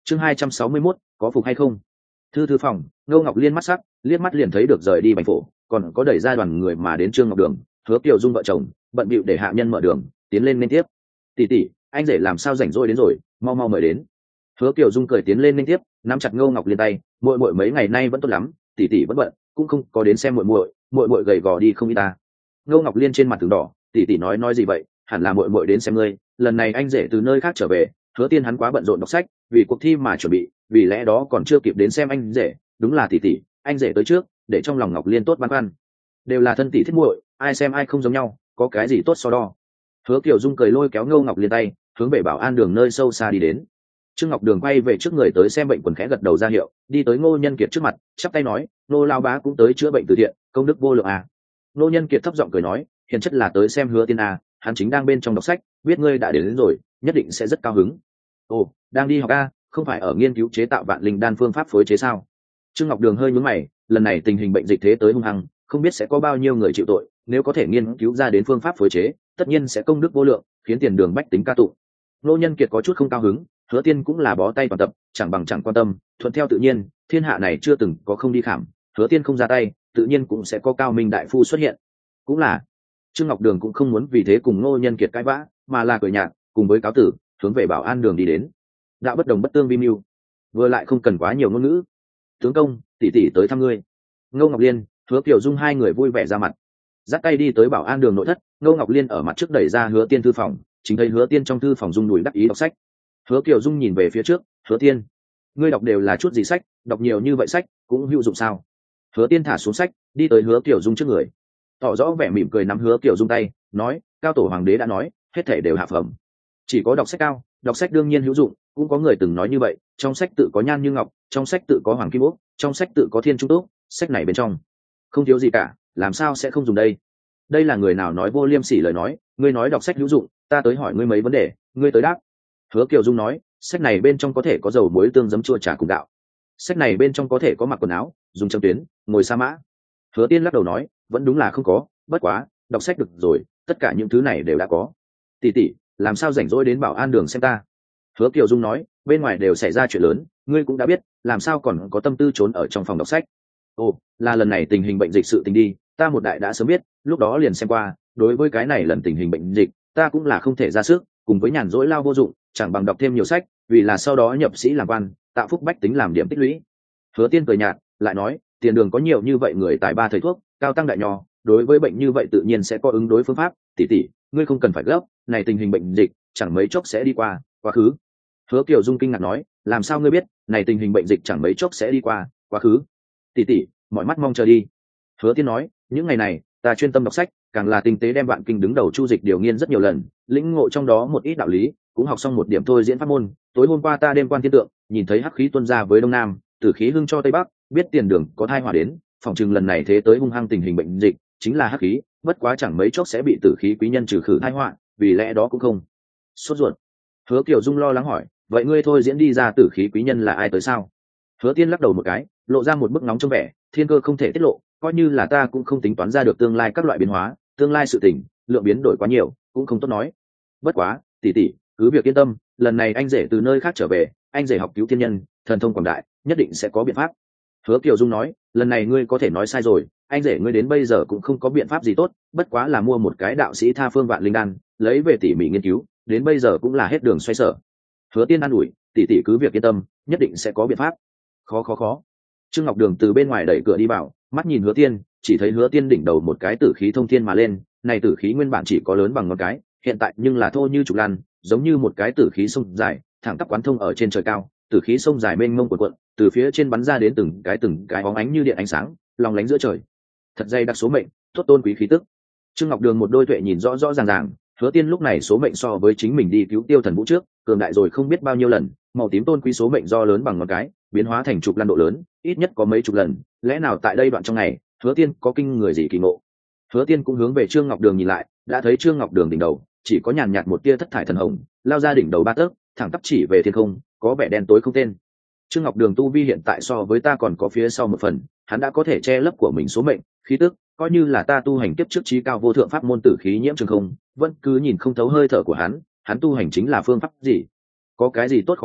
Chương 261, có phục hay không? Thư phòng, Ngô Ngọc Liên mắt sắc, liếc mắt liền thấy được rời đi Bành Phổ, còn có đẩy ra đoàn người mà đến Trương Ngọc Đường, Hứa Kiều Dung vợ chồng, bận bịu để hạ nhân mở đường, tiến lên liên tiếp. Tỷ tỷ, anh rể làm sao rảnh rỗi đến rồi, mau mau mời đến. Hứa Kiều Dung cười tiến lên liên tiếp, nắm chặt Ngô Ngọc Liên tay, muội muội mấy ngày nay vẫn tốt lắm, tỷ tỷ vẫn bận, cũng không có đến xem muội muội, muội muội gầy gò đi không ít ta. Ngô Ngọc Liên trên mặt từng đỏ, tỷ tỷ nói gì vậy, hẳn là muội muội đến xem ngươi, lần này anh rể từ nơi khác trở về, Hứa Tiên hắn quá bận rộn đọc sách, vì cuộc thi mà chuẩn bị, vì lẽ đó còn chưa kịp đến xem anh rể, đúng là tỷ tỷ, anh rể tới trước, để trong lòng Ngọc Liên tốt băn khoăn. Đều là thân tỷ thiết muội, ai xem ai không giống nhau, có cái gì tốt so đo. Hứa Kiều Dung cười lôi kéo Ngô Ngọc Liên tay, hướng về bảo an đường nơi sâu xa đi đến. Trương Ngọc Đường quay về trước người tới xem bệnh, quần khẽ gật đầu ra hiệu, đi tới Ngô Nhân Kiệt trước mặt, chắp tay nói, Ngô lao bá cũng tới chữa bệnh từ thiện, công đức vô lượng à. Ngô Nhân Kiệt thấp giọng cười nói, hiền chất là tới xem Hứa Tiên à, hắn chính đang bên trong đọc sách, biết ngươi đã đến rồi, nhất định sẽ rất cao hứng. Ồ, đang đi học à, không phải ở nghiên cứu chế tạo vạn linh đan phương pháp phối chế sao? Trương Ngọc Đường hơi nhướng mày, lần này tình hình bệnh dịch thế tới hung hăng, không biết sẽ có bao nhiêu người chịu tội, nếu có thể nghiên cứu ra đến phương pháp phối chế, tất nhiên sẽ công đức vô lượng, khiến tiền đường bách tính ca tụng. Ngô Nhân Kiệt có chút không cao hứng, Hứa Tiên cũng là bó tay toàn tập, chẳng bằng chẳng quan tâm, thuận theo tự nhiên, thiên hạ này chưa từng có không đi khảm, Hứa Tiên không ra tay, tự nhiên cũng sẽ có cao minh đại phu xuất hiện. Cũng là, Trương Ngọc Đường cũng không muốn vì thế cùng Ngô Nhân Kiệt cãi vã, mà là cười nhạt, cùng với cáo tử, hướng về bảo an đường đi đến. Đạo bất đồng bất tương vi mưu, vừa lại không cần quá nhiều ngôn ngữ. Tướng công, tỷ tỷ tới thăm ngươi. Ngô Ngọc Liên, Hứa Kiều Dung hai người vui vẻ ra mặt, dắt tay đi tới bảo an đường nội thất. Ngô Ngọc Liên ở mặt trước đẩy ra Hứa Tiên thư phòng, chính thấy Hứa Tiên trong thư phòng rung đùi đắc ý đọc sách. Hứa Kiều Dung nhìn về phía trước, Hứa Tiên, ngươi đọc đều là chút gì sách, đọc nhiều như vậy sách cũng hữu dụng sao? Hứa Tiên thả xuống sách, đi tới Hứa Kiều Dung trước người, tỏ rõ vẻ mỉm cười nắm Hứa Kiều Dung tay, nói, cao tổ hoàng đế đã nói, hết thể đều hạ phẩm, chỉ có đọc sách cao, đọc sách đương nhiên hữu dụng, cũng có người từng nói như vậy, trong sách tự có Nhan Như Ngọc, trong sách tự có Hoàng Kim Úc, trong sách tự có Thiên Trung Túc, sách này bên trong không thiếu gì cả, làm sao sẽ không dùng đây? Đây là người nào nói vô liêm sỉ lời nói, ngươi nói đọc sách hữu dụng, ta tới hỏi ngươi mấy vấn đề, ngươi tới đáp. Hứa Kiều Dung nói, sách này bên trong có thể có dầu muối tương giấm chua trà cùng đạo, sách này bên trong có thể có mặc quần áo, dùng châm tuyến, ngồi sa mã. Hứa Tiên lắc đầu nói, vẫn đúng là không có, bất quá đọc sách được rồi, tất cả những thứ này đều đã có. Tỷ tỷ, làm sao rảnh rỗi đến bảo an đường xem ta? Hứa Kiều Dung nói, bên ngoài đều xảy ra chuyện lớn, ngươi cũng đã biết, làm sao còn có tâm tư trốn ở trong phòng đọc sách? Ồ, là lần này tình hình bệnh dịch sự tình đi, ta một đại đã sớm biết, lúc đó liền xem qua, đối với cái này lần tình hình bệnh dịch, ta cũng là không thể ra sức, cùng với nhàn rỗi lao vô dụng, chẳng bằng đọc thêm nhiều sách, vì là sau đó nhập sĩ làm quan, tạo phúc bách tính làm điểm tích lũy. Hứa Tiên cười nhạt, lại nói, tiền đường có nhiều như vậy người tài ba thầy thuốc, cao tăng đại nho, đối với bệnh như vậy tự nhiên sẽ có ứng đối phương pháp, tỷ tỷ, ngươi không cần phải gấp, này tình hình bệnh dịch chẳng mấy chốc sẽ đi qua, quá khứ. Hứa Kiều Dung kinh ngạc nói, làm sao ngươi biết, này tình hình bệnh dịch chẳng mấy chốc sẽ đi qua, quá khứ? Tỷ tỷ, mọi mắt mong chờ đi. Hứa Tiên nói, những ngày này ta chuyên tâm đọc sách, càng là tinh tế đem vạn kinh đứng đầu Chu Dịch điều nghiên rất nhiều lần, lĩnh ngộ trong đó một ít đạo lý, cũng học xong một điểm thôi diễn pháp môn. Tối hôm qua ta đêm quan thiên tượng, nhìn thấy hắc khí tuôn ra với đông nam, tử khí hưng cho tây bắc, biết tiền đường có thai họa đến, phòng chừng lần này thế tới hung hăng tình hình bệnh dịch, chính là hắc khí, bất quá chẳng mấy chốc sẽ bị tử khí quý nhân trừ khử thai họa, vì lẽ đó cũng không sốt ruột. Hứa Kiều Dung lo lắng hỏi, vậy ngươi thôi diễn đi ra tử khí quý nhân là ai tới sao? Hứa Tiên lắc đầu một cái, lộ ra một bức nóng trong vẻ, thiên cơ không thể tiết lộ, coi như là ta cũng không tính toán ra được tương lai các loại biến hóa, tương lai sự tình lượng biến đổi quá nhiều, cũng không tốt nói. Bất quá, tỷ tỷ, cứ việc yên tâm, lần này anh rể từ nơi khác trở về, anh rể học cứu thiên nhân, thần thông quảng đại, nhất định sẽ có biện pháp. Hứa Kiều Dung nói, lần này ngươi có thể nói sai rồi, anh rể ngươi đến bây giờ cũng không có biện pháp gì tốt, bất quá là mua một cái đạo sĩ tha phương vạn linh đan, lấy về tỉ mỉ nghiên cứu, đến bây giờ cũng là hết đường xoay sở. Hứa Tiên an ủi, tỷ tỷ cứ việc yên tâm, nhất định sẽ có biện pháp. Khó. Trương Ngọc Đường từ bên ngoài đẩy cửa đi vào, mắt nhìn Hứa Tiên, chỉ thấy Hứa Tiên đỉnh đầu một cái tử khí thông thiên mà lên, này tử khí nguyên bản chỉ có lớn bằng ngón cái, hiện tại nhưng là thô như trục lan, giống như một cái tử khí sông dài, thẳng tắp quán thông ở trên trời cao, tử khí sông dài mênh mông cuộn cuộn, từ phía trên bắn ra đến từng cái bóng ánh như điện ánh sáng, long lánh giữa trời. Thật dày đặc số mệnh, tốt tôn quý khí tức. Trương Ngọc Đường một đôi tuệ nhìn rõ rõ ràng, Hứa Tiên lúc này số mệnh so với chính mình đi cứu Tiêu Thần Vũ trước, cường đại rồi không biết bao nhiêu lần, màu tím tôn quý số mệnh do lớn bằng ngón cái, biến hóa thành chục lần độ lớn, ít nhất có mấy chục lần, lẽ nào tại đây đoạn trong ngày, Hứa Tiên có kinh người gì kỳ ngộ? Hứa Tiên cũng hướng về Trương Ngọc Đường nhìn lại, đã thấy Trương Ngọc Đường đỉnh đầu chỉ có nhàn nhạt một tia thất thải thần hồng, lao ra đỉnh đầu ba tấc, thẳng tắp chỉ về thiên không, có vẻ đen tối không tên. Trương Ngọc Đường tu vi hiện tại so với ta còn có phía sau một phần, hắn đã có thể che lấp của mình số mệnh, khí tức, coi như là ta tu hành kiếp trước chí cao vô thượng pháp môn tử khí nhiễm trường không, vẫn cứ nhìn không thấu hơi thở của hắn tu hành chính là phương pháp gì? Có cái gì tốt khó khăn,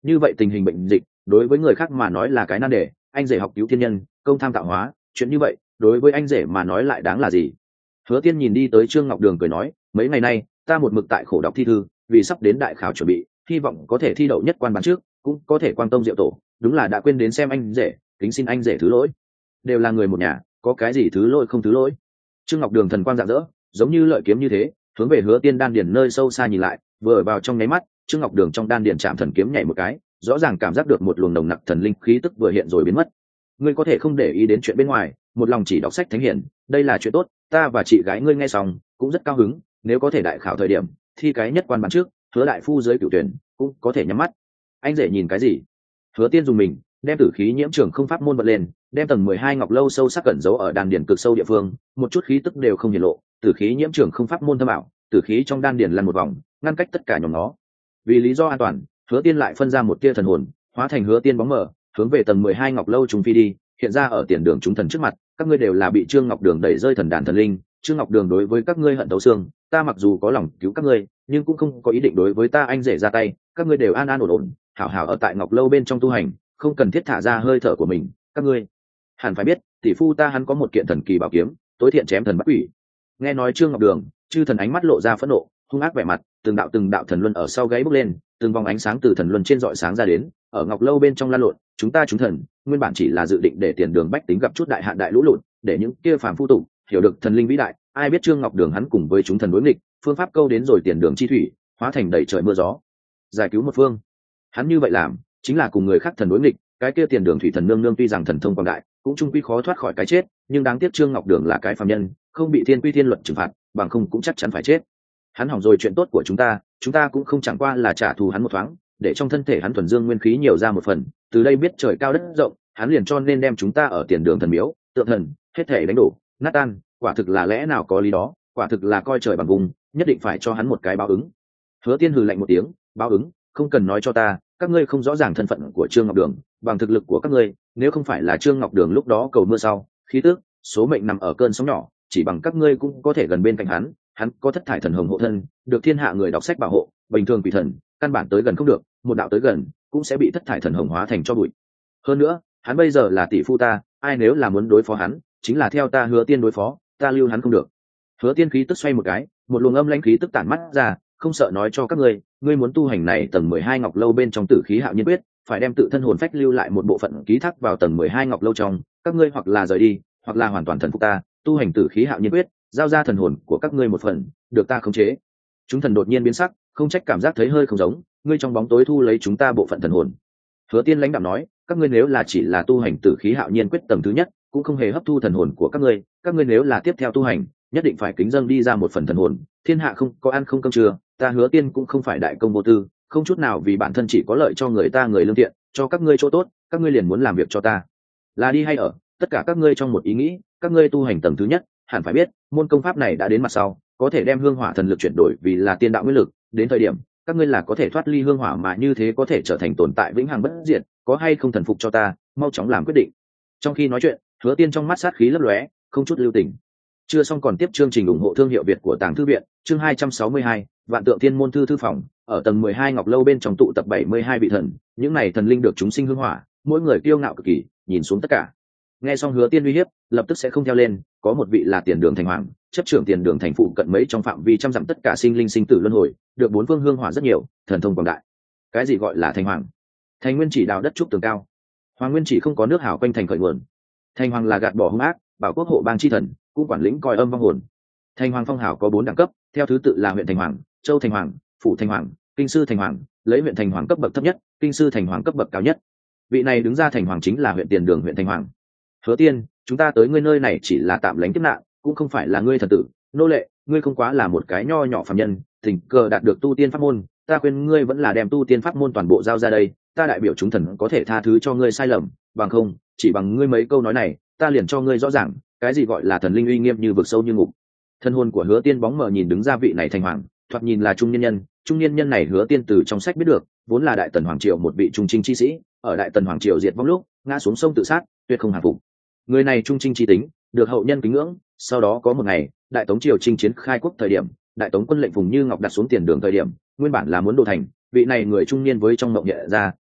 như vậy tình hình bệnh dịch đối với người khác mà nói là cái nan đề, anh rể học cứu thiên nhân, công tham tạo hóa, chuyện như vậy đối với anh rể mà nói lại đáng là gì? Hứa Tiên nhìn đi tới Trương Ngọc Đường cười nói, mấy ngày nay ta một mực tại khổ đọc thi thư, vì sắp đến đại khảo chuẩn bị, hy vọng có thể thi đậu nhất quan bán trước, cũng có thể quang tông diệu tổ, đúng là đã quên đến xem anh rể, kính xin anh rể thứ lỗi. Đều là người một nhà, có cái gì thứ lỗi không thứ lỗi. Trương Ngọc Đường thần quang rạng rỡ, giống như lợi kiếm như thế, hướng về Hứa Tiên đan điền nơi sâu xa nhìn lại, vừa vào trong nháy mắt, Trương Ngọc Đường trong đan điền chạm thần kiếm nhảy một cái, rõ ràng cảm giác được một luồng nồng nặc thần linh khí tức vừa hiện rồi biến mất. Ngươi có thể không để ý đến chuyện bên ngoài, một lòng chỉ đọc sách thánh hiển, đây là chuyện tốt, ta và chị gái ngươi nghe xong cũng rất cao hứng, nếu có thể đại khảo thời điểm thi cái nhất quan bán trước, Hứa đại phu dưới cửu tuyển cũng có thể nhắm mắt. Anh rể nhìn cái gì? Hứa Tiên dùng mình đem tử khí nhiễm trường không pháp môn bật lên, đem tầng 12 ngọc lâu sâu sắc cẩn giấu ở đan điền cực sâu địa phương, một chút khí tức đều không hiện lộ, tử khí nhiễm trường không pháp môn thâm ảo, tử khí trong đan điền lăn một vòng, ngăn cách tất cả nhóm nó. Vì lý do an toàn, Hứa Tiên lại phân ra một tia thần hồn, hóa thành Hứa Tiên bóng mờ, hướng về tầng 12 ngọc lâu trùng phi đi, hiện ra ở tiền đường chúng thần trước mặt, các ngươi đều là bị Trương Ngọc Đường đẩy rơi thần đàn thần linh, Trương Ngọc Đường đối với các ngươi hận thấu xương, ta mặc dù có lòng cứu các ngươi, nhưng cũng không có ý định đối với ta anh rể ra tay, các ngươi đều an an ổn ổn, hảo hảo ở tại Ngọc lâu bên trong tu hành, không cần thiết thả ra hơi thở của mình, các ngươi hẳn phải biết, tỷ phu ta hắn có một kiện thần kỳ bảo kiếm, tối thiện chém thần bắt quỷ. Nghe nói Trương Ngọc Đường, chư thần ánh mắt lộ ra phẫn nộ, hung ác vẻ mặt, từng đạo thần luân ở sau gáy bốc lên, từng vòng ánh sáng từ thần luân trên rọi sáng ra đến, ở Ngọc lâu bên trong lan lộn, chúng thần nguyên bản chỉ là dự định để tiền đường bách tính gặp chút đại hạn đại lũ lụt, để những kia phàm phu tục hiểu được thần linh vĩ đại, ai biết Trương Ngọc Đường hắn cùng với chúng thần đối nghịch, phương pháp câu đến rồi tiền đường chi thủy, hóa thành đầy trời mưa gió, giải cứu một phương. Hắn như vậy làm, chính là cùng người khác thần đối nghịch, cái kia tiền đường thủy thần nương nương tuy rằng thần thông quảng đại, cũng chung quy khó thoát khỏi cái chết, nhưng đáng tiếc Trương Ngọc Đường là cái phàm nhân, không bị thiên quy thiên luật trừng phạt, bằng không cũng chắc chắn phải chết. Hắn hỏng rồi chuyện tốt của chúng ta cũng không chẳng qua là trả thù hắn một thoáng, để trong thân thể hắn thuần dương nguyên khí nhiều ra một phần, từ đây biết trời cao đất rộng, hắn liền cho nên đem chúng ta ở tiền đường thần miếu, tượng thần, hết thể đánh đổ, nát tan, quả thực là lẽ nào có lý đó, quả thực là coi trời bằng vùng, nhất định phải cho hắn một cái báo ứng. Hứa Tiên hừ lạnh một tiếng, báo ứng, không cần nói cho ta, các ngươi không rõ ràng thân phận của Trương Ngọc Đường, bằng thực lực của các ngươi, nếu không phải là Trương Ngọc Đường lúc đó cầu mưa sau, khí tức, số mệnh nằm ở cơn sóng nhỏ, chỉ bằng các ngươi cũng có thể gần bên cạnh hắn có thất thải thần hồng hộ thân, được thiên hạ người đọc sách bảo hộ, bình thường quỷ thần căn bản tới gần không được, một đạo tới gần cũng sẽ bị thất thải thần hồng hóa thành cho bụi. Hơn nữa, hắn bây giờ là tỷ phu ta, ai nếu là muốn đối phó hắn, chính là theo ta Hứa Tiên đối phó, ta lưu hắn không được. Hứa Tiên khí tức xoay một cái, một luồng âm lãnh khí tức tản mắt ra, không sợ nói cho các ngươi muốn tu hành này tầng 12 ngọc lâu bên trong tử khí hạo nhiên quyết, phải đem tự thân hồn phách lưu lại một bộ phận ký thác vào tầng 12 ngọc lâu trong, các ngươi hoặc là rời đi, hoặc là hoàn toàn thần phục ta, tu hành tử khí hạo nhiên quyết, giao ra thần hồn của các ngươi một phần, được ta khống chế. Chúng thần đột nhiên biến sắc, không trách cảm giác thấy hơi không giống, ngươi trong bóng tối thu lấy chúng ta bộ phận thần hồn. Hứa Tiên lãnh đạm nói, các ngươi nếu là chỉ là tu hành tử khí hạo nhiên quyết tầng thứ nhất, cũng không hề hấp thu thần hồn của các ngươi nếu là tiếp theo tu hành, nhất định phải kính dâng đi ra một phần thần hồn, thiên hạ không có ăn không cơm trưa, ta Hứa Tiên cũng không phải đại công vô tư, không chút nào vì bản thân chỉ có lợi cho người ta người lương thiện, cho các ngươi chỗ tốt, các ngươi liền muốn làm việc cho ta. Là đi hay ở, tất cả các ngươi trong một ý nghĩ, các ngươi tu hành tầng thứ nhất, hẳn phải biết, môn công pháp này đã đến mặt sau, có thể đem hương hỏa thần lực chuyển đổi vì là tiên đạo nguyên lực, đến thời điểm các ngươi là có thể thoát ly hương hỏa mà như thế có thể trở thành tồn tại vĩnh hằng bất diệt, có hay không thần phục cho ta, mau chóng làm quyết định. Trong khi nói chuyện, Hứa Tiên trong mắt sát khí lấp lóe, không chút lưu tình. Chưa xong còn tiếp chương trình ủng hộ thương hiệu Việt của Tàng Thư viện, chương 262, Vạn Tượng Thiên môn thư phòng, ở tầng 12 ngọc lâu bên trong tụ tập 72 vị thần, những này thần linh được chúng sinh hương hỏa, mỗi người kiêu ngạo cực kỳ, nhìn xuống tất cả. Nghe xong Hứa Tiên uy hiếp, lập tức sẽ không theo lên, có một vị là tiền đường thành hoàng, chấp trưởng tiền đường thành phụ cận mấy trong phạm vi trăm dặm tất cả sinh linh sinh tử luân hồi, được bốn phương hương hỏa rất nhiều, thần thông quảng đại. Cái gì gọi là thành hoàng? Thành nguyên chỉ đào đất trúc tường cao, hoàng nguyên chỉ không có nước hảo quanh thành khởi nguồn. Thành hoàng là gạt bỏ hung ác, bảo quốc hộ bang chi thần, cũng quản lĩnh coi âm vong hồn. Thành hoàng phong hảo có 4 đẳng cấp, theo thứ tự là huyện thành hoàng, châu thành hoàng, phủ thành hoàng, kinh sư thành hoàng, lấy huyện thành hoàng cấp bậc thấp nhất, kinh sư thành hoàng cấp bậc cao nhất. Vị này đứng ra thành hoàng chính là huyện tiền đường huyện thành hoàng. Hứa Tiên, chúng ta tới ngươi nơi này chỉ là tạm lánh tiếp nạn, cũng không phải là ngươi thần tử, nô lệ, ngươi không quá là một cái nho nhỏ phàm nhân, tình cờ đạt được tu tiên pháp môn, ta khuyên ngươi vẫn là đem tu tiên pháp môn toàn bộ giao ra đây, ta đại biểu chúng thần có thể tha thứ cho ngươi sai lầm, bằng không, chỉ bằng ngươi mấy câu nói này, ta liền cho ngươi rõ ràng, cái gì gọi là thần linh uy nghiêm như vực sâu như ngục. Thân hồn của Hứa Tiên bóng mờ nhìn đứng ra vị này thành hoàng, thoạt nhìn là trung niên nhân này Hứa Tiên từ trong sách biết được, vốn là đại tần hoàng triều một vị trung trinh chi sĩ, ở đại tần hoàng triều diệt vong lúc, ngã xuống sông tự sát, tuyệt không hàng phục. Người này trung trinh chi tính, được hậu nhân kính ngưỡng, sau đó có một ngày, đại tống triều chinh chiến khai quốc thời điểm, đại tống quân lệnh Phùng Như Ngọc đặt xuống tiền đường thời điểm, nguyên bản là muốn đổ thành, vị này người trung niên với trong mộng nhẹ ra,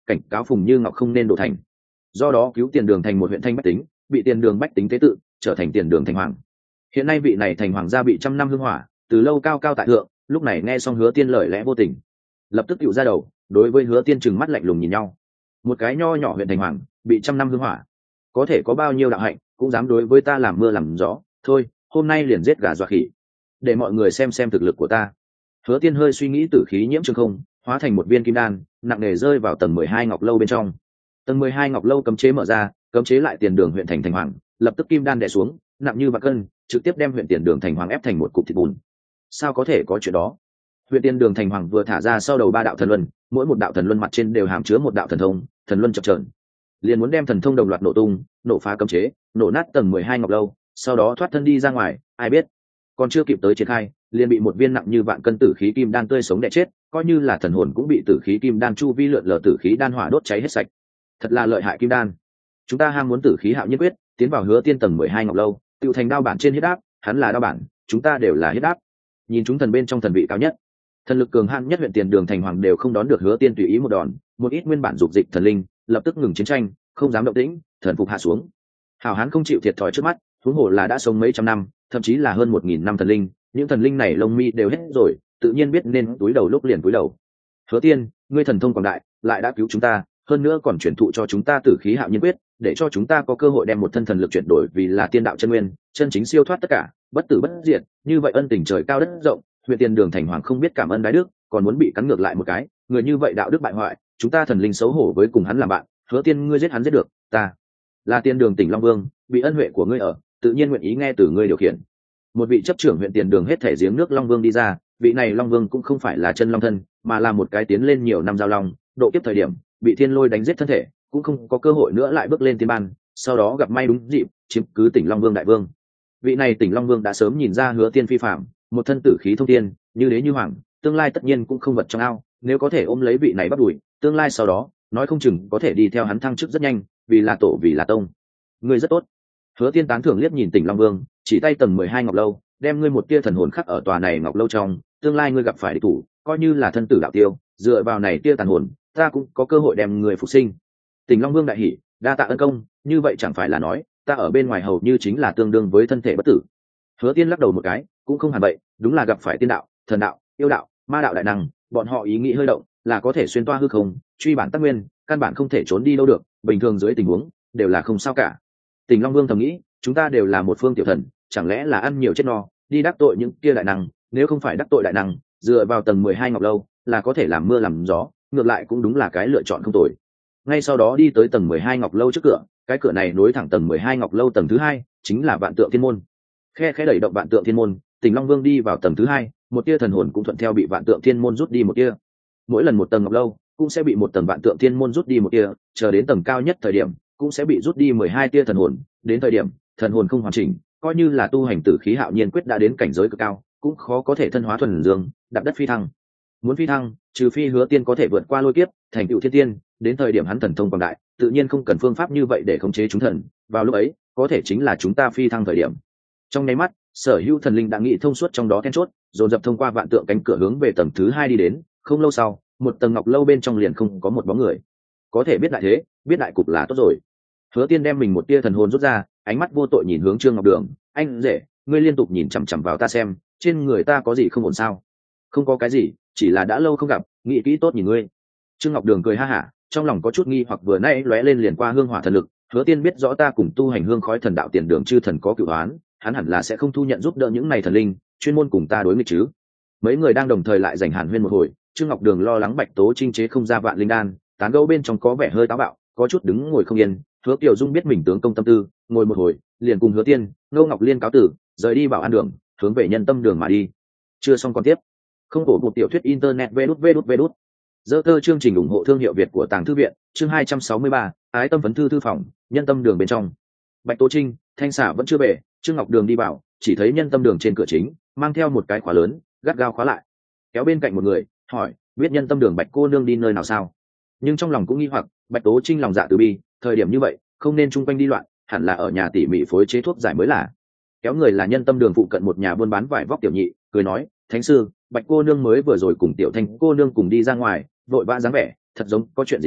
cảnh cáo Phùng Như Ngọc không nên đổ thành, do đó cứu Tiền Đường thành một huyện thanh bách tính, bị Tiền Đường bách tính tế tự, trở thành Tiền Đường thành hoàng. Hiện nay vị này thành hoàng gia bị trăm năm hương hỏa, từ lâu cao cao tại thượng, lúc này nghe xong Hứa Tiên lời lẽ vô tình, lập tức tựu ra đầu, đối với Hứa Tiên trừng mắt lạnh lùng nhìn nhau. Một cái nho nhỏ huyện thành hoàng, bị trăm năm hương hỏa, có thể có bao nhiêu đạo hạnh, cũng dám đối với ta làm mưa làm gió. Thôi, hôm nay liền giết gà dọa khỉ, để mọi người xem thực lực của ta. Hứa Tiên hơi suy nghĩ, tử khí nhiễm trường không, hóa thành một viên kim đan, nặng nề rơi vào tầng 12 ngọc lâu bên trong. Tầng 12 ngọc lâu cấm chế mở ra, cấm chế lại Tiền Đường huyện thành thành hoàng, lập tức kim đan đè xuống, nặng như vạn cân, trực tiếp đem huyện Tiền Đường thành hoàng ép thành một cục thịt bùn. Sao có thể có chuyện đó? Huyện Tiền Đường thành hoàng vừa thả ra sau đầu 3 đạo thần luân, mỗi một đạo thần luân mặt trên đều hàm chứa một đạo thần thông, thần luân chập chờn, liền muốn đem thần thông đồng loạt nổ tung, nổ phá cấm chế, nổ nát tầng 12 ngọc lâu, sau đó thoát thân đi ra ngoài. Ai biết, còn chưa kịp tới triển khai, liền bị một viên nặng như vạn cân tử khí kim đan tươi sống đè chết, coi như là thần hồn cũng bị tử khí kim đan chu vi lượn lờ tử khí đan hỏa đốt cháy hết sạch. Thật là lợi hại kim đan. Chúng ta ham muốn tử khí hạo nhiên quyết, tiến vào Hứa Tiên tầng 12 ngọc lâu, tiêu thành đao bản trên huyết áp, hắn là đao bản, chúng ta đều là huyết áp. Nhìn chúng thần bên trong thần vị cao nhất, thần lực cường hãn nhất huyện Tiền Đường thành hoàng đều không đón được Hứa Tiên tùy ý một đòn, một ít nguyên bản dục dịch thần linh lập tức ngừng chiến tranh, không dám động tĩnh, thần phục hạ xuống. Hảo hán không chịu thiệt thòi trước mắt, huống hồ là đã sống mấy trăm năm, thậm chí là hơn 1000 năm thần linh, những thần linh này lông mi đều hết rồi, tự nhiên biết nên túi đầu lúc liền túi đầu. Hứa Tiên, ngươi thần thông quảng đại, lại đã cứu chúng ta, hơn nữa còn truyền thụ cho chúng ta tử khí hạo nhiên quyết, để cho chúng ta có cơ hội đem một thân thần lực chuyển đổi vì là tiên đạo chân nguyên, chân chính siêu thoát tất cả, bất tử bất diệt. Như vậy ân tình trời cao đất rộng, huyện Tiền Đường thành hoàng không biết cảm ơn đái đức, còn muốn bị cắn ngược lại một cái. Người như vậy đạo đức bại hoại, chúng ta thần linh xấu hổ với cùng hắn làm bạn. Hứa Tiên, ngươi giết hắn giết được, ta là Tiền Đường tỉnh Long Vương, bị ân huệ của ngươi ở, tự nhiên nguyện ý nghe từ ngươi điều khiển. Một vị chấp trưởng huyện Tiền Đường hết thể giếng nước Long Vương đi ra, vị này Long Vương cũng không phải là chân long thân, mà là một cái tiến lên nhiều năm giao long, độ kiếp thời điểm bị thiên lôi đánh giết thân thể, cũng không có cơ hội nữa lại bước lên tiên ban, sau đó gặp may đúng dịp chiếm cứ tỉnh Long Vương đại vương. Vị này tỉnh Long Vương đã sớm nhìn ra Hứa Tiên phi phạm, một thân tử khí thông tiên, như đế như hoàng, tương lai tất nhiên cũng không vật trong ao, nếu có thể ôm lấy vị này bắt đuổi, tương lai sau đó nói không chừng có thể đi theo hắn thăng chức rất nhanh, vì là tổ vì là tông. Ngươi rất tốt. Hứa Tiên tán thưởng liếc nhìn tỉnh Long Vương, chỉ tay tầng 12 ngọc lâu, đem ngươi một tia thần hồn khắc ở tòa này ngọc lâu trong, tương lai ngươi gặp phải địch thủ, coi như là thân tử đạo tiêu, dựa vào này tia tàn hồn, ta cũng có cơ hội đem người phục sinh. Tỉnh Long Vương đại hỉ, đa tạ ân công, như vậy chẳng phải là nói ta ở bên ngoài hầu như chính là tương đương với thân thể bất tử. Hứa Tiên lắc đầu một cái, cũng không hẳn vậy, đúng là gặp phải tiên đạo, thần đạo, yêu đạo, ma đạo đại năng, bọn họ ý nghĩ hơi động là có thể xuyên toa hư không, truy bản tắc nguyên, căn bản không thể trốn đi đâu được, bình thường dưới tình huống đều là không sao cả. Tỉnh Long Vương thầm nghĩ, chúng ta đều là một phương tiểu thần, chẳng lẽ là ăn nhiều chết no, đi đắc tội những kia đại năng, nếu không phải đắc tội đại năng, dựa vào tầng 12 ngọc lâu là có thể làm mưa làm gió, ngược lại cũng đúng là cái lựa chọn không tồi. Ngay sau đó đi tới tầng 12 ngọc lâu trước cửa, cái cửa này nối thẳng tầng 12 ngọc lâu tầng thứ 2, chính là Vạn Tượng Thiên môn. Khe đẩy động Vạn Tượng Thiên môn, Tỉnh Long Vương đi vào tầng thứ 2, một tia thần hồn cũng thuận theo bị Vạn Tượng Thiên môn rút đi một tia. Mỗi lần một tầng ngọc lâu cũng sẽ bị một tầng Vạn Tượng Thiên môn rút đi một tia, chờ đến tầng cao nhất thời điểm cũng sẽ bị rút đi 12 tia thần hồn, đến thời điểm thần hồn không hoàn chỉnh, coi như là tu hành tử khí hạo nhiên quyết đã đến cảnh giới cực cao, cũng khó có thể thân hóa thuần dương, đạp đất phi thăng. Muốn phi thăng, trừ phi Hứa Tiên có thể vượt qua lôi kiếp, thành tựu thiên tiên, đến thời điểm hắn thần thông quảng đại, tự nhiên không cần phương pháp như vậy để khống chế chúng thần, vào lúc ấy, có thể chính là chúng ta phi thăng thời điểm. Trong nháy mắt, sở hữu thần linh đã nghĩ thông suốt trong đó then chốt, dồn dập thông qua vạn tượng cánh cửa hướng về tầng thứ 2 đi đến, không lâu sau, một tầng ngọc lâu bên trong liền không có một bóng người. Có thể biết đại thế, biết đại cục là tốt rồi. Hứa Tiên đem mình một tia thần hồn rút ra, ánh mắt vô tội nhìn hướng Trương Ngọc Đường, "Anh rể, ngươi liên tục nhìn chằm chằm vào ta xem, trên người ta có gì không ổn sao?" "Không có cái gì, chỉ là đã lâu không gặp, nghĩ kỹ tốt nhìn ngươi." Trương Ngọc Đường cười ha hả, trong lòng có chút nghi hoặc vừa nãy lóe lên liền qua hương hỏa thần lực, Hứa Tiên biết rõ ta cùng tu hành hương khói thần đạo tiền đường chư thần có cửu oán, hắn hẳn là sẽ không thu nhận giúp đỡ những này thần linh, chuyên môn cùng ta đối nghịch chứ. Mấy người đang đồng thời lại giành hàn huyên một hồi, Trương Ngọc Đường lo lắng Bạch Tố Trinh chế không ra vạn linh đan, tán gẫu bên trong có vẻ hơi táo bạo, có chút đứng ngồi không yên. Hứa Kiều Dung biết mình tướng công tâm tư, ngồi một hồi, liền cùng Hứa Tiên, Ngô Ngọc Liên cáo tử, rời đi bảo an đường, hướng về nhân tâm đường mà đi. Chưa xong còn tiếp. Không bổ một tiểu thuyết internet vđvđvđ. Dơ thơ chương trình ủng hộ thương hiệu Việt của Tàng Thư viện, chương 263, ái tâm vấn thư thư phòng, nhân tâm đường bên trong. Bạch Tố Trinh, Thanh Xả vẫn chưa về, Trương Ngọc Đường đi vào, chỉ thấy nhân tâm đường trên cửa chính, mang theo một cái khóa lớn, gắt gao khóa lại. Kéo bên cạnh một người, hỏi, biết nhân tâm đường Bạch cô nương đi nơi nào sao? Nhưng trong lòng cũng nghi hoặc, Bạch Tố Trinh lòng dạ từ bi, thời điểm như vậy, không nên chung quanh đi loạn, hẳn là ở nhà tỉ mỉ phối chế thuốc giải mới là. Kéo người là nhân tâm đường phụ cận một nhà buôn bán vải vóc tiểu nhị, cười nói, Thánh sư, Bạch cô nương mới vừa rồi cùng tiểu Thanh cô nương cùng đi ra ngoài, vội vã dáng vẻ, thật giống có chuyện gì gấp,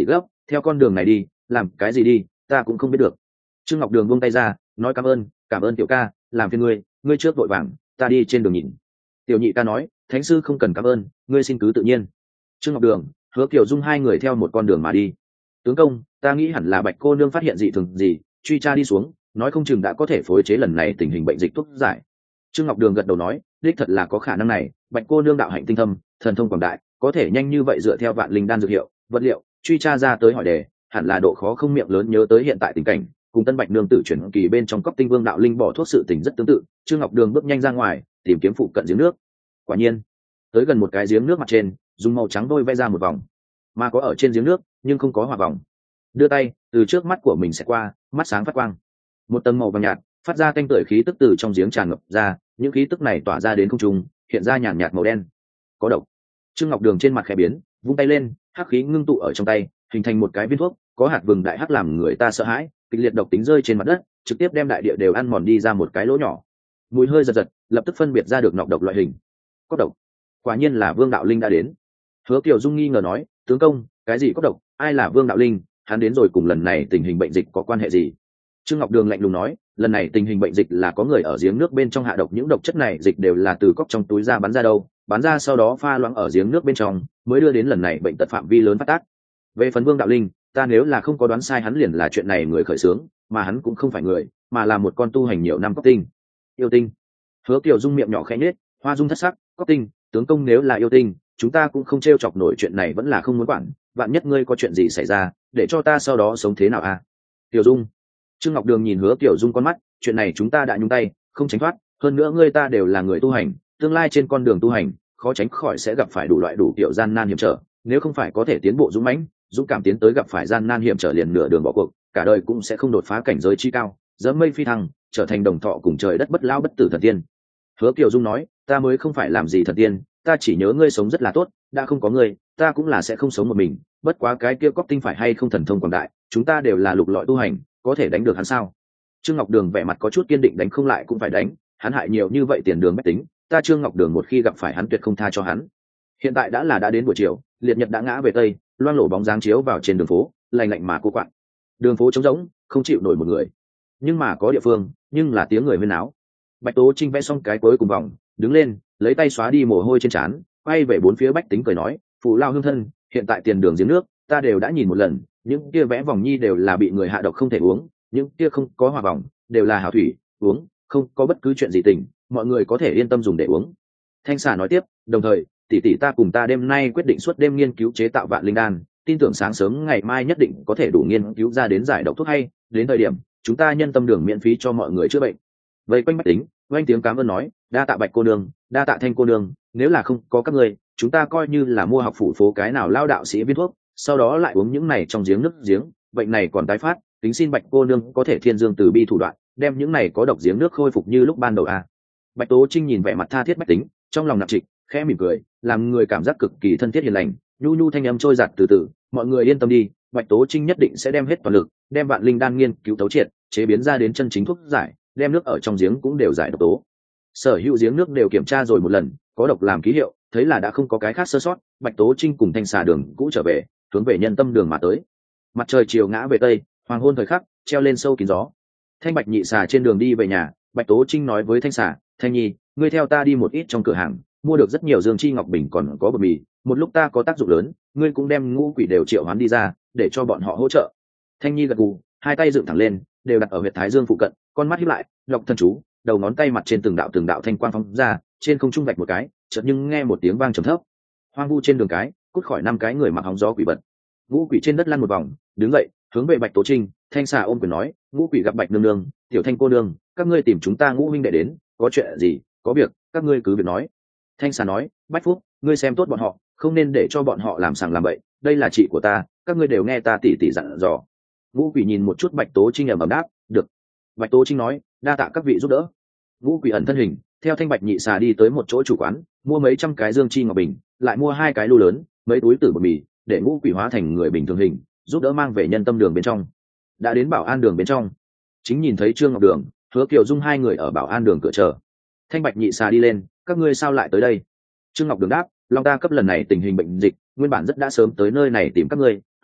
theo con đường này đi, làm cái gì đi ta cũng không biết được. Trương Ngọc Đường buông tay ra nói cảm ơn tiểu ca, làm phiền ngươi trước vội vàng, ta đi trên đường nhìn. Tiểu nhị ca nói thánh sư không cần cảm ơn, ngươi xin cứ tự nhiên. Trương Ngọc Đường, Hứa Kiều Dung hai người theo một con đường mà đi. Tướng công, ta nghĩ hẳn là Bạch cô nương phát hiện dị thường gì, truy tra đi xuống, nói không chừng đã có thể phối chế lần này tình hình bệnh dịch thuốc giải. Trương Ngọc Đường gật đầu nói đích thật là có khả năng này, Bạch cô nương đạo hạnh tinh thâm, thần thông quảng đại, có thể nhanh như vậy dựa theo vạn linh đan dược hiệu vật liệu truy tra ra tới hỏi đề, hẳn là độ khó không miệng lớn. Nhớ tới hiện tại tình cảnh cùng Tân Bạch nương tử chuyển kỳ bên trong cốc tinh vương đạo linh bỏ thuốc sự tình rất tương tự. Trương Ngọc Đường bước nhanh ra ngoài tìm kiếm phụ cận giếng nước. Quả nhiên tới gần một cái giếng nước mặt trên, dùng màu trắng đôi vẽ ra một vòng, mà có ở trên giếng nước nhưng không có hòa vòng. Đưa tay từ trước mắt của mình sẽ qua, mắt sáng phát quang, một tầng màu vàng nhạt phát ra canh tưởi khí tức từ trong giếng tràn ngập ra, những khí tức này tỏa ra đến không trung, hiện ra nhàn nhạt màu đen. Có độc. Trương Ngọc Đường trên mặt khẽ biến, vung tay lên, hắc khí ngưng tụ ở trong tay, hình thành một cái viên thuốc, có hạt vừng đại hắc làm người ta sợ hãi, kịch liệt độc tính rơi trên mặt đất, trực tiếp đem đại địa đều ăn mòn đi ra một cái lỗ nhỏ. Mùi hơi giật giật, lập tức phân biệt ra được nọc độc loại hình. Có độc. Quả nhiên là Vương đạo linh đã đến. Hứa Kiều Dung nghi ngờ nói tướng công, cái gì có độc, ai là Vương đạo linh, hắn đến rồi cùng lần này tình hình bệnh dịch có quan hệ gì? Trương Ngọc Đường lạnh lùng nói lần này tình hình bệnh dịch là có người ở giếng nước bên trong hạ độc, những độc chất này dịch đều là từ cốc trong túi ra bắn ra đâu, bắn ra sau đó pha loãng ở giếng nước bên trong, mới đưa đến lần này bệnh tật phạm vi lớn phát tác. Về phần Vương đạo linh, ta nếu là không có đoán sai hắn liền là chuyện này người khởi xướng, mà hắn cũng không phải người, mà là một con tu hành nhiều năm cốc tinh. Yêu tinh. Hứa Kiều Dung miệng nhỏ khẽ nhếch, hoa dung thất sắc, cốc tinh, tướng công nếu là yêu tinh, chúng ta cũng không trêu chọc nổi, chuyện này vẫn là không muốn quản, vạn nhất ngươi có chuyện gì xảy ra, để cho ta sau đó sống thế nào à? Kiều Dung. Trương Ngọc Đường nhìn Hứa Kiều Dung con mắt, chuyện này chúng ta đã nhúng tay, không tránh thoát, hơn nữa ngươi ta đều là người tu hành, tương lai trên con đường tu hành, khó tránh khỏi sẽ gặp phải đủ loại đủ kiểu gian nan hiểm trở, nếu không phải có thể tiến bộ dũng mãnh, dũng cảm tiến tới gặp phải gian nan hiểm trở liền nửa đường bỏ cuộc, cả đời cũng sẽ không đột phá cảnh giới chi cao, dẫm mây phi thăng, trở thành đồng thọ cùng trời đất bất lao bất tử thần tiên. Hứa Kiều Dung nói, ta mới không phải làm gì thần tiên, ta chỉ nhớ ngươi sống rất là tốt, đã không có ngươi, ta cũng là sẽ không sống một mình, bất quá cái kia cóc tinh phải hay không thần thông quảng đại, chúng ta đều là lục lọi tu hành, có thể đánh được hắn sao? Trương Ngọc Đường vẻ mặt có chút kiên định, đánh không lại cũng phải đánh, hắn hại nhiều như vậy tiền đường bách tính, ta Trương Ngọc Đường một khi gặp phải hắn tuyệt không tha cho hắn. Hiện tại đã đến buổi chiều, liệt nhật đã ngã về tây, loang lổ bóng dáng chiếu vào trên đường phố, lạnh lạnh mà cô quạnh. Đường phố trống rỗng, không chịu nổi một người, nhưng mà có địa phương, nhưng là tiếng người huyên náo. Bạch Tố Trinh vẽ xong cái cuối cùng vòng, đứng lên, lấy tay xóa đi mồ hôi trên trán, quay về bốn phía bách tính cười nói, phụ lao hương thân, hiện tại tiền đường giếng nước ta đều đã nhìn một lần, những kia vẽ vòng nhi đều là bị người hạ độc không thể uống, những kia không có hòa vòng đều là hảo thủy, uống không có bất cứ chuyện gì tình, mọi người có thể yên tâm dùng để uống. Thanh xà nói tiếp, đồng thời tỷ tỷ ta cùng ta đêm nay quyết định suốt đêm nghiên cứu chế tạo vạn linh đan, tin tưởng sáng sớm ngày mai nhất định có thể đủ nghiên cứu ra đến giải độc thuốc hay, đến thời điểm chúng ta nhân tâm đường miễn phí cho mọi người chữa bệnh. Vậy quanh bách tính oanh tiếng cảm ơn nói, đa tạ Bạch cô nương, đa tạ Thanh cô nương, nếu là không có các ngươi, chúng ta coi như là mua học phủ phố cái nào lao đạo sĩ viên thuốc, sau đó lại uống những này trong giếng nước giếng, bệnh này còn tái phát, tính xin Bạch cô nương có thể thiên dương từ bi thủ đoạn, đem những này có độc giếng nước khôi phục như lúc ban đầu à. Bạch Tố Trinh nhìn vẻ mặt tha thiết bách tính, trong lòng nặng trịch, khẽ mỉm cười, làm người cảm giác cực kỳ thân thiết hiền lành, nhu nhu thanh âm trôi giạt từ từ, mọi người yên tâm đi, Bạch Tố Trinh nhất định sẽ đem hết toàn lực, đem vạn linh đan nghiên cứu thấu triệt, chế biến ra đến chân chính thuốc giải, đem nước ở trong giếng cũng đều giải độc tố. Sở hữu giếng nước đều kiểm tra rồi một lần, có độc làm ký hiệu, thấy là đã không có cái khác sơ sót, Bạch Tố Trinh cùng Thanh xà đường cũ trở về, hướng về nhân tâm đường mà tới. Mặt trời chiều ngã về tây, hoàng hôn thời khắc, treo lên sâu kín gió. Thanh Bạch nhị xà trên đường đi về nhà, Bạch Tố Trinh nói với Thanh xà, Thanh nhi, ngươi theo ta đi một ít trong cửa hàng, mua được rất nhiều dương chi ngọc bình còn có bột mì, một lúc ta có tác dụng lớn, ngươi cũng đem ngũ quỷ đều triệu hoán đi ra, để cho bọn họ hỗ trợ. Thanh nhi gật gù, hai tay dựng thẳng lên, đều đặt ở huyệt thái dương phụ cận, con mắt híp lại, đọc thần chú, đầu ngón tay mặt trên từng đạo thanh quang phóng ra, trên không trung vạch một cái, chợt nhưng nghe một tiếng vang trầm thấp. Hoang vu trên đường cái, cút khỏi năm cái người mặc áo gió quỷ vật. Ngũ quỷ trên đất lăn một vòng, đứng dậy, hướng về Bạch Tố Trinh, Thanh xà ôm quyền nói, ngũ quỷ gặp Bạch nương nương, tiểu Thanh cô nương, các ngươi tìm chúng ta ngũ huynh đệ đến, có chuyện gì, có việc, các ngươi cứ việc nói. Thanh xà nói, Bách Phúc, ngươi xem tốt bọn họ, không nên để cho bọn họ làm sàng làm bậy, đây là chị của ta, các ngươi đều nghe ta tỉ tỉ dặn dò. Ngũ quỷ nhìn một chút Bạch Tố Trinh ầm ầm đáp, được. Bạch Tố Trinh nói, đa tạ các vị giúp đỡ. Ngũ quỷ ẩn thân hình, theo Thanh Bạch nhị xà đi tới một chỗ chủ quán, mua mấy trăm cái dương chi ngọc bình, lại mua 2 cái lu lớn, mấy túi tử bột mì, để ngũ quỷ hóa thành người bình thường hình, giúp đỡ mang về nhân tâm đường bên trong. Đã đến Bảo An đường bên trong, chính nhìn thấy Trương Ngọc Đường, Hứa Kiều Dung hai người ở Bảo An đường cửa chờ. Thanh Bạch nhị xà đi lên, các ngươi sao lại tới đây? Trương Ngọc Đường đáp, Long ta cấp lần này tình hình bệnh dịch, nguyên bản rất đã sớm tới nơi này tìm các ngươi,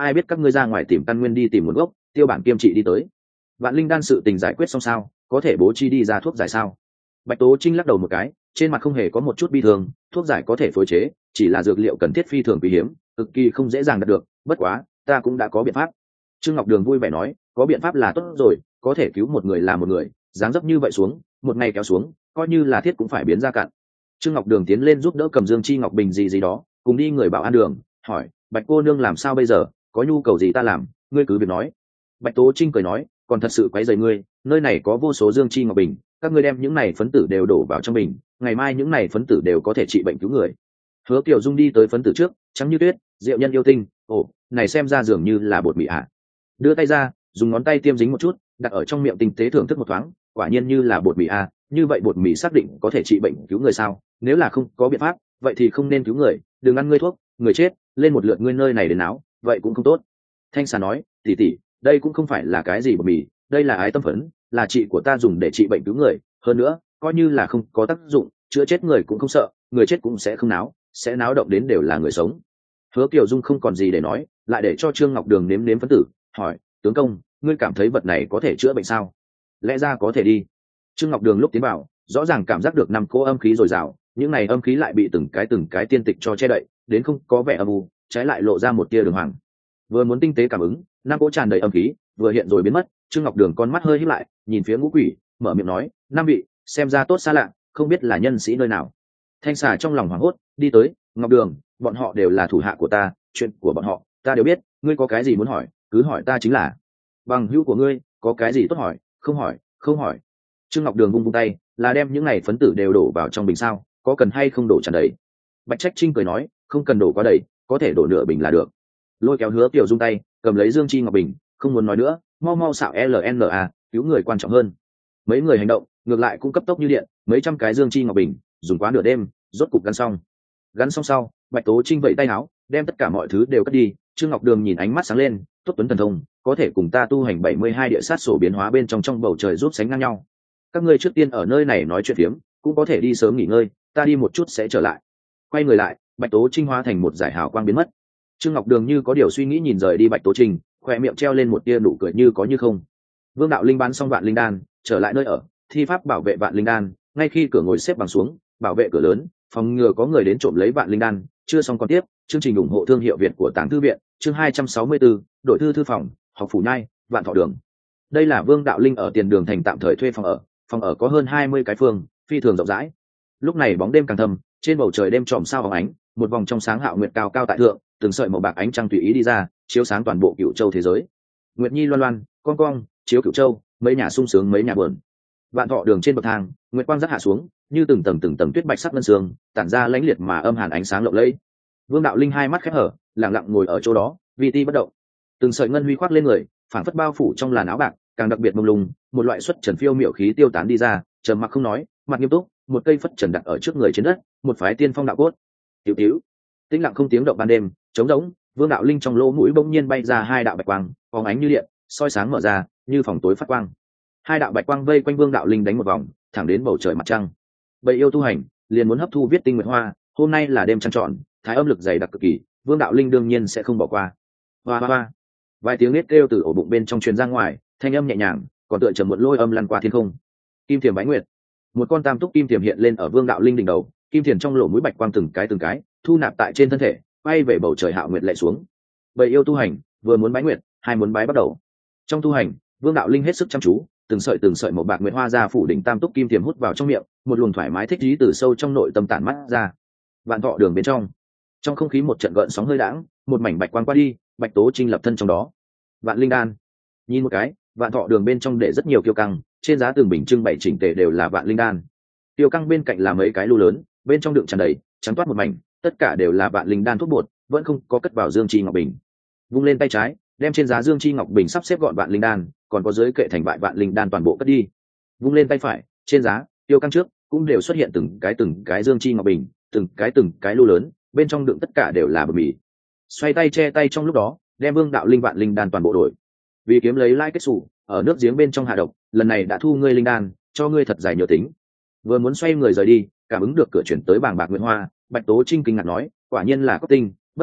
ai biết các ngươi ra ngoài tìm căn nguyên đi tìm nguồn gốc, tiêu bản kiêm trị đi tới. Vạn linh đan sự tình giải quyết xong sao, có thể bố trí đi ra thuốc giải sao? Bạch Tố Trinh lắc đầu một cái, trên mặt không hề có một chút bi thương. Thuốc giải có thể phối chế, chỉ là dược liệu cần thiết phi thường quý hiếm, cực kỳ không dễ dàng đạt được, bất quá ta cũng đã có biện pháp. Trương Ngọc Đường vui vẻ nói, có biện pháp là tốt rồi, có thể cứu một người là một người, dáng dấp như vậy xuống, một ngày kéo xuống, coi như là thiết cũng phải biến ra cạn. Trương Ngọc Đường tiến lên giúp đỡ cầm Dương Chi Ngọc Bình gì đó, cùng đi người bảo an đường, hỏi, Bạch cô nương làm sao bây giờ, có nhu cầu gì ta làm, ngươi cứ việc nói. Bạch Tố Trinh cười nói, còn thật sự quấy rầy ngươi, nơi này có vô số Dương Chi Ngọc Bình, các ngươi đem những này phấn tử đều đổ vào trong bình, ngày mai những này phấn tử đều có thể trị bệnh cứu người. Hứa Kiều Dung đi tới phấn tử trước, trắng như tuyết, diệu nhân yêu tinh, ồ, này xem ra dường như là bột mì ạ. Đưa tay ra, dùng ngón tay tiêm dính một chút, đặt ở trong miệng tinh tế thưởng thức một thoáng, quả nhiên như là bột mì a. Như vậy bột mì xác định có thể trị bệnh cứu người sao? Nếu là không có biện pháp, vậy thì không nên cứu người, đừng ăn ngươi thuốc, người chết, lên một lượt ngươi nơi này đến áo, vậy cũng không tốt. Thanh xà nói, tỷ tỷ, đây cũng không phải là cái gì bột mì, đây là ái tâm phấn, là chị của ta dùng để trị bệnh cứu người, hơn nữa, coi như là không có tác dụng, chữa chết người cũng không sợ, người chết cũng sẽ không náo, sẽ náo động đến đều là người sống. Hứa Kiều Dung không còn gì để nói, lại để cho Trương Ngọc Đường nếm nếm phấn tử, hỏi, tướng công, ngươi cảm thấy vật này có thể chữa bệnh sao? Lẽ ra có thể đi. Trương Ngọc Đường lúc tiến vào, rõ ràng cảm giác được năm cỗ âm khí dồi dào, những này âm khí lại bị từng cái tiên tịch cho che đậy, đến không có vẻ âm u, trái lại lộ ra một tia đường hoàng. Vừa muốn tinh tế cảm ứng, năm cỗ tràn đầy âm khí, vừa hiện rồi biến mất. Trương Ngọc Đường con mắt hơi híp lại, nhìn phía ngũ quỷ, mở miệng nói, năm vị, xem ra tốt xa lạ, không biết là nhân sĩ nơi nào. Thanh xà trong lòng hoảng hốt, đi tới, Ngọc Đường, bọn họ đều là thủ hạ của ta, chuyện của bọn họ ta đều biết, ngươi có cái gì muốn hỏi, cứ hỏi ta chính là. Bằng hữu của ngươi, có cái gì tốt hỏi, không hỏi, không hỏi. Trương Ngọc Đường vung vung tay, là đem những này phấn tử đều đổ vào trong bình sao, có cần hay không đổ tràn đầy? Bạch Trách Trinh cười nói, không cần đổ quá đầy, có thể đổ nửa bình là được. Lôi kéo Hứa Kiều Dung tay, cầm lấy Dương Chi Ngọc Bình, không muốn nói nữa, mau mau xạo LNA, cứu người quan trọng hơn. Mấy người hành động, ngược lại cũng cấp tốc như điện, mấy trăm cái Dương Chi Ngọc Bình, dùng quá nửa đêm, rốt cục gắn xong. Gắn xong sau, Bạch Tố Trinh vẫy tay áo, đem tất cả mọi thứ đều cất đi. Trương Ngọc Đường nhìn ánh mắt sáng lên, tốt tuấn thần thông, có thể cùng ta tu hành 72 địa sát sổ biến hóa bên trong bầu trời giúp sánh ngang nhau. Các ngươi trước tiên ở nơi này nói chuyện phiếm, cũng có thể đi sớm nghỉ ngơi, ta đi một chút sẽ trở lại. Quay người lại, Bạch Tố Trinh hóa thành một dải hào quang biến mất. Trương Ngọc Đường như có điều suy nghĩ nhìn rời đi Bạch Tố Trinh, khoe miệng treo lên một tia nụ cười như có như không. Vương Đạo Linh bán xong Vạn Linh Đan, trở lại nơi ở, thi pháp bảo vệ Vạn Linh Đan, ngay khi cửa ngồi xếp bằng xuống, bảo vệ cửa lớn, phòng ngừa có người đến trộm lấy Vạn Linh Đan. Chưa xong còn tiếp, chương trình ủng hộ thương hiệu Việt của Tàng Thư viện, chương 264, đội thư thư phòng, học phủ nhai, Vạn Thọ Đường. Đây là Vương Đạo Linh ở Tiền Đường thành tạm thời thuê phòng ở có hơn 20 cái phương, phi thường rộng rãi. Lúc này bóng đêm càng thâm, trên bầu trời đêm tròm sao hồng ánh, một vòng trong sáng hạo nguyệt cao cao tại thượng, từng sợi màu bạc ánh trăng tùy ý đi ra, chiếu sáng toàn bộ Cửu Châu thế giới. Nguyệt Nhi loan loan, con cong, chiếu Cửu Châu, mấy nhà sung sướng mấy nhà buồn. Vạn Thọ Đường trên bậc thang, nguyệt quang rất hạ xuống, như từng tầng tuyết bạch sắc ngân sương, tản ra lãnh liệt mà âm hàn ánh sáng lộng lẫy. Vương Đạo Linh hai mắt khép hở, lặng lặng ngồi ở chỗ đó, vi ti bất động. Từng sợi ngân huy khoác lên người, phảng phất bao phủ trong làn áo bạc, càng đặc biệt mông lung, một loại xuất trần phiêu miểu khí tiêu tán đi ra, trầm mặc không nói, mặt nghiêm túc, một cây phất trần đặt ở trước người trên đất, một phái tiên phong đạo cốt. Tiểu tiểu, tĩnh lặng không tiếng động ban đêm, trống rỗng, Vương Đạo Linh trong lỗ mũi bỗng nhiên bay ra hai đạo bạch quang, phóng ánh như điện, soi sáng mở ra, như phòng tối phát quang. Hai đạo bạch quang vây quanh Vương Đạo Linh đánh một vòng, thẳng đến bầu trời mặt trăng. Bầy yêu tu hành, liền muốn hấp thu viết tinh nguyệt hoa, hôm nay là đêm trăng tròn, thái âm lực dày đặc cực kỳ, Vương Đạo Linh đương nhiên sẽ không bỏ qua. Hoa hoa hoa, vài tiếng nết kêu từ ổ bụng bên trong truyền ra ngoài, thanh âm nhẹ nhàng, còn tựa trầm một lôi âm lăn qua thiên không. Kim thiềm bái nguyệt, một con tam túc kim thiềm hiện lên ở Vương Đạo Linh đỉnh đầu, kim thiềm trong lỗ mũi bạch quang từng cái thu nạp tại trên thân thể, bay về bầu trời hạo nguyệt lệ xuống. Bầy yêu tu hành, vừa muốn bái nguyệt, hai muốn bái bắt đầu. Trong tu hành, Vương Đạo Linh hết sức chăm chú, từng sợi màu bạc nguyệt hoa ra phủ đỉnh tam túc kim thiềm hút vào trong miệng, một luồng thoải mái thích ý từ sâu trong nội tâm tản mắt ra. Vạn Thọ Đường bên trong không khí một trận gợn sóng hơi đãng, một mảnh bạch quang qua đi, Bạch Tố Trinh lập thân trong đó. Vạn Linh Đan, nhìn một cái, Vạn Thọ Đường bên trong để rất nhiều kiêu căng, trên giá tường bình trưng bày chỉnh tề đều là Vạn Linh Đan. Kiêu căng bên cạnh là mấy cái lu lớn, bên trong đựng tràn đầy, trắng toát một mảnh, tất cả đều là Vạn Linh Đan thuốc bột, vẫn không có cất vào Dương Chi Ngọc Bình. Vung lên tay trái, đem trên giá Dương Chi Ngọc Bình sắp xếp gọn Vạn Linh Đan, còn có dưới kệ thành bại Vạn Linh Đan toàn bộ cất đi. Vung lên tay phải, trên giá, tiêu căng trước cũng đều xuất hiện từng cái Dương Chi Ngọc Bình, từng cái lu lớn, bên trong đựng tất cả đều là bột mì. Xoay tay che tay trong lúc đó, đem Vương Đạo Linh Vạn Linh Đan toàn bộ đổi. Vì kiếm lấy lãi kết sủ, ở nước giếng bên trong hạ độc, lần này đã thu ngươi linh đan, cho ngươi thật dài nhiều tính. Vừa muốn xoay người rời đi, cảm ứng được cửa chuyển tới bảng bạc nguyệt hoa, Bạch Tố Trinh kinh ngạc nói, quả nhiên là có tinh, bất quá,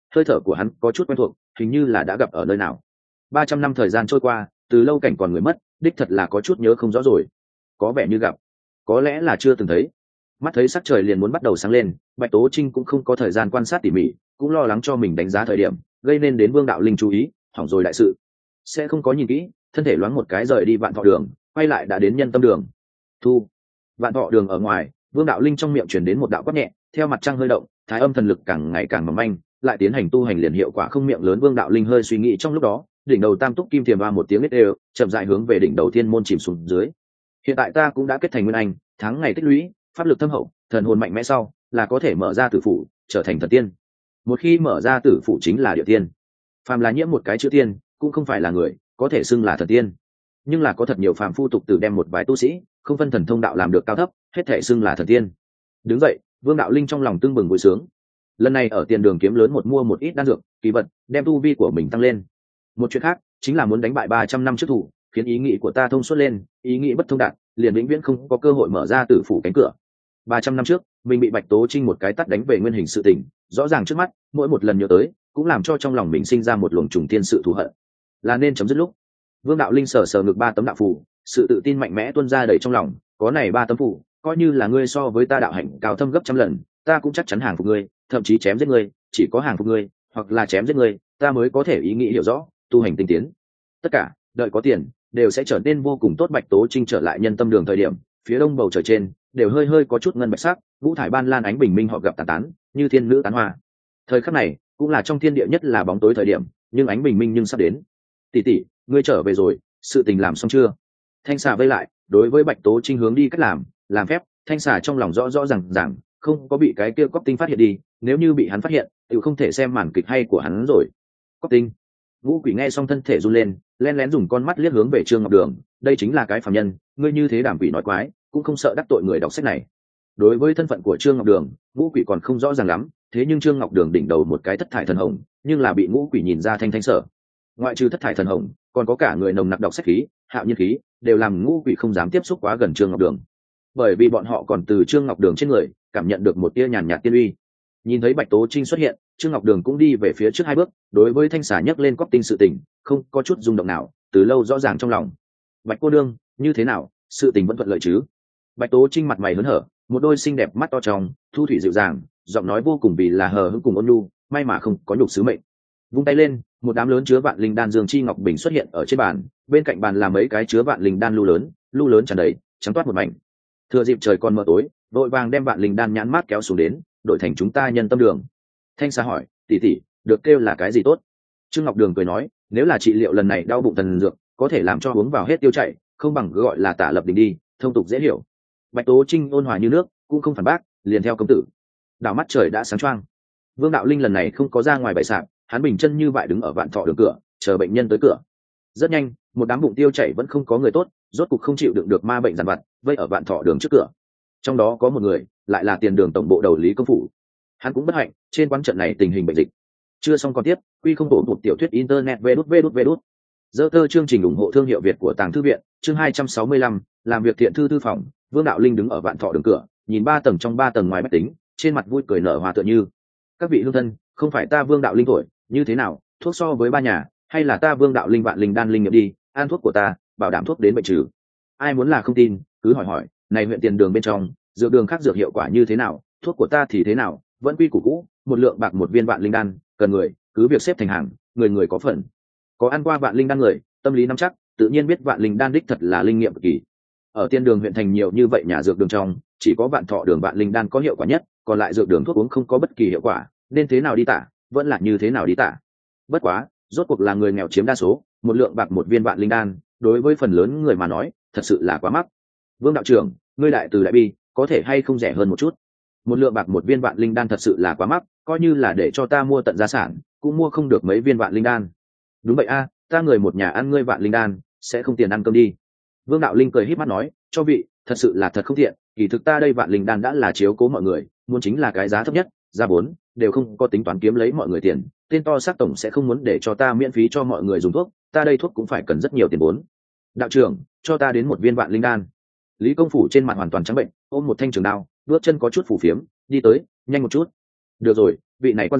hơi thở của hắn có chút quen thuộc, hình như là đã gặp ở nơi nào. 300 năm thời gian trôi qua, từ lâu cảnh còn người mất, đích thật là có chút nhớ không rõ rồi. Có vẻ như gặp, có lẽ là chưa từng thấy. Mắt thấy sắc trời liền muốn bắt đầu sáng lên, Bạch Tố Trinh cũng không có thời gian quan sát tỉ mỉ, cũng lo lắng cho mình đánh giá thời điểm, gây nên đến Vương Đạo Linh chú ý, hỏng rồi đại sự. Sẽ không có nhìn kỹ, thân thể loáng một cái rời đi Vạn Thọ Đường, quay lại đã đến Nhân Tâm Đường. Thu. Vạn Thọ Đường ở ngoài, Vương Đạo Linh trong miệng truyền đến một đạo quát nhẹ, theo mặt trăng hơi động, thái âm thần lực càng ngày càng mỏng manh, lại tiến hành tu hành liền hiệu quả không miệng lớn. Vương Đạo Linh hơi suy nghĩ trong lúc đó, đỉnh đầu tam túc kim thiềm va một tiếng lết đều, chậm rãi hướng về đỉnh đầu thiên môn chìm xuống dưới. Hiện tại ta cũng đã kết thành nguyên anh, tháng ngày tích lũy, pháp lực thâm hậu, thần hồn mạnh mẽ sau, là có thể mở ra tử phủ, trở thành thần tiên. Một khi mở ra tử phủ chính là địa tiên. Phàm là nhiễm một cái chữ tiên, cũng không phải là người, có thể xưng là thần tiên. Nhưng là có thật nhiều phàm phu tục tử đem một vài tu sĩ, không phân thần thông đạo làm được cao thấp, hết thể xưng là thần tiên. Đứng dậy, Vương Đạo Linh trong lòng tưng bừng vui sướng. Lần này ở tiền đường kiếm lớn mua một ít đan dược, kỳ vật, đem tu vi của mình tăng lên. Một chuyện khác, chính là muốn đánh bại 300 năm trước thủ, khiến ý nghĩ của ta thông suốt lên, ý nghĩ bất thông đạt, liền vĩnh viễn không có cơ hội mở ra tử phủ cánh cửa. 300 năm trước, mình bị Bạch Tố Trinh một cái tát đánh về nguyên hình sự tình, rõ ràng trước mắt, mỗi một lần nhớ tới, cũng làm cho trong lòng mình sinh ra một luồng trùng thiên sự thù hận. Là nên chấm dứt lúc. Vương Đạo Linh sờ ngực 3 tấm đạo phù, sự tự tin mạnh mẽ tuôn ra đầy trong lòng, có này 3 tấm phù, coi như là ngươi so với ta đạo hạnh cao thâm gấp trăm lần, ta cũng chắc chắn hàng phục ngươi, thậm chí chém giết ngươi, chỉ có hàng phục ngươi, hoặc là chém giết ngươi, ta mới có thể ý nghĩ hiểu rõ, tu hành tinh tiến. Tất cả, đợi có tiền, đều sẽ trở nên vô cùng tốt. Bạch Tố Trinh trở lại Nhân Tâm Đường thời điểm, phía đông bầu trời trên đều hơi có chút ngân bạch sắc, ngũ thải ban lan ánh bình minh họ gặp tàn tán, như thiên nữ tán hoa. Thời khắc này, cũng là trong thiên địa nhất là bóng tối thời điểm, nhưng ánh bình minh nhưng sắp đến. Tỷ tỷ, ngươi trở về rồi, sự tình làm xong chưa? Thanh xà vây lại, đối với Bạch Tố Trinh hướng đi cách làm phép. Thanh xà trong lòng rõ ràng không có bị cái kia cóc tinh phát hiện đi, nếu như bị hắn phát hiện, thì không thể xem màn kịch hay của hắn rồi. Cóc tinh. Ngũ Quỷ nghe xong thân thể run lên, lén lén dùng con mắt liếc hướng về Trương Ngọc Đường, đây chính là cái phàm nhân, ngươi như thế đảm quỷ nói quái, cũng không sợ đắc tội người đọc sách này. Đối với thân phận của Trương Ngọc Đường, Ngũ Quỷ còn không rõ ràng lắm, thế nhưng Trương Ngọc Đường đỉnh đầu một cái thất thải thần hồng, nhưng là bị Ngũ Quỷ nhìn ra thanh sở. Ngoại trừ thất thải thần hồng, còn có cả người nồng nặc đọc sách khí, hạo nhiên khí, đều làm Ngũ Quỷ không dám tiếp xúc quá gần Trương Ngọc Đường. Bởi vì bọn họ còn từ Trương Ngọc Đường trên người cảm nhận được một tia nhàn nhạt tiên uy. Nhìn thấy Bạch Tố Trinh xuất hiện, Trương Ngọc Đường cũng đi về phía trước 2 bước, đối với Thanh xà nhấc lên cóc tinh sự tình, không có chút rung động nào, từ lâu rõ ràng trong lòng. Bạch cô đương, như thế nào, sự tình vẫn thuận lợi chứ? Bạch Tố Trinh mặt mày hớn hở, một đôi xinh đẹp mắt to trong, thu thủy dịu dàng, giọng nói vô cùng vì là hờ hững cùng ôn nhu, may mà không có nhục sứ mệnh. Vung tay lên, một đám lớn chứa vạn linh đan dương chi ngọc bình xuất hiện ở trên bàn, bên cạnh bàn là mấy cái chứa vạn linh đan lu lớn tràn đầy, trắng toát một mảnh. Thừa dịp trời còn mờ tối, đội vàng đem vạn linh đan nhãn mát kéo xuống đến, đổi thành chúng ta Nhân Tâm Đường. Thanh xà hỏi, tỷ tỷ, được kêu là cái gì tốt? Trương Ngọc Đường cười nói, nếu là trị liệu lần này đau bụng thần dược, có thể làm cho uống vào hết tiêu chảy, không bằng cứ gọi là Tả Lập Đình đi, thông tục dễ hiểu. Bạch Tố Trinh ôn hòa như nước, cũng không phản bác, liền theo công tử. Đảo mắt trời đã sáng choang. Vương Đạo Linh lần này không có ra ngoài bày sạp, hắn bình chân như vậy đứng ở Vạn Thọ Đường cửa, chờ bệnh nhân tới cửa. Rất nhanh, một đám bụng tiêu chảy vẫn không có người tốt, rốt cục không chịu đựng được ma bệnh dằn vặt, vây ở Vạn Thọ Đường trước cửa. Trong đó có một người, lại là Tiền Đường tổng bộ đầu Lý Công Phủ. Hắn cũng bất hạnh, trên quán trận này tình hình bệnh dịch. Chưa xong còn tiếp, quy không bổ một tiểu thuyết internet vđvđvđ. Dơ tơ chương trình ủng hộ thương hiệu Việt của Tàng Thư viện, chương 265, làm việc thiện thư phòng. Vương Đạo Linh đứng ở Vạn Thọ Đường cửa, nhìn 3 tầng trong 3 tầng ngoài bách tính, trên mặt vui cười nở hòa tựa như. Các vị hương thân, không phải ta Vương Đạo Linh tuổi, như thế nào, thuốc so với 3 nhà, hay là ta Vương Đạo Linh vạn linh đan linh nghiệm đi, ăn thuốc của ta, bảo đảm thuốc đến bệnh trừ. Ai muốn là không tin, cứ hỏi, này huyện Tiền Đường bên trong, dược đường khác dược hiệu quả như thế nào, thuốc của ta thì thế nào, vẫn quy củ cũ, 1 lượng bạc 1 viên vạn linh đan, cần người, cứ việc xếp thành hàng, người có phần. Có ăn qua vạn linh đan người, tâm lý nắm chắc, tự nhiên biết vạn linh đan đích thật là linh nghiệm cực kỳ. Ở Tiền Đường huyện thành nhiều như vậy nhà dược đường trong, chỉ có Vạn Thọ Đường vạn linh đan có hiệu quả nhất, còn lại dược đường thuốc uống không có bất kỳ hiệu quả, nên thế nào đi tả, vẫn là như thế nào đi tả. Bất quá, rốt cuộc là người nghèo chiếm đa số, 1 lượng bạc 1 viên vạn linh đan, đối với phần lớn người mà nói, thật sự là quá mắc. Vương đạo trưởng, ngươi đại từ đại bi, có thể hay không rẻ hơn một chút? 1 lượng bạc 1 viên vạn linh đan thật sự là quá mắc, coi như là để cho ta mua tận gia sản, cũng mua không được mấy viên vạn linh đan. Đúng vậy a, ta người một nhà ăn ngươi vạn linh đan, sẽ không tiền ăn cơm đi. Vương Đạo Linh cười híp mắt nói, cho vị, thật sự là thật không tiện, kỳ thực ta đây vạn linh đan đã là chiếu cố mọi người, muốn chính là cái giá thấp nhất, giá 4, đều không có tính toán kiếm lấy mọi người tiền, tên to xác tổng sẽ không muốn để cho ta miễn phí cho mọi người dùng thuốc, ta đây thuốc cũng phải cần rất nhiều tiền vốn. Đạo trưởng, cho ta đến 1 viên vạn linh đan. Lý Công Phủ trên mặt hoàn toàn trắng bệnh, ôm một thanh trường đao, bước chân có chút phù phiếm, đi tới, nhanh một chút. Được rồi, vị này quan gia,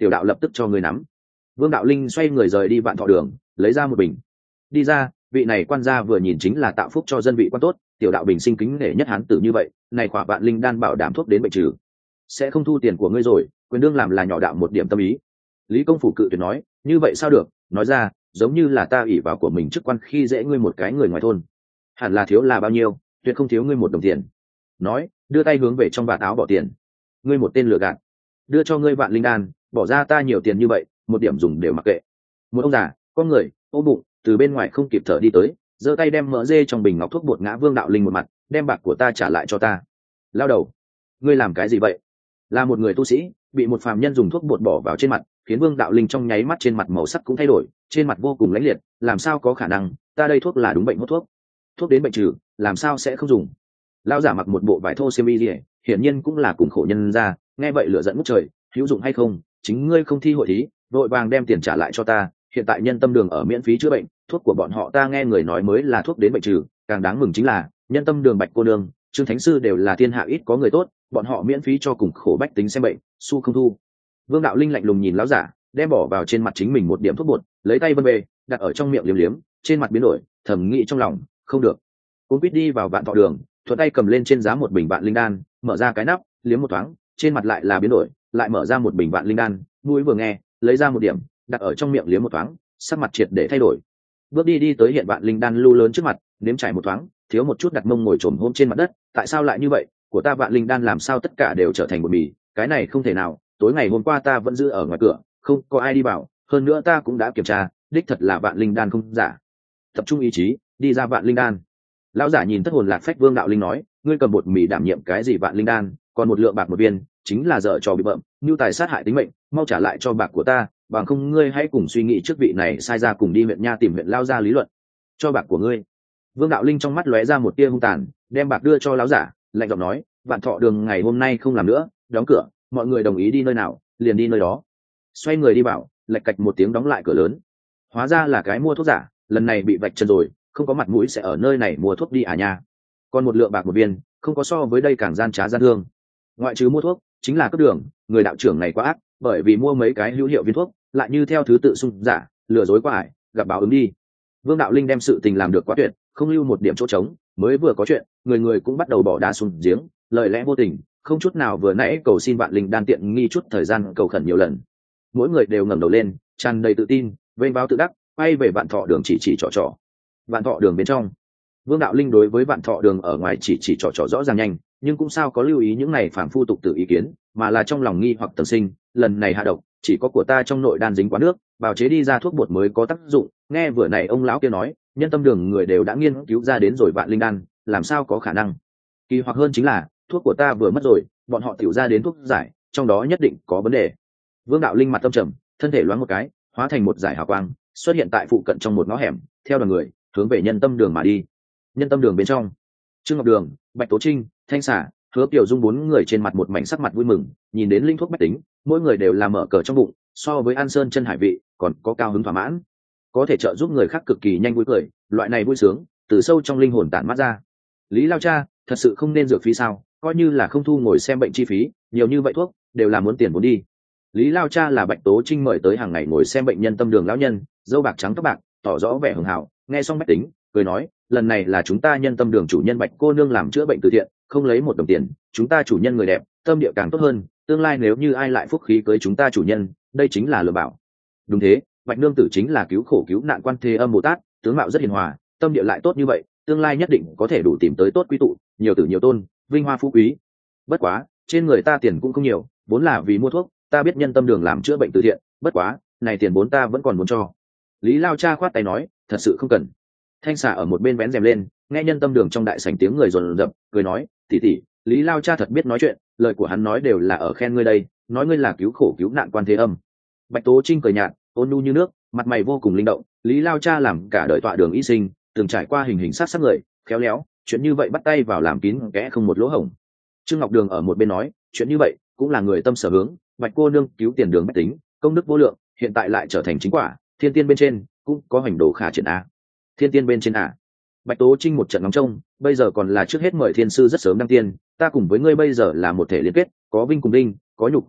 tiểu đạo lập tức cho ngươi nắm. Vương Đạo Linh xoay người rời đi Vạn Thọ Đường, lấy ra một bình. Đi ra, vị này quan gia vừa nhìn chính là tạo phúc cho dân vị quan tốt, tiểu đạo bình sinh kính nể nhất hán tử như vậy, này khỏa vạn linh đan bảo đảm thuốc đến bệnh trừ. Sẽ không thu tiền của ngươi rồi, quyền đương làm là nhỏ đạo một điểm tâm ý. Lý Công Phủ cự tuyệt nói, như vậy sao được, nói ra, giống như là ta ỷ vào của mình chức quan khi dễ ngươi một cái người ngoài thôn. Hẳn là thiếu là bao nhiêu, tuyệt không thiếu ngươi một đồng tiền. Nói, đưa tay hướng về trong vạt áo bỏ tiền. Ngươi một tên lừa gạt, đưa cho ngươi vạn linh đan, bỏ ra ta nhiều tiền như vậy, một điểm dùng đều mặc kệ. Một ông già, con người, ôm bụng, từ bên ngoài không kịp thở đi tới, giơ tay đem mỡ dê trong bình ngọc thuốc bột ngã Vương Đạo Linh một mặt, đem bạc của ta trả lại cho ta. Lao đầu, ngươi làm cái gì vậy? Là một người tu sĩ, bị một phàm nhân dùng thuốc bột bỏ vào trên mặt, khiến Vương Đạo Linh trong nháy mắt trên mặt màu sắc cũng thay đổi, trên mặt vô cùng lãnh liệt, làm sao có khả năng, ta đây thuốc là đúng bệnh hốt thuốc, thuốc đến bệnh trừ, làm sao sẽ không dùng? Lão giả mặc một bộ vải thô xiêm y liễu, hiển nhiên cũng là cùng khổ nhân ra, nghe vậy lửa giận ngút trời, hữu dụng hay không, chính ngươi không thi hội thí, vội vàng đem tiền trả lại cho ta, hiện tại Nhân Tâm Đường ở miễn phí chữa bệnh, thuốc của bọn họ ta nghe người nói mới là thuốc đến bệnh trừ, càng đáng mừng chính là Nhân Tâm Đường Bạch cô nương, Trương Thánh sư đều là thiên hạ ít có người tốt, bọn họ miễn phí cho cùng khổ bách tính xem bệnh, xu không thu. Vương Đạo Linh lạnh lùng nhìn lão giả, đem bỏ vào trên mặt chính mình một điểm thuốc bột, lấy tay vân về, đặt ở trong miệng liếm liếm, trên mặt biến đổi, thầm nghĩ trong lòng, không được. Cuốn quýt đi vào Vạn Thọ Đường, thuận tay cầm lên trên giá một bình vạn linh đan, mở ra cái nắp, liếm một thoáng, trên mặt lại là biến đổi, lại mở ra một bình vạn linh đan, mũi vừa nghe, lấy ra một điểm, đặt ở trong miệng liếm một thoáng, sắc mặt triệt để thay đổi. Bước đi tới hiện vạn linh đan lưu lớn trước mặt, nếm trải một thoáng, thiếu một chút đặt mông ngồi trồm hôm trên mặt đất, tại sao lại như vậy, của ta vạn linh đan làm sao tất cả đều trở thành bột mì, cái này không thể nào, tối ngày hôm qua ta vẫn giữ ở ngoài cửa, không có ai đi vào, hơn nữa ta cũng đã kiểm tra, đích thật là vạn linh đan không giả. Tập trung ý chí, đi ra vạn linh đan. Lão giả nhìn thất hồn lạc phách Vương Đạo Linh nói, ngươi cầm bột mì đảm nhiệm cái gì vạn linh đan, còn một lượng bạc một viên, chính là dở trò bị bợm, nhu tài sát hại tính mệnh, mau trả lại cho bạc của ta, bằng không ngươi hãy cùng suy nghĩ trước vị này sai ra cùng đi huyện nha tìm huyện lao ra lý luận. Cho bạc của ngươi. Vương Đạo Linh trong mắt lóe ra một tia hung tàn, đem bạc đưa cho lão giả, lạnh giọng nói, Vạn Thọ Đường ngày hôm nay không làm nữa, đóng cửa, mọi người đồng ý đi nơi nào, liền đi nơi đó. Xoay người đi bảo, lạch cạch một tiếng đóng lại cửa lớn. Hóa ra là cái mua thuốc giả, lần này bị vạch chân rồi, không có mặt mũi sẽ ở nơi này mua thuốc đi à nha. Còn một lượng bạc một viên, không có so với đây càng gian trá gian thương. Ngoại trừ mua thuốc, chính là cướp đường, người đạo trưởng này quá ác, bởi vì mua mấy cái hữu hiệu viên thuốc, lại như theo thứ tự xung giả, lừa dối qua ải, gặp báo ứng đi. Vương Đạo Linh đem sự tình làm được quá tuyệt, không lưu một điểm chỗ trống, mới vừa có chuyện, người người cũng bắt đầu bỏ đá xuống giếng, lời lẽ vô tình, không chút nào vừa nãy cầu xin vạn linh đan tiện nghi chút thời gian cầu khẩn nhiều lần. Mỗi người đều ngẩng đầu lên, tràn đầy tự tin, vênh váo tự đắc, quay về Vạn Thọ Đường chỉ trỏ. Vạn Thọ Đường bên trong, Vương Đạo Linh đối với Vạn Thọ Đường ở ngoài chỉ trỏ rõ ràng nhanh, nhưng cũng sao có lưu ý những này phản phu tục tử ý kiến, mà là trong lòng nghi hoặc tầng sinh, lần này hạ độc, chỉ có của ta trong nội đan dính quá nước, bào chế đi ra thuốc bột mới có tác dụng, nghe vừa này ông lão kia nói, Nhân Tâm Đường người đều đã nghiên cứu ra đến rồi vạn linh đan, làm sao có khả năng? Kỳ hoặc hơn chính là, thuốc của ta vừa mất rồi, bọn họ tiểu ra đến thuốc giải, trong đó nhất định có vấn đề. Vương Đạo Linh mặt tâm trầm, thân thể loáng một cái, hóa thành một giải hào quang, xuất hiện tại phụ cận trong một ngõ hẻm, theo đoàn người hướng về Nhân Tâm Đường mà đi. Nhân Tâm Đường bên trong, Trương Ngọc Đường, Bạch Tố Trinh, Thanh Xả, Hứa Kiều Dung bốn người trên mặt một mảnh sắc mặt vui mừng, nhìn đến linh thuốc bách tính, mỗi người đều làm mở cờ trong bụng, so với An Sơn chân hải vị, còn có cao hứng thỏa mãn, có thể trợ giúp người khác cực kỳ nhanh vui cười, loại này vui sướng từ sâu trong linh hồn tản mát ra. Lý Lao Cha, thật sự không nên dược phí sao? Coi như là không thu ngồi xem bệnh chi phí, nhiều như vậy thuốc đều là muốn tiền vốn đi. Lý Lao Cha là Bạch Tố Trinh mời tới hàng ngày ngồi xem bệnh Nhân Tâm Đường lão nhân, dâu bạc trắng tóc bạc, tỏ rõ vẻ hưởng hảo, nghe xong bách tính, cười nói, lần này là chúng ta Nhân Tâm Đường chủ nhân Bạch cô nương làm chữa bệnh từ thiện, không lấy một đồng tiền, chúng ta chủ nhân người đẹp, tâm địa càng tốt hơn, tương lai nếu như ai lại phúc khí cưới chúng ta chủ nhân, đây chính là lừa bảo. Đúng thế, Bạch nương tử chính là cứu khổ cứu nạn Quan Thế Âm Bồ Tát, tướng mạo rất hiền hòa, tâm địa lại tốt như vậy, tương lai nhất định có thể đủ tìm tới tốt quý tụ, nhiều tử nhiều tôn, vinh hoa phú quý. Bất quá, trên người ta tiền cũng không nhiều, vốn là vì mua thuốc, ta biết Nhân Tâm Đường làm chữa bệnh từ thiện, bất quá, này tiền vốn ta vẫn còn muốn cho. Lý Lao Cha khoát tay nói, thật sự không cần. Thanh Xà ở một bên vén rèm lên, nghe Nhân Tâm Đường trong đại sảnh tiếng người rồn rập, cười nói, tỷ tỷ, Lý Lao Cha thật biết nói chuyện, lời của hắn nói đều là ở khen ngươi đây, nói ngươi là cứu khổ cứu nạn Quan Thế Âm. Bạch Tố Trinh cười nhạt, ôn nhu như nước, mặt mày vô cùng linh động. Lý Lao Cha làm cả đời tọa đường y sinh, từng trải qua hình sắc người, khéo léo, chuyện như vậy bắt tay vào làm kín kẽ không một lỗ hổng. Trương Ngọc Đường ở một bên nói, chuyện như vậy cũng là người tâm sở hướng, Bạch cô nương cứu tiền đường bách tính, công đức vô lượng, hiện tại lại trở thành chính quả, thiên tiên bên trên cũng có hành đồ khả triển a. Thiên tiên bên trên à? Bạch Tố Trinh một trận ngóng trông, bây giờ còn là trước hết mời thiên sư rất sớm đăng tiên, ta cùng với ngươi bây giờ là một thể liên kết, có vinh cùng đinh, có nhục cùng nhục,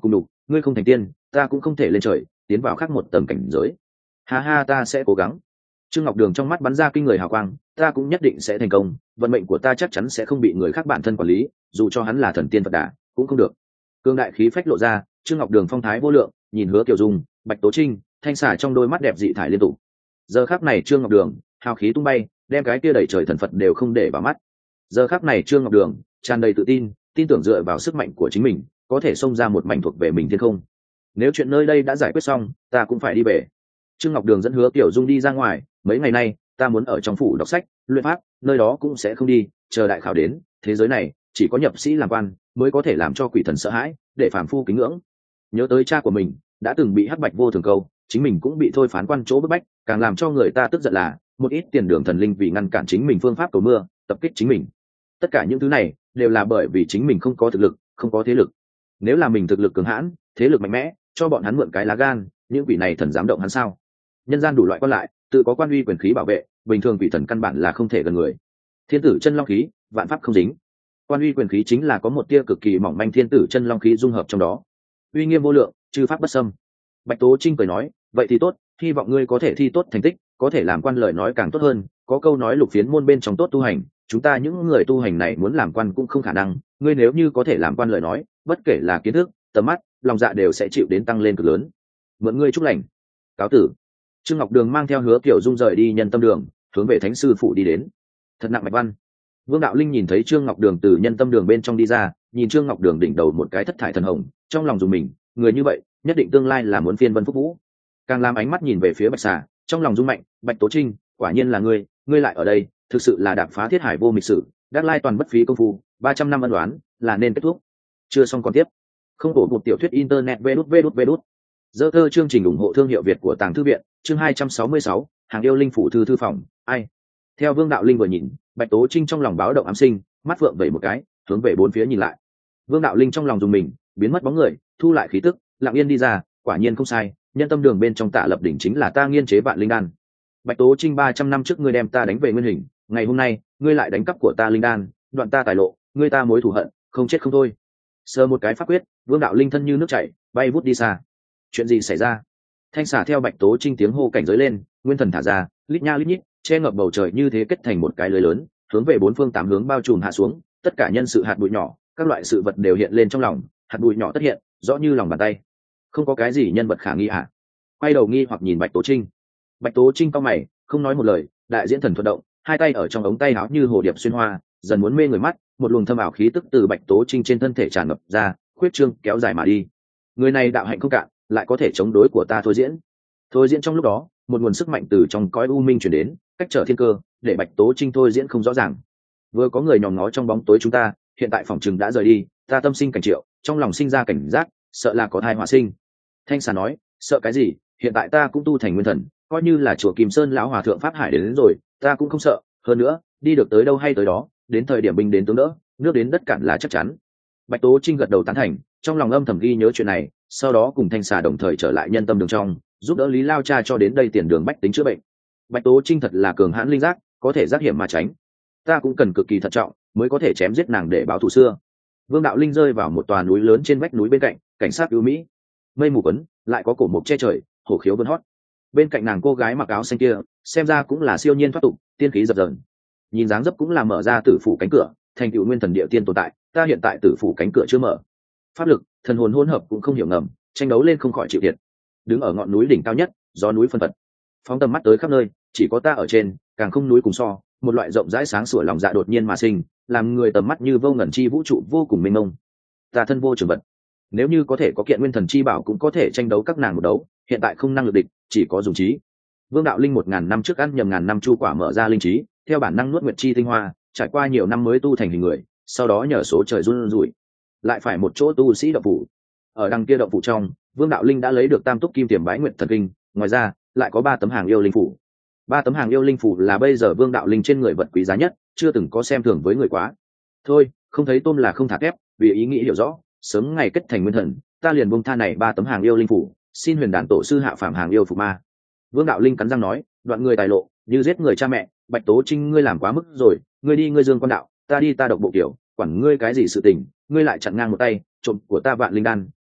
ngươi không thành tiên ta cũng không thể lên trời tiến vào khác một tầng cảnh giới. Ha ha, ta sẽ cố gắng. Trương Ngọc Đường trong mắt bắn ra kinh người hào quang, ta cũng nhất định sẽ thành công, vận mệnh của ta chắc chắn sẽ không bị người khác bản thân quản lý, dù cho hắn là thần tiên Phật Đà cũng không được. Cương đại khí phách lộ ra, Trương Ngọc Đường phong thái vô lượng, nhìn Hứa Kiều Dung, Bạch Tố Trinh, thanh xà trong đôi mắt đẹp dị thải liên tục. Giờ khắc này Trương Ngọc Đường hào khí tung bay, đem cái kia đầy trời thần Phật đều không để vào mắt. Giờ khắc này Trương Ngọc Đường tràn đầy tự tin, tin tưởng dựa vào sức mạnh của chính mình có thể xông ra một mảnh thuộc về mình thiên không. Nếu chuyện nơi đây đã giải quyết xong, ta cũng phải đi về. Trương Ngọc Đường dẫn Hứa Kiều Dung đi ra ngoài, mấy ngày nay ta muốn ở trong phủ đọc sách luyện pháp, nơi đó cũng sẽ không đi, chờ đại khảo đến, thế giới này chỉ có nhập sĩ làm quan mới có thể làm cho quỷ thần sợ hãi, để phàm phu kính ngưỡng. Nhớ tới cha của mình đã từng bị hắc bạch vô thường câu, chính mình cũng bị thôi phán quan chỗ bức bách, càng làm cho người ta tức giận là một ít tiền đường thần linh vì ngăn cản chính mình phương pháp cầu mưa tập kích chính mình. Tất cả những thứ này đều là bởi vì chính mình không có thực lực, không có thế lực. Nếu là mình thực lực cường hãn, thế lực mạnh mẽ, cho bọn hắn mượn cái lá gan, những quỷ này thần dám động hắn sao? Nhân gian đủ loại quan lại, tự có quan uy quyền khí bảo vệ, bình thường quỷ thần căn bản là không thể gần người. Thiên tử chân long khí, vạn pháp không dính. Quan uy quyền khí chính là có một tia cực kỳ mỏng manh thiên tử chân long khí dung hợp trong đó, uy nghiêm vô lượng, chư pháp bất xâm. Bạch Tố Trinh cười nói, vậy thì tốt, hy vọng ngươi có thể thi tốt thành tích, có thể làm quan lời nói càng tốt hơn. Có câu nói lục phiến môn bên trong tốt tu hành, chúng ta những người tu hành này muốn làm quan cũng không khả năng. Ngươi nếu như có thể làm quan lời nói, bất kể là kiến thức, tầm mắt, lòng dạ đều sẽ chịu đến tăng lên cực lớn. Mượn ngươi chúc lành. Cáo tử. Trương Ngọc Đường mang theo Hứa Kiều Dung rời đi Nhân Tâm Đường, hướng về Thánh sư phủ đi đến. Thật nặng mạch văn. Vương Đạo Linh nhìn thấy Trương Ngọc Đường từ Nhân Tâm Đường bên trong đi ra, nhìn Trương Ngọc Đường đỉnh đầu một cái thất thải thần hồng, trong lòng dùng mình, người như vậy nhất định tương lai là muốn phiên vân phúc vũ. Càng làm ánh mắt nhìn về phía Bạch Xà, trong lòng rung mạnh, Bạch Tố Trinh, quả nhiên là ngươi lại ở đây, thực sự là đạp phá thiết hải vô mịch sử, đắc lai toàn bất phí công phu, 300 năm ân đoán là nên kết thúc. Chưa xong còn tiếp. Không hổ một tiểu thuyết internet vê đút. Dơ thơ chương trình ủng hộ thương hiệu Việt của Tàng Thư Viện, chương 266, hàng yêu linh phủ thư phòng, ai. Theo Vương Đạo Linh vừa nhìn, Bạch Tố Trinh trong lòng báo động ám sinh, mắt phượng vẩy một cái, hướng về bốn phía nhìn lại. Vương Đạo Linh trong lòng dùng mình, biến mất bóng người, thu lại khí tức, lặng yên đi ra, quả nhiên không sai, Nhân Tâm Đường bên trong Tạ Lập đỉnh chính là ta nghiên chế vạn linh đan. Bạch Tố Trinh 300 năm trước ngươi đem ta đánh về nguyên hình, ngày hôm nay ngươi lại đánh cắp của ta linh đan, đoạn ta tài lộ, ngươi ta mối thù hận, không chết không thôi. Sờ một cái pháp quyết, Vương Đạo Linh thân như nước chảy, bay vút đi xa. Chuyện gì xảy ra? Thanh xà theo Bạch Tố Trinh tiếng hô cảnh giới lên, nguyên thần thả ra, lít nha lít nhít, che ngập bầu trời như thế kết thành một cái lưới lớn, hướng về bốn phương tám hướng bao trùm hạ xuống. Tất cả nhân sự hạt bụi nhỏ, các loại sự vật đều hiện lên trong lòng, hạt bụi nhỏ tất hiện, rõ như lòng bàn tay. Không có cái gì nhân vật khả nghi à? Quay đầu nghi hoặc nhìn Bạch Tố Trinh. Bạch Tố Trinh cau mày, không nói một lời, đại diễn thần thuật động, hai tay ở trong ống tay áo như hồ điệp xuyên hoa, dần muốn mê người mắt, một luồng thâm ảo khí tức từ Bạch Tố Trinh trên thân thể tràn ngập ra, khuyết trương kéo dài mà đi. Người này đạo hạnh không cạn, lại có thể chống đối của ta thôi diễn. Thôi diễn trong lúc đó, một nguồn sức mạnh từ trong cõi u minh truyền đến, cách trở thiên cơ, để Bạch Tố Trinh thôi diễn không rõ ràng. Vừa có người nhòm ngó trong bóng tối chúng ta, hiện tại phòng trừng đã rời đi, ta tâm sinh cảnh triệu, trong lòng sinh ra cảnh giác, sợ là có thai họa sinh. Thanh xà nói, sợ cái gì, hiện tại ta cũng tu thành nguyên thần, coi như là chùa Kim Sơn lão hòa thượng pháp hải đến rồi, ta cũng không sợ, hơn nữa, đi được tới đâu hay tới đó, đến thời điểm binh đến tướng đỡ, nước đến đất cạn là chắc chắn. Bạch Tố Trinh gật đầu tán thành, trong lòng âm thầm ghi nhớ chuyện này, sau đó cùng Thanh xà đồng thời trở lại Nhân Tâm Đường trong, giúp đỡ Lý Lao Cha cho đến đây tiền đường bách tính chữa bệnh. Bạch Tố Trinh thật là cường hãn linh giác, có thể giác hiểm mà tránh. Ta cũng cần cực kỳ thận trọng, mới có thể chém giết nàng để báo thù xưa. Vương Đạo Linh rơi vào một tòa núi lớn trên vách núi bên cạnh, cảnh sát ưu mỹ, mây mù quấn, lại có cổ mục che trời, hổ khiếu vân hót. Bên cạnh nàng cô gái mặc áo xanh kia, xem ra cũng là siêu nhiên thoát tục, tiên khí dập dờn. Nhìn dáng dấp cũng là mở ra tử phủ cánh cửa, thành tựu nguyên thần địa tiên tồn tại. Ta hiện tại tử phủ cánh cửa chưa mở, pháp lực, thần hồn hỗn hợp cũng không hiểu ngầm, tranh đấu lên không khỏi chịu thiệt. Đứng ở ngọn núi đỉnh cao nhất, gió núi phân phật, phóng tầm mắt tới khắp nơi, chỉ có ta ở trên, càng không núi cùng so, một loại rộng rãi sáng sủa lòng dạ đột nhiên mà sinh, làm người tầm mắt như vô ngần chi vũ trụ vô cùng mênh mông. Ta thân vô trường vật, nếu như có thể có kiện nguyên thần chi bảo cũng có thể tranh đấu các nàng một đấu, hiện tại không năng lực địch, chỉ có dùng trí. Vương Đạo Linh 1000 năm trước ăn nhầm ngàn năm chu quả mở ra linh trí, theo bản năng nuốt nguyệt chi tinh hoa, trải qua nhiều năm mới tu thành hình người, sau đó nhờ số trời run rủi, lại phải một chỗ tu sĩ động phủ. Ở đằng kia động phủ trong, Vương Đạo Linh đã lấy được Tam Túc Kim Tiềm Bái Nguyệt Thần Kinh, ngoài ra lại có 3 tấm hàng yêu linh phủ. 3 tấm hàng yêu linh phủ là bây giờ Vương Đạo Linh trên người vật quý giá nhất, chưa từng có xem thường với người quá. Thôi, không thấy tôm là không thả thép, vì ý nghĩ hiểu rõ, sớm ngày kết thành nguyên thần, ta liền buông tha này 3 tấm hàng yêu linh phủ, xin Huyền Đản tổ sư hạ phàm hàng yêu phục ma. Vương Đạo Linh cắn răng nói, đoạn người tài lộ, như giết người cha mẹ, Bạch Tố Trinh ngươi làm quá mức rồi, ngươi đi ngươi dương quan đạo, ta đi ta độc bộ kiểu, quản ngươi cái gì sự tình, ngươi lại chặn ngang một tay, trộm của ta vạn linh đan,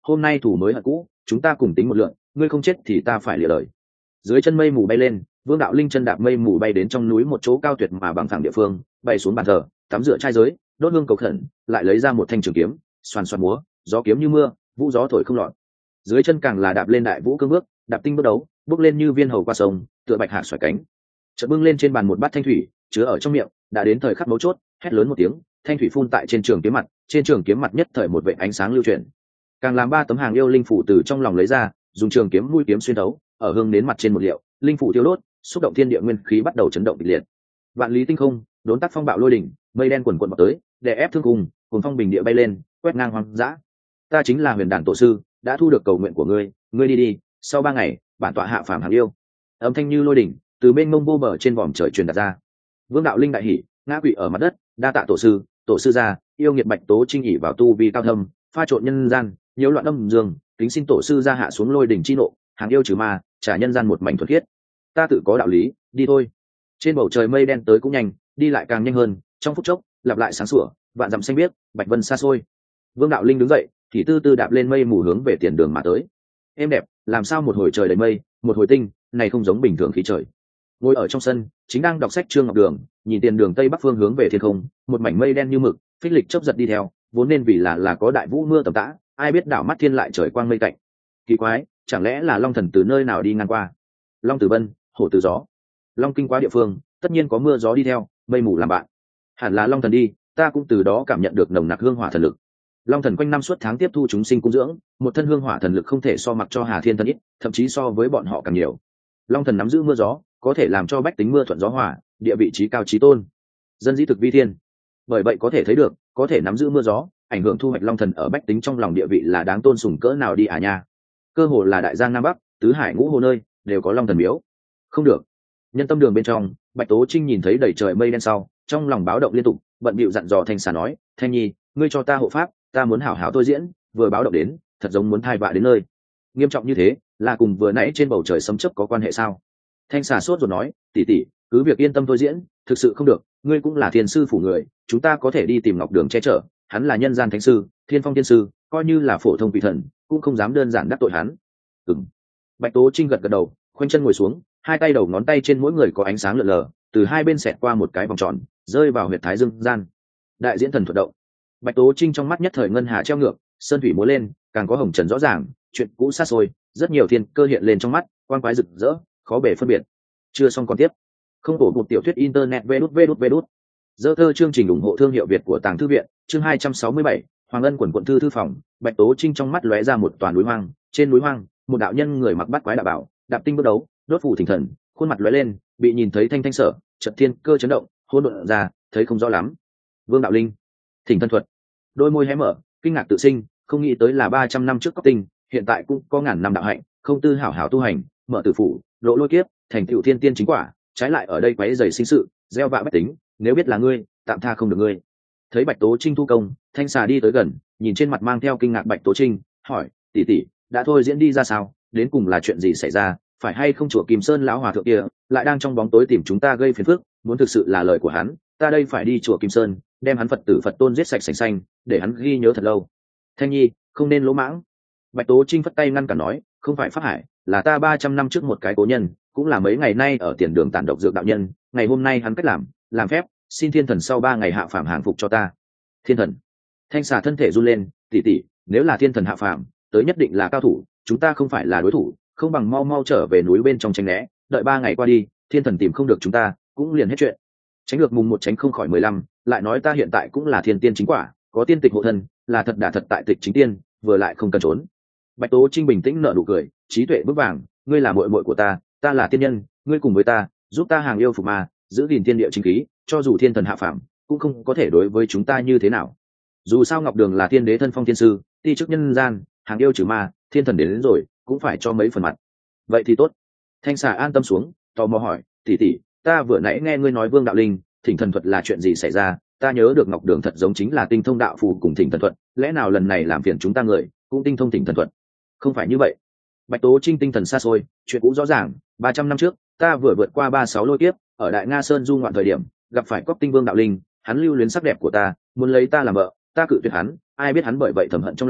hôm nay thủ mới hận cũ, chúng ta cùng tính một lượng, ngươi không chết thì ta phải lìa đời. Dưới chân mây mù bay lên, Vương Đạo Linh chân đạp mây mù bay đến trong núi một chỗ cao tuyệt mà bằng phẳng địa phương, bay xuống bàn thờ, tắm rửa trai giới, đốt hương cầu khẩn, lại lấy ra một thanh trường kiếm, xoàn xoàn múa, gió kiếm như mưa, vũ gió thổi không lọt. Dưới chân càng là đạp lên đại vũ cương bước, đạp tinh bước đấu, bước lên như viên hầu qua sông, tựa bạch hạ xoài cánh. Chợt bưng lên trên bàn một bát thanh thủy, chứa ở trong miệng, đã đến thời khắc mấu chốt, hét lớn một tiếng, thanh thủy phun tại trên trường kiếm mặt, trên trường kiếm mặt nhất thời một vệt ánh sáng lưu chuyển. Càng làm ba tấm hàng yêu linh phủ từ trong lòng lấy ra, dùng trường kiếm mũi kiếm xuyên thấu, ở hương đến mặt trên một liệu, linh phủ thiêu đốt, xúc động thiên địa nguyên khí bắt đầu chấn động kịch liệt. Vạn lý tinh không, đốn tắc phong bạo lôi đỉnh, mây đen quần quần bọc tới, đè ép thương cùng, cuồng phong bình địa bay lên, quét ngang hoang dã. Ta chính là Huyền Đản tổ sư, đã thu được cầu nguyện của ngươi, ngươi đi đi, sau 3 ngày, bản tọa hạ phàm hàng yêu. Âm thanh như lôi đỉnh, từ bên mông vô bờ trên vòm trời truyền đạt ra. Vương Đạo Linh đại hỉ, ngã quỵ ở mặt đất, đa tạ tổ sư gia, yêu nghiệt Bạch Tố Trinh ỷ vào tu vi cao thâm, pha trộn nhân gian, nhiễu loạn âm dương, kính xin tổ sư gia hạ xuống lôi đỉnh chi nộ, hàng yêu trừ ma, trả nhân gian một mảnh thuần khiết. Ta tự có đạo lý, đi thôi. Trên bầu trời mây đen tới cũng nhanh, đi lại càng nhanh hơn, trong phút chốc, lặp lại sáng sủa, vạn dặm xanh biếc, bạch vân xa xôi. Vương Đạo Linh đứng dậy, thì tư tư đạp lên mây mù hướng về tiền đường mà tới. Êm đẹp, làm sao một hồi trời đầy mây, một hồi tinh, này không giống bình thường khí trời. Ngồi ở trong sân, chính đang đọc sách Trương Ngọc Đường, nhìn tiền đường tây bắc phương hướng về thiên không, một mảnh mây đen như mực, phích lịch chớp giật đi theo, vốn nên vì là có đại vũ mưa tầm tã, ai biết đảo mắt thiên lại trời quang mây tạnh. Kỳ quái, chẳng lẽ là Long Thần từ nơi nào đi ngang qua? Long từ bân, hổ từ gió. Long kinh quá địa phương, tất nhiên có mưa gió đi theo, mây mù làm bạn. Hẳn là Long Thần đi, ta cũng từ đó cảm nhận được nồng nặc hương hỏa thần lực. Long Thần quanh năm suốt tháng tiếp thu chúng sinh cung dưỡng, một thân hương hỏa thần lực không thể so mặc cho Hà Thiên Thần ít, thậm chí so với bọn họ càng nhiều. Long Thần nắm giữ mưa gió, có thể làm cho bách tính mưa thuận gió hòa, địa vị trí cao trí tôn. Dân dĩ thực vi thiên. Bởi vậy có thể thấy được, có thể nắm giữ mưa gió, ảnh hưởng thu hoạch Long Thần ở bách tính trong lòng địa vị là đáng tôn sùng cỡ nào đi à nha. Cơ hồ là đại giang nam bắc, tứ hải ngũ hồ nơi đều có Long Thần miếu. Không được. Nhân tâm đường bên trong, Bạch Tố Trinh nhìn thấy đầy trời mây đen sau, trong lòng báo động liên tục, bận bịu dặn dò Thanh Xà nói, Thanh Nhi, ngươi cho ta hộ pháp, ta muốn hảo hảo tôi diễn, vừa báo động đến, thật giống muốn thai vạ đến nơi. Nghiêm trọng như thế, là cùng vừa nãy trên bầu trời sấm chớp có quan hệ sao? Thanh Xà sốt rồi nói, tỷ tỷ, cứ việc yên tâm tôi diễn, thực sự không được, ngươi cũng là thiên sư phủ người, chúng ta có thể đi tìm Ngọc Đường che chở, hắn là nhân gian thánh sư, thiên phong thiên sư, coi như là phổ thông quỷ thần, cũng không dám đơn giản đắc tội hắn. Bạch Tố Trinh gật gật đầu, khoanh chân ngồi xuống, hai tay đầu ngón tay trên mỗi người có ánh sáng lượn lờ, từ hai bên xẹt qua một cái vòng tròn, rơi vào huyệt thái dương gian. Đại diễn thần thuật động. Bạch Tố Trinh trong mắt nhất thời ngân hà treo ngược, sơn thủy múa lên, càng có hồng trần rõ ràng, chuyện cũ xa xôi, rất nhiều thiên cơ hiện lên trong mắt, quang quái rực rỡ, khó bề phân biệt. Chưa xong còn tiếp. Không bổ một tiểu thuyết internet vđvđvđ. Dơ thơ chương trình ủng hộ thương hiệu Việt của Tàng Thư viện, chương 267, Hoàng Ân quận thư phòng. Bạch Tố Trinh trong mắt lóe ra một toàn núi hoang, trên núi hoang, một đạo nhân người mặc bát quái đạo bảo, đạp tinh bước đấu, đốt phủ thỉnh thần, khuôn mặt lóe lên, bị nhìn thấy thanh thanh sở, chợt thiên cơ chấn động, hỗn độn ra, thấy không rõ lắm. Vương Đạo Linh, thỉnh thân thuật. Đôi môi hé mở, kinh ngạc tự sinh, không nghĩ tới là 300 năm trước cóc tinh, hiện tại cũng có ngàn năm đạo hạnh, không tư hảo hảo tu hành, mở tử phủ, độ lôi kiếp, thành tựu thiên tiên chính quả, trái lại ở đây quấy rầy sinh sự, gieo vạ bách tính, nếu biết là ngươi, tạm tha không được ngươi. Thấy Bạch Tố Trinh thu công, Thanh Xà đi tới gần, nhìn trên mặt mang theo kinh ngạc Bạch Tố Trinh, hỏi, tỷ tỷ, đã thôi diễn đi ra sao, đến cùng là chuyện gì xảy ra, phải hay không chùa Kim Sơn lão hòa thượng kia lại đang trong bóng tối tìm chúng ta gây phiền phức, muốn thực sự là lời của hắn, ta đây phải đi chùa Kim Sơn, đem hắn Phật tử Phật tôn giết sạch sành xanh, để hắn ghi nhớ thật lâu. Thanh Nhi, không nên lỗ mãng. Bạch Tố Trinh phất tay ngăn cản nói, không phải Pháp Hải, là ta 300 năm trước một cái cố nhân, cũng là mấy ngày nay ở tiền đường tàn độc dược đạo nhân, ngày hôm nay hắn cách làm phép, xin thiên thần sau 3 ngày hạ phàm hàng phục cho ta. Thiên thần. Thanh Xà thân thể run lên, tỷ tỷ, nếu là thiên thần hạ phàm, tới nhất định là cao thủ, chúng ta không phải là đối thủ, không bằng mau mau trở về núi bên trong tránh né, đợi 3 ngày qua đi, thiên thần tìm không được chúng ta, cũng liền hết chuyện. Tránh được mùng 1 tránh không khỏi 15, lại nói ta hiện tại cũng là thiên tiên chính quả, có tiên tịch hộ thân, là thật đả thật tại tịch chính tiên, vừa lại không cần trốn. Bạch Tố Trinh bình tĩnh nở nụ cười, trí tuệ bước vàng, ngươi là muội muội của ta, ta là tiên nhân, ngươi cùng với ta, giúp ta hàng yêu phục ma, giữ gìn thiên địa chính khí, cho dù thiên thần hạ phàm, cũng không có thể đối với chúng ta như thế nào. Dù sao Ngọc Đường là tiên đế thân phong thiên sư, ti chức nhân gian, hàng yêu trừ ma, thiên thần đến rồi, cũng phải cho mấy phần mặt. Vậy thì tốt. Thanh Xà an tâm xuống, tò mò hỏi, tỷ tỷ, ta vừa nãy nghe ngươi nói Vương Đạo Linh, thỉnh thần thuật là chuyện gì xảy ra, ta nhớ được Ngọc Đường thật giống chính là tinh thông đạo phù cùng thỉnh thần thuật, lẽ nào lần này làm phiền chúng ta người, cũng tinh thông thỉnh thần thuật? Không phải như vậy. Bạch Tố Trinh tinh thần xa xôi, chuyện cũ rõ ràng, 300 năm trước, ta vừa vượt qua 36 lôi kiếp, ở Đại Nga Sơn du ngoạn thời điểm, gặp phải Cóc Tinh Vương Đạo Linh, hắn lưu luyến sắc đẹp của ta, muốn lấy ta làm vợ, ta cự tuyệt hắn, ai biết hắn bởi vậy thầm hận trong lòng,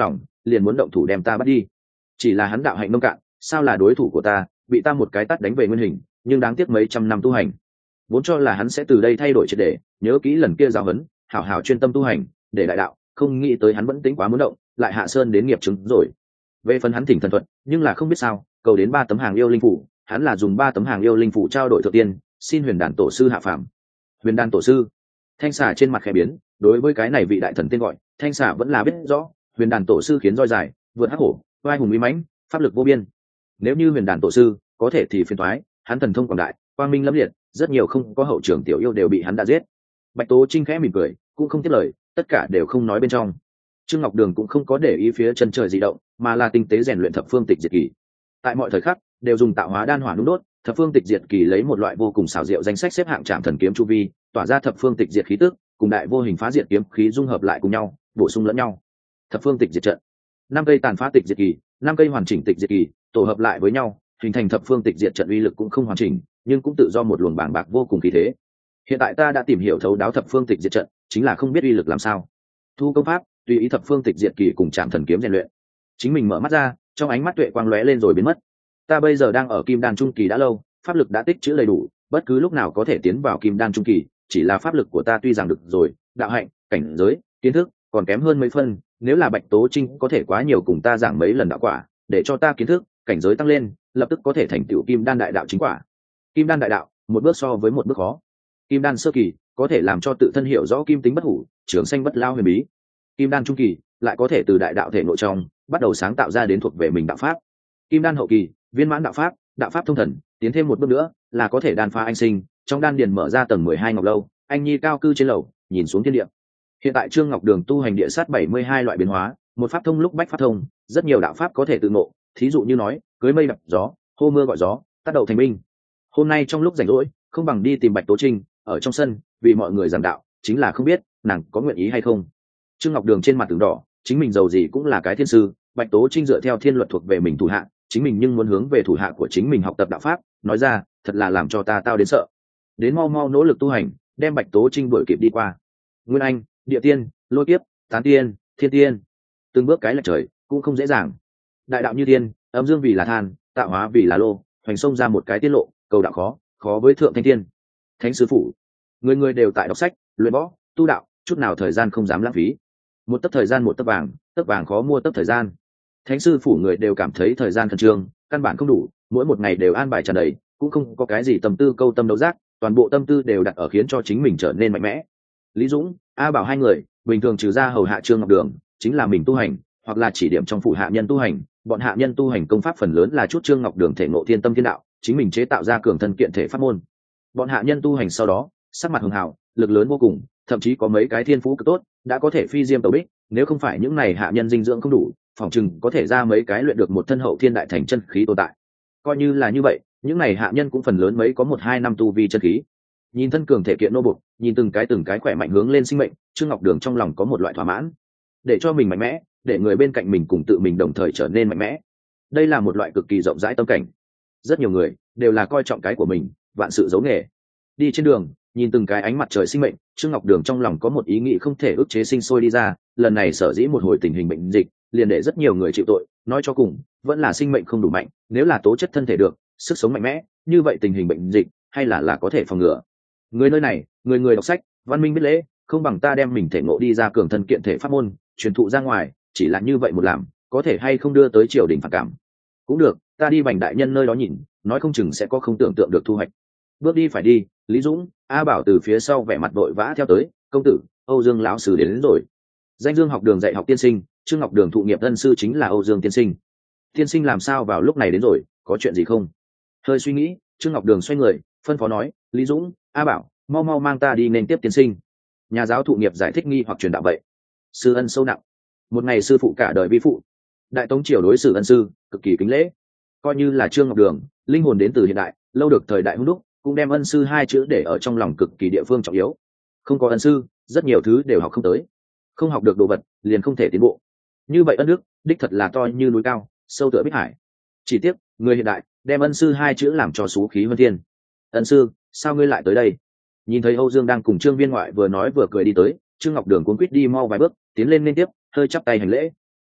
liền muốn động thủ đem ta bắt đi. Chỉ là hắn đạo hạnh nông cạn, sao là đối thủ của ta, bị ta một cái tát đánh về nguyên hình, nhưng đáng tiếc mấy trăm năm tu hành, vốn cho là hắn sẽ từ đây thay đổi triệt để, nhớ kỹ lần kia giáo huấn, hảo hảo chuyên tâm tu hành để đại đạo, không nghĩ tới hắn vẫn tính quá muốn động, lại hạ sơn đến nghiệp chứng rồi. Về phần hắn thỉnh thần thuật, nhưng là không biết sao cầu đến 3 tấm hàng yêu linh phủ, hắn là dùng 3 tấm hàng yêu linh phủ trao đổi thượng tiên, xin huyền đàn tổ sư hạ phàm. Huyền đàn tổ sư? Thanh xà trên mặt khẽ biến, đối với cái này vị đại thần tên gọi, thanh xà vẫn là biết rõ. Huyền đàn tổ sư khiến roi dài vượt hắc hổ, oai hùng uy mãnh, pháp lực vô biên. Nếu như huyền đàn tổ sư có thể thì phiền toái, hắn thần thông quảng đại, quang minh lẫm liệt, rất nhiều không có hậu trường tiểu yêu đều bị hắn đã giết. Bạch Tố Trinh khẽ mỉm cười, cũng không tiếp lời, tất cả đều không nói bên trong. Trương Ngọc Đường cũng không có để ý phía chân trời dị động, mà là tinh tế rèn luyện thập phương tịch diệt kỳ. Tại mọi thời khắc đều dùng tạo hóa đan hỏa nung đốt, thập phương tịch diệt kỳ lấy một loại vô cùng xảo diệu danh sách xếp hạng trạm thần kiếm chu vi, tỏa ra thập phương tịch diệt khí tức, cùng đại vô hình phá diệt kiếm khí dung hợp lại cùng nhau, bổ sung lẫn nhau. Thập phương tịch diệt trận, 5 cây tàn phá tịch diệt kỳ, 5 cây hoàn chỉnh tịch diệt kỳ, tổ hợp lại với nhau, hình thành thập phương tịch diệt trận, uy lực cũng không hoàn chỉnh, nhưng cũng tự do một luồng bàng bạc vô cùng khí thế. Hiện tại ta đã tìm hiểu thấu đáo thập phương tịch diệt trận, chính là không biết uy lực làm sao. Thu công pháp, tùy ý thập phương tịch diệt kỳ cùng trạm thần kiếm rèn luyện. Chính mình mở mắt ra, trong ánh mắt tuệ quang lóe lên rồi biến mất. Ta bây giờ đang ở kim đan trung kỳ đã lâu, pháp lực đã tích trữ đầy đủ, bất cứ lúc nào có thể tiến vào kim đan trung kỳ, chỉ là pháp lực của ta tuy rằng được rồi, đạo hạnh, cảnh giới, kiến thức còn kém hơn mấy phân, nếu là Bạch Tố Trinh có thể quá nhiều cùng ta giảng mấy lần đạo quả, để cho ta kiến thức, cảnh giới tăng lên, lập tức có thể thành tựu kim đan đại đạo chính quả. Kim đan đại đạo, một bước so với một bước khó. Kim đan sơ kỳ có thể làm cho tự thân hiểu rõ kim tính bất hủ, trường sanh bất lao huyền bí. Kim đan trung kỳ lại có thể từ đại đạo thể nội trong bắt đầu sáng tạo ra đến thuộc về mình đạo pháp. Kim đan hậu kỳ viên mãn đạo pháp thông thần, tiến thêm một bước nữa là có thể đan pha anh sinh, trong đan điền mở ra tầng 12 ngọc lâu, anh nhi cao cư trên lầu, nhìn xuống thiên địa. Hiện tại Trương Ngọc Đường tu hành địa sát 72 loại biến hóa, một pháp thông lúc bách pháp thông, rất nhiều đạo pháp có thể tự ngộ, thí dụ như nói cưới mây đập gió, hô mưa gọi gió, tác đầu thành binh. Hôm nay trong lúc rảnh rỗi, không bằng đi tìm Bạch Tố Trinh ở trong sân, vì mọi người giảng đạo, chính là không biết nàng có nguyện ý hay không. Trương Ngọc Đường trên mặt từng đỏ, chính mình giàu gì cũng là cái thiên sư, Bạch Tố Trinh dựa theo thiên luật thuộc về mình thủ hạ, chính mình nhưng muốn hướng về thủ hạ của chính mình học tập đạo pháp, nói ra thật là làm cho ta tao đến sợ. Đến mau mau nỗ lực tu hành, đem Bạch Tố Trinh đuổi kịp đi qua. Nguyên Anh, địa tiên, lôi kiếp, tán tiên, thiên tiên, từng bước cái lệch trời cũng không dễ dàng. Đại đạo như tiên, âm dương vì là than, tạo hóa vì là lô, hoành sông ra một cái tiết lộ, cầu đạo khó, khó với thượng thanh tiên. Thánh sư phụ, người người đều tại đọc sách, luyện võ, tu đạo, chút nào thời gian không dám lãng phí. Một tấc thời gian một tấc vàng khó mua tấc thời gian. Thánh sư phủ người đều cảm thấy thời gian khẩn trương, căn bản không đủ, mỗi một ngày đều an bài tràn đầy, cũng không có cái gì tâm tư câu tâm đấu giác, toàn bộ tâm tư đều đặt ở khiến cho chính mình trở nên mạnh mẽ. Lý Dũng, A Bảo hai người bình thường trừ ra hầu hạ Trương Ngọc Đường, chính là mình tu hành, hoặc là chỉ điểm trong phủ hạ nhân tu hành. Bọn hạ nhân tu hành công pháp phần lớn là chút Trương Ngọc Đường thể ngộ thiên tâm thiên đạo, chính mình chế tạo ra cường thân kiện thể pháp môn. Bọn hạ nhân tu hành sau đó sắc mặt hường hào, lực lớn vô cùng, thậm chí có mấy cái thiên phú cực tốt, đã có thể phi diêm tẩu bích. Nếu không phải những này hạ nhân dinh dưỡng không đủ, phòng chừng có thể ra mấy cái luyện được một thân hậu thiên đại thành chân khí tồn tại. Coi như là như vậy, những này hạ nhân cũng phần lớn mấy có 1-2 năm tu vi chân khí. Nhìn thân cường thể kiện nô bộc, nhìn từng cái khỏe mạnh hướng lên sinh mệnh, Trương Ngọc Đường trong lòng có một loại thỏa mãn. Để cho mình mạnh mẽ, để người bên cạnh mình cùng tự mình đồng thời trở nên mạnh mẽ. Đây là một loại cực kỳ rộng rãi tâm cảnh. Rất nhiều người đều là coi trọng cái của mình, vạn sự giấu nghề. Đi trên đường, nhìn từng cái ánh mặt trời sinh mệnh, Trương Ngọc Đường trong lòng có một ý nghĩ không thể ức chế sinh sôi đi ra. Lần này sở dĩ một hồi tình hình bệnh dịch, liền để rất nhiều người chịu tội. Nói cho cùng, vẫn là sinh mệnh không đủ mạnh. Nếu là tố chất thân thể được, sức sống mạnh mẽ, như vậy tình hình bệnh dịch hay là có thể phòng ngừa. Người nơi này, người đọc sách, văn minh biết lễ, không bằng ta đem mình thể ngộ đi ra cường thân kiện thể pháp môn, truyền thụ ra ngoài, chỉ là như vậy một làm, có thể hay không đưa tới triều đình phản cảm. Cũng được, ta đi Bành đại nhân nơi đó nhìn, nói không chừng sẽ có không tưởng tượng được thu hoạch. Bước đi phải đi, Lý Dũng, A Bảo từ phía sau vẻ mặt vội vã theo tới, công tử, Âu Dương lão sư đến rồi. Danh Dương học đường dạy học tiên sinh, Trương Ngọc Đường thụ nghiệp ân sư chính là Âu Dương tiên sinh. Tiên sinh làm sao vào lúc này đến rồi, có chuyện gì không? Hơi suy nghĩ, Trương Ngọc Đường xoay người, phân phó nói, Lý Dũng, A Bảo, mau mau mang ta đi nên tiếp tiên sinh. Nhà giáo thụ nghiệp giải thích nghi hoặc truyền đạo vậy. Sư ân sâu nặng, một ngày sư phụ cả đời vi phụ. Đại Tống triều đối xử ân sư cực kỳ kính lễ, coi như là Trương Ngọc Đường linh hồn đến từ hiện đại, lâu được thời đại hung đúc, cũng đem ân sư hai chữ để ở trong lòng cực kỳ địa phương trọng yếu. Không có ân sư, rất nhiều thứ đều học không tới, không học được đồ vật liền không thể tiến bộ. Như vậy ân đức đích thật là to như núi cao, sâu tựa bích hải. Chỉ tiếc người hiện đại đem ân sư hai chữ làm cho xú khí hơn thiên. Ân sư, sao ngươi lại tới đây? Nhìn thấy Âu Dương đang cùng Trương Viên ngoại vừa nói vừa cười đi tới, Trương Ngọc Đường cuống quýt đi mau vài bước, tiến lên liên tiếp, hơi chắp tay hành lễ.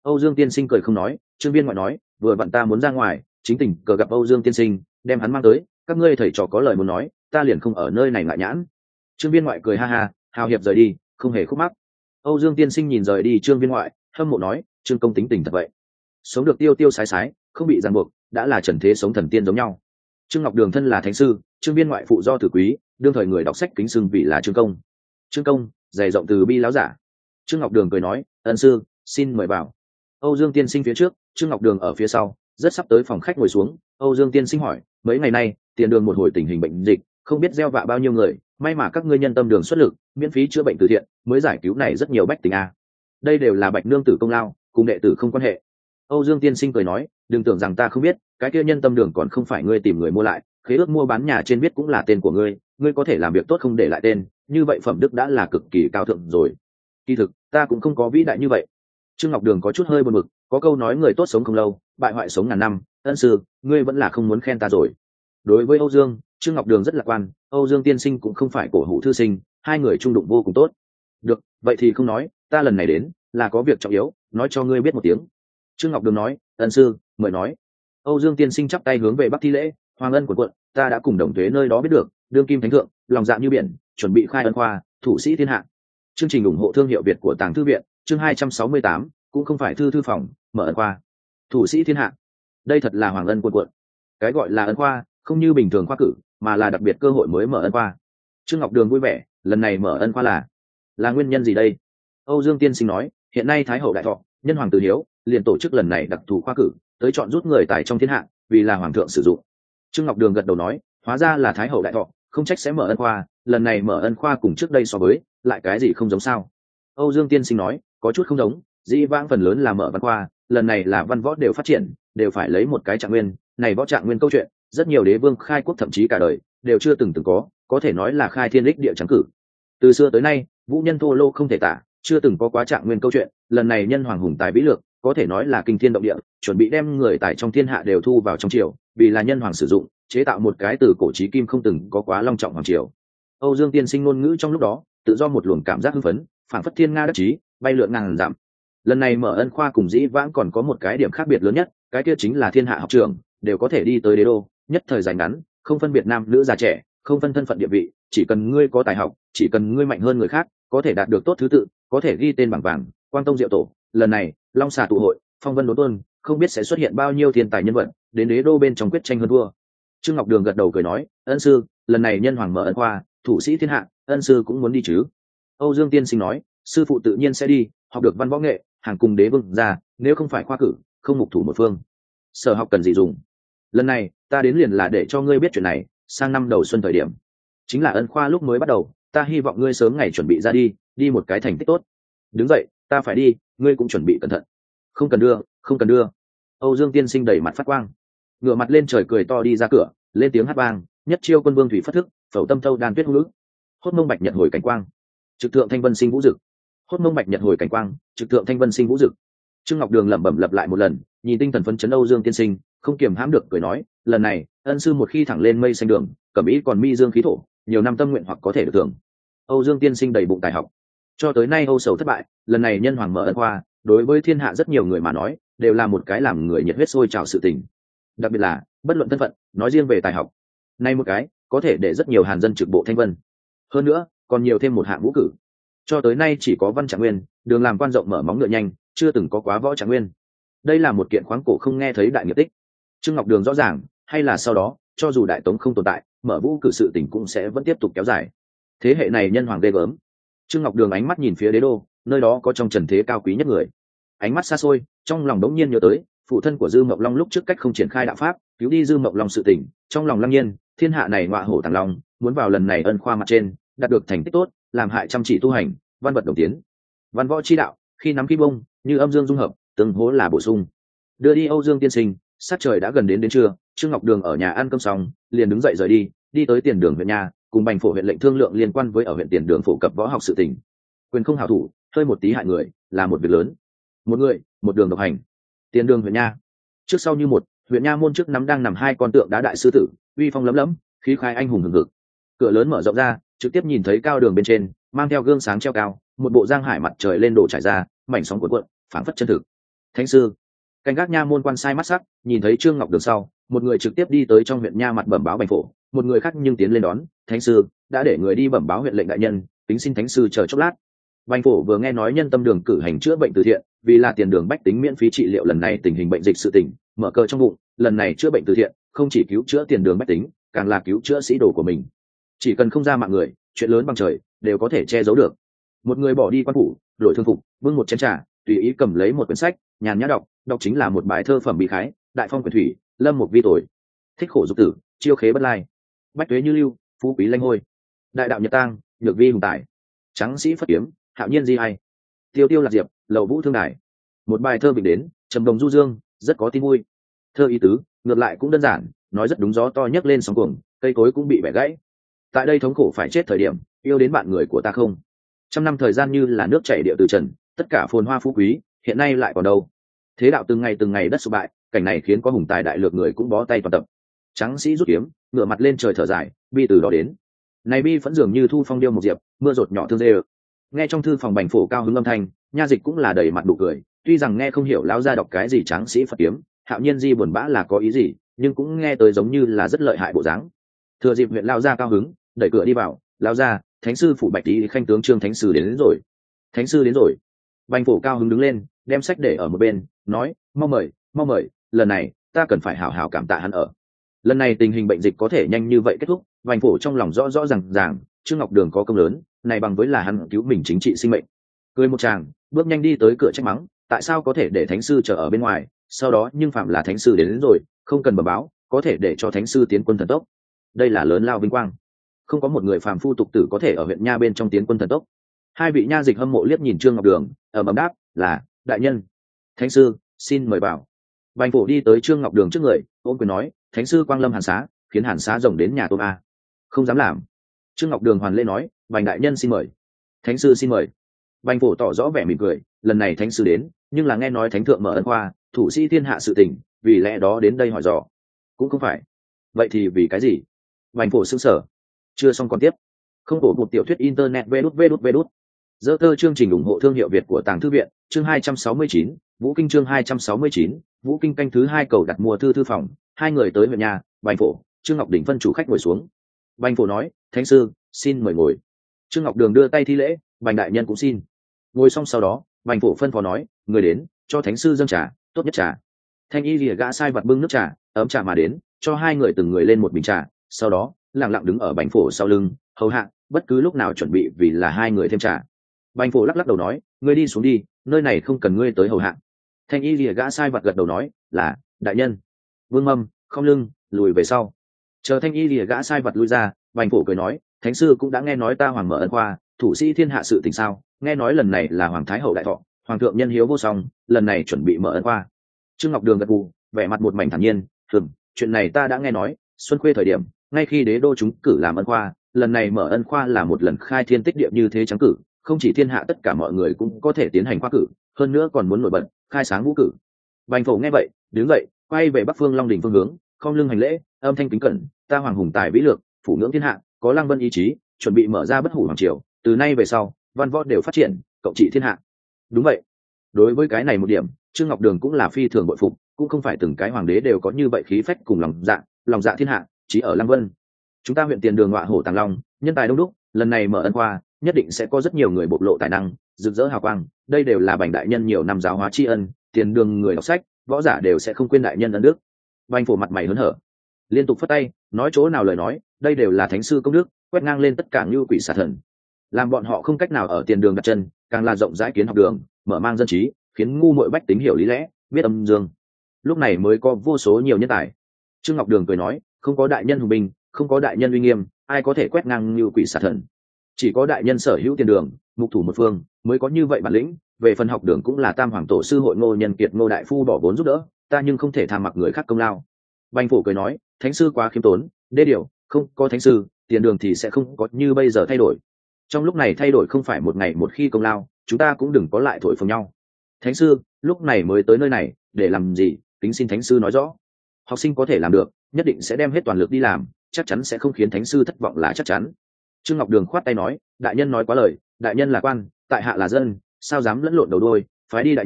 Âu Dương tiên sinh cười không nói. Trương Viên Ngoại nói, vừa vặn ta muốn ra ngoài, chính tình cờ gặp Âu Dương tiên sinh, đem hắn mang tới, các ngươi thầy trò có lời muốn nói, ta liền không ở nơi này ngại nhãn. Trương Viên Ngoại cười ha ha, hào hiệp rời đi, không hề khúc mắc. Âu Dương tiên sinh nhìn rời đi Trương Viên Ngoại, hâm mộ nói, Trương công tính tình thật vậy, sống được tiêu tiêu sái sái, không bị ràng buộc, đã là trần thế sống thần tiên giống nhau. Trương Ngọc Đường thân là thánh sư, Trương Viên Ngoại phụ do tử quý, đương thời người đọc sách kính xưng vì là Trương công. Trương công dày rộng từ bi láo giả. Trương Ngọc Đường cười nói, ân sư, xin mời vào. Âu Dương tiên sinh phía trước, Trương Ngọc Đường ở phía sau, rất sắp tới phòng khách ngồi xuống. Âu Dương tiên sinh hỏi, mấy ngày nay tiền đường một hồi tình hình bệnh dịch, không biết gieo vạ bao nhiêu người, may mà các ngươi nhân tâm đường xuất lực, miễn phí chữa bệnh từ thiện, mới giải cứu này rất nhiều bách tính a. Đây đều là Bạch nương tử công lao, cùng đệ tử không quan hệ. Âu Dương tiên sinh cười nói, đừng tưởng rằng ta không biết, cái kia nhân tâm đường còn không phải ngươi tìm người mua lại, khế ước mua bán nhà trên viết cũng là tên của ngươi, ngươi có thể làm việc tốt không để lại tên, như vậy phẩm đức đã là cực kỳ cao thượng rồi. Kỳ thực ta cũng không có vĩ đại như vậy. Trương Ngọc Đường có chút hơi buồn bực, có câu nói người tốt sống không lâu, bại hoại sống ngàn năm, ân sư, ngươi vẫn là không muốn khen ta rồi. Đối với Âu Dương, Trương Ngọc Đường rất lạc quan, Âu Dương tiên sinh cũng không phải cổ hủ thư sinh, hai người trung đụng vô cùng tốt. Được, vậy thì không nói, ta lần này đến là có việc trọng yếu, nói cho ngươi biết một tiếng. Trương Ngọc Đường nói, ân sư, mời nói. Âu Dương tiên sinh chắp tay hướng về Bắc Thi lễ, hoàng ân của quận, ta đã cùng đồng thuế nơi đó biết được, đương kim thánh thượng, lòng dạ như biển, chuẩn bị khai ân khoa, thủ sĩ thiên hạ. Chương trình ủng hộ thương hiệu Việt của Tàng Thư viện, chương 268, cũng không phải thư phòng, mở ân khoa. Thủ sĩ thiên hạ. Đây thật là hoàng ân cuồn cuộn. Cái gọi là ân khoa, không như bình thường khoa cử, mà là đặc biệt cơ hội mới mở ân khoa. Trương Ngọc Đường vui vẻ, lần này mở ân khoa là nguyên nhân gì đây? Âu Dương tiên sinh nói, hiện nay Thái hậu đại thọ, nhân hoàng từ hiếu, liền tổ chức lần này đặc thù khoa cử, tới chọn rút người tài trong thiên hạ, vì là hoàng thượng sử dụng. Trương Ngọc Đường gật đầu nói, hóa ra là Thái hậu đại thọ, không trách sẽ mở ân khoa, lần này mở ân khoa cùng trước đây so với, lại cái gì không giống sao? Âu Dương tiên sinh nói, có chút không giống, dĩ vãng phần lớn là mở văn khoa, lần này là văn võ đều phát triển, đều phải lấy một cái trạng nguyên, này võ trạng nguyên câu chuyện, rất nhiều đế vương khai quốc thậm chí cả đời đều chưa từng có thể nói là khai thiên đích địa trắng cử. Từ xưa tới nay, vũ nhân thô lô không thể tả, chưa từng có quá trạng nguyên câu chuyện, lần này nhân hoàng hùng tài vĩ lược, có thể nói là kinh thiên động địa, chuẩn bị đem người tài trong thiên hạ đều thu vào trong triều, vì là nhân hoàng sử dụng, chế tạo một cái từ cổ chí kim không từng có quá long trọng hoàng triều. Âu Dương tiên sinh ngôn ngữ trong lúc đó, tự do một luồng cảm giác hưng phấn, phảng phất thiên nga đắc chí, bay lượn ngàn dặm. Lần này mở ân khoa cùng dĩ vãng còn có một cái điểm khác biệt lớn nhất, cái kia chính là thiên hạ học trường đều có thể đi tới đế đô, nhất thời dài ngắn, không phân biệt nam nữ già trẻ, không phân thân phận địa vị, chỉ cần ngươi có tài học, chỉ cần ngươi mạnh hơn người khác, có thể đạt được tốt thứ tự, có thể ghi tên bảng vàng. Quang Tông Diệu Tổ, lần này Long Xà tụ hội, phong vân đốn tuôn, không biết sẽ xuất hiện bao nhiêu thiên tài nhân vật đến đế đô bên trong quyết tranh hơn thua. Trương Ngọc Đường gật đầu cười nói, ân sư, lần này nhân hoàng mở ân khoa, thủ sĩ thiên hạ, ân sư cũng muốn đi chứ? Âu Dương tiên sinh nói, sư phụ tự nhiên sẽ đi, học được văn võ nghệ, hàng cùng đế vương ra, nếu không phải khoa cử, không mục thủ một phương. Sở học cần gì dùng? Lần này ta đến liền là để cho ngươi biết chuyện này, sang năm đầu xuân thời điểm, chính là ân khoa lúc mới bắt đầu, ta hy vọng ngươi sớm ngày chuẩn bị ra đi một cái thành tích tốt. Đứng dậy, ta phải đi, ngươi cũng chuẩn bị cẩn thận. Không cần đưa. Âu Dương tiên sinh đầy mặt phát quang, ngửa mặt lên trời cười to đi ra cửa, lên tiếng hát vang, nhất chiêu quân vương thủy phất thức, phẩu tâm thâu đan tuyết hữu lữ, hốt mông bạch nhật hồi cảnh quang, trực thượng thanh vân sinh vũ dực. Hốt mông bạch nhật hồi cảnh quang, trực thượng thanh vân sinh vũ dực. Trương Ngọc Đường lẩm bẩm lặp lại một lần, nhìn tinh thần phấn chấn Âu Dương tiên sinh, không kiềm hãm được cười nói, lần này ân sư một khi thẳng lên mây xanh đường, cẩm ý còn mi dương khí thổ, nhiều năm tâm nguyện hoặc có thể được tưởng. Âu Dương tiên sinh đầy bụng tài học, cho tới nay Âu sầu thất bại, lần này nhân hoàng mở ân khoa, đối với thiên hạ rất nhiều người mà nói, đều là một cái làm người nhiệt huyết sôi trào sự tình. Đặc biệt là bất luận thân phận, nói riêng về tài học, nay một cái có thể để rất nhiều hàn dân trực bộ thanh vân. Hơn nữa, còn nhiều thêm một hạng vũ cử. Cho tới nay chỉ có văn trạng nguyên, đường làm quan rộng mở móng ngựa nhanh, chưa từng có quá võ trạng nguyên. Đây là một kiện khoáng cổ không nghe thấy đại nghiệp tích. Trương Ngọc Đường rõ ràng, hay là sau đó, cho dù đại tống không tồn tại, mở vũ cử sự tình cũng sẽ vẫn tiếp tục kéo dài. Thế hệ này nhân hoàng ghê gớm. Trương Ngọc Đường ánh mắt nhìn phía đế đô, nơi đó có trong trần thế cao quý nhất người. Ánh mắt xa xôi, trong lòng đống nhiên nhớ tới phụ thân của Dư Mộng Long lúc trước cách không triển khai đạo pháp, cứu đi Dư Mộng Long sự tình, trong lòng lăng nhiên, thiên hạ này ngọa hổ tàng long, muốn vào lần này ân khoa mặt trên, đạt được thành tích tốt, làm hại chăm chỉ tu hành, văn vật đồng tiến. Văn võ chi đạo, khi nắm khi bông, như âm dương dung hợp, tương hỗ là bổ sung. Đưa đi Âu Dương tiên sinh, sát trời đã gần đến trưa, Trương Ngọc Đường ở nhà ăn cơm xong, liền đứng dậy rời đi tới Tiền Đường huyện nhà, cùng Bành Phổ huyện lệnh thương lượng liên quan với ở huyện Tiền Đường phổ cập võ học sự tình. Quyền không hảo thủ, hơi một tí hại người, là một việc lớn. Một người, một đường độc hành. Tiền Đường huyện nha, trước sau như một, huyện nha môn trước nắm đang nằm hai con tượng đá đại sư tử, uy phong lấm lấm, khí khai anh hùng hừng hực. Cửa lớn mở rộng ra, trực tiếp nhìn thấy cao đường bên trên, mang theo gương sáng treo cao, một bộ giang hải mặt trời lên đổ trải ra, mảnh sóng cuộn cuộn, phảng phất chân thực. Thánh sư. Canh gác nha môn quan sai mắt sắc, nhìn thấy Trương Ngọc Đường sau, một người trực tiếp đi tới trong huyện nha mặt bẩm báo Bành Phổ, một người khác nhưng tiến lên đón. Thánh sư đã để người đi bẩm báo huyện lệnh đại nhân, tính xin thánh sư chờ chốc lát. Bành Phổ vừa nghe nói nhân tâm đường cử hành chữa bệnh từ thiện, vì là tiền đường bách tính miễn phí trị liệu lần này tình hình bệnh dịch sự tình, mở cờ trong bụng, lần này chữa bệnh từ thiện, không chỉ cứu chữa tiền đường bách tính, càng là cứu chữa sĩ đồ của mình. Chỉ cần không ra mạng người, chuyện lớn bằng trời đều có thể che giấu được. Một người bỏ đi quan phủ, đổi thương phục, bưng một chén trà, tùy ý cầm lấy một quyển sách, nhàn nhã đọc chính là một bài thơ phẩm bí khái, đại phong quyển thủy, lâm một vi tội, thích khổ dục tử, chiêu khế bất lai, bách tuế như lưu, phú quý lanh hôi, đại đạo nhật tang, nhược vi hùng tài, trắng sĩ phất kiếm, hạo nhiên di hay, tiêu tiêu lạc diệp, lầu vũ thương đài. Một bài thơ bình đến, trầm đồng du dương, rất có tin vui. Thơ ý tứ ngược lại cũng đơn giản, nói rất đúng, gió to nhấc lên sóng cuồng, cây cối cũng bị bẻ gãy. Tại đây thống khổ phải chết thời điểm, yêu đến bạn người của ta không. Trăm năm thời gian như là nước chảy địa từ trần, tất cả phồn hoa phú quý, hiện nay lại còn đâu. Thế đạo từng ngày đất sụp bại, cảnh này khiến có hùng tài đại lược người cũng bó tay toàn tập. Trắng sĩ rút kiếm, ngửa mặt lên trời thở dài, bi từ đó đến. Này bi vẫn dường như thu phong điêu một diệp, mưa rột nhỏ thương dê. Nghe trong thư phòng Bành Phổ cao hứng âm thanh, nha dịch cũng là đầy mặt nụ cười, tuy rằng nghe không hiểu lão gia đọc cái gì tráng sĩ Phật kiếm, hạo nhiên di buồn bã là có ý gì, nhưng cũng nghe tới giống như là rất lợi hại bộ dáng. Thừa dịp huyện lão gia cao hứng, đẩy cửa đi vào, lão gia, thánh sư phủ Bạch Tý khanh tướng Trương thánh sư đến rồi. Thánh sư đến rồi. Bành Phổ cao hứng đứng lên, đem sách để ở một bên, nói, mau mời, lần này ta cần phải hảo hảo cảm tạ hắn ở. Lần này tình hình bệnh dịch có thể nhanh như vậy kết thúc, Bành Phổ trong lòng rõ ràng, Trương Ngọc Đường có công lớn, này bằng với là hắn cứu mình chính trị sinh mệnh. Cười một tràng, bước nhanh đi tới cửa trách mắng, tại sao có thể để thánh sư chờ ở bên ngoài, sau đó nhưng phạm là thánh sư đến rồi, không cần bẩm báo, có thể để cho thánh sư tiến quân thần tốc. Đây là lớn lao vinh quang, không có một người phàm phu tục tử có thể ở huyện nha bên trong tiến quân thần tốc. Hai vị nha dịch hâm mộ liếc nhìn Trương Ngọc Đường, ầm đáp là đại nhân. Thánh sư xin mời vào. Bành Phổ đi tới Trương Ngọc Đường trước người, ôm quyền nói, thánh sư quang lâm hàn xá, khiến hàn xá rồng đến nhà tôm a. Không dám làm. Trương Ngọc Đường hoàn lễ nói, Bành đại nhân xin mời. Thánh sư xin mời. Bành Phổ tỏ rõ vẻ mỉm cười, lần này thánh sư đến, nhưng là nghe nói thánh thượng mở ân khoa, thủ sĩ thiên hạ sự tình, vì lẽ đó đến đây hỏi dò. Cũng không phải. Vậy thì vì cái gì? Bành Phổ sững sờ. Chưa xong còn tiếp. Không bổ một tiểu thuyết internet vê đút. Dơ tơ chương trình ủng hộ thương hiệu Việt của Tàng Thư Viện, chương 269, Vũ Kinh chương 269, Vũ Kinh canh thứ 2 cầu đặt mua thư phòng, hai người tới huyện nhà, Bành Phổ, Trương Ngọc Đỉnh phân chủ khách ngồi xuống. Bành Phổ nói, thánh sư, xin mời ngồi. Trương Ngọc Đường đưa tay thi lễ, Bành đại nhân cũng xin. Ngồi xong sau đó, Bành Phổ phân phó nói, người đến, cho thánh sư dâng trà, tốt nhất trà. Thanh y lìa gã sai vặt bưng nước trà, ấm trà mà đến, cho hai người từng người lên một bình trà, sau đó lặng lặng đứng ở Bành Phổ sau lưng, hầu hạ, bất cứ lúc nào chuẩn bị vì là hai người thêm trà. Bành Phổ lắc đầu nói, ngươi đi xuống đi, nơi này không cần ngươi tới hầu hạ. Thanh y lìa gã sai vặt gật đầu nói, là đại nhân. Vương Mâm không lưng lùi về sau. Chờ thanh y lìa gã sai vặt lui ra, Bành Phổ cười nói, thánh sư cũng đã nghe nói ta hoàng mở ân khoa, thủ sĩ thiên hạ sự tình sao, nghe nói lần này là hoàng thái hậu đại thọ, hoàng thượng nhân hiếu vô song, lần này chuẩn bị mở ân khoa. Trương Ngọc Đường gật gù, vẻ mặt một mảnh thản nhiên, chuyện này ta đã nghe nói, xuân khuê thời điểm, ngay khi đế đô chúng cử làm ân khoa, lần này mở ân khoa là một lần khai thiên tích địa như thế trắng cử, không chỉ thiên hạ tất cả mọi người cũng có thể tiến hành khoa cử, hơn nữa còn muốn nổi bật khai sáng vũ cử. Bành Phổ nghe vậy, đứng dậy, quay về Bắc Phương Long đỉnh phương hướng, không lưng hành lễ, âm thanh kính cẩn, ta hoàng hùng tài vĩ lược, phủ ngưỡng thiên hạ, có lăng vân ý chí, chuẩn bị mở ra bất hủ hoàng triều, từ nay về sau, văn võ đều phát triển, cộng trị thiên hạ. Đúng vậy. Đối với cái này một điểm, Trương Ngọc Đường cũng là phi thường bội phục, cũng không phải từng cái hoàng đế đều có như vậy khí phách cùng lòng dạ thiên hạ, chỉ ở Lăng Vân. Chúng ta huyện Tiền Đường ngọa hổ Tàng Long, nhân tài đông đúc, lần này mở ân khoa, nhất định sẽ có rất nhiều người bộc lộ tài năng, rực rỡ hào quang, đây đều là Bành đại nhân nhiều năm giáo hóa tri ân, Tiền Đường người đọc sách, võ giả đều sẽ không quên đại nhân ân đức. Bành Phổ mặt mày hớn hở, liên tục phất tay, nói chỗ nào lời nói, đây đều là thánh sư công đức, quét ngang lên tất cả như quỷ xà thần, làm bọn họ không cách nào ở Tiền Đường đặt chân, càng là rộng rãi kiến học đường, mở mang dân trí, khiến ngu muội bách tính hiểu lý lẽ, biết âm dương. Lúc này mới có vô số nhiều nhân tài. Trương Ngọc Đường cười nói, không có đại nhân hùng binh, không có đại nhân uy nghiêm, ai có thể quét ngang như quỷ xà thần. Chỉ có đại nhân sở hữu Tiền Đường, mục thủ một phương, mới có như vậy bản lĩnh. Về phần học đường cũng là Tam Hoàng tổ sư hội Ngô Nhân Kiệt Ngô đại phu bỏ vốn giúp đỡ, ta nhưng không thể tham mặc người khác công lao. Bành Phổ cười nói, thánh sư quá khiêm tốn, đê điều, không có thánh sư, Tiền Đường thì sẽ không có như bây giờ thay đổi. Trong lúc này thay đổi không phải một ngày một khi công lao, chúng ta cũng đừng có lại thổi phồng nhau. Thánh sư lúc này mới tới nơi này để làm gì, kính xin thánh sư nói rõ. Học sinh có thể làm được, nhất định sẽ đem hết toàn lực đi làm, chắc chắn sẽ không khiến thánh sư thất vọng là chắc chắn. Trương Ngọc Đường khoát tay nói, đại nhân nói quá lời, đại nhân là quan, tại hạ là dân, sao dám lẫn lộn đầu đuôi, phái đi đại nhân,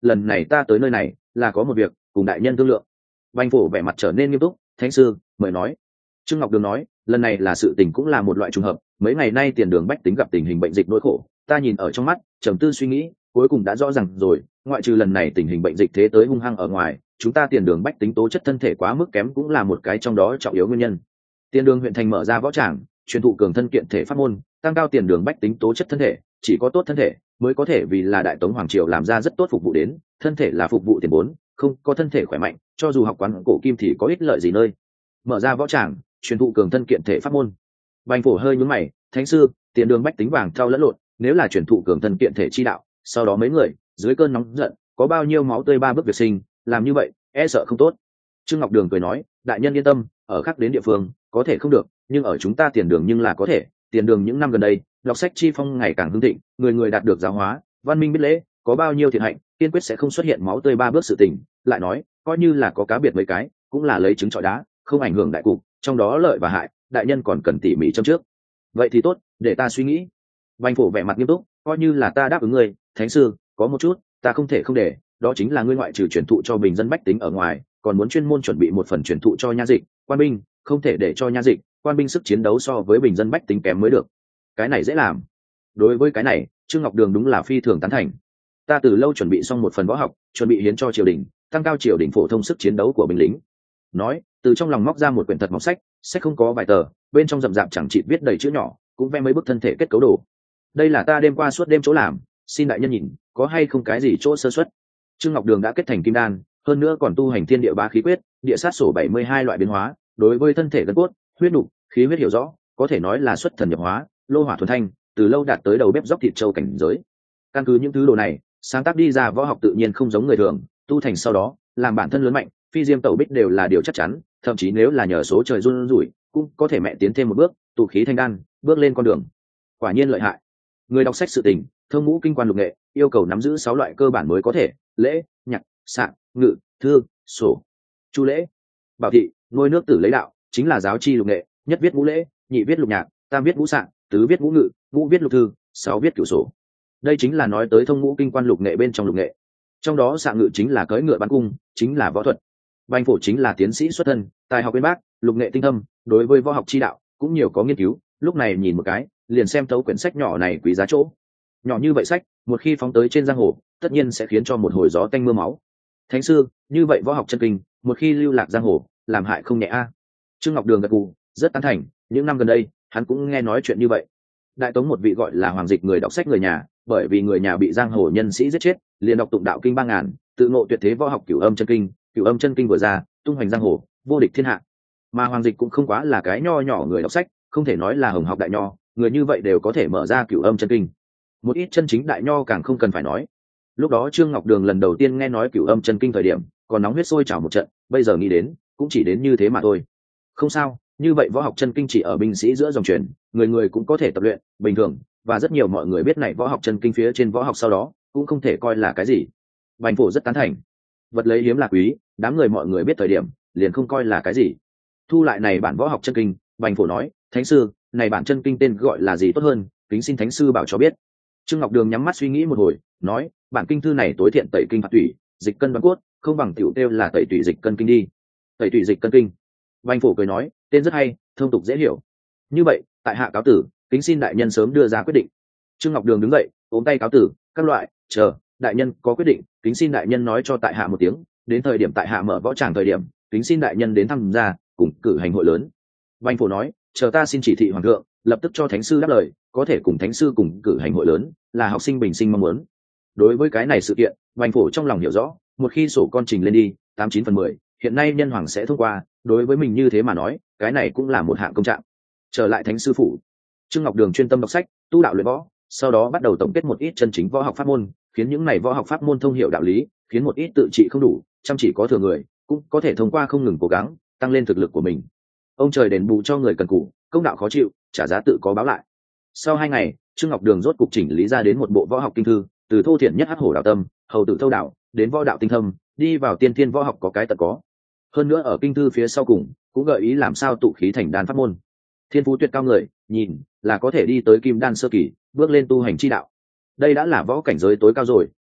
lần này ta tới nơi này là có một việc cùng đại nhân thương lượng. Bành phổ vẻ mặt trở nên nghiêm túc. Thánh sư mời nói. Trương Ngọc Đường nói, lần này là sự tình cũng là một loại trùng hợp, mấy ngày nay tiền đường bách tính gặp tình hình bệnh dịch nỗi khổ, ta nhìn ở trong mắt, trầm tư suy nghĩ, cuối cùng đã rõ ràng rồi, ngoại trừ lần này tình hình bệnh dịch thế tới hung hăng ở ngoài, chúng ta tiền đường bách tính tố chất thân thể quá mức kém cũng là một cái trong đó trọng yếu nguyên nhân. Tiền đường huyện thành mở ra võ tràng, truyền thụ cường thân kiện thể pháp môn, tăng cao tiền đường bách tính tố chất thân thể, chỉ có tốt thân thể mới có thể vì là đại tống hoàng triều làm ra rất tốt phục vụ đến, thân thể là phục vụ tiền vốn, không có thân thể khỏe mạnh, cho dù học quán cổ kim thì có ích lợi gì nơi. Mở ra võ tràng, truyền thụ cường thân kiện thể pháp môn. Bành phổ hơi nhướng mày, thánh sư, tiền đường bách tính vàng thao lẫn lộn, nếu là truyền thụ cường thân kiện thể chi đạo, sau đó mấy người dưới cơn nóng giận có bao nhiêu máu tươi ba bước việc sinh, làm như vậy e sợ không tốt. Trương Ngọc Đường cười nói, đại nhân yên tâm, ở khác đến địa phương có thể không được, nhưng ở chúng ta tiền đường nhưng là có thể. Tiền đường những năm gần đây đọc sách chi phong ngày càng hưng thịnh, người người đạt được giáo hóa, văn minh biết lễ, có bao nhiêu thiện hạnh, kiên quyết sẽ không xuất hiện máu tươi ba bước sự tình. Lại nói, coi như là có cá biệt mấy cái, cũng là lấy trứng trọi đá, không ảnh hưởng đại cục, trong đó lợi và hại, đại nhân còn cần tỉ mỉ châm trước. Vậy thì tốt, để ta suy nghĩ. Bành phổ vẻ mặt nghiêm túc, coi như là ta đáp ứng ngươi, thánh sư, có một chút ta không thể không để, đó chính là ngươi ngoại trừ truyền thụ cho bình dân bách tính ở ngoài, còn muốn chuyên môn chuẩn bị một phần truyền thụ cho nha dịch, quan binh, không thể để cho nha dịch, quan binh sức chiến đấu so với bình dân bách tính kém mới được. Cái này dễ làm. Đối với cái này, Trương Ngọc Đường đúng là phi thường tán thành. Ta từ lâu chuẩn bị xong một phần võ học, chuẩn bị hiến cho triều đình, tăng cao triều đình phổ thông sức chiến đấu của binh lính. Nói, từ trong lòng móc ra một quyển thật mỏng sách, sách không có vài tờ, bên trong rậm rạp chẳng chịt viết đầy chữ nhỏ, cũng vẽ mấy bức thân thể kết cấu đồ. Đây là ta đêm qua suốt đêm chỗ làm, xin đại nhân nhìn, có hay không cái gì chỗ sơ suất. Trương Ngọc Đường đã kết thành kim đan, hơn nữa còn tu hành thiên địa bá khí quyết, địa sát sổ 72 loại biến hóa, đối với thân thể gân cốt, huyết nục, khí huyết hiểu rõ, có thể nói là xuất thần nhập hóa, lô hỏa thuần thanh, từ lâu đạt tới đầu bếp dốc thịt châu cảnh giới. Căn cứ những thứ đồ này, sáng tác đi ra võ học tự nhiên không giống người thường, tu thành sau đó, làm bản thân lớn mạnh, phi diêm tẩu bích đều là điều chắc chắn, thậm chí nếu là nhờ số trời run rủi, cũng có thể mẹ tiến thêm một bước, tụ khí thanh đan, bước lên con đường. Quả nhiên lợi hại. Người đọc sách sự tình, thông ngũ kinh quan lục nghệ, yêu cầu nắm giữ 6 loại cơ bản mới có thể: lễ, nhạc, sạn, ngự, thư, sổ. Chu lễ, bảo thị, nuôi nước tử lấy đạo, chính là giáo chi lục nghệ, nhất viết ngũ lễ, nhị viết lục nhạc, tam viết ngũ sạn, tứ viết ngũ ngự, ngũ viết lục thư, 6 viết cửu sổ. Đây chính là nói tới thông ngũ kinh quan lục nghệ bên trong lục nghệ. Trong đó sạn ngự chính là cưỡi ngựa bắn cung, chính là võ thuật. Bành phổ chính là tiến sĩ xuất thân, tài học bên bác, lục nghệ tinh thâm, đối với võ học chi đạo cũng nhiều có nghiên cứu. Lúc này nhìn một cái, liền xem thấu quyển sách nhỏ này quý giá chỗ. Nhỏ như vậy sách, một khi phóng tới trên giang hồ, tất nhiên sẽ khiến cho một hồi gió tanh mưa máu. Thánh sư, như vậy võ học chân kinh, một khi lưu lạc giang hồ, làm hại không nhẹ a. Trương Ngọc Đường gật gù, rất tán thành, những năm gần đây, hắn cũng nghe nói chuyện như vậy. Đại tống một vị gọi là Hoàng Dịch người đọc sách người nhà, bởi vì người nhà bị giang hồ nhân sĩ giết chết, liền đọc tụng đạo kinh 3000, tự ngộ tuyệt thế võ học Cửu Âm chân kinh. Cửu Âm chân kinh vừa ra, tung hoành giang hồ, vô địch thiên hạ. Mà Hoàng Dịch cũng không quá là cái nho nhỏ người đọc sách, không thể nói là hồng học đại nho, người như vậy đều có thể mở ra Cửu Âm chân kinh. Một ít chân chính đại nho càng không cần phải nói. Lúc đó Trương Ngọc Đường lần đầu tiên nghe nói Cửu Âm chân kinh thời điểm, còn nóng huyết sôi trào một trận, bây giờ nghĩ đến, cũng chỉ đến như thế mà thôi. Không sao, như vậy võ học chân kinh chỉ ở binh sĩ giữa dòng truyền, người người cũng có thể tập luyện, bình thường, và rất nhiều mọi người biết này võ học chân kinh phía trên võ học sau đó, cũng không thể coi là cái gì. Bành phổ rất tán thành. Vật lấy hiếm là quý, đám người mọi người biết thời điểm, liền không coi là cái gì. Thu lại này bản võ học chân kinh, Bành phổ nói, thánh sư, này bản chân kinh tên gọi là gì tốt hơn, kính xin thánh sư bảo cho biết. Trương Ngọc Đường nhắm mắt suy nghĩ một hồi, nói, bản kinh thư này tối thiện tẩy kinh phạt tủy, dịch cân đoán cốt, không bằng tiểu tiêu là tẩy tủy dịch cân kinh đi. Tẩy tủy dịch cân kinh. Bành phổ cười nói, tên rất hay, thông tục dễ hiểu. Như vậy, tại hạ cáo tử, kính xin đại nhân sớm đưa ra quyết định. Trương Ngọc Đường đứng dậy, ôm tay cáo tử, các loại, chờ, đại nhân có quyết định, kính xin đại nhân nói cho tại hạ một tiếng, đến thời điểm tại hạ mở võ tràng thời điểm, kính xin đại nhân đến thăm gia, cùng cử hành hội lớn. Bành phổ nói, chờ ta xin chỉ thị hoàng thượng, lập tức cho thánh sư đáp lời, có thể cùng thánh sư cùng cử hành hội lớn, là học sinh bình sinh mong muốn. Đối với cái này sự kiện, Bành phổ trong lòng hiểu rõ, một khi sổ con trình lên đi, 89/10, hiện nay nhân hoàng sẽ thông qua, đối với mình như thế mà nói, cái này cũng là một hạng công trạng. Trở lại thánh sư phủ, Trương Ngọc Đường chuyên tâm đọc sách, tu đạo luyện võ, sau đó bắt đầu tổng kết một ít chân chính võ học pháp môn, khiến những này võ học pháp môn thông hiểu đạo lý, khiến một ít tự trị không đủ, chăm chỉ có thừa người, cũng có thể thông qua không ngừng cố gắng, tăng lên thực lực của mình. Ông trời đền bù cho người cần cù, công đạo khó chịu, trả giá tự có báo lại. Sau 2 ngày, Trương Ngọc Đường rốt cục chỉnh lý ra đến một bộ võ học kinh thư, từ thô thiển nhất hắc hổ đạo tâm, hầu tử thâu đạo, đến võ đạo tinh thâm, đi vào tiên thiên võ học có cái tật có. Hơn nữa ở kinh thư phía sau cùng, cũng gợi ý làm sao tụ khí thành đan pháp môn. Thiên phú tuyệt cao người, nhìn là có thể đi tới kim đan sơ kỳ, bước lên tu hành chi đạo. Đây đã là võ cảnh giới tối cao rồi,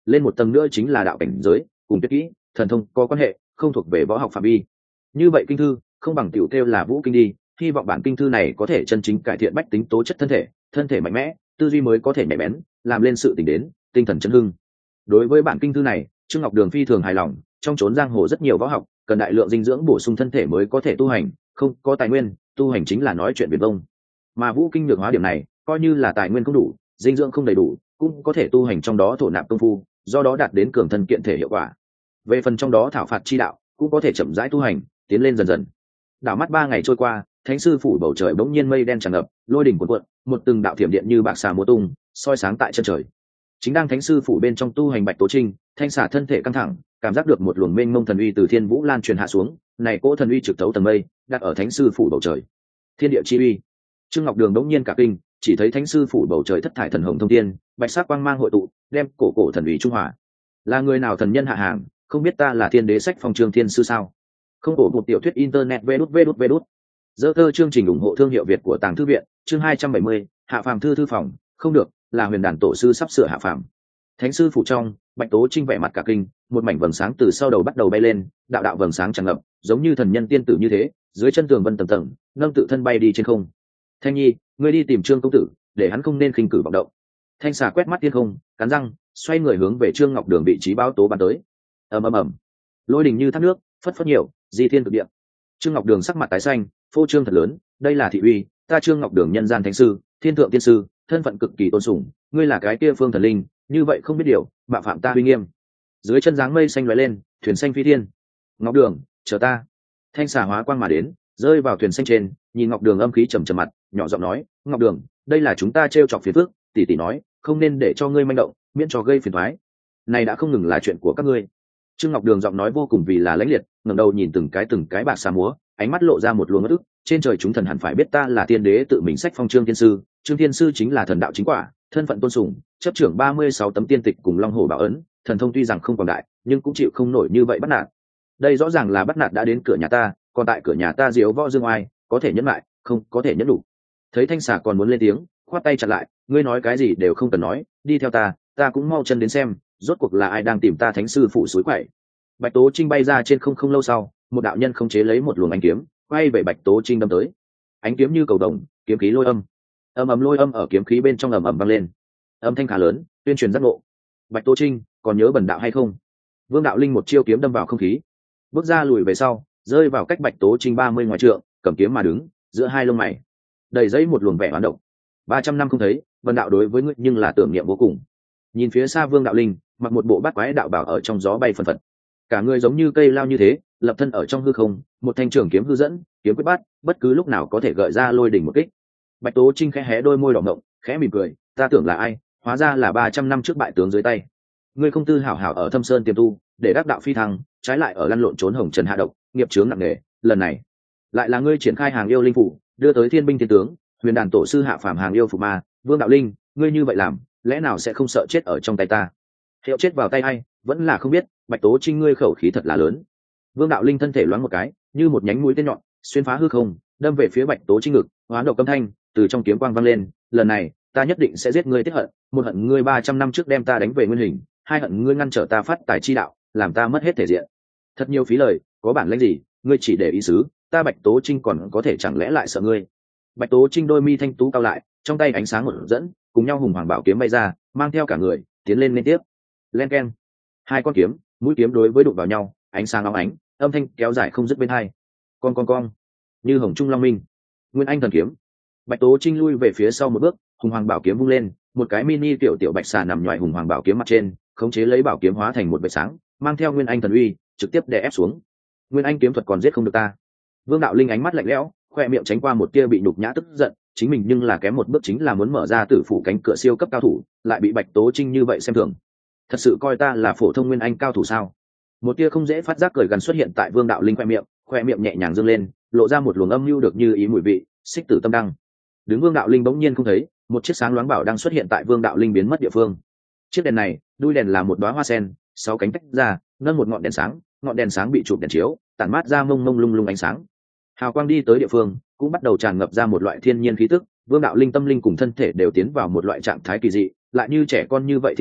lên một tầng nữa chính là đạo cảnh giới, cùng tuyệt kỹ thần thông có quan hệ, không thuộc về võ học phạm vi. Như vậy kinh thư không bằng tiểu kêu là vũ kinh đi, hy vọng bản kinh thư này có thể chân chính cải thiện bách tính tố chất thân thể mạnh mẽ, tư duy mới có thể nhạy bén, làm lên sự tỉnh đến tinh thần chấn hưng. Đối với bản kinh thư này, Trương Ngọc Đường phi thường hài lòng. Trong chốn giang hồ rất nhiều võ học cần đại lượng dinh dưỡng bổ sung thân thể mới có thể tu hành, không có tài nguyên tu hành chính là nói chuyện viển vông. Mà vũ kinh nhược hóa điểm này, coi như là tài nguyên không đủ, dinh dưỡng không đầy đủ, cũng có thể tu hành trong đó thổ nạp công phu, do đó đạt đến cường thân kiện thể hiệu quả. Về phần trong đó thảo phạt chi đạo, cũng có thể chậm rãi tu hành, tiến lên dần dần. Đảo mắt 3 ngày trôi qua, thánh sư phủ bầu trời bỗng nhiên mây đen tràn ngập, lôi đỉnh cuộn cuộn, một từng đạo thiểm điện như bạc xà múa tung, soi sáng tại chân trời. Chính đang thánh sư phủ bên trong tu hành Bạch Tố Trinh, thanh xả thân thể căng thẳng, cảm giác được một luồng mênh mông thần uy từ thiên vũ lan truyền hạ xuống, này cỗ thần uy trực thấu tầng mây, đặt ở thánh sư phủ bầu trời. Thiên địa chi uy. Trương Ngọc Đường đống nhiên cả kinh, chỉ thấy thánh sư phủ bầu trời thất thải thần hồng thông thiên, bạch sắc quang mang hội tụ, đem cổ thần uy trung hòa. Là người nào thần nhân hạ hàng, không biết ta là thiên đế sách phong trương thiên sư sao? Không bổ một tiểu thuyết internet vđvđvđ. Dơ cơ chương trình ủng hộ thương hiệu Việt của Tàng Thư viện, chương 270, hạ phàm thư phòng, không được, là huyền đàn tổ sư sắp sửa hạ phàm. Thánh sư phủ trong, Bạch Tố Trinh vẻ mặt cả kinh, một mảnh vầng sáng từ sau đầu bắt đầu bay lên, đạo đạo vầng sáng tràn ngập, giống như thần nhân tiên tử như thế, dưới chân tường vân tầng tầng, nâng tự thân bay đi trên không. Thanh Nhi, ngươi đi tìm Trương công tử, để hắn không nên khinh cử vọng động. Thanh xà quét mắt thiên không, cắn răng, xoay người hướng về Trương Ngọc Đường vị trí báo tố bắn tới. Ầm ầm ầm, lôi đình như thác nước, phất phất nhiều, di thiên cực địa. Trương Ngọc Đường sắc mặt tái xanh, phô trương thật lớn, đây là thị uy, ta Trương Ngọc Đường nhân gian thánh sư, thiên thượng tiên sư, thân phận cực kỳ tôn sùng, ngươi là cái kia phương thần linh, như vậy không biết điều, bạo phạm ta uy nghiêm. Dưới chân dáng mây xanh lóe lên, thuyền xanh phi thiên. Ngọc Đường, chờ ta. Thanh xà hóa quang mà đến, rơi vào thuyền xanh trên, nhìn Ngọc Đường âm khí trầm trầm mặt, nhỏ giọng nói, Ngọc Đường, đây là chúng ta trêu chọc phiền phức, tỷ tỷ nói, không nên để cho ngươi manh động, miễn cho gây phiền toái. Này đã không ngừng là chuyện của các ngươi. Trương Ngọc Đường giọng nói vô cùng vì là lãnh liệt, ngẩng đầu nhìn từng cái bạc xà múa, ánh mắt lộ ra một luồng ngất ức. Trên trời chúng thần hẳn phải biết ta là tiên đế tự mình sách phong Trương Thiên Sư, Trương Thiên Sư chính là thần đạo chính quả, thân phận tôn sùng, chấp trưởng 36 tấm tiên tịch cùng Long Hổ Bảo ấn, thần thông tuy rằng không quảng đại, nhưng cũng chịu không nổi như vậy bắt nạt. Đây rõ ràng là bắt nạt đã đến cửa nhà ta, còn tại cửa nhà ta diếu võ dương oai, có thể nhẫn lại, không có thể nhẫn đủ. Thấy Thanh xà còn muốn lên tiếng, khoát tay chặn lại, ngươi nói cái gì đều không cần nói, đi theo ta cũng mau chân đến xem, rốt cuộc là ai đang tìm ta thánh sư phụ suối quậy. Bạch Tố Trinh bay ra trên không lâu sau, một đạo nhân không chế lấy một luồng ánh kiếm, quay về Bạch Tố Trinh đâm tới. Ánh kiếm như cầu đồng, kiếm khí lôi âm, ầm lôi âm ở kiếm khí bên trong ầm vang lên, âm thanh khá lớn, tuyên truyền giác ngộ. Bạch Tố Trinh, còn nhớ bần đạo hay không? Vương Đạo Linh một chiêu kiếm đâm vào không khí, bước ra lùi về sau, rơi vào cách Bạch Tố Trinh 30 ngoài trượng, cầm kiếm mà đứng, giữa hai lông mày, đầy dẫy một luồng vẻ hoán động. 300 năm không thấy, bần đạo đối với ngươi nhưng là tưởng niệm vô cùng. Nhìn phía xa Vương Đạo Linh, mặc một bộ bát quái đạo bảo ở trong gió bay phần phật, cả người giống như cây lao như thế, lập thân ở trong hư không, một thanh trường kiếm hư dẫn, kiếm quyết bát, bất cứ lúc nào có thể gợi ra lôi đỉnh một kích. Bạch Tố Trinh khẽ hé đôi môi đỏ ngọng, khẽ mỉm cười, ta tưởng là ai, hóa ra là 300 năm trước bại tướng dưới tay. Ngươi không tư hảo hảo ở Thâm Sơn tiềm tu, để đắc đạo phi thăng, trái lại ở lăn lộn trốn hồng trần hạ độc, nghiệp chướng nặng nề, lần này lại là ngươi triển khai hàng yêu linh phủ, đưa tới thiên binh thiên tướng, huyền đàn tổ sư hạ phàm hàng yêu phục ma. Vương Đạo Linh, ngươi như vậy làm, lẽ nào sẽ không sợ chết ở trong tay ta? Hiệu chết vào tay ai, vẫn là không biết. Bạch Tố Trinh, ngươi khẩu khí thật là lớn. Vương Đạo Linh thân thể loáng một cái, như một nhánh mũi tên nhọn, xuyên phá hư không, đâm về phía Bạch Tố Trinh ngực, hoán độc âm thanh từ trong kiếm quang vang lên, lần này ta nhất định sẽ giết ngươi tiết hận, một hận ngươi 300 năm trước đem ta đánh về nguyên hình, hai hận ngươi ngăn trở ta phát tài chi đạo, làm ta mất hết thể diện. Thật nhiều phí lời, có bản lĩnh gì, ngươi chỉ để ý xứ, ta Bạch Tố Trinh còn có thể chẳng lẽ lại sợ ngươi? Bạch Tố Trinh đôi mi thanh tú cao lại, trong tay ánh sáng một dẫn, cùng nhau hùng hoàng bảo kiếm bay ra, mang theo cả người tiến lên liên tiếp. Len keng, hai con kiếm, mũi kiếm đối với đụng vào nhau, ánh sáng óng ánh, âm thanh kéo dài không dứt bên hai. Con như hồng trung long minh, nguyên anh thần kiếm. Bạch Tố Trinh lui về phía sau một bước, hùng hoàng bảo kiếm vung lên, một cái mini tiểu bạch xà nằm ngoài hùng hoàng bảo kiếm mặt trên, khống chế lấy bảo kiếm hóa thành một vệt sáng, mang theo nguyên anh thần uy, trực tiếp đè ép xuống. Nguyên anh kiếm thuật còn giết không được ta. Vương Đạo Linh ánh mắt lạnh lẽo, khoe miệng tránh qua một tia bị nhục nhã tức giận, chính mình nhưng là kém một bước chính là muốn mở ra tử phủ cánh cửa siêu cấp cao thủ, lại bị Bạch Tố Trinh như vậy xem thường. Thật sự coi ta là phổ thông nguyên anh cao thủ sao? Một tia không dễ phát giác cười gần xuất hiện tại Vương Đạo Linh khoe miệng nhẹ nhàng dương lên, lộ ra một luồng âm mưu được như ý mùi vị, xích tử tâm đăng. Đứng Vương Đạo Linh bỗng nhiên không thấy, một chiếc sáng loáng bảo đang xuất hiện tại Vương Đạo Linh biến mất địa phương. Chiếc đèn này, đuôi đèn là một đóa hoa sen, 6 cánh tách ra, nâng một ngọn đèn sáng bị chụp đèn chiếu, tản mát ra mông mông lung lung ánh sáng. Hào quang đi tới địa phương, cũng bắt đầu tràn ngập ra một loại thiên nhiên khí tức, Vương Đạo Linh tâm linh cùng thân thể đều tiến vào một loại trạng thái kỳ dị, lại như trẻ con như vậy thiên nhiên,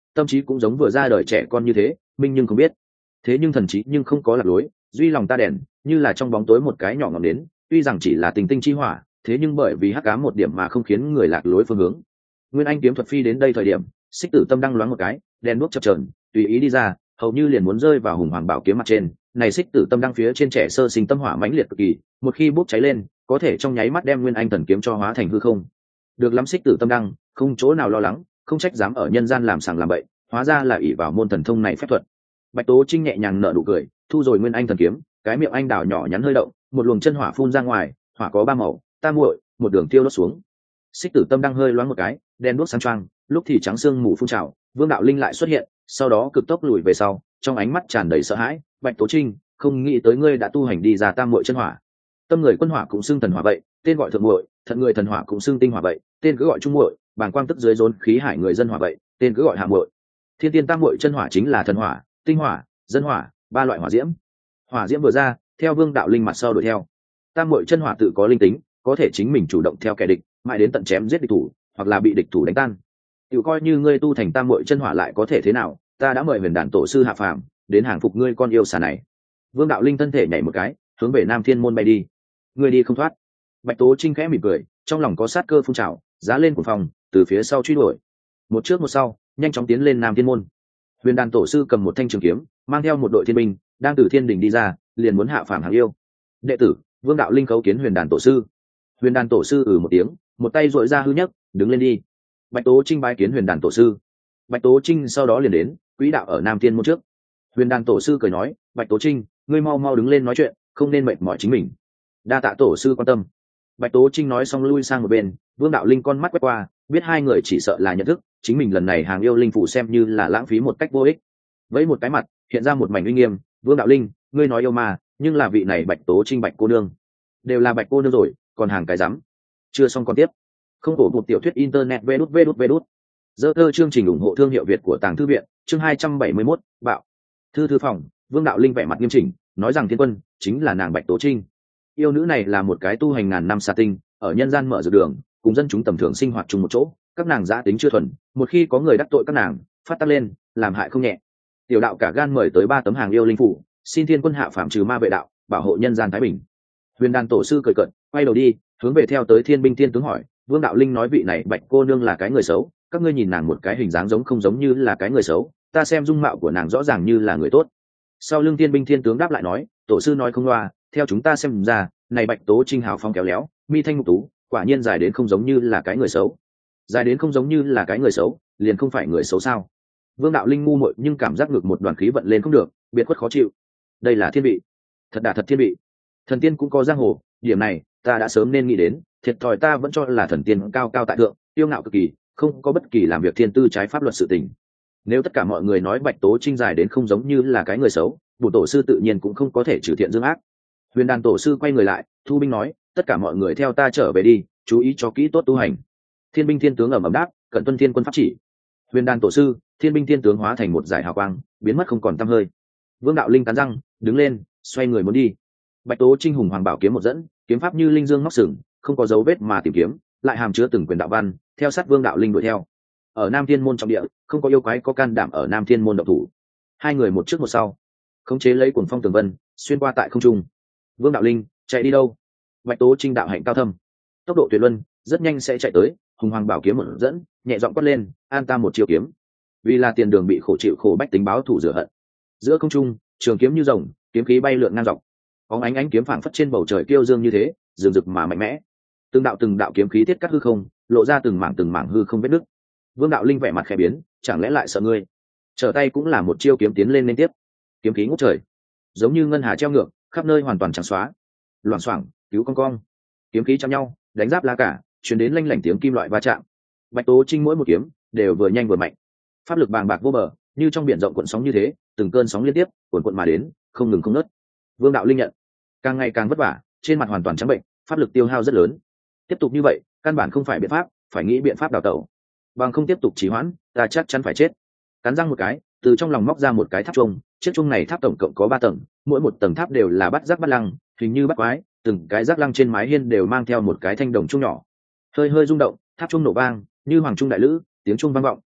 tâm trí cũng giống vừa ra đời trẻ con như thế, minh nhưng không biết. Thế nhưng thần trí nhưng không có lạc lối, duy lòng ta đèn, như là trong bóng tối một cái nhỏ ngọn nến, tuy rằng chỉ là tình tinh chi hỏa, thế nhưng bởi vì hắc ám một điểm mà không khiến người lạc lối phương hướng. Nguyên Anh kiếm thuật phi đến đây thời điểm, Xích Tử Tâm đang loáng một cái, đèn đuốc chập chờn, tùy ý đi ra, hầu như liền muốn rơi vào hùng hoàng bảo kiếm mặt trên. Này Xích Tử Tâm đang phía trên trẻ sơ sinh tâm hỏa mãnh liệt cực kỳ, một khi bốc cháy lên, có thể trong nháy mắt đem Nguyên Anh thần kiếm cho hóa thành hư không. Được lắm Xích Tử Tâm đăng, không chỗ nào lo lắng, không trách dám ở nhân gian làm sàng làm bậy, hóa ra là ỷ vào môn thần thông này phép thuật. Bạch Tố Trinh nhẹ nhàng nở nụ cười, thu rồi Nguyên Anh thần kiếm, cái miệng anh đào nhỏ nhắn hơi động, một luồng chân hỏa phun ra ngoài, hỏa có ba màu, tam muội, một đường tiêu đốt xuống. Xích Tử Tâm đang hơi loáng một cái, đen đuốc sáng choang, lúc thì trắng sương mù phun trào, Vương Đạo Linh lại xuất hiện, sau đó cực tốc lùi về sau, trong ánh mắt tràn đầy sợ hãi. Bạch Tố Trinh, không nghĩ tới ngươi đã tu hành đi ra tam muội chân hỏa. Tâm người quân hỏa cũng xưng thần hỏa vậy, tên gọi thượng muội, thận người thần hỏa cũng xưng tinh hỏa vậy, tên cứ gọi trung muội, bàng quang tức dưới rốn khí hải người dân hỏa vậy, tên cứ gọi hạ muội. Thiên tiên tam muội chân hỏa chính là thần hỏa, tinh hỏa, dân hỏa, ba loại hỏa diễm. Hỏa diễm vừa ra, theo Vương Đạo Linh mặt sau đuổi theo. Tam muội chân hỏa tự có linh tính, có thể chính mình chủ động theo kẻ địch, mãi đến tận chém giết địch thủ, hoặc là bị địch thủ đánh tan. Tự coi như ngươi tu thành tam muội chân hỏa lại có thể thế nào, ta đã mời Huyền Đản tổ sư hạ phàm, đến hàng phục ngươi con yêu xà này. Vương Đạo Linh thân thể nhảy một cái, hướng về Nam Thiên môn bay đi. Ngươi đi không thoát. Bạch Tố Trinh khẽ mỉm cười, trong lòng có sát cơ phun trào, giá lên cuồng phòng, từ phía sau truy đuổi. Một trước một sau, nhanh chóng tiến lên Nam Thiên môn. Huyền Đàn tổ sư cầm một thanh trường kiếm, mang theo một đội thiên binh, đang từ thiên đỉnh đi ra, liền muốn hạ phàm hàng yêu. Đệ tử, Vương Đạo Linh khấu kiến Huyền Đàn tổ sư. Huyền Đàn tổ sư một tiếng, một tay duỗi ra hư nhất, đứng lên đi. Bạch Tố Trinh bái kiến Huyền Đàn tổ sư. Bạch Tố Trinh sau đó liền đến, quỹ đạo ở Nam Thiên môn trước. Huyền Đàn tổ sư cười nói, Bạch Tố Trinh, ngươi mau mau đứng lên nói chuyện, không nên mệt mỏi chính mình. Đa tạ tổ sư quan tâm. Bạch Tố Trinh nói xong lui sang một bên, Vương Đạo Linh con mắt quét qua, biết hai người chỉ sợ là nhận thức, chính mình lần này hàng yêu linh phủ xem như là lãng phí một cách vô ích. Với một cái mặt, hiện ra một mảnh uy nghiêm, Vương Đạo Linh, ngươi nói yêu mà, nhưng là vị này Bạch Tố Trinh Bạch cô nương, đều là Bạch cô nương rồi, còn hàng cái rắm. Chưa xong còn tiếp. Không bổ một tiểu thuyết internet vđvđvđ. Dơ thơ chương trình ủng hộ thương hiệu Việt của Tàng Thư viện, chương 271, bạo. Thư phòng, Vương Đạo Linh vẻ mặt nghiêm chỉnh, nói rằng Thiên Quân chính là nàng Bạch Tố Trinh. Yêu nữ này là một cái tu hành ngàn năm xà tinh, ở nhân gian mở dược đường, cùng dân chúng tầm thường sinh hoạt chung một chỗ, các nàng giã tính chưa thuần, một khi có người đắc tội các nàng, phát tác lên, làm hại không nhẹ. Tiểu đạo cả gan mời tới 3 tấm hàng yêu linh phủ, xin Thiên Quân hạ phàm trừ ma vệ đạo, bảo hộ nhân gian thái bình. Huyền Đàn tổ sư cười cợt, quay đầu đi, hướng về theo tới Thiên binh thiên tướng hỏi, Vương Đạo Linh nói vị này Bạch cô nương là cái người xấu, các ngươi nhìn nàng một cái hình dáng giống không giống như là cái người xấu, ta xem dung mạo của nàng rõ ràng như là người tốt. Sau lưng Thiên binh thiên tướng đáp lại nói, tổ sư nói không loa, theo chúng ta xem ra, này Bạch Tố Trinh hào phong kéo léo, mi thanh ngục tú, quả nhiên dài đến không giống như là cái người xấu. Dài đến không giống như là cái người xấu, liền không phải người xấu sao? Vương Đạo Linh ngu muội nhưng cảm giác ngược một đoàn khí vận lên không được, biệt khuất khó chịu. Đây là thiên vị, thật đà thật thiên vị. Thần tiên cũng có giang hồ, điểm này ta đã sớm nên nghĩ đến, thiệt thòi ta vẫn cho là thần tiên cao cao tại thượng, tiêu ngạo cực kỳ, không có bất kỳ làm việc thiên tư trái pháp luật sự tình. Nếu tất cả mọi người nói Bạch Tố Trinh dài đến không giống như là cái người xấu, bổn tổ sư tự nhiên cũng không có thể trừ thiện dương ác. Huyền Đàn tổ sư quay người lại, thu binh nói, tất cả mọi người theo ta trở về đi, chú ý cho kỹ tốt tu hành. Thiên binh thiên tướng ầm ầm đáp, cận tuân Thiên Quân pháp chỉ. Huyền Đàn tổ sư, thiên binh thiên tướng hóa thành một dải hào quang, biến mất không còn tăm hơi. Vương Đạo Linh cắn răng, đứng lên, xoay người muốn đi. Bạch Tố Trinh hùng hoàng bảo kiếm một dẫn, kiếm pháp như linh dương ngóc sừng, không có dấu vết mà tìm kiếm, lại hàm chứa từng quyền đạo văn, theo sát Vương Đạo Linh đuổi theo. Ở Nam Thiên môn trong địa, không có yêu quái có can đảm ở Nam Thiên môn động thủ. Hai người một trước một sau, khống chế lấy cuồng phong tường vân, xuyên qua tại không trung. Vương Đạo Linh, chạy đi đâu? Bạch Tố Trinh đạo hạnh cao thâm, tốc độ tuyệt luân, rất nhanh sẽ chạy tới. Hùng hoàng bảo kiếm một dẫn, nhẹ giọng quát lên, an ta một chiêu kiếm. Vì là tiền đường bị khổ chịu khổ bách tính báo thù rửa hận. Giữa không trung, trường kiếm như rồng, kiếm khí bay lượn ngang dọc. Bóng ánh kiếm phảng phất trên bầu trời kiêu dương như thế, rực rực mà mạnh mẽ. Từng đạo kiếm khí tiết cắt hư không, lộ ra từng mảng hư không vết nứt. Vương Đạo Linh vẻ mặt khẽ biến, chẳng lẽ lại sợ ngươi? Trở tay cũng là một chiêu kiếm tiến lên liên tiếp. Kiếm khí ngút trời, giống như ngân hà treo ngược, khắp nơi hoàn toàn trắng xóa. Loảng xoảng, cứu con cong. Kiếm khí chạm nhau, đánh giáp lá cả, truyền đến lanh lảnh tiếng kim loại va chạm. Bạch Tố Trinh mỗi một kiếm đều vừa nhanh vừa mạnh, pháp lực bàng bạc vô bờ, như trong biển rộng cuộn sóng như thế, từng cơn sóng liên tiếp cuộn mà đến, không ngừng không ngớt. Vương Đạo Linh nhận, càng ngày càng vất vả, trên mặt hoàn toàn trắng bệnh, pháp lực tiêu hao rất lớn. Tiếp tục như vậy, căn bản không phải biện pháp, phải nghĩ biện pháp đào tẩu. Bằng không tiếp tục trì hoãn, ta chắc chắn phải chết. Cắn răng một cái, từ trong lòng móc ra một cái tháp chuông, chiếc chuông này tháp tổng cộng có 3 tầng, mỗi một tầng tháp đều là bắt giác bắt lăng, hình như bắt quái, từng cái giác lăng trên mái hiên đều mang theo một cái thanh đồng chuông nhỏ. Hơi hơi rung động, tháp chuông nổ vang, như hoàng trung đại lữ, tiếng chuông vang vọng,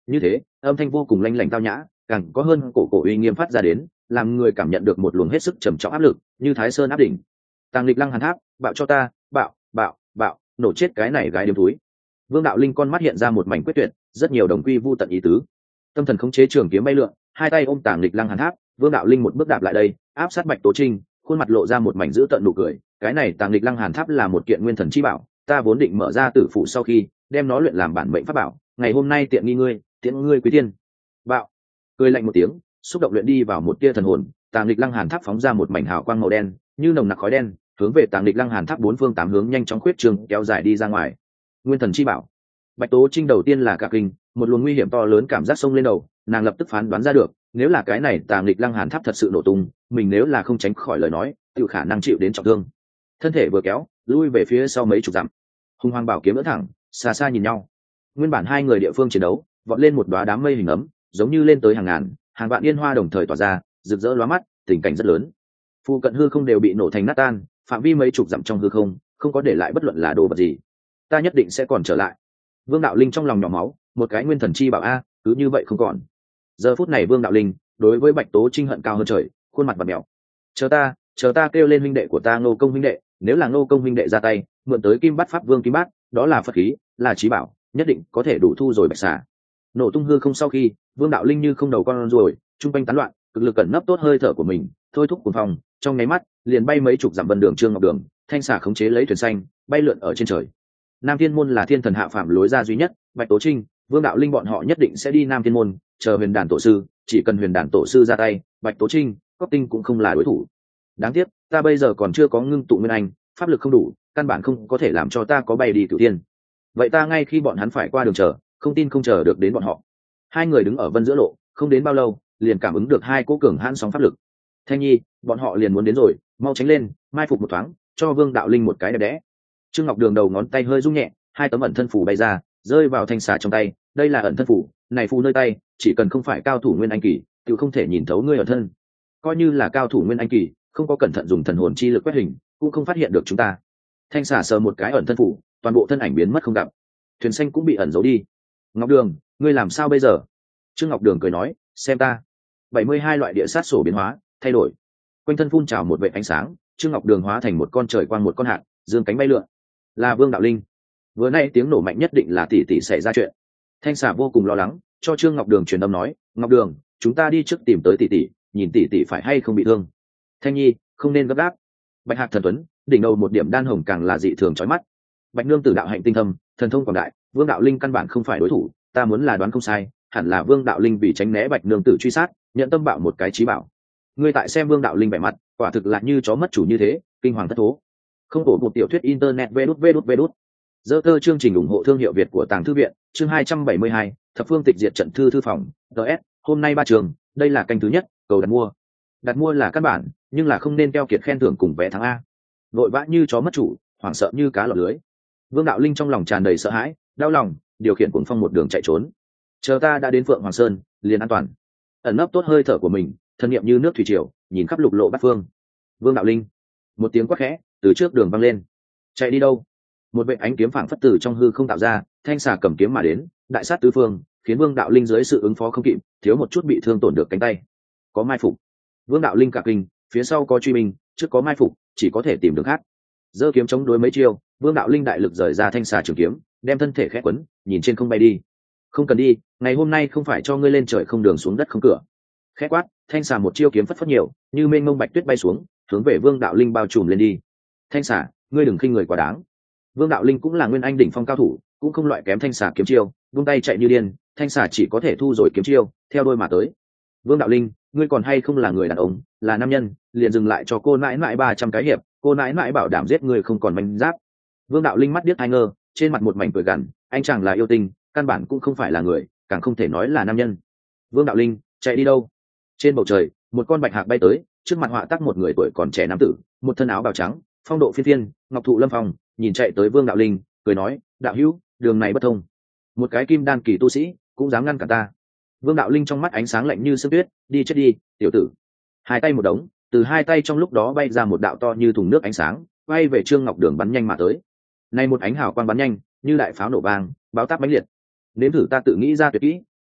như thế âm thanh vô cùng lanh lảnh tao nhã, càng có hơn cổ cổ uy nghiêm phát ra đến, làm người cảm nhận được một luồng hết sức trầm trọng áp lực, như Thái Sơn áp đỉnh. Tàng Lịch Lăng Hàn Tháp, bạo cho ta, bạo, bạo, bạo, nổ chết cái này gái điếm túi. Vương Đạo Linh con mắt hiện ra một mảnh quyết tuyệt, rất nhiều đồng quy vu tận ý tứ. Tâm thần khống chế trường kiếm bay lượn, hai tay ôm Tàng Lịch Lăng Hàn Tháp, Vương Đạo Linh một bước đạp lại đây, áp sát Bạch Tố Trinh, khuôn mặt lộ ra một mảnh dữ tợn nụ cười. Cái này Tàng Lịch Lăng Hàn Tháp là một kiện nguyên thần chi bảo, ta vốn định mở ra tử phụ sau khi đem nó luyện làm bản mệnh pháp bảo, ngày hôm nay tiện nghi ngươi, tiện ngươi quý tiên. Bạo, cười lạnh một tiếng, xúc động luyện đi vào một tia thần hồn, Tàng Lịch Lăng Hàn Tháp phóng ra một mảnh hào quang màu đen, như nồng nặc khói đen, hướng về Tàng Lịch Lăng Hàn Tháp bốn phương tám hướng nhanh chóng khuyết trường kéo dài đi ra ngoài. Nguyên thần chi bảo. Bạch Tố Trinh đầu tiên là cả kinh, một luồng nguy hiểm to lớn cảm giác xông lên đầu, nàng lập tức phán đoán ra được, nếu là cái này Tàng Lịch Lăng Hàn Tháp thật sự nổ tung, mình nếu là không tránh khỏi lời nói, tự khả năng chịu đến trọng thương. Thân thể vừa kéo, lui về phía sau mấy chục dặm. Hùng Hoàng bảo kiếm đỡ thẳng, xa xa nhìn nhau. Nguyên bản hai người địa phương chiến đấu, vọt lên một đóa đám mây hình ấm, giống như lên tới hàng ngàn, hàng vạn yên hoa đồng thời tỏa ra, rực rỡ lóa mắt, tình cảnh rất lớn. Phu cận hư không đều bị nổ thành nát tan, phạm vi mấy chục dặm trong hư không, không có để lại bất luận là đồ vật gì. Ta nhất định sẽ còn trở lại. Vương Đạo Linh trong lòng nhỏ máu, một cái nguyên thần chi bảo a, cứ như vậy không còn. Giờ phút này Vương Đạo Linh đối với Bạch Tố Trinh hận cao hơn trời, khuôn mặt bặm mèo. Chờ ta kêu lên huynh đệ của ta Ngô Công huynh đệ, nếu là Ngô Công huynh đệ ra tay, mượn tới Kim Bát Pháp Vương Kim Bát, đó là Phật khí, là chí bảo, nhất định có thể đủ thu rồi Bạch Xà. Nổ tung hư không sau khi, Vương Đạo Linh như không đầu con ruồi, trung quanh tán loạn, cực lực cẩn nấp tốt hơi thở của mình, thôi thúc cuồng phong, trong nháy mắt, liền bay mấy chục dặm vân đường Trương Ngọc Đường, thanh xà khống chế lấy thuyền xanh, bay lượn ở trên trời. Nam Thiên môn là thiên thần hạ phạm lối ra duy nhất, Bạch Tố Trinh, Vương Đạo Linh bọn họ nhất định sẽ đi Nam Thiên môn, chờ Huyền Đàn tổ sư, chỉ cần Huyền Đàn tổ sư ra tay, Bạch Tố Trinh, Cốc Tinh cũng không là đối thủ. Đáng tiếc, ta bây giờ còn chưa có ngưng tụ nguyên anh, pháp lực không đủ, căn bản không có thể làm cho ta có bay đi cửu thiên. Vậy ta ngay khi bọn hắn phải qua đường chờ, không tin không chờ được đến bọn họ. Hai người đứng ở vân giữa lộ, không đến bao lâu, liền cảm ứng được hai cỗ cường hãn sóng pháp lực. Thanh Nhi, bọn họ liền muốn đến rồi, mau tránh lên, mai phục một thoáng, cho Vương Đạo Linh một cái đẹp đẽ. Trương Ngọc Đường đầu ngón tay hơi rung nhẹ, hai tấm ẩn thân phù bay ra, rơi vào thanh xà trong tay. Đây là ẩn thân phù, này phù nơi tay, chỉ cần không phải cao thủ nguyên anh kỳ, tự không thể nhìn thấu ngươi ẩn thân. Coi như là cao thủ nguyên anh kỳ, không có cẩn thận dùng thần hồn chi lực quét hình, cũng không phát hiện được chúng ta. Thanh xà sờ một cái ẩn thân phù, toàn bộ thân ảnh biến mất không gặp. Thuyền xanh cũng bị ẩn giấu đi. Ngọc Đường, ngươi làm sao bây giờ? Trương Ngọc Đường cười nói, xem ta. 72 loại địa sát sổ biến hóa, thay đổi. Quanh thân phun trào một vệt ánh sáng, Trương Ngọc Đường hóa thành một con trời quang một con hạt, dương cánh bay lượn. Là Vương Đạo Linh. Vừa nay tiếng nổ mạnh nhất định là tỷ tỷ xảy ra chuyện. Thanh xà vô cùng lo lắng, cho Trương Ngọc Đường truyền âm nói, Ngọc Đường, chúng ta đi trước tìm tới tỷ tỷ, nhìn tỷ tỷ phải hay không bị thương. Thanh Nhi, không nên gấp gáp. Bạch Hạc thần tuấn, đỉnh đầu một điểm đan hồng càng là dị thường chói mắt. Bạch nương tử đạo hạnh tinh thâm, thần thông quảng đại, Vương Đạo Linh căn bản không phải đối thủ, ta muốn là đoán không sai, hẳn là Vương Đạo Linh vì tránh né Bạch nương tử truy sát, nhận tâm bạo một cái chí bảo. Ngươi tại xem Vương Đạo Linh vẻ mặt, quả thực là như chó mất chủ như thế, kinh hoàng thất thố. Không tổ một tiểu thuyết internet vđvđvđ. Dơ tơ chương trình ủng hộ thương hiệu Việt của Tàng Thư viện, chương 272, thập phương tịch diệt trận thư thư phòng, DS, hôm nay 3 trường, đây là canh thứ nhất, cầu đặt mua. Đặt mua là căn bản, nhưng là không nên keo kiệt khen thưởng cùng vé thắng A. Vội vã như chó mất chủ, hoảng sợ như cá lọt lưới. Vương Đạo Linh trong lòng tràn đầy sợ hãi, đau lòng, điều khiển cuồng phong một đường chạy trốn. Chờ ta đã đến Phượng Hoàng Sơn, liền an toàn. Ẩn nấp tốt hơi thở của mình, thân niệm như nước thủy triều, nhìn khắp lục lộ bát phương. Vương Đạo Linh, một tiếng quát khẽ từ trước đường vang lên. Chạy đi đâu? Một vệ ánh kiếm phảng phất từ trong hư không tạo ra, thanh xà cầm kiếm mà đến, đại sát tứ phương, khiến Vương Đạo Linh dưới sự ứng phó không kịp, thiếu một chút bị thương tổn được cánh tay. Có mai phục. Vương Đạo Linh cả kinh, phía sau có truy binh, trước có mai phục, chỉ có thể tìm đường khác. Giơ kiếm chống đối mấy chiêu, Vương Đạo Linh đại lực rời ra thanh xà trường kiếm, đem thân thể khẽ quấn, nhìn trên không bay đi. Không cần đi, ngày hôm nay không phải cho ngươi lên trời không đường xuống đất không cửa. Khẽ quát, thanh xà một chiêu kiếm phất phất nhiều, như mênh mông bạch tuyết bay xuống, hướng về Vương Đạo Linh bao trùm lên đi. Thanh xà, ngươi đừng khinh người quá đáng. Vương Đạo Linh cũng là nguyên anh đỉnh phong cao thủ, cũng không loại kém thanh xà kiếm chiêu, vung tay chạy như điên, thanh xà chỉ có thể thu rồi kiếm chiêu, theo đôi mà tới. Vương Đạo Linh, ngươi còn hay không là người đàn ông, là nam nhân, liền dừng lại cho cô nãi nãi 300 cái hiệp, cô nãi nãi bảo đảm giết ngươi không còn manh giáp. Vương Đạo Linh mắt điếc hai ngơ, trên mặt một mảnh cười gằn, anh chàng là yêu tinh, căn bản cũng không phải là người, càng không thể nói là nam nhân. Vương Đạo Linh, chạy đi đâu? Trên bầu trời, một con bạch hạc bay tới, trước mặt họa tác một người tuổi còn trẻ nam tử, một thân áo bào trắng, phong độ phiên phiên, ngọc thụ lâm phong, nhìn chạy tới Vương Đạo Linh, cười nói, đạo hữu, đường này bất thông. Một cái kim đan kỳ tu sĩ cũng dám ngăn cản ta. Vương Đạo Linh trong mắt ánh sáng lạnh như sương tuyết, đi chết đi, tiểu tử. Hai tay một đống, từ hai tay trong lúc đó bay ra một đạo to như thùng nước ánh sáng, bay về Trương Ngọc Đường bắn nhanh mà tới. Nay một ánh hào quang bắn nhanh, như đại pháo nổ vang, báo táp mãnh liệt. Nếm thử ta tự nghĩ ra tuyệt kỹ,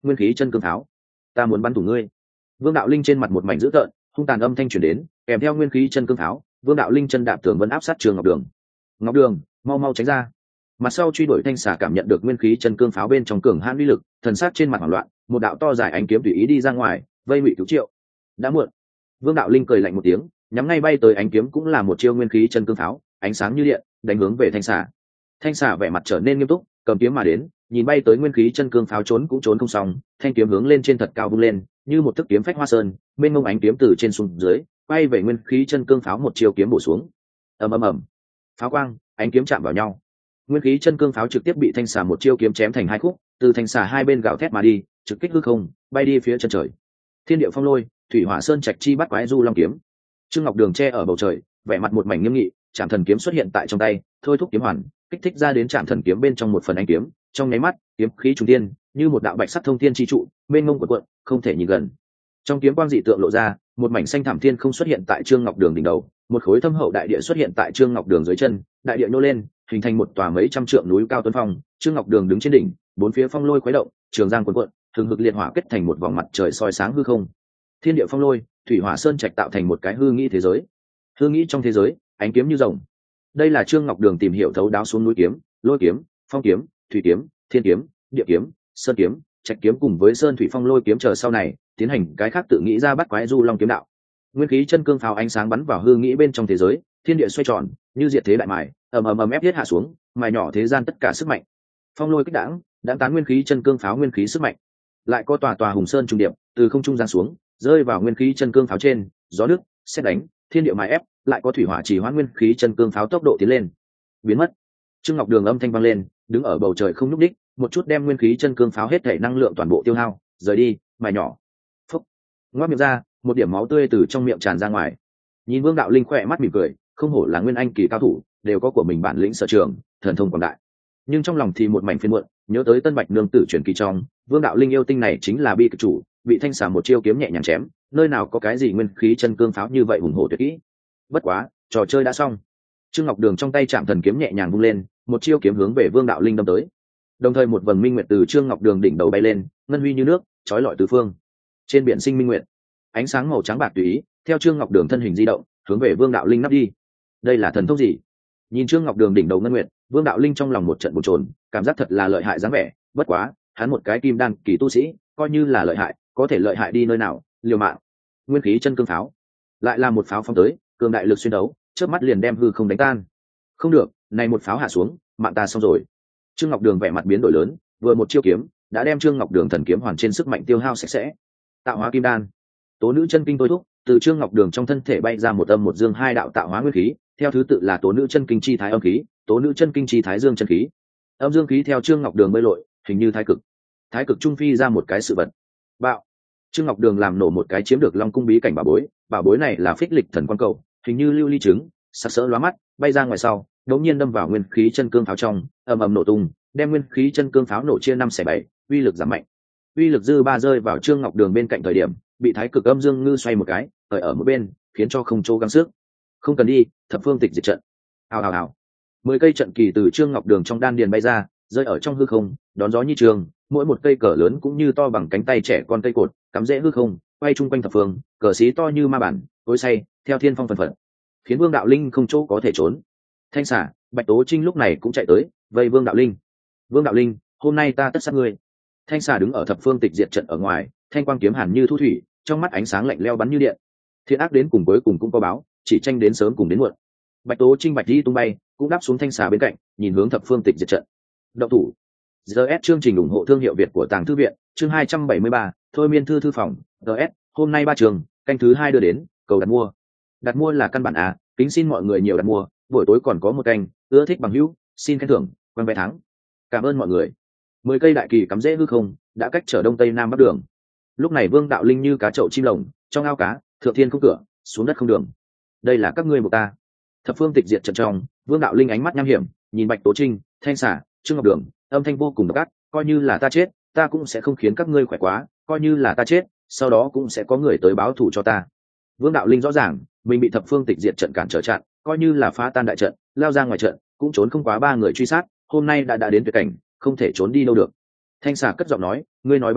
nguyên khí chân cương pháo, ta muốn bắn thủng ngươi. Vương Đạo Linh trên mặt một mảnh dữ tợn, hung tàn âm thanh truyền đến, kèm theo nguyên khí chân cương pháo, Vương Đạo Linh chân đạp tường vân áp sát Trương Ngọc Đường. Ngọc Đường, mau mau tránh ra. Mặt sau truy đuổi thanh xà cảm nhận được nguyên khí chân cương pháo bên trong cường hãn uy lực, thần sắc trên mặt hoảng loạn, một đạo to dài ánh kiếm tùy ý đi ra ngoài, vây Ngụy Cứu Triệu. Đã muộn. Vương Đạo Linh cười lạnh một tiếng, nhắm ngay bay tới ánh kiếm cũng là một chiêu nguyên khí chân cương pháo, ánh sáng như điện, đánh hướng về thanh xà. Thanh xà vẻ mặt trở nên nghiêm túc, cầm kiếm mà đến, nhìn bay tới nguyên khí chân cương pháo trốn cũng trốn không xong, thanh kiếm hướng lên trên thật cao vung lên, như một thức kiếm phách hoa sơn, bên mông ánh kiếm từ trên xuống dưới, bay về nguyên khí chân cương pháo một chiêu kiếm bổ xuống. Ầm ầm ầm. Pháo quang, ánh kiếm chạm vào nhau. Nguyên khí chân cương pháo trực tiếp bị thanh xà một chiêu kiếm chém thành hai khúc, từ thanh xà hai bên gào thét mà đi, trực kích hư không, bay đi phía chân trời. Thiên địa phong lôi, thủy hỏa sơn trạch chi bắt quái du long kiếm. Trương Ngọc Đường che ở bầu trời, vẻ mặt một mảnh nghiêm nghị, Trảm Thần kiếm xuất hiện tại trong tay, thôi thúc kiếm hoàn, kích thích ra đến Trảm Thần kiếm bên trong một phần ánh kiếm, trong nháy mắt, kiếm khí trùng thiên, như một đạo bạch sắc thông thiên chi trụ, mênh mông cuộn, không thể nhìn gần. Trong kiếm quang dị tượng lộ ra, một mảnh xanh thảm thiên không xuất hiện tại Trương Ngọc Đường đỉnh đầu, một khối thâm hậu đại địa xuất hiện tại Trương Ngọc Đường dưới chân, đại địa nô lên, hình thành một tòa mấy trăm trượng núi cao tuấn phong. Trương Ngọc Đường đứng trên đỉnh, bốn phía phong lôi khuấy động, trường giang cuộn, hừng hực liệt hỏa kết thành một vòng mặt trời soi sáng hư không. Thiên địa phong lôi, thủy hỏa sơn trạch tạo thành một cái hư nghĩ thế giới. Hư nghĩ trong thế giới, ánh kiếm như rồng. Đây là Trương Ngọc Đường tìm hiểu thấu đáo xuống núi kiếm, lôi kiếm, phong kiếm, thủy kiếm, thiên kiếm, địa kiếm, sơn kiếm, trạch kiếm cùng với sơn thủy phong lôi kiếm chờ sau này tiến hành cái khác tự nghĩ ra bắt quái du long kiếm đạo. Nguyên khí chân cương pháo ánh sáng bắn vào hư nghĩ bên trong thế giới, thiên địa xoay tròn như diệt thế đại mài, ầm ầm ầm ép thiết hạ xuống, mài nhỏ thế gian tất cả sức mạnh. Phong lôi kích đãng, đã tán nguyên khí chân cương pháo nguyên khí sức mạnh. Lại có tòa tòa hùng sơn trung điệp từ không trung giáng xuống, rơi vào nguyên khí chân cương pháo trên, gió nước, sét đánh, thiên địa mài ép, lại có thủy hỏa chỉ hoãn nguyên khí chân cương pháo tốc độ tiến lên. Biến mất. Trương Ngọc Đường âm thanh vang lên, đứng ở bầu trời không nhúc đích, một chút đem nguyên khí chân cương pháo hết thể năng lượng toàn bộ tiêu hao, rời đi, mài nhỏ. Phúc. Ngoác miệng ra, một điểm máu tươi từ trong miệng tràn ra ngoài. Nhìn Vương Đạo Linh khỏe mắt mỉm cười, không hổ là nguyên anh kỳ cao thủ, đều có của mình bản lĩnh sở trường, thần thông quảng đại. Nhưng trong lòng thì một mảnh phiền muộn, nhớ tới Tân Bạch nương tử truyền kỳ trong, Vương Đạo Linh yêu tinh này chính là bi kịch chủ, bị thanh xà một chiêu kiếm nhẹ nhàng chém, nơi nào có cái gì nguyên khí chân cương pháo như vậy hùng hổ tuyệt kỹ. Bất quá, trò chơi đã xong. Trương Ngọc Đường trong tay Trảm Thần kiếm nhẹ nhàng vung lên, một chiêu kiếm hướng về Vương Đạo Linh đâm tới. Đồng thời một vầng minh nguyệt từ Trương Ngọc Đường đỉnh đầu bay lên, ngân huy như nước, chói lọi tứ phương. Trên biển sinh minh nguyệt, ánh sáng màu trắng bạc tùy ý, theo Trương Ngọc Đường thân hình di động, hướng về Vương Đạo Linh nắp đi. Đây là thần thông gì? Nhìn Trương Ngọc Đường đỉnh đầu ngân nguyệt, Vương Đạo Linh trong lòng một trận bồn chồn, cảm giác thật là lợi hại dáng vẻ. Bất quá, hắn một cái kim đan kỳ tu sĩ, coi như là lợi hại, có thể lợi hại đi nơi nào? Liều mạng. Nguyên khí chân cương pháo, lại là một pháo phóng tới, cường đại lực xuyên đấu, chớp mắt liền đem hư không đánh tan. Không được, này một pháo hạ xuống, mạng ta xong rồi. Trương Ngọc Đường vẻ mặt biến đổi lớn, vừa một chiêu kiếm đã đem Trương Ngọc Đường thần kiếm hoàn trên sức mạnh tiêu hao sạch sẽ. Tạo hóa kim đan, tố nữ chân kinh tôi thúc, từ Trương Ngọc Đường trong thân thể bay ra một âm một dương hai đạo tạo hóa nguyên khí, theo thứ tự là tố nữ chân kinh chi thái âm khí, tố nữ chân kinh chi thái dương chân khí. Âm dương khí theo Trương Ngọc Đường bơi lội, hình như thái cực trung phi ra một cái sự vật. Bạo. Trương Ngọc Đường làm nổ một cái chiếm được Long cung bí cảnh bảo bối này là phích lịch thần quan cầu, hình như lưu ly trứng, sặc sỡ lóa mắt, bay ra ngoài sau, đột nhiên đâm vào nguyên khí chân cương pháo trong, ầm ầm nổ tung, đem nguyên khí chân cương pháo nổ chia 5/7, uy lực giảm mạnh. Uy lực dư ba rơi vào Trương Ngọc Đường bên cạnh thời điểm, bị thái cực âm dương ngư xoay một cái, ở một bên, khiến cho không chỗ gắng sức. Không cần đi, thập phương tịch diệt trận. Hào hào hào. 10 cây trận kỳ từ Trương Ngọc Đường trong đan điền bay ra, rơi ở trong hư không, đón gió như trường, mỗi một cây cờ lớn cũng như to bằng cánh tay trẻ con cây cột, cắm rễ hư không, quay chung quanh thập phương, cờ xí to như ma bản, cối say, theo thiên phong phần phật, khiến Vương Đạo Linh không chỗ có thể trốn. Thanh xà, Bạch Tố Trinh lúc này cũng chạy tới, vây Vương Đạo Linh. Vương Đạo Linh, hôm nay ta tất sát ngươi. Thanh xà đứng ở thập phương tịch diệt trận ở ngoài, thanh quang kiếm hàn như thu thủy, trong mắt ánh sáng lạnh lẽo bắn như điện. Thiện ác đến cùng cuối cùng cũng có báo, chỉ tranh đến sớm cùng đến muộn. Bạch Tố Trinh bạch đi tung bay, cũng đáp xuống thanh xà bên cạnh, nhìn hướng thập phương tịch diệt trận. Động thủ. GS chương trình ủng hộ thương hiệu Việt của Tàng Thư viện, chương 273, thôi miên thư phòng. GS, hôm nay 3 trường, canh thứ 2 đưa đến, cầu đặt mua. Đặt mua là căn bản à, kính xin mọi người nhiều đặt mua, buổi tối còn có một canh, ưa thích bằng hữu, xin khen thưởng, quan vé thắng. Cảm ơn mọi người. 10 cây đại kỳ cắm rễ hư không, đã cách trở đông tây nam bắc đường. Lúc này Vương Đạo Linh như cá chậu chim lồng, trong ao cá, thượng thiên không cửa, xuống đất không đường. Đây là các ngươi một ta. Thập phương tịch diệt trận trong, Vương Đạo Linh ánh mắt nham hiểm, nhìn Bạch Tố Trinh, Thanh xà, Trương Ngọc Đường, âm thanh vô cùng độc ác, coi như là ta chết, ta cũng sẽ không khiến các ngươi khỏe quá, coi như là ta chết, sau đó cũng sẽ có người tới báo thù cho ta. Vương Đạo Linh rõ ràng, mình bị thập phương tịch diệt trận cản trở chặn, coi như là phá tan đại trận, lao ra ngoài trận, cũng trốn không quá 3 người truy sát, hôm nay đã đến tuyệt cảnh, không thể trốn đi đâu được. Thanh xà cất giọng nói, ngươi nói báo thù,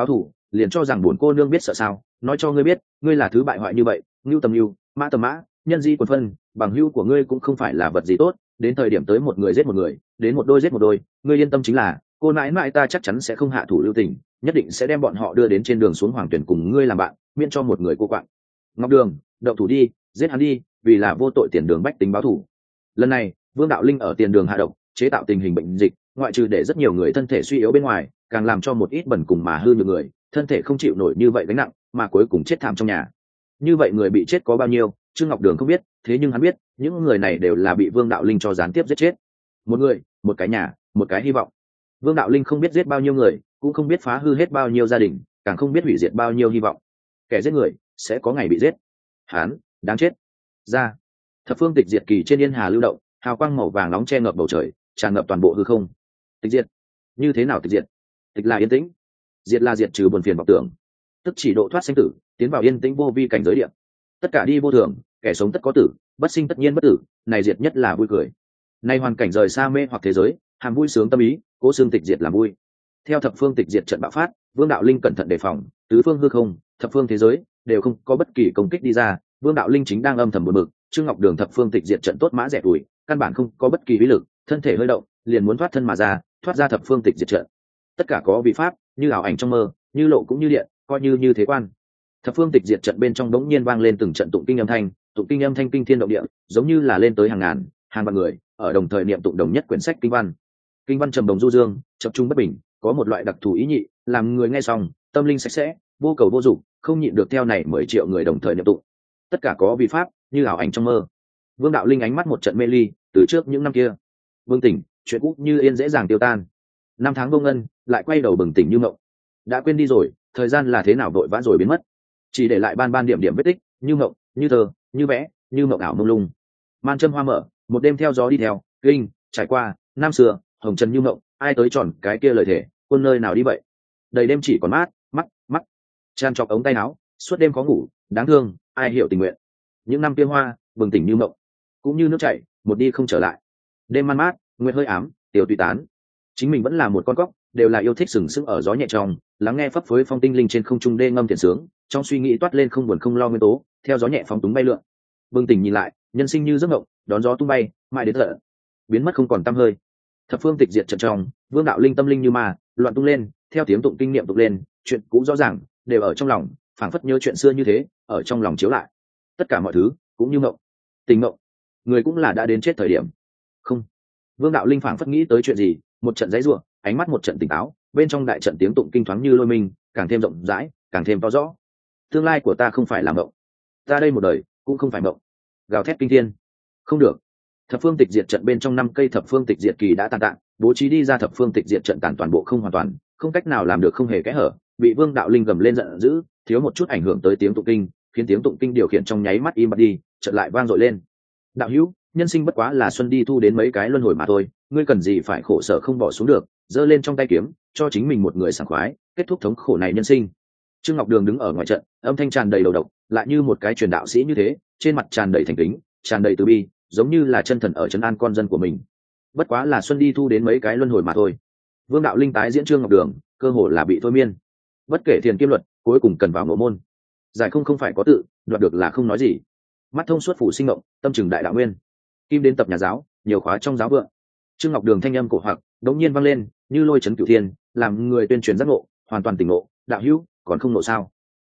liền cho rằng buồn cô nương biết sợ sao? Nói cho ngươi biết, ngươi là thứ bại hoại như vậy, ngưu tầm ngưu, mã tầm mã, nhân di quần phân, bằng hữu của ngươi cũng không phải là vật gì tốt, đến thời điểm tới một người giết một người, đến một đôi giết một đôi, ngươi yên tâm chính là cô nãi nãi ta chắc chắn sẽ không hạ thủ lưu tình, nhất định sẽ đem bọn họ đưa đến trên đường xuống hoàng tuyển cùng ngươi làm bạn, miễn cho một người cô quạng. Ngọc Đường, đậu thủ đi, giết hắn đi, vì là vô tội tiền đường bách tính báo thủ. Lần này Vương Đạo Linh ở tiền đường hạ độc, chế tạo tình hình bệnh dịch, ngoại trừ để rất nhiều người thân thể suy yếu bên ngoài, càng làm cho một ít bẩn cùng mà hư nhược người thân thể không chịu nổi như vậy gánh nặng, mà cuối cùng chết thảm trong nhà. Như vậy người bị chết có bao nhiêu, Trương Ngọc Đường không biết, thế nhưng hắn biết những người này đều là bị Vương Đạo Linh cho gián tiếp giết chết. Một người, một cái nhà, một cái hy vọng. Vương Đạo Linh không biết giết bao nhiêu người, cũng không biết phá hư hết bao nhiêu gia đình, càng không biết hủy diệt bao nhiêu hy vọng. Kẻ giết người sẽ có ngày bị giết. Hắn đáng chết. Ra thập phương tịch diệt kỳ trên yên hà lưu động, hào quang màu vàng nóng che ngập bầu trời, tràn ngập toàn bộ hư không. Tịch diệt, như thế nào tịch diệt? Tịch là yên tĩnh, diệt là diệt trừ buồn phiền vọng tưởng, tức chỉ độ thoát sinh tử, tiến vào yên tĩnh vô vi cảnh giới địa. Tất cả đi vô thường, kẻ sống tất có tử, bất sinh tất nhiên bất tử, này diệt nhất là vui cười. Nay hoàn cảnh rời xa mê hoặc thế giới, hàm vui sướng tâm ý, cố xương tịch diệt làm vui. Theo thập phương tịch diệt trận bạo phát, Vương Đạo Linh cẩn thận đề phòng, tứ phương hư không, thập phương thế giới đều không có bất kỳ công kích đi ra. Vương Đạo Linh chính đang âm thầm buồn bực, Trương Ngọc Đường thập phương tịch diệt trận tốt mã rẻ tuổi, căn bản không có bất kỳ uy lực, thân thể hơi động, liền muốn thoát thân mà ra, thoát ra thập phương tịch diệt trận. Tất cả có vị pháp, như ảo ảnh trong mơ, như lộ cũng như điện, coi như thế quan. Thập phương tịch diệt trận bên trong đống nhiên vang lên từng trận tụng kinh âm thanh, tụng kinh âm thanh kinh thiên động địa, giống như là lên tới hàng ngàn, hàng vạn người ở đồng thời niệm tụng đồng nhất quyển sách kinh văn. Kinh văn trầm đồng du dương, chập trung bất bình, có một loại đặc thù ý nhị, làm người nghe xong tâm linh sạch sẽ, vô cầu vô dụng, không nhịn được theo này 10 triệu người đồng thời niệm tụng. Tất cả có vi pháp, như ảo ảnh trong mơ. Vương Đạo Linh ánh mắt một trận mê ly, từ trước những năm kia vương tỉnh, chuyện cũ như yên dễ dàng tiêu tan. Năm tháng vô ngân, lại quay đầu bừng tỉnh như mộng. Đã quên đi rồi, thời gian là thế nào vội vã rồi biến mất, chỉ để lại ban ban điểm điểm vết tích, như mộng, như thơ, như vẽ, như mộng ảo mông lung. Man châm hoa mở, một đêm theo gió đi theo, kinh trải qua năm xưa, hồng trần như mộng, ai tới tròn cái kia lời thể, quân nơi nào đi vậy. Đầy đêm chỉ còn mát mắt tràn trọc ống tay áo, suốt đêm khó ngủ, đáng thương, ai hiểu tình nguyện. Những năm kia hoa bừng tỉnh như mộng, cũng như nước chảy, một đi không trở lại. Đêm man mát, nguyệt hơi ám, tiểu tùy tán, chính mình vẫn là một con cóc, đều là yêu thích sừng sững ở gió nhẹ trong, lắng nghe phấp phới phong tinh linh trên không trung đê ngâm thiện sướng, trong suy nghĩ toát lên không buồn không lo nguyên tố, theo gió nhẹ phóng túng bay lượn. Bừng tỉnh nhìn lại, nhân sinh như giấc mộng, đón gió tung bay, mãi đến tận biến mất không còn tăm hơi. Thập phương tịch diệt trận trong, Vương Đạo Linh tâm linh như ma, loạn tung lên, theo tiếng tụng kinh niệm tụng lên, chuyện cũ rõ ràng đều ở trong lòng, phảng phất nhớ chuyện xưa như thế, ở trong lòng chiếu lại. Tất cả mọi thứ cũng như mộng, tình mộng, người cũng là đã đến chết thời điểm. Không, Vương Đạo Linh phảng phất nghĩ tới chuyện gì, một trận giãy giụa, ánh mắt một trận tỉnh táo, bên trong đại trận tiếng tụng kinh thoáng như lôi minh, càng thêm rộng rãi, càng thêm to rõ. Tương lai của ta không phải là mộng, ta đây một đời cũng không phải mộng. Gào thét kinh thiên, không được. Thập phương tịch diệt trận bên trong 5 cây thập phương tịch diệt kỳ đã tàn tạ, bố trí đi ra thập phương tịch diệt trận tàn toàn bộ không hoàn toàn, không cách nào làm được không hề kẽ hở, bị Vương Đạo Linh gầm lên giận dữ, thiếu một chút ảnh hưởng tới tiếng tụng kinh, khiến tiếng tụng kinh điều khiển trong nháy mắt im bặt đi, chợt lại vang dội lên. Đạo hữu, nhân sinh bất quá là xuân đi thu đến mấy cái luân hồi mà thôi, ngươi cần gì phải khổ sở không bỏ xuống được, giơ lên trong tay kiếm, cho chính mình một người sảng khoái, kết thúc thống khổ này nhân sinh. Trương Ngọc Đường đứng ở ngoài trận, âm thanh tràn đầy đầu độc, lại như một cái truyền đạo sĩ như thế, trên mặt tràn đầy thành kính, tràn đầy từ bi, giống như là chân thần ở trấn an con dân của mình. Bất quá là xuân đi thu đến mấy cái luân hồi mà thôi. Vương Đạo Linh tái diễn Trương Ngọc Đường, cơ hồ là bị thôi miên. Bất kể thiền kiêm luật, cuối cùng cần vào ngộ môn. Giải không phải có tự, đoạt được là không nói gì. Mắt thông suốt phủ sinh ngộng, tâm trừng đại đạo nguyên. Kim đến tập nhà giáo, nhiều khóa trong giáo vượng. Trương Ngọc Đường thanh âm cổ hoặc đống nhiên vang lên, như lôi chấn cửu thiên, làm người tuyên truyền giác ngộ, hoàn toàn tỉnh ngộ. Đạo hữu, còn không ngộ sao?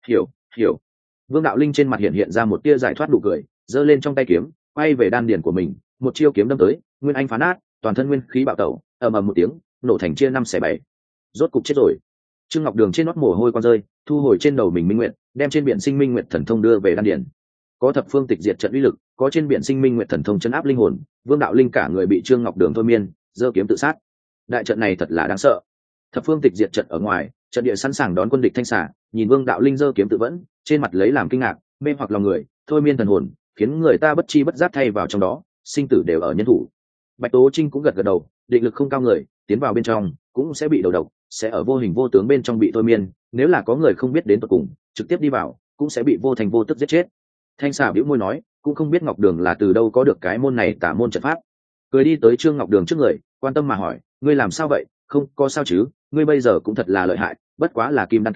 Hiểu. Vương Đạo Linh trên mặt hiện ra một tia giải thoát nụ cười, giơ lên trong tay kiếm, quay về đan điền của mình, một chiêu kiếm đâm tới, nguyên anh phá nát, toàn thân nguyên khí bạo tẩu, ầm ầm một tiếng, nổ thành chia 5/7. Rốt cục chết rồi. Trương Ngọc Đường trên nót mồ hôi con rơi, thu hồi trên đầu mình minh nguyện, đem trên biển sinh minh nguyện thần thông đưa về đan điền. Có thập phương tịch diệt trận uy lực, có trên biển sinh minh nguyện thần thông chấn áp linh hồn, Vương Đạo Linh cả người bị Trương Ngọc Đường thôi miên, giơ kiếm tự sát. Đại trận này thật là đáng sợ. Thập phương tịch diệt trận ở ngoài, trận địa sẵn sàng đón quân địch thanh xả, nhìn Vương Đạo Linh giơ kiếm tự vẫn, trên mặt lấy làm kinh ngạc, mê hoặc lòng người, thôi miên thần hồn, khiến người ta bất chi bất giác thay vào trong đó, sinh tử đều ở nhân thủ. Bạch Tố Trinh cũng gật gật đầu, định lực không cao người, tiến vào bên trong cũng sẽ bị đầu độc, sẽ ở vô hình vô tướng bên trong bị thôi miên, nếu là có người không biết đến tận cùng, trực tiếp đi vào, cũng sẽ bị vô thành vô tức giết chết. Thanh xà bĩu môi nói, cũng không biết Ngọc Đường là từ đâu có được cái môn này tả môn trận pháp. Cười đi tới Trương Ngọc Đường trước người, quan tâm mà hỏi, ngươi làm sao vậy? Không có sao chứ, ngươi bây giờ cũng thật là lợi hại, bất quá là kim đan kỳ,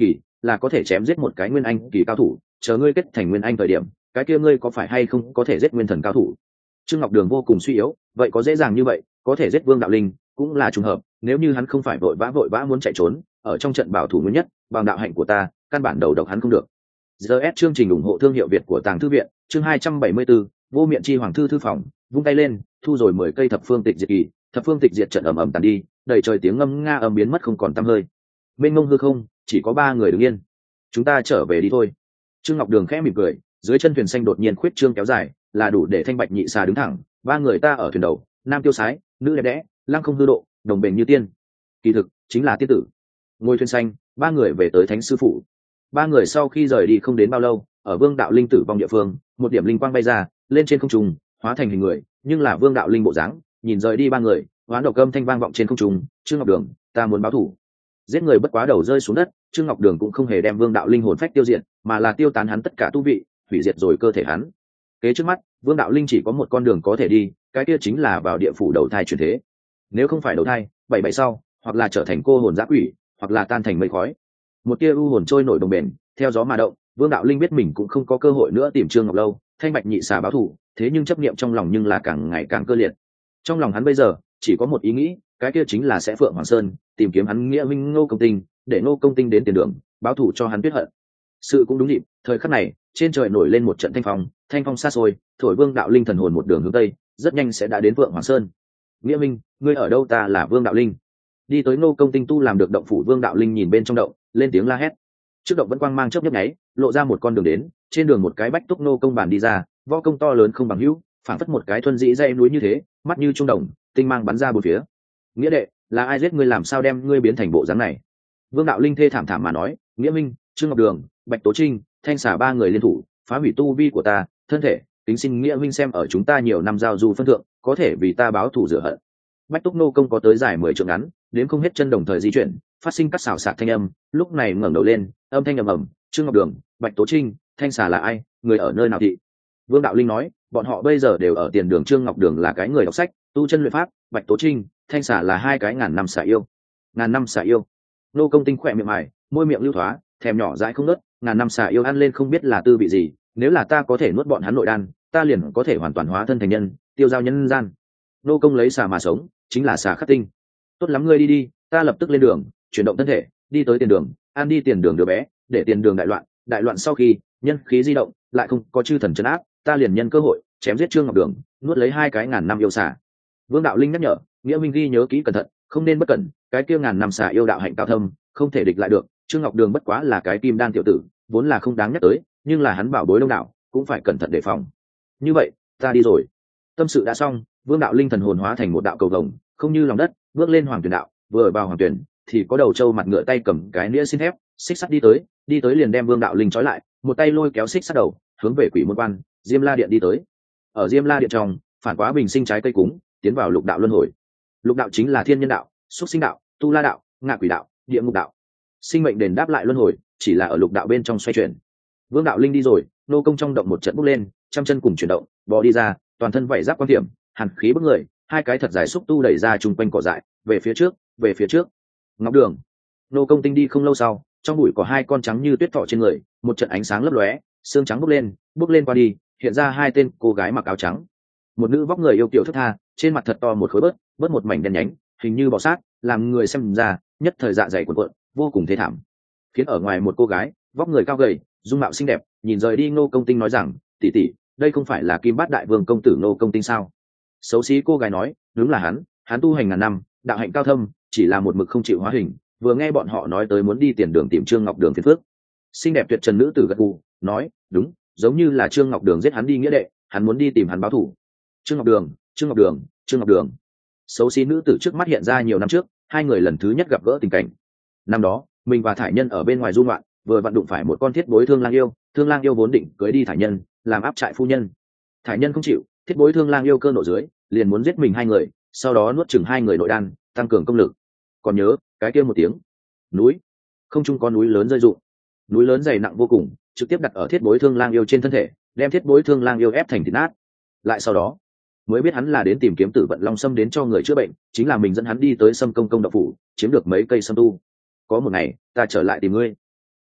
là có thể chém giết một cái nguyên anh kỳ cao thủ, chờ ngươi kết thành nguyên anh thời điểm, cái kia ngươi có phải hay không có thể giết nguyên thần cao thủ. Trương Ngọc Đường vô cùng suy yếu, vậy có dễ dàng như vậy, có thể giết Vương Đạo Linh cũng là trùng hợp, nếu như hắn không phải vội vã muốn chạy trốn, ở trong trận bảo thủ nguyên nhất, bằng đạo hạnh của ta, căn bản đầu độc hắn không được. GS chương trình ủng hộ thương hiệu Việt của Tàng Thư viện, chương 274, vô miệng chi hoàng thư thư phòng, vung tay lên, thu rồi 10 cây thập phương tịch diệt kỳ, thập phương tịch diệt trận ầm ầm tàn đi, đầy trời tiếng ngâm nga ầm biến mất không còn tăm hơi. Mênh mông hư không, chỉ có 3 người đứng yên. Chúng ta trở về đi thôi. Trương Ngọc Đường khẽ mỉm cười, dưới chân thuyền xanh đột nhiên khuyết trương kéo dài, là đủ để thanh bạch nhị xà đứng thẳng. 3 người ta ở thuyền đầu, nam tiêu sái, nữ đẹp đẽ, lăng không hư độ, đồng bền như tiên. Kỳ thực chính là tiên tử. Ngôi thuyền xanh, 3 người về tới thánh sư phụ. 3 người sau khi rời đi không đến bao lâu, ở Vương Đạo Linh tử vong địa phương, một điểm linh quang bay ra, lên trên không trung, hóa thành hình người, nhưng là Vương Đạo Linh bộ dáng, nhìn rời đi 3 người, hoán độc âm thanh vang vọng trên không trung. Trương Ngọc Đường, ta muốn báo thù. Giết người bất quá đầu rơi xuống đất, Trương Ngọc Đường cũng không hề đem Vương Đạo Linh hồn phách tiêu diệt, mà là tiêu tán hắn tất cả tu vị, hủy diệt rồi cơ thể hắn. Kế trước mắt, Vương Đạo Linh chỉ có một con đường có thể đi, cái kia chính là vào địa phủ đầu thai chuyển thế. Nếu không phải đầu thai, 77 sau, hoặc là trở thành cô hồn dã quỷ, hoặc là tan thành mây khói. Một tia u hồn trôi nổi đồng bền, theo gió mà động. Vương Đạo Linh biết mình cũng không có cơ hội nữa tìm Trương Ngọc Lâu, thanh bạch nhị xà báo thù, thế nhưng chấp niệm trong lòng nhưng là càng ngày càng cơ liệt. Trong lòng hắn bây giờ chỉ có một ý nghĩ, cái kia chính là sẽ Phượng Hoàng Sơn tìm kiếm hắn nghĩa huynh Ngô Công Tinh, để Ngô Công Tinh đến tiền đường báo thù cho hắn tuyết hận. Sự cũng đúng dịp, thời khắc này trên trời nổi lên một trận thanh phong xa xôi, thổi Vương Đạo Linh thần hồn một đường hướng tây, rất nhanh sẽ đã đến Phượng Hoàng Sơn. Nghĩa minh, ngươi ở đâu? Ta là Vương Đạo Linh. Đi tới Ngô Công Tinh tu làm được động phủ. Vương Đạo Linh nhìn bên trong động, lên tiếng la hét. Trước động vẫn quang mang chớp nhấp nháy, lộ ra một con đường đến, trên đường một cái bách túc nô công bàn đi ra, võ công to lớn không bằng hữu, phảng phất một cái thuần dĩ dây núi như thế, mắt như trung đồng, tinh mang bắn ra bốn phía. Nghĩa đệ, là ai giết ngươi, làm sao đem ngươi biến thành bộ dáng này? Vương Đạo Linh thê thảm thảm mà nói. Nghĩa minh, Trương Ngọc Đường, Bạch Tố Trinh, Thanh Xà 3 người liên thủ, phá hủy tu vi của ta, thân thể, kính xin Nghĩa minh xem ở chúng ta nhiều năm giao du phân thượng, có thể vì ta báo thù rửa hận. Bách túc nô công có tới dài 10 trượng ngắn, đến không hết chân đồng thời di chuyển, phát sinh các xào xạc thanh âm. Lúc này ngẩng đầu lên, âm thanh ầm ầm. Trương Ngọc Đường, Bạch Tố Trinh, Thanh Xà là ai, người ở nơi nào thị? Vương Đạo Linh nói, bọn họ bây giờ đều ở tiền đường. Trương Ngọc Đường là cái người đọc sách, tu chân luyện pháp, Bạch Tố Trinh, Thanh Xà là 2 cái ngàn năm xà yêu. Ngàn năm xà yêu? Nô công tinh khỏe miệng mày, môi miệng lưu thoá, thèm nhỏ dãi không nớt. Ngàn năm xà yêu ăn lên không biết là tư vị gì, nếu là ta có thể nuốt bọn hắn nội đan, ta liền có thể hoàn toàn hóa thân thành nhân, tiêu giao nhân gian. Nô công lấy xà mà sống, chính là xà khắc tinh. Tốt lắm, ngươi đi đi, ta lập tức lên đường, chuyển động thân thể, đi tới tiền đường, ăn đi tiền đường đứa bé, để tiền đường đại loạn sau khi nhân khí di động, lại không có chư thần trấn áp, ta liền nhân cơ hội chém giết Trương Ngọc Đường, nuốt lấy 2 cái ngàn năm yêu xà. Vương Đạo Linh nhắc nhở. Nghĩa minh ghi nhớ kỹ cẩn thận, không nên bất cẩn, cái kia ngàn năm xà yêu đạo hạnh cao thâm, không thể địch lại được. Trương Ngọc Đường bất quá là cái kim đan tiểu tử, vốn là không đáng nhắc tới, nhưng là hắn bảo bối đông đảo, cũng phải cẩn thận đề phòng. Như vậy, ta đi rồi. Tâm sự đã xong, Vương Đạo Linh thần hồn hóa thành một đạo cầu vồng, không như lòng đất, bước lên hoàng tuyển đạo. Vừa vào hoàng tuyển thì có đầu trâu mặt ngựa tay cầm cái nĩa xin thép, xích sắt đi tới liền đem Vương Đạo Linh trói lại, một tay lôi kéo xích sắt đầu, hướng về Quỷ Môn Quan, Diêm La Điện đi tới. Ở Diêm La Điện trong, phản quá bình sinh trái cây cúng, tiến vào lục đạo luân hồi. Lục đạo chính là thiên nhân đạo, xúc sinh đạo, tu la đạo, ngạ quỷ đạo, địa ngục đạo. Sinh mệnh đền đáp lại luân hồi, chỉ là ở lục đạo bên trong xoay chuyển. Vương Đạo Linh đi rồi, nô công trong động một trận bốc lên, trăm chân cùng chuyển động, bò đi ra, toàn thân vảy giáp quan điểm, hàn khí bức người, 2 cái thật dài xúc tu đẩy ra chung quanh cỏ dại, về phía trước. Ngọc Đường. Nô công tinh đi không lâu sau, trong bụi có 2 con trắng như tuyết thỏ trên người, một trận ánh sáng lấp lóe, xương trắng bốc lên qua đi, hiện ra 2 tên cô gái mặc áo trắng. Một nữ vóc người yêu kiều thướt tha, trên mặt thật to một khối bớt một mảnh đen nhánh, hình như bò sát, làm người xem ra nhất thời dạ dày cuộn cuộn, vô cùng thê thảm. Khiến ở ngoài một cô gái, vóc người cao gầy, dung mạo xinh đẹp, nhìn rời đi Ngô Công Tinh nói rằng, tỷ tỷ, đây không phải là Kim Bát Đại Vương công tử Ngô Công Tinh sao? Xấu xí cô gái nói, đúng là hắn tu hành ngàn năm, đạo hạnh cao thâm, chỉ là một mực không chịu hóa hình. Vừa nghe bọn họ nói tới muốn đi tiền đường tìm Trương Ngọc Đường phiền phước. Xinh đẹp tuyệt trần nữ tử gật gù, nói, đúng, giống như là Trương Ngọc Đường giết hắn đi nghĩa đệ, hắn muốn đi tìm hắn báo thù. Trương Ngọc Đường. Xấu xí nữ tử trước mắt hiện ra nhiều năm trước, 2 người lần thứ nhất gặp gỡ tình cảnh. Năm đó, mình và Thải Nhân ở bên ngoài du ngoạn, vừa vặn đụng phải một con thiết bối Thương Lang yêu. Thương Lang yêu vốn định cưới đi Thải Nhân, làm áp trại phu nhân. Thải Nhân không chịu, thiết bối Thương Lang yêu cơ nộ dưới, liền muốn giết mình 2 người, sau đó nuốt chửng 2 người nội đan, tăng cường công lực. Còn nhớ cái kia một tiếng núi, không trung có núi lớn rơi rụng, núi lớn dày nặng vô cùng, trực tiếp đặt ở thiết bối Thương Lang yêu trên thân thể, đem thiết bối Thương Lang yêu ép thành thịt nát. Lại sau đó mới biết hắn là đến tìm kiếm Tử Vận Long Sâm đến cho người chữa bệnh, chính là mình dẫn hắn đi tới Sâm Công công đạo phủ, chiếm được mấy cây sâm tu. Có một ngày ta trở lại tìm ngươi.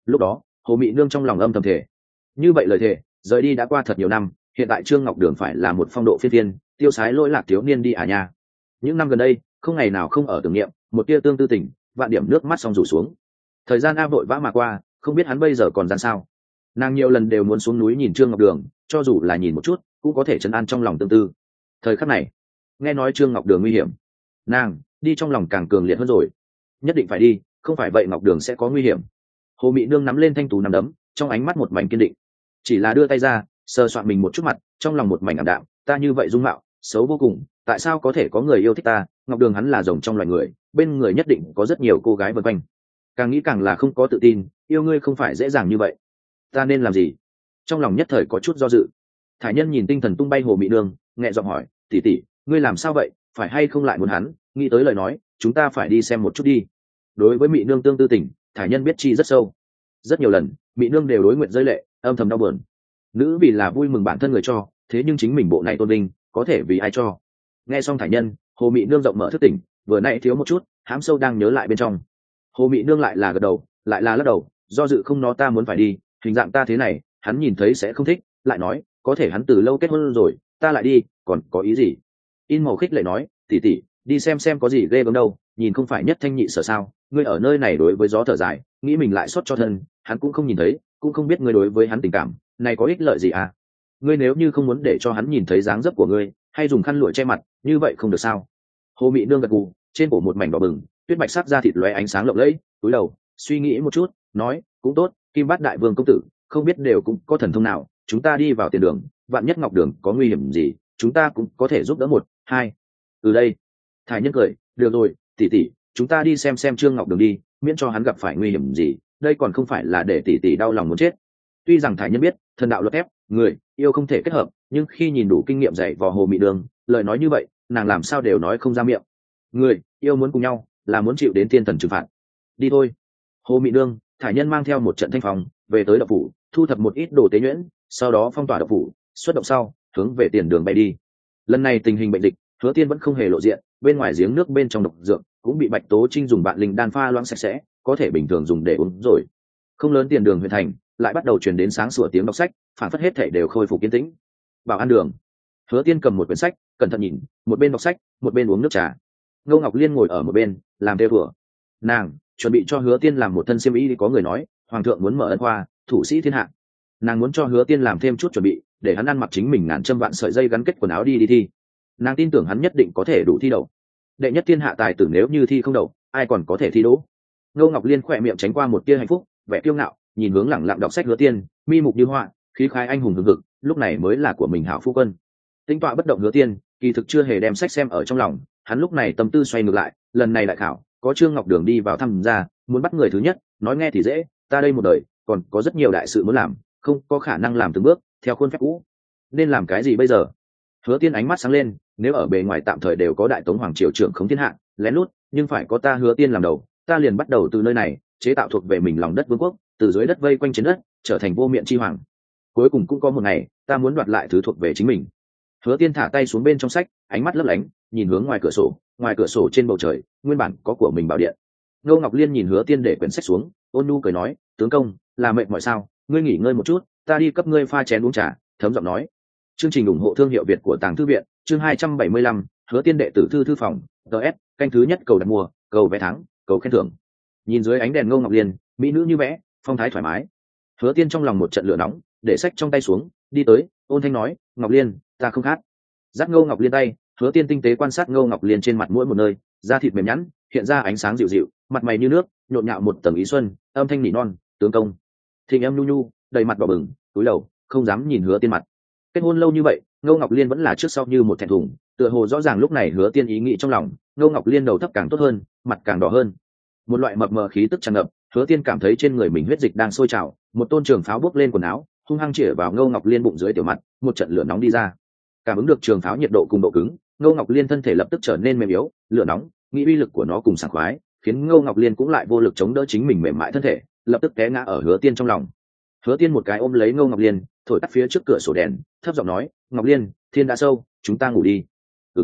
Lúc đó Hồ Mị Nương trong lòng âm thầm thể, như vậy lời thề rời đi đã qua thật nhiều năm, hiện tại Trương Ngọc Đường phải là một phong độ phiên phiên tiêu sái lỗi lạc thiếu niên đi à nha. Những năm gần đây không ngày nào không ở tưởng niệm, một tia tương tư tình, vạn điểm nước mắt xong rủ xuống. Thời gian a vội vã mà qua, không biết hắn bây giờ còn gian sao. Nàng nhiều lần đều muốn xuống núi nhìn Trương Ngọc Đường, cho dù là nhìn một chút cũng có thể trấn an trong lòng tương tư. Thời khắc này nghe nói Trương Ngọc Đường nguy hiểm, nàng đi trong lòng càng cường liệt hơn rồi. Nhất định phải đi, không phải vậy Ngọc Đường sẽ có nguy hiểm. Hồ Mị Nương nắm lên thanh tú nắm đấm, trong ánh mắt một mảnh kiên định. Chỉ là đưa tay ra sờ soạn mình một chút mặt, trong lòng một mảnh ảm đạm. Ta như vậy dung mạo xấu vô cùng, tại sao có thể có người yêu thích ta? Ngọc Đường hắn là rồng trong loài người, bên người nhất định có rất nhiều cô gái vây quanh. Càng nghĩ càng là không có tự tin, yêu ngươi không phải dễ dàng như vậy. Ta nên làm gì? Trong lòng nhất thời có chút do dự. Thải Nhân nhìn tinh thần tung bay Hồ Mị Nương, nhẹ giọng hỏi, tỷ tỷ, ngươi làm sao vậy, phải hay không lại muốn hắn? Nghĩ tới lời nói, chúng ta phải đi xem một chút đi. Đối với Mị Nương tương tư tình, Thải Nhân biết chi rất sâu. Rất nhiều lần Mị Nương đều đối nguyện rơi lệ, âm thầm đau buồn. Nữ vì là vui mừng bản thân người cho, thế nhưng chính mình bộ này tôn vinh có thể vì ai cho? Nghe xong Thải Nhân, Hồ Mị Nương rộng mở thức tỉnh, vừa nãy thiếu một chút hám sâu đang nhớ lại bên trong. Hồ Mị Nương lại là gật đầu, lại là lắc đầu, do dự không nó ta muốn phải đi, hình dạng ta thế này hắn nhìn thấy sẽ không thích, lại nói có thể hắn từ lâu kết hôn rồi, ta lại đi còn có ý gì? In Màu khích lệ nói, tỷ tỷ đi xem có gì ghê gớm đâu, nhìn không phải Nhất Thanh nhị sở sao? Ngươi ở nơi này đối với gió thở dài, nghĩ mình lại xót cho thân, hắn cũng không nhìn thấy, cũng không biết ngươi đối với hắn tình cảm này có ích lợi gì à? Ngươi nếu như không muốn để cho hắn nhìn thấy dáng dấp của ngươi, hay dùng khăn lụa che mặt, như vậy không được sao? Hồ Mị Nương gật gù, trên cổ một mảnh đỏ bừng, tuyết bạch sắc da thịt lóe ánh sáng lộng lẫy, cúi đầu suy nghĩ một chút, nói, cũng tốt, Kim Bát Đại Vương công tử không biết đều cũng có thần thông nào, chúng ta đi vào tiền đường, vạn nhất Ngọc Đường có nguy hiểm gì, chúng ta cũng có thể giúp đỡ một hai. Từ đây Thải Nhân cười, được rồi tỷ tỷ, chúng ta đi xem Trương Ngọc Đường đi, miễn cho hắn gặp phải nguy hiểm gì, đây còn không phải là để tỷ tỷ đau lòng muốn chết. Tuy rằng Thải Nhân biết thần đạo luật ép người yêu không thể kết hợp, nhưng khi nhìn đủ kinh nghiệm dạy vò Hồ Mị Nương, lời nói như vậy nàng làm sao đều nói không ra miệng. Người yêu muốn cùng nhau là muốn chịu đến thiên thần trừng phạt. Đi thôi. Hồ Mị Nương, Thải Nhân mang theo một trận thanh phòng về tới đậu phủ, thu thập một ít đồ tế nhuyễn, sau đó phong tỏa đậu phủ, xuất động sau hướng về tiền đường bay đi. Lần này tình hình bệnh dịch, Hứa Tiên vẫn không hề lộ diện, bên ngoài giếng nước bên trong độc dược cũng bị Bạch Tố Trinh dùng bạn linh đan pha loãng sạch sẽ, có thể bình thường dùng để uống rồi. Không lớn tiền đường huyện thành lại bắt đầu truyền đến sáng sủa tiếng đọc sách, phản phất hết thảy đều khôi phục yên tĩnh. Vào ăn đường, Hứa Tiên cầm một quyển sách, cẩn thận nhìn, một bên đọc sách, một bên uống nước trà. Ngô Ngọc Liên ngồi ở một bên, làm theo vừa. Nàng chuẩn bị cho Hứa Tiên làm một thân xiêm y, có người nói, hoàng thượng muốn mở ân khoa, thủ sĩ thiên hạ. Nàng muốn cho Hứa Tiên làm thêm chút chuẩn bị, để hắn ăn mặc chính mình ngàn trăm vạn sợi dây gắn kết quần áo đi thi. Nàng tin tưởng hắn nhất định có thể đủ thi đậu. Đệ nhất thiên hạ tài tử nếu như thi không đậu, ai còn có thể thi đỗ? Ngô Ngọc Liên khỏe miệng tránh qua một tia hạnh phúc, vẻ kiêu ngạo, nhìn hướng lẳng lặng đọc sách Hứa Tiên, mi mục như họa, khí khái anh hùng hừng hực, lúc này mới là của mình hảo phu quân. Tính tọa bất động Hứa Tiên, kỳ thực chưa hề đem sách xem ở trong lòng, hắn lúc này tâm tư xoay ngược lại, lần này đại khảo, có Trương Ngọc Đường đi vào thăm ra, muốn bắt người thứ nhất, nói nghe thì dễ, ta đây một đời, còn có rất nhiều đại sự muốn làm, không có khả năng làm từng bước theo khuôn phép cũ. Nên làm cái gì bây giờ? Hứa Tiên ánh mắt sáng lên, nếu ở bề ngoài tạm thời đều có đại tống hoàng triều trưởng khống thiên hạ, lén lút, nhưng phải có ta Hứa Tiên làm đầu, ta liền bắt đầu từ nơi này, chế tạo thuộc về mình lòng đất vương quốc, từ dưới đất vây quanh trên đất, trở thành vô miện chi hoàng. Cuối cùng cũng có một ngày, ta muốn đoạt lại thứ thuộc về chính mình. Hứa Tiên thả tay xuống bên trong sách, ánh mắt lấp lánh, nhìn hướng ngoài cửa sổ trên bầu trời, nguyên bản có của mình bảo điện. Ngô Ngọc Liên nhìn Hứa Tiên để quyển sách xuống, ôn nhu cười nói, tướng công, là mệt mỏi sao? Ngươi nghỉ ngơi một chút, ta đi cấp ngươi pha chén uống trà. Thấm giọng nói. Chương trình ủng hộ thương hiệu Việt của Tàng Thư Viện, chương 275, Hứa Tiên đệ tử thư phòng, DS, canh thứ nhất cầu đặt mua, cầu vé thắng, cầu khen thưởng. Nhìn dưới ánh đèn Ngô Ngọc Liên, mỹ nữ như vẽ, phong thái thoải mái. Hứa Tiên trong lòng một trận lửa nóng, để sách trong tay xuống, đi tới, ôn thanh nói, Ngọc Liên, ta không khát. Dắt Ngô Ngọc Liên tay, Hứa Tiên tinh tế quan sát Ngô Ngọc Liên trên mặt mỗi một nơi, da thịt mềm nhẵn, hiện ra ánh sáng dịu dịu, mặt mày như nước, nhộn nhạo một tầng ý xuân, âm thanh nỉ non, tướng công. Thịnh âm nhu nhu, đầy mặt đỏ bừng, cúi đầu, không dám nhìn Hứa Tiên mặt. Kết hôn lâu như vậy, Ngô Ngọc Liên vẫn là trước sau như một thẹn thùng, tựa hồ rõ ràng lúc này Hứa Tiên ý nghĩ trong lòng, Ngô Ngọc Liên đầu thấp càng tốt hơn, mặt càng đỏ hơn. Một loại mập mờ khí tức tràn ngập, Hứa Tiên cảm thấy trên người mình huyết dịch đang sôi trào, một tôn trường pháo bốc lên quần áo, hung hăng chĩa vào Ngô Ngọc Liên bụng dưới tiểu mặt, một trận lửa nóng đi ra. Cảm ứng được trường pháo nhiệt độ cùng độ cứng, Ngô Ngọc Liên thân thể lập tức trở nên mềm yếu, lửa nóng, nghĩ uy lực của nó cùng sảng khoái, khiến Ngô Ngọc Liên cũng lại vô lực chống đỡ chính mình mềm mại thân thể, lập tức té ngã ở Hứa Tiên trong lòng. Hứa Tiên một cái ôm lấy Ngô Ngọc Liên, thổi tắt phía trước cửa sổ đèn, thấp giọng nói, Ngọc Liên, thiên đã sâu, chúng ta ngủ đi.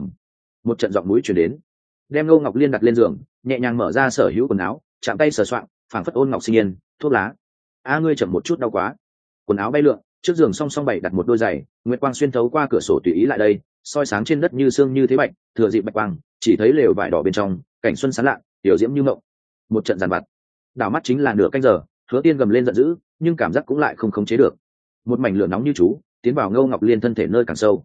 Một trận giọng mũi truyền đến, đem Ngô Ngọc Liên đặt lên giường, nhẹ nhàng mở ra sở hữu quần áo, chạm tay sờ soạng, phảng phất ôn ngọc sinh yên, thuốc lá. Ngươi chậm một chút, đau quá. Quần áo bay lượn, trước giường song song bày đặt một đôi giày, nguyệt quang xuyên thấu qua cửa sổ tùy ý lại đây, soi sáng trên đất như sương như thế bạch, thừa dịp bạch quang, chỉ thấy lều vải đỏ bên trong, cảnh xuân sáng lạ, tiểu diễm như mộng. Một trận giàn vặt, đảo mắt chính là nửa canh giờ, Hứa Tiên gầm lên giận dữ, nhưng cảm giác cũng lại không khống chế được. Một mảnh lửa nóng như chú, tiến vào Ngô Ngọc Liên thân thể nơi càng sâu.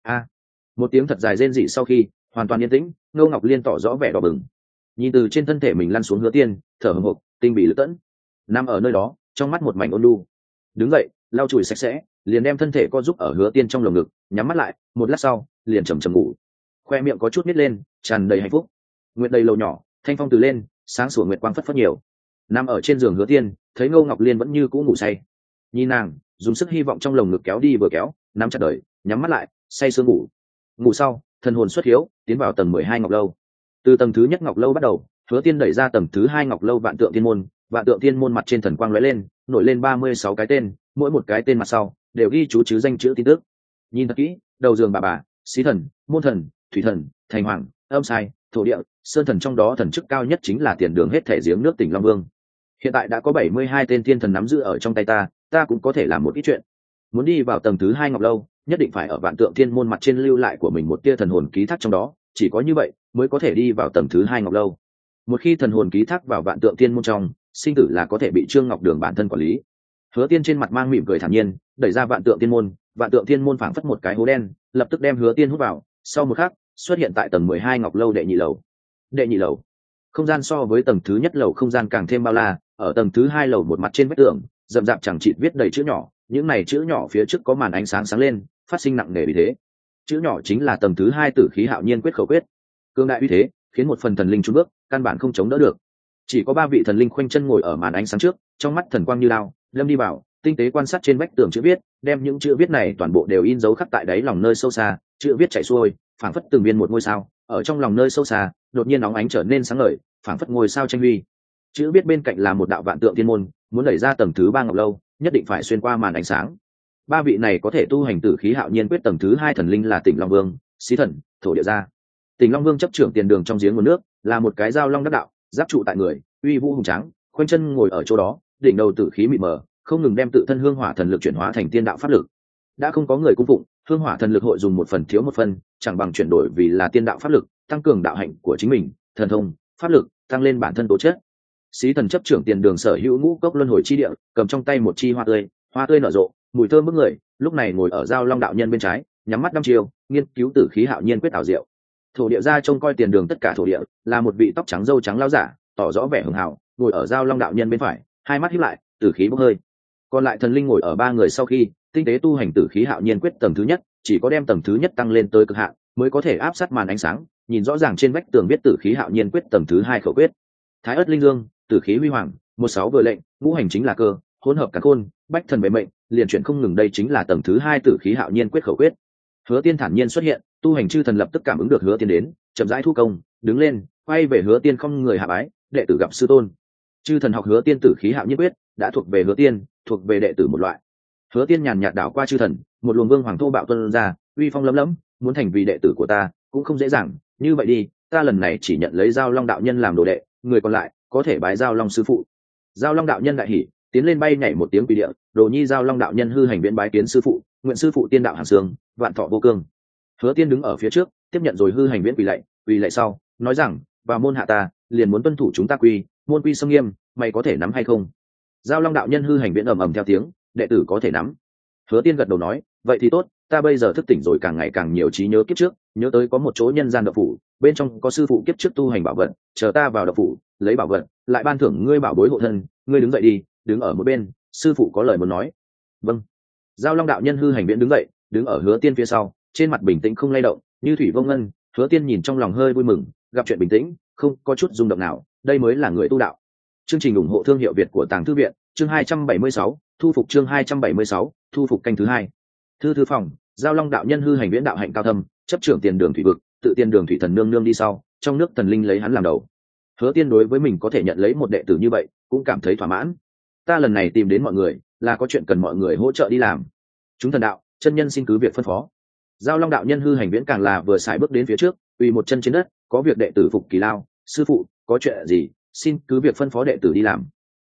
Một tiếng thật dài rên rỉ sau khi hoàn toàn yên tĩnh, Ngô Ngọc Liên tỏ rõ vẻ đỏ bừng, nhìn từ trên thân thể mình lăn xuống Hứa Tiên, thở hổn hộc, tinh bị lữ tẫn, nằm ở nơi đó, trong mắt một mảnh ôn nhu. Đứng dậy, lau chùi sạch sẽ, liền đem thân thể co giúp ở Hứa Tiên trong lồng ngực, nhắm mắt lại, một lát sau, liền chầm chầm ngủ. Khoe miệng có chút nít lên, tràn đầy hạnh phúc. Nguyệt đầy lầu nhỏ, thanh phong từ lên, sáng sủa nguyệt quang phất phất nhiều. Nằm ở trên giường Hứa Tiên, thấy Ngô Ngọc Liên vẫn như cũ ngủ say, nhìn nàng, dùng sức hy vọng trong lồng ngực kéo đi vừa kéo, nắm chặt đời, nhắm mắt lại, say sưa ngủ. Ngủ sau, thần hồn xuất hiếu, tiến vào tầng 12 ngọc lâu. Từ tầng thứ nhất ngọc lâu bắt đầu, Hứa Tiên đẩy ra tầng thứ 2 ngọc lâu vạn tượng thiên môn. Vạn tượng thiên môn mặt trên thần quang lóe lên, nổi lên 36 cái tên, mỗi một cái tên mặt sau đều ghi chú chứ danh chữ tin tức. Nhìn thật kỹ, đầu giường bà, xí thần, môn thần, thủy thần, thành hoàng, âm sai, thổ địa, sơn thần, trong đó thần chức cao nhất chính là tiền đường hết thể giếng nước tỉnh Long Vương. Hiện tại đã có 72 tên thiên thần nắm giữ ở trong tay ta cũng có thể làm một ít chuyện. Muốn đi vào tầng thứ 2 ngọc lâu, nhất định phải ở vạn tượng thiên môn mặt trên lưu lại của mình một tia thần hồn ký thác trong đó, chỉ có như vậy mới có thể đi vào tầng thứ 2 ngọc lâu. Một khi thần hồn ký thác vào vạn tượng thiên môn trong, sinh tử là có thể bị Trương Ngọc Đường bản thân quản lý. Hứa Tiên trên mặt mang mỉm cười thản nhiên, đẩy ra vạn tượng thiên môn phảng phất một cái hố đen, lập tức đem Hứa Tiên hút vào, sau một khắc, xuất hiện tại tầng 12 ngọc lâu đệ nhị lầu. Đệ nhị lầu, không gian so với tầng thứ nhất lầu không gian càng thêm bao la, ở tầng thứ 2 lầu một mặt trên vách tường, rậm rạp chẳng chịt viết đầy chữ nhỏ, những này chữ nhỏ phía trước có màn ánh sáng sáng lên, phát sinh nặng nề vì thế. Chữ nhỏ chính là tầng thứ 2 Tử khí hạo nhiên quyết khẩu quyết. Cương đại uy thế, khiến một phần thần linh chùn bước, căn bản không chống đỡ được. Chỉ có 3 vị thần linh khoanh chân ngồi ở màn ánh sáng trước, trong mắt thần quang như lao, lâm đi vào, tinh tế quan sát trên vách tường chữ viết, đem những chữ viết này toàn bộ đều in dấu khắc tại đáy lòng nơi sâu xa, chữ viết chảy xuôi, phảng phất từng viên một ngôi sao, ở trong lòng nơi sâu xa, đột nhiên óng ánh trở nên sáng ngời, phảng phất ngôi sao tranh huy. Chữ viết bên cạnh là một đạo vạn tượng thiên môn, muốn đẩy ra tầng thứ 3 ngọc lâu, nhất định phải xuyên qua màn ánh sáng. 3 vị này có thể tu hành Tử khí hạo nhiên quyết tầng thứ 2 thần linh là Tỉnh Long Vương, Xí Thần, Thổ Địa Gia. Tỉnh Long Vương chấp trưởng tiền đường trong giếng nguồn nước, là một cái dao long đắc đạo, giáp trụ tại người, uy vũ hùng tráng, khoanh chân ngồi ở chỗ đó, đỉnh đầu tử khí mịt mờ, không ngừng đem tự thân hương hỏa thần lực chuyển hóa thành tiên đạo pháp lực. Đã không có người cung phụng, hương hỏa thần lực hội dùng một phần thiếu một phần, chẳng bằng chuyển đổi vì là tiên đạo pháp lực, tăng cường đạo hạnh của chính mình, thần thông, pháp lực, tăng lên bản thân tố chất. Xí Thần chấp trưởng tiền đường sở hữu ngũ cốc luân hồi chi địa, cầm trong tay một chi hoa tươi nở rộ, mùi thơm bức người, lúc này ngồi ở giao long đạo nhân bên trái, nhắm mắt đăm chiêu, nghiên cứu Tử khí hạo nhiên quyết ảo diệu. Thổ Địa Gia trông coi tiền đường tất cả thổ địa, là một vị tóc trắng râu trắng lão giả, tỏ rõ vẻ hường hào, ngồi ở giao long đạo nhân bên phải, hai mắt híp lại, tử khí bốc hơi. Còn lại thần linh ngồi ở 3 người sau khi tinh tế tu hành Tử khí hạo nhiên quyết tầng thứ nhất, chỉ có đem tầng thứ nhất tăng lên tới cực hạn, mới có thể áp sát màn ánh sáng, nhìn rõ ràng trên vách tường viết Tử khí hạo nhiên quyết tầng thứ 2 khẩu quyết. Thái ất linh dương, tử khí huy hoàng, 16 vừa lệnh, ngũ hành chính là cơ, hỗn hợp cả khôn, bách thần về mệnh, liền chuyển không ngừng, đây chính là tầng thứ 2 Tử khí hạo nhiên quyết khẩu quyết. Hứa Tiên thản nhiên xuất hiện, tu hành chư thần lập tức cảm ứng được Hứa Tiên đến, chậm rãi thu công, đứng lên, quay về Hứa Tiên không người hạ bái, đệ tử gặp sư tôn. Chư thần học Hứa Tiên Tử khí hạo nhiên quyết, đã thuộc về Hứa Tiên, thuộc về đệ tử một loại. Hứa Tiên nhàn nhạt đảo qua chư thần, một luồng vương hoàng thô bạo tuôn ra, uy phong lấm lấm, muốn thành vì đệ tử của ta, cũng không dễ dàng, như vậy đi, ta lần này chỉ nhận lấy Giao Long đạo nhân làm đồ đệ, người còn lại có thể bái Giao Long sư phụ. Giao Long đạo nhân đại hỉ, tiến lên bay nhảy một tiếng quỳ địa, đồ nhi Giao Long đạo nhân hư hành viễn bái kiến sư phụ, nguyện sư phụ tiên đạo hàn xương, vạn thọ vô cương. Hứa Tiên đứng ở phía trước, tiếp nhận rồi hư hành viễn quỳ lạy sau, nói rằng, vào môn hạ ta, liền muốn tuân thủ chúng ta quy, môn quy sâm nghiêm, mày có thể nắm hay không? Giao Long đạo nhân hư hành viễn ầm ầm theo tiếng, đệ tử có thể nắm. Hứa Tiên gật đầu nói, vậy thì tốt, ta bây giờ thức tỉnh rồi, càng ngày càng nhiều trí nhớ kiếp trước, nhớ tới có một chỗ nhân gian động phủ, bên trong có sư phụ kiếp trước tu hành bảo vật, chờ ta vào động phủ, lấy bảo vật, lại ban thưởng ngươi bảo bối hộ thân, ngươi đứng dậy đi, đứng ở một bên, sư phụ có lời muốn nói. Vâng. Giao Long đạo nhân hư hành viễn đứng dậy, đứng ở Hứa Tiên phía sau, trên mặt bình tĩnh không lay động, như thủy vô ngân. Hứa Tiên nhìn trong lòng hơi vui mừng, gặp chuyện bình tĩnh, không có chút rung động nào, đây mới là người tu đạo. Chương trình ủng hộ thương hiệu Việt của Tàng Thư viện, chương 276, thu phục chương 276, thu phục canh thứ 2. Thư phòng, Giao Long đạo nhân hư hành viễn đạo hạnh cao thâm, chấp trưởng tiền đường thủy vực, tự tiền đường thủy thần nương nương đi sau, trong nước thần linh lấy hắn làm đầu. Hứa Tiên đối với mình có thể nhận lấy một đệ tử như vậy, cũng cảm thấy thỏa mãn. Ta lần này tìm đến mọi người, là có chuyện cần mọi người hỗ trợ đi làm. Chúng thần đạo, chân nhân xin cứ việc phân phó. Giao Long đạo nhân hư hành viễn càng là vừa xài bước đến phía trước, quỳ một chân trên đất, có việc đệ tử phục Kỳ Lao, sư phụ, có chuyện gì, xin cứ việc phân phó đệ tử đi làm.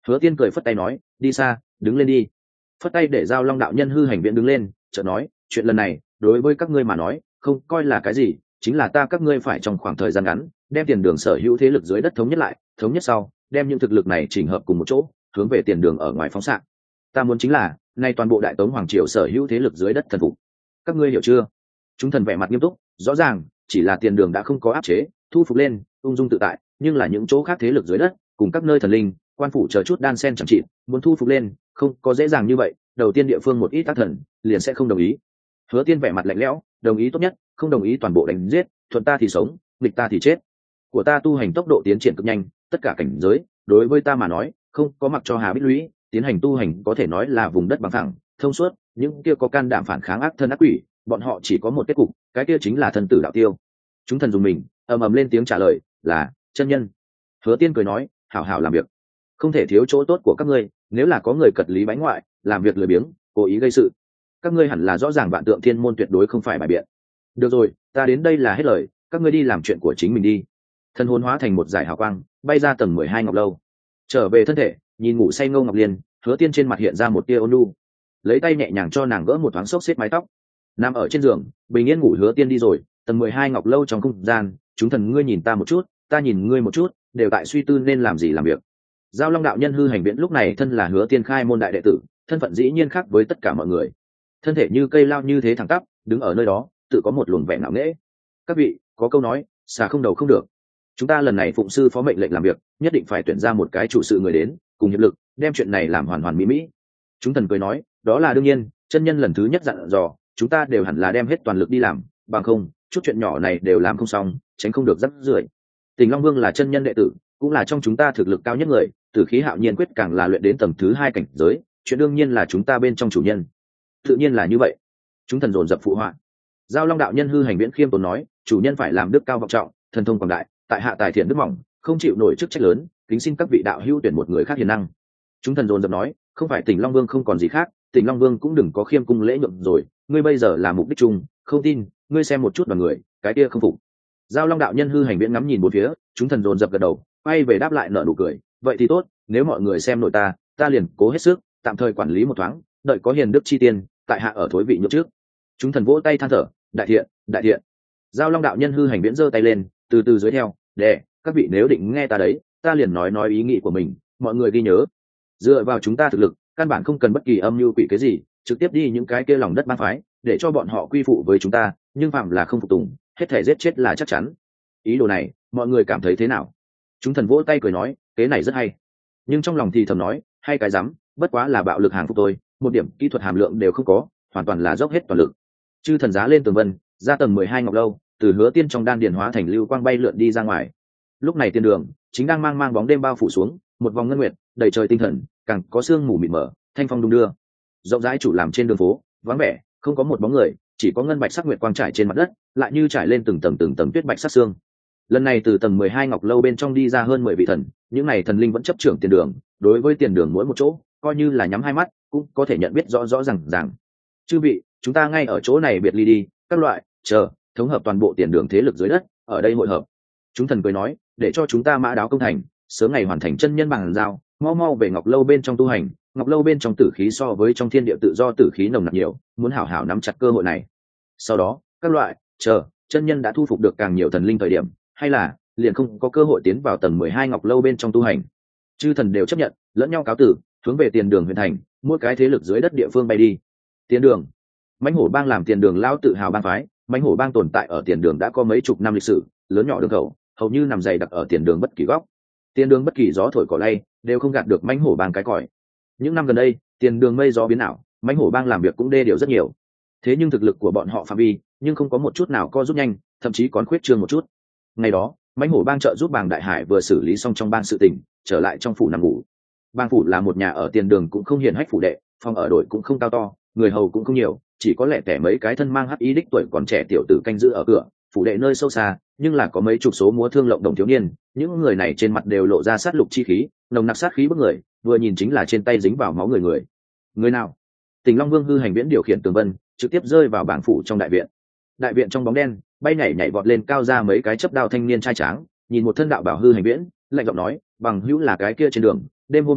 Hứa Tiên cười phất tay nói, đi xa, đứng lên đi. Phất tay để Giao Long đạo nhân hư hành viễn đứng lên, chợt nói, chuyện lần này đối với các ngươi mà nói không coi là cái gì, chính là ta các ngươi phải trong khoảng thời gian ngắn đem tiền đường sở hữu thế lực dưới đất thống nhất lại, thống nhất sau đem những thực lực này chỉnh hợp cùng một chỗ, hướng về tiền đường ở ngoài phóng xạ. Ta muốn chính là nay toàn bộ đại tống hoàng triều sở hữu thế lực dưới đất thần phục. Các ngươi hiểu chưa? Chúng thần vẻ mặt nghiêm túc, rõ ràng chỉ là tiền đường đã không có áp chế, thu phục lên ung dung tự tại, nhưng là những chỗ khác thế lực dưới đất cùng các nơi thần linh quan phủ chờ chút đan sen chẳng trị, muốn thu phục lên không có dễ dàng như vậy. Đầu tiên địa phương một ít tác thần liền sẽ không đồng ý. Hứa Tiên vẻ mặt lạnh lẽo, đồng ý tốt nhất, không đồng ý toàn bộ đánh giết, thuận ta thì sống, nghịch ta thì chết. Của ta tu hành tốc độ tiến triển cực nhanh, tất cả cảnh giới đối với ta mà nói không có mặc cho hà bích lũy, tiến hành tu hành có thể nói là vùng đất bằng phẳng thông suốt. Những kia có can đảm phản kháng ác thân ác quỷ, bọn họ chỉ có một kết cục, cái kia chính là thân tử đạo tiêu. Chúng thần dùng mình ầm ầm lên tiếng trả lời, là chân nhân. Hứa Tiên cười nói, hảo hảo làm việc, không thể thiếu chỗ tốt của các ngươi. Nếu là có người cật lý bánh ngoại, làm việc lười biếng, cố ý gây sự, các ngươi hẳn là rõ ràng vạn tượng thiên môn tuyệt đối không phải bài biện. Được rồi, ta đến đây là hết lời, các ngươi đi làm chuyện của chính mình đi. Thân hồn hóa thành một dải hào quang, bay ra tầng 12 ngọc lâu, trở về thân thể, nhìn ngủ say Ngô Ngọc Liên. Hứa Tiên trên mặt hiện ra một tia ôn nhu, lấy tay nhẹ nhàng cho nàng gỡ một thoáng xốc xếp mái tóc. Nằm ở trên giường bình yên ngủ. Hứa Tiên đi rồi, tầng 12 ngọc lâu trong không gian, chúng thần ngươi nhìn ta một chút, ta nhìn ngươi một chút, đều tại suy tư nên làm gì làm việc. Giao Long đạo nhân hư hành viễn lúc này thân là Hứa Tiên khai môn đại đệ tử, thân phận dĩ nhiên khác với tất cả mọi người, thân thể như cây lao như thế thẳng tắp, đứng ở nơi đó tự có một luồng vẻ ngạo nghễ. Các vị, có câu nói xà không đầu không được, chúng ta lần này phụng sư phó mệnh lệnh làm việc, nhất định phải tuyển ra một cái chủ sự người đến cùng hiệp lực đem chuyện này làm hoàn hoàn mỹ mỹ. Chúng thần cười nói, đó là đương nhiên, chân nhân lần thứ nhất dặn dò chúng ta đều hẳn là đem hết toàn lực đi làm, bằng không chút chuyện nhỏ này đều làm không xong, tránh không được rắc rưởi. Tình Long Vương là chân nhân đệ tử, cũng là trong chúng ta thực lực cao nhất người, Tử Khí Hạo Nhiên quyết càng là luyện đến tầng thứ 2 cảnh giới, chuyện đương nhiên là chúng ta bên trong chủ nhân. Tự nhiên là như vậy. Chúng thần dồn dập phụ họa. Giao Long đạo nhân hư hành viễn khiêm tốn nói, chủ nhân phải làm đức cao vọng trọng, thần thông quảng đại, tại hạ tài thiện đức mỏng, không chịu nổi chức trách lớn, kính xin các vị đạo hữu tuyển một người khác hiền năng. Chúng thần dồn dập nói, không phải Tỉnh Long Vương không còn gì khác, Tỉnh Long Vương cũng đừng có khiêm cung lễ nhượng rồi, ngươi bây giờ là mục đích chung, không tin ngươi xem một chút đoàn người, cái kia không phục. Giao Long đạo nhân hư hành viễn ngắm nhìn bốn phía, chúng thần dồn dập gật đầu, quay về đáp lại nở nụ cười, vậy thì tốt, nếu mọi người xem nổi ta liền cố hết sức tạm thời quản lý một thoáng, đợi có hiền đức chi tiên, tại hạ ở thối vị nhượng trước. Chúng thần vỗ tay than thở, đại thiện, đại thiện. Giao Long đạo nhân hư hành viễn giơ tay lên, từ từ dưới theo, để các vị nếu định nghe ta đấy, ta liền nói ý nghĩ của mình, mọi người ghi nhớ. Dựa vào chúng ta thực lực, căn bản không cần bất kỳ âm mưu quỷ cái gì, trực tiếp đi những cái kia lòng đất bang phái, để cho bọn họ quy phụ với chúng ta, nhưng phạm là không phục tùng, hết thể giết chết là chắc chắn. Ý đồ này, mọi người cảm thấy thế nào? Chúng thần vỗ tay cười nói, kế này rất hay. Nhưng trong lòng thì thầm nói, hay cái rắm, bất quá là bạo lực hàng phục tôi, một điểm kỹ thuật hàm lượng đều không có, hoàn toàn là dốc hết toàn lực. Chư thần giá lên tường vân, ra tầng 12 ngọc lâu, từ Hứa Tiên trong đan điền hóa thành lưu quang bay lượn đi ra ngoài. Lúc này tiên đường chính đang mang bóng đêm bao phủ xuống, một vòng ngân nguyệt đầy trời tinh thần, càng có sương mù mịt mờ, thanh phong đung đưa. Rộng rãi chủ làm trên đường phố, vắng vẻ, không có một bóng người, chỉ có ngân bạch sắc nguyệt quang trải trên mặt đất, lại như trải lên từng tầng tuyết bạch sắc xương. Lần này từ tầng 12 ngọc lâu bên trong đi ra hơn 10 vị thần, những này thần linh vẫn chấp trưởng tiền đường, đối với tiền đường mỗi một chỗ, coi như là nhắm hai mắt cũng có thể nhận biết rõ ràng. Chư vị, chúng ta ngay ở chỗ này biệt ly đi, các loại, chờ, thống hợp toàn bộ tiền đường thế lực dưới đất, ở đây hội hợp. Chúng thần cười nói, để cho chúng ta mã đáo công thành, sớm ngày hoàn thành chân nhân bằng giao, mau về ngọc lâu bên trong tu hành. Ngọc lâu bên trong tử khí so với trong thiên địa tự do tử khí nồng nặc nhiều, muốn hảo hảo nắm chặt cơ hội này. Sau đó, các loại, chờ, chân nhân đã thu phục được càng nhiều thần linh thời điểm, hay là liền không có cơ hội tiến vào tầng 12 ngọc lâu bên trong tu hành. Chư thần đều chấp nhận, lẫn nhau cáo tử, hướng về tiền đường huyện thành, mỗi cái thế lực dưới đất địa phương bay đi. Tiền đường, Mãnh Hổ bang làm tiền đường lao tự hào bang phái, Mãnh Hổ bang tồn tại ở tiền đường đã có mấy chục năm lịch sử, lớn nhỏ đường khẩu hầu như nằm dày đặc ở tiền đường bất kỳ góc. Tiền đường bất kỳ gió thổi cỏ lay đều không gạt được Mãnh Hổ bang cái còi. Những năm gần đây, tiền đường mây gió biến ảo, Mãnh Hổ bang làm việc cũng đê điều rất nhiều. Thế nhưng thực lực của bọn họ phạm vi, nhưng không có một chút nào co rút nhanh, thậm chí còn khuyết trương một chút. Ngày đó, Mãnh Hổ bang trợ giúp Bàng Đại Hải vừa xử lý xong trong bang sự tình, trở lại trong phủ nằm ngủ. Bang phủ là một nhà ở tiền đường cũng không hiển hách phủ đệ, phòng ở đội cũng không cao to, người hầu cũng không nhiều, chỉ có lẻ tẻ mấy cái thân mang hắc ý đích tuổi còn trẻ tiểu tử canh giữ ở cửa. Phủ đệ nơi sâu xa, nhưng là có mấy chục số múa thương lộng đồng thiếu niên, những người này trên mặt đều lộ ra sát lục chi khí, nồng nặc sát khí bức người, vừa nhìn chính là trên tay dính vào máu người. Người nào? Tình Long Vương hư hành viễn điều khiển tường vân, trực tiếp rơi vào bảng phủ trong đại viện. Đại viện trong bóng đen, bay nhảy vọt lên cao ra mấy cái chấp đao thanh niên trai tráng, nhìn một thân đạo bảo hư hành viễn, lạnh giọng nói, bằng hữu là cái kia trên đường, đêm hôm khuya khoắt,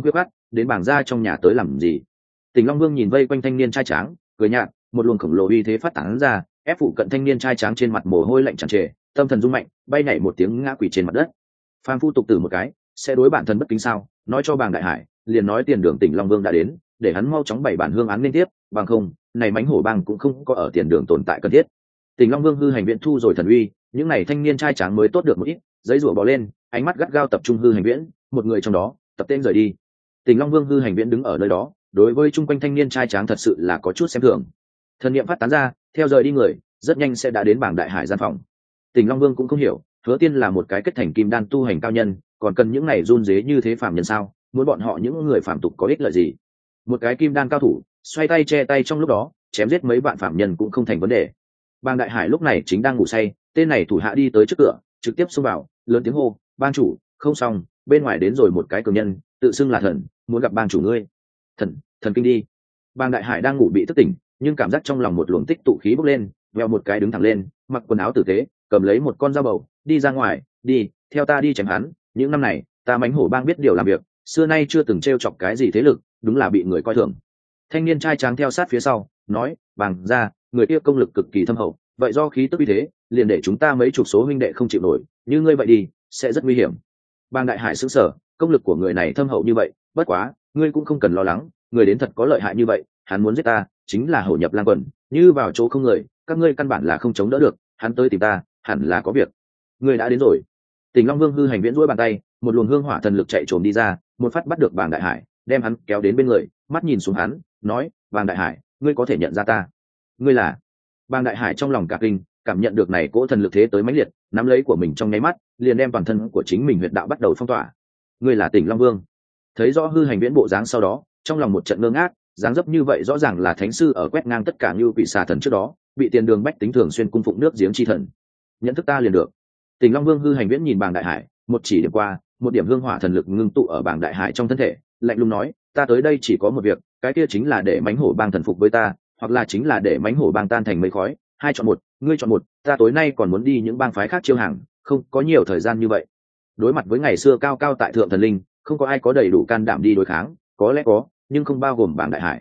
đến bảng gia trong nhà tới làm gì? Tỉnh Long Vương nhìn vây quanh thanh niên trai tráng, cười nhạt, một luồng khổng lồ uy thế phát tán ra, ép phụ cận thanh niên trai tráng trên mặt mồ hôi lạnh tràn trề, tâm thần rung mạnh, bay nhảy một tiếng ngã quỵ trên mặt đất. Phàm phu tục tử một cái, sẽ đối bản thân bất kính sao? Nói cho bàng đại hải, liền nói tiền đường tỉnh Long Vương đã đến, để hắn mau chóng bày bản hương án liên tiếp, bằng không, này mánh hổ bang cũng không có ở tiền đường tồn tại cần thiết. Tỉnh Long Vương hư hành viễn thu rồi thần uy, những này thanh niên trai tráng mới tốt được một ít, giấy rủa bò lên, ánh mắt gắt gao tập trung hư hành viễn, một người trong đó tập tên rời đi. Tỉnh Long Vương hư hành viễn đứng ở nơi đó, đối với chung quanh thanh niên trai tráng thật sự là có chút xem thường. Thần niệm phát tán ra, theo rời đi người, rất nhanh sẽ đã đến bảng đại hải gian phòng. Tỉnh Long Vương cũng không hiểu, Hứa Tiên là một cái kết thành kim đan tu hành cao nhân, còn cần những này run rế như thế phàm nhân sao? Muốn bọn họ những người phàm tục có ích lợi gì? Một cái kim đan cao thủ, xoay tay che tay trong lúc đó, chém giết mấy bạn phàm nhân cũng không thành vấn đề. Bang đại hải lúc này chính đang ngủ say, tên này thủ hạ đi tới trước cửa, trực tiếp xông vào, lớn tiếng hô: "Bang chủ, không xong, bên ngoài đến rồi một cái cường nhân, tự xưng là thần, muốn gặp bang chủ ngươi." Thần kinh đi. Bang đại hải đang ngủ bị thức tỉnh, nhưng cảm giác trong lòng một luồng tích tụ khí bốc lên, vèo một cái đứng thẳng lên, mặc quần áo tử tế, cầm lấy một con dao bầu, đi ra ngoài, "Đi, theo ta đi chém hắn, những năm này, ta mãnh hổ bang biết điều làm việc, xưa nay chưa từng trêu chọc cái gì thế lực, đúng là bị người coi thường." Thanh niên trai tráng theo sát phía sau, nói: "Bàng gia, người kia công lực cực kỳ thâm hậu, vậy do khí tức uy thế, liền để chúng ta mấy chục số huynh đệ không chịu nổi, như ngươi vậy đi, sẽ rất nguy hiểm." Bàng đại hải sững sờ, công lực của người này thâm hậu như vậy, bất quá, ngươi cũng không cần lo lắng, người đến thật có lợi hại như vậy, hắn muốn giết ta, chính là hổ nhập lang quần, như vào chỗ không người, các ngươi căn bản là không chống đỡ được, hắn tới tìm ta, hẳn là có việc. Ngươi đã đến rồi. Tỉnh Long Vương hư hành viễn duỗi bàn tay, một luồng hương hỏa thần lực chạy trồm đi ra, một phát bắt được Bàng đại hải, đem hắn kéo đến bên người, mắt nhìn xuống hắn, nói: "Bàng đại hải, ngươi có thể nhận ra ta? Ngươi là?" Bàng đại hải trong lòng cả kinh, cảm nhận được này cỗ thần lực thế tới mãnh liệt, nắm lấy của mình trong nháy mắt, liền đem toàn thân của chính mình huyệt đạo bắt đầu phong tỏa. "Ngươi là Tỉnh Long Vương?" Thấy rõ hư hành viễn bộ dáng sau đó, trong lòng một trận ngơ ngác, dáng dấp như vậy rõ ràng là thánh sư ở quét ngang tất cả như quỷ xà thần trước đó, bị tiền đường bách tính thường xuyên cung phụng nước giếng chi thần. Nhận thức ta liền được. Tỉnh Long Vương hư hành viễn nhìn Bàng đại hải, một chỉ điểm qua, một điểm hương hỏa thần lực ngưng tụ ở Bàng đại hải trong thân thể, lạnh lùng nói: "Ta tới đây chỉ có một việc, cái kia chính là để mãnh hổ bang thần phục với ta, hoặc là chính là để mãnh hổ bang tan thành mây khói, hai chọn một, ngươi chọn một, ta tối nay còn muốn đi những bang phái khác chiêu hàng, không có nhiều thời gian như vậy." Đối mặt với ngày xưa cao cao tại thượng thần linh, không có ai có đầy đủ can đảm đi đối kháng, có lẽ có, nhưng không bao gồm Bàng đại hải.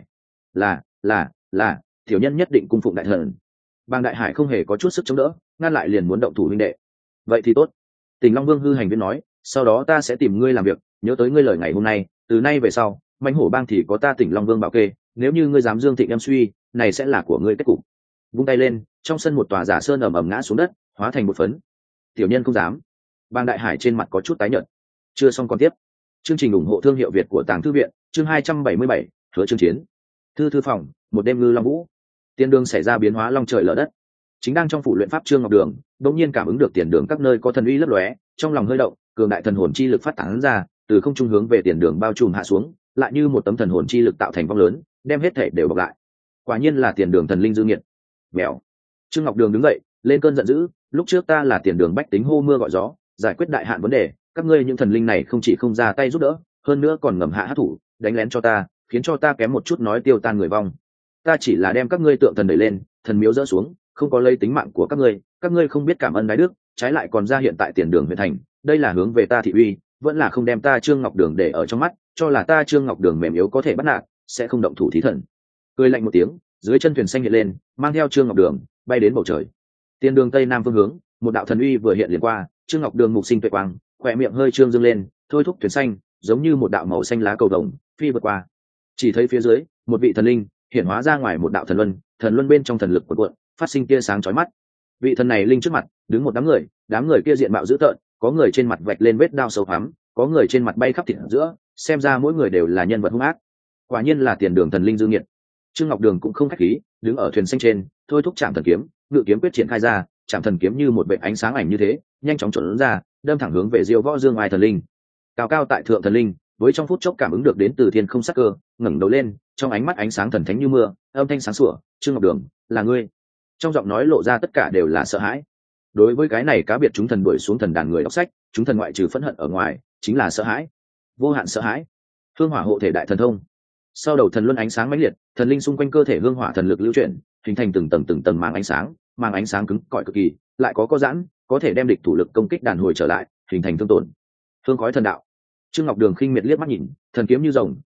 Là, tiểu nhân nhất định cung phụng đại thần. Bàng đại hải không hề có chút sức chống đỡ, ngăn lại liền muốn động thủ huynh đệ. Vậy thì tốt. Tỉnh Long Vương hư hành viên nói, sau đó ta sẽ tìm ngươi làm việc, nhớ tới ngươi lời ngày hôm nay, từ nay về sau, mãnh hổ bang thì có ta Tỉnh Long Vương bảo kê, nếu như ngươi dám dương thịnh em suy, này sẽ là của ngươi kết cục. Vung tay lên, trong sân một tòa giả sơn ầm ầm ngã xuống đất, hóa thành một phấn. Tiểu nhân không dám. Bàng đại hải trên mặt có chút tái nhợt. Chưa xong còn tiếp. Chương trình ủng hộ thương hiệu Việt của Tàng Thư viện, chương 277, hứa chương chiến. Thư phòng, một đêm ngư long vũ. Tiền đường xảy ra biến hóa long trời lở đất. Chính đang trong phủ luyện pháp Trương Ngọc Đường, đột nhiên cảm ứng được tiền đường các nơi có thần uy lấp lóe, trong lòng hơi động, cường đại thần hồn chi lực phát tán ra, từ không trung hướng về tiền đường bao trùm hạ xuống, lại như một tấm thần hồn chi lực tạo thành vong lớn, đem hết thể đều bọc lại. Quả nhiên là tiền đường thần linh dư nghiệt. Mèo. Trương Ngọc Đường đứng dậy, lên cơn giận dữ, lúc trước ta là tiền đường bách tính hô mưa gọi gió, giải quyết đại hạn vấn đề, các ngươi những thần linh này không chỉ không ra tay giúp đỡ, hơn nữa còn ngầm hạ hát thủ, đánh lén cho ta, khiến cho ta kém một chút nói tiêu tan người vong. Ta chỉ là đem các ngươi tượng thần đẩy lên, thần miếu dỡ xuống, không có lấy tính mạng của các ngươi không biết cảm ơn đái đức, trái lại còn ra hiện tại tiền đường huyện thành, đây là hướng về ta thị uy, vẫn là không đem ta Trương Ngọc Đường để ở trong mắt, cho là ta Trương Ngọc Đường mềm yếu có thể bắt nạt, sẽ không động thủ thí thần. Cười lạnh một tiếng, dưới chân thuyền xanh hiện lên, mang theo Trương Ngọc Đường bay đến bầu trời. Tiền đường tây nam phương hướng, một đạo thần uy vừa hiện liền qua, Trương Ngọc Đường mục sinh tuệ quang, khỏe miệng hơi trương dương lên, thôi thúc thuyền xanh, giống như một đạo màu xanh lá cầu vồng phi vượt qua. Chỉ thấy phía dưới, một vị thần linh hiện hóa ra ngoài một đạo thần luân bên trong thần lực cuộn cuộn, phát sinh tia sáng chói mắt. Vị thần này linh trước mặt đứng một đám người kia diện mạo dữ tợn, có người trên mặt vạch lên vết đao sâu hoắm, có người trên mặt bay khắp thịt giữa, xem ra mỗi người đều là nhân vật hung ác. Quả nhiên là tiền đường thần linh dư nghiệt. Trương Ngọc Đường cũng không khách khí, đứng ở thuyền xanh trên, thôi thúc chạm thần kiếm, ngự kiếm quyết triển khai ra, chạm thần kiếm như một vệt ánh sáng ảnh như thế, nhanh chóng chuẩn ra, đâm thẳng hướng về Diêu Võ Dương Ai thần linh. Cao cao tại thượng thần linh, với trong phút chốc cảm ứng được đến từ thiên không sắc cơ, ngẩng đầu lên, trong ánh mắt ánh sáng thần thánh như mưa, âm thanh sáng sủa, "Trương Ngọc Đường, là ngươi." Trong giọng nói lộ ra tất cả đều là sợ hãi. Đối với cái này cá biệt chúng thần đuổi xuống thần đàn người đọc sách, chúng thần ngoại trừ phẫn hận ở ngoài, chính là sợ hãi, vô hạn sợ hãi. Hương hỏa hộ thể đại thần thông. Sau đầu thần luân ánh sáng mãnh liệt, thần linh xung quanh cơ thể hương hỏa thần lực lưu chuyển, hình thành từng tầng màng ánh sáng cứng cỏi cực kỳ, lại có giãn, có thể đem địch thủ lực công kích đàn hồi trở lại, hình thành thương tổn. Hương khói thần đạo. Trương Ngọc Đường khinh miệt liếc mắt nhìn, thần kiếm như rồng,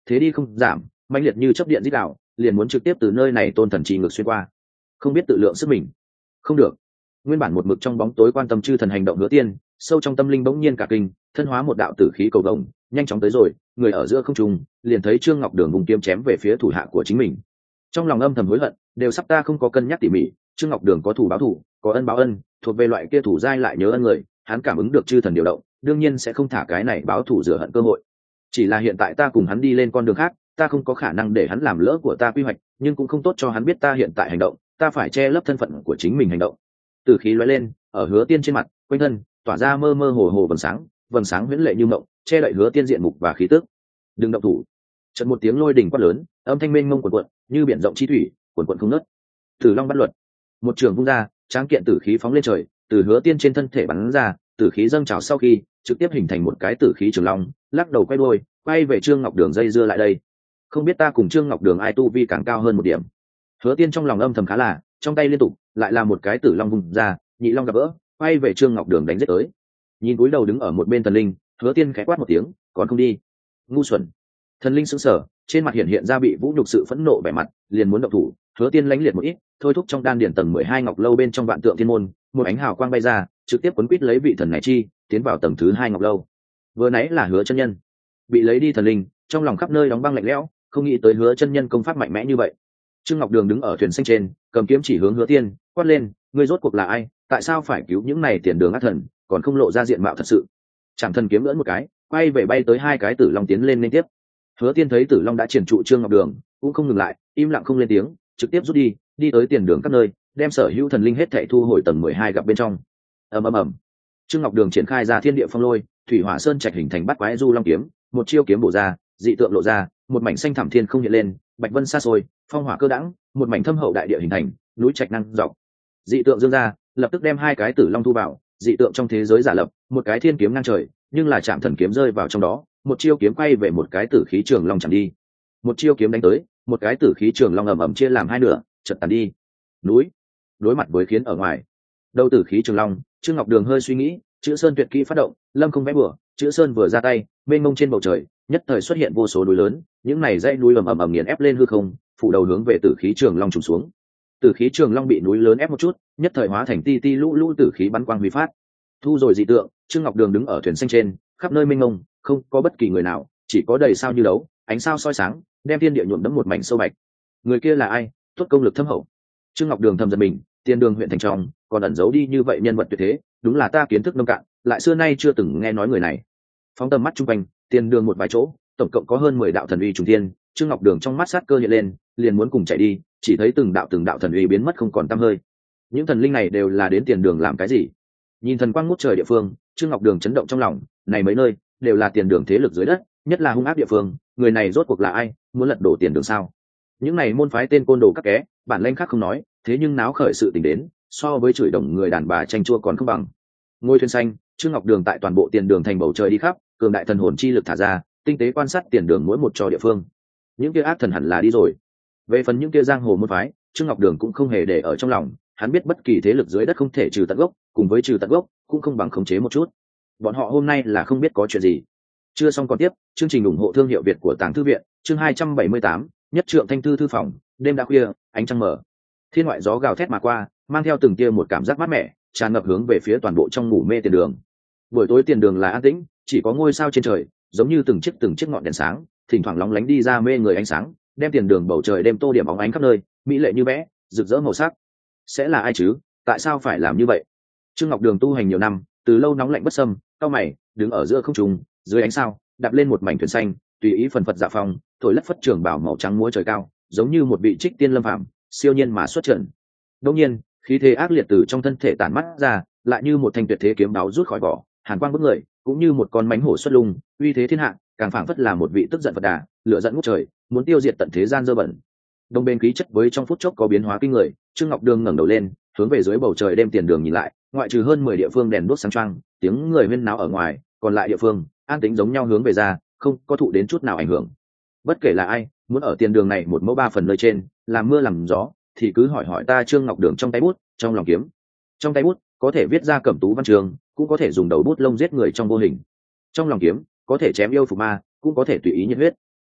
thế đi không giảm, mãnh liệt như chớp điện rít đạo, liền muốn trực tiếp từ nơi này tôn thần trì ngược xuyên qua. Không biết tự lượng sức mình. Không được. Nguyên bản một mực trong bóng tối quan tâm chư thần hành động Hứa Tiên, sâu trong tâm linh bỗng nhiên cả kinh, thân hóa một đạo tử khí cầu vồng, nhanh chóng tới rồi, người ở giữa không trung, liền thấy Trương Ngọc Đường vùng kiếm chém về phía thủ hạ của chính mình. Trong lòng âm thầm hối hận, đều sắp ta không có cân nhắc tỉ mỉ, Trương Ngọc Đường có thủ báo thủ, có ân báo ân, thuộc về loại kia thủ giai lại nhớ ân người, hắn cảm ứng được chư thần điều động, đương nhiên sẽ không thả cái này báo thủ rửa hận cơ hội. Chỉ là hiện tại ta cùng hắn đi lên con đường khác, ta không có khả năng để hắn làm lỡ của ta quy hoạch, nhưng cũng không tốt cho hắn biết ta hiện tại hành động, ta phải che lấp thân phận của chính mình hành động. Tử khí lóe lên, ở Hứa Tiên trên mặt, quanh thân tỏa ra mơ mơ hồ hồ vầng sáng huyễn lệ như mộng, che đậy Hứa Tiên diện mục và khí tức. Đừng động thủ. Chợt một tiếng lôi đình quát lớn, âm thanh mênh mông cuồn cuộn, như biển rộng chi thủy, cuồn cuộn không ngớt. Tử Long bắt luật. Một trường vung ra, tráng kiện tử khí phóng lên trời, từ Hứa Tiên trên thân thể bắn ra, tử khí dâng trào sau khi, trực tiếp hình thành một cái tử khí trường long, lắc đầu quay đuôi, quay về Trương Ngọc Đường dây dưa lại đây. Không biết ta cùng Trương Ngọc Đường ai tu vi càng cao hơn một điểm. Hứa Tiên trong lòng âm thầm khá là, trong tay liên tục lại là một cái tử long vùng ra, nhị long gặp gỡ, quay về Trương Ngọc Đường đánh giết tới. Nhìn cúi đầu đứng ở một bên thần linh, Hứa Tiên khẽ quát một tiếng, còn không đi. Ngu xuẩn. Thần linh sững sờ, trên mặt hiện ra bị vũ nhục sự phẫn nộ vẻ mặt, liền muốn động thủ. Hứa Tiên lánh liệt một ít, thôi thúc trong đan điển tầng 12 ngọc lâu bên trong vạn tượng thiên môn, một ánh hào quang bay ra, trực tiếp quấn quýt lấy vị thần này chi, tiến vào tầng thứ 2 ngọc lâu. Vừa nãy là Hứa chân nhân, bị lấy đi thần linh, trong lòng khắp nơi đóng băng lạnh lẽo, không nghĩ tới Hứa chân nhân công pháp mạnh mẽ như vậy. Trương Ngọc Đường đứng ở thuyền xanh trên, cầm kiếm chỉ hướng Hứa Tiên, quát lên, ngươi rốt cuộc là ai, tại sao phải cứu những này tiền đường ác thần, còn không lộ ra diện mạo thật sự. Trảm thần kiếm lưỡn một cái, quay về bay tới hai cái tử long tiến lên liên tiếp. Hứa Tiên thấy tử long đã triển trụ Trương Ngọc Đường, cũng không ngừng lại, im lặng không lên tiếng, trực tiếp rút đi, đi tới tiền đường các nơi, đem sở hữu thần linh hết thảy thu hồi tầng 12 gặp bên trong. Ầm ầm ầm. Trương Ngọc Đường triển khai ra thiên địa phong lôi, thủy hỏa sơn trạch hình thành bát quái du long kiếm, một chiêu kiếm bổ ra, dị tượng lộ ra, một mảnh xanh thẳm thiên không hiện lên, bạch vân xa xôi, phong hỏa cơ đãng, một mảnh thâm hậu đại địa hình thành, núi trạch năng dọc. Dị tượng dương ra, lập tức đem hai cái tử long thu vào, dị tượng trong thế giới giả lập, một cái thiên kiếm ngang trời, nhưng là chạm thần kiếm rơi vào trong đó, một chiêu kiếm quay về một cái tử khí trường long chẳng đi. Một chiêu kiếm đánh tới, một cái tử khí trường long ầm ầm chia làm hai nửa, chợt tàn đi. Núi, đối mặt với khiến ở ngoài, đầu tử khí trường long, Trương Ngọc Đường hơi suy nghĩ, chữ sơn tuyệt kỹ phát động, lâm không vẽ bừa, chữ sơn vừa ra tay, mênh mông trên bầu trời, nhất thời xuất hiện vô số núi lớn, những này dãy núi ầm ầm nghiền ép lên hư không, phủ đầu hướng về tử khí trường long trùng xuống. Tử khí trường long bị núi lớn ép một chút, nhất thời hóa thành ti ti lũ lũ tử khí bắn quang huy phát. Thu rồi dị tượng, Trương Ngọc Đường đứng ở thuyền xanh trên, khắp nơi mênh mông, không có bất kỳ người nào, chỉ có đầy sao như đấu, ánh sao soi sáng, đem thiên địa nhuộm đẫm một mảnh sâu bạch. Người kia là ai? Tốt công lực thâm hậu. Trương Ngọc Đường thầm giật mình, Tiền Đường huyện thành trong, còn ẩn giấu đi như vậy nhân vật tuyệt thế, đúng là ta kiến thức nông cạn, lại xưa nay chưa từng nghe nói người này. Phóng tầm mắt trung quanh, Tiền Đường một vài chỗ, tổng cộng có hơn 10 đạo thần uy trùng thiên, Trương Ngọc Đường trong mắt sát cơ hiện lên, liền muốn cùng chạy đi, chỉ thấy từng đạo thần uy biến mất không còn tăm hơi. Những thần linh này đều là đến Tiền Đường làm cái gì? Nhìn thần quang ngút trời địa phương, Trương Ngọc Đường chấn động trong lòng, này mấy nơi đều là Tiền Đường thế lực dưới đất, nhất là hung ác địa phương, người này rốt cuộc là ai, muốn lật đổ Tiền Đường sao? Những này môn phái tên côn đồ các ké, bản lĩnh khác không nói, thế nhưng náo khởi sự tình đến, so với chửi đồng người đàn bà tranh chua còn không bằng. Ngôi thuyền xanh, Trương Ngọc Đường tại toàn bộ Tiền Đường thành bầu trời đi khắp, cường đại thần hồn chi lực thả ra, tinh tế quan sát Tiền Đường mỗi một trò địa phương. Những kia ác thần hẳn là đi rồi. Về phần những kia giang hồ môn phái, Trương Ngọc Đường cũng không hề để ở trong lòng, hắn biết bất kỳ thế lực dưới đất không thể trừ tận gốc, cùng với trừ tận gốc cũng không bằng khống chế một chút. Bọn họ hôm nay là không biết có chuyện gì. Chưa xong còn tiếp, chương trình ủng hộ thương hiệu Việt của Tàng Thư viện, chương 278, nhất trượng thanh thư thư phòng, đêm đã khuya, ánh trăng mờ. Thiên ngoại gió gào thét mà qua, mang theo từng tia một cảm giác mát mẻ, tràn ngập hướng về phía toàn bộ trong ngủ mê Tiền Đường. Buổi tối Tiền Đường là an tĩnh, chỉ có ngôi sao trên trời, giống như từng chiếc ngọn đèn sáng, thỉnh thoảng lóng lánh đi ra mê người ánh sáng, đem Tiền Đường bầu trời đêm tô điểm bóng ánh khắp nơi, mỹ lệ như vẽ, rực rỡ màu sắc. Sẽ là ai chứ? Tại sao phải làm như vậy? Trương Ngọc Đường tu hành nhiều năm, từ lâu nóng lạnh bất xâm, cao mày, đứng ở giữa không trung, dưới ánh sao, đạp lên một mảnh thuyền xanh, tùy ý phần phật dạ phong, thổi lất phất trường bảo màu trắng múa trời cao, giống như một vị trích tiên lâm phàm, siêu nhiên mà xuất trận. Đương nhiên, khí thế ác liệt từ trong thân thể tản mắt ra, lại như một thanh tuyệt thế kiếm đáo rút khỏi vỏ, hàn quang bức người, cũng như một con mãnh hổ xuất lung, uy thế thiên hạ, càng phảng phất là một vị tức giận Phật Đà, lửa giận ngút trời, muốn tiêu diệt tận thế gian dơ bẩn. Đông bên khí chất với trong phút chốc có biến hóa kinh người, Trương Ngọc Đường ngẩng đầu lên, hướng về dưới bầu trời đêm Tiền Đường nhìn lại, ngoại trừ hơn 10 địa phương đèn đuốc sáng choang, tiếng người huyên náo ở ngoài, còn lại địa phương an tĩnh giống nhau hướng về ra, không có thụ đến chút nào ảnh hưởng. Bất kể là ai, muốn ở Tiền Đường này một mẫu ba phần nơi trên, làm mưa làm gió, thì cứ hỏi hỏi ta. Trương Ngọc Đường trong tay bút, trong lòng kiếm. Trong tay bút có thể viết ra cẩm tú văn trường, cũng có thể dùng đầu bút lông giết người trong vô hình. Trong lòng kiếm có thể chém yêu phục ma, cũng có thể tùy ý nhiệt huyết.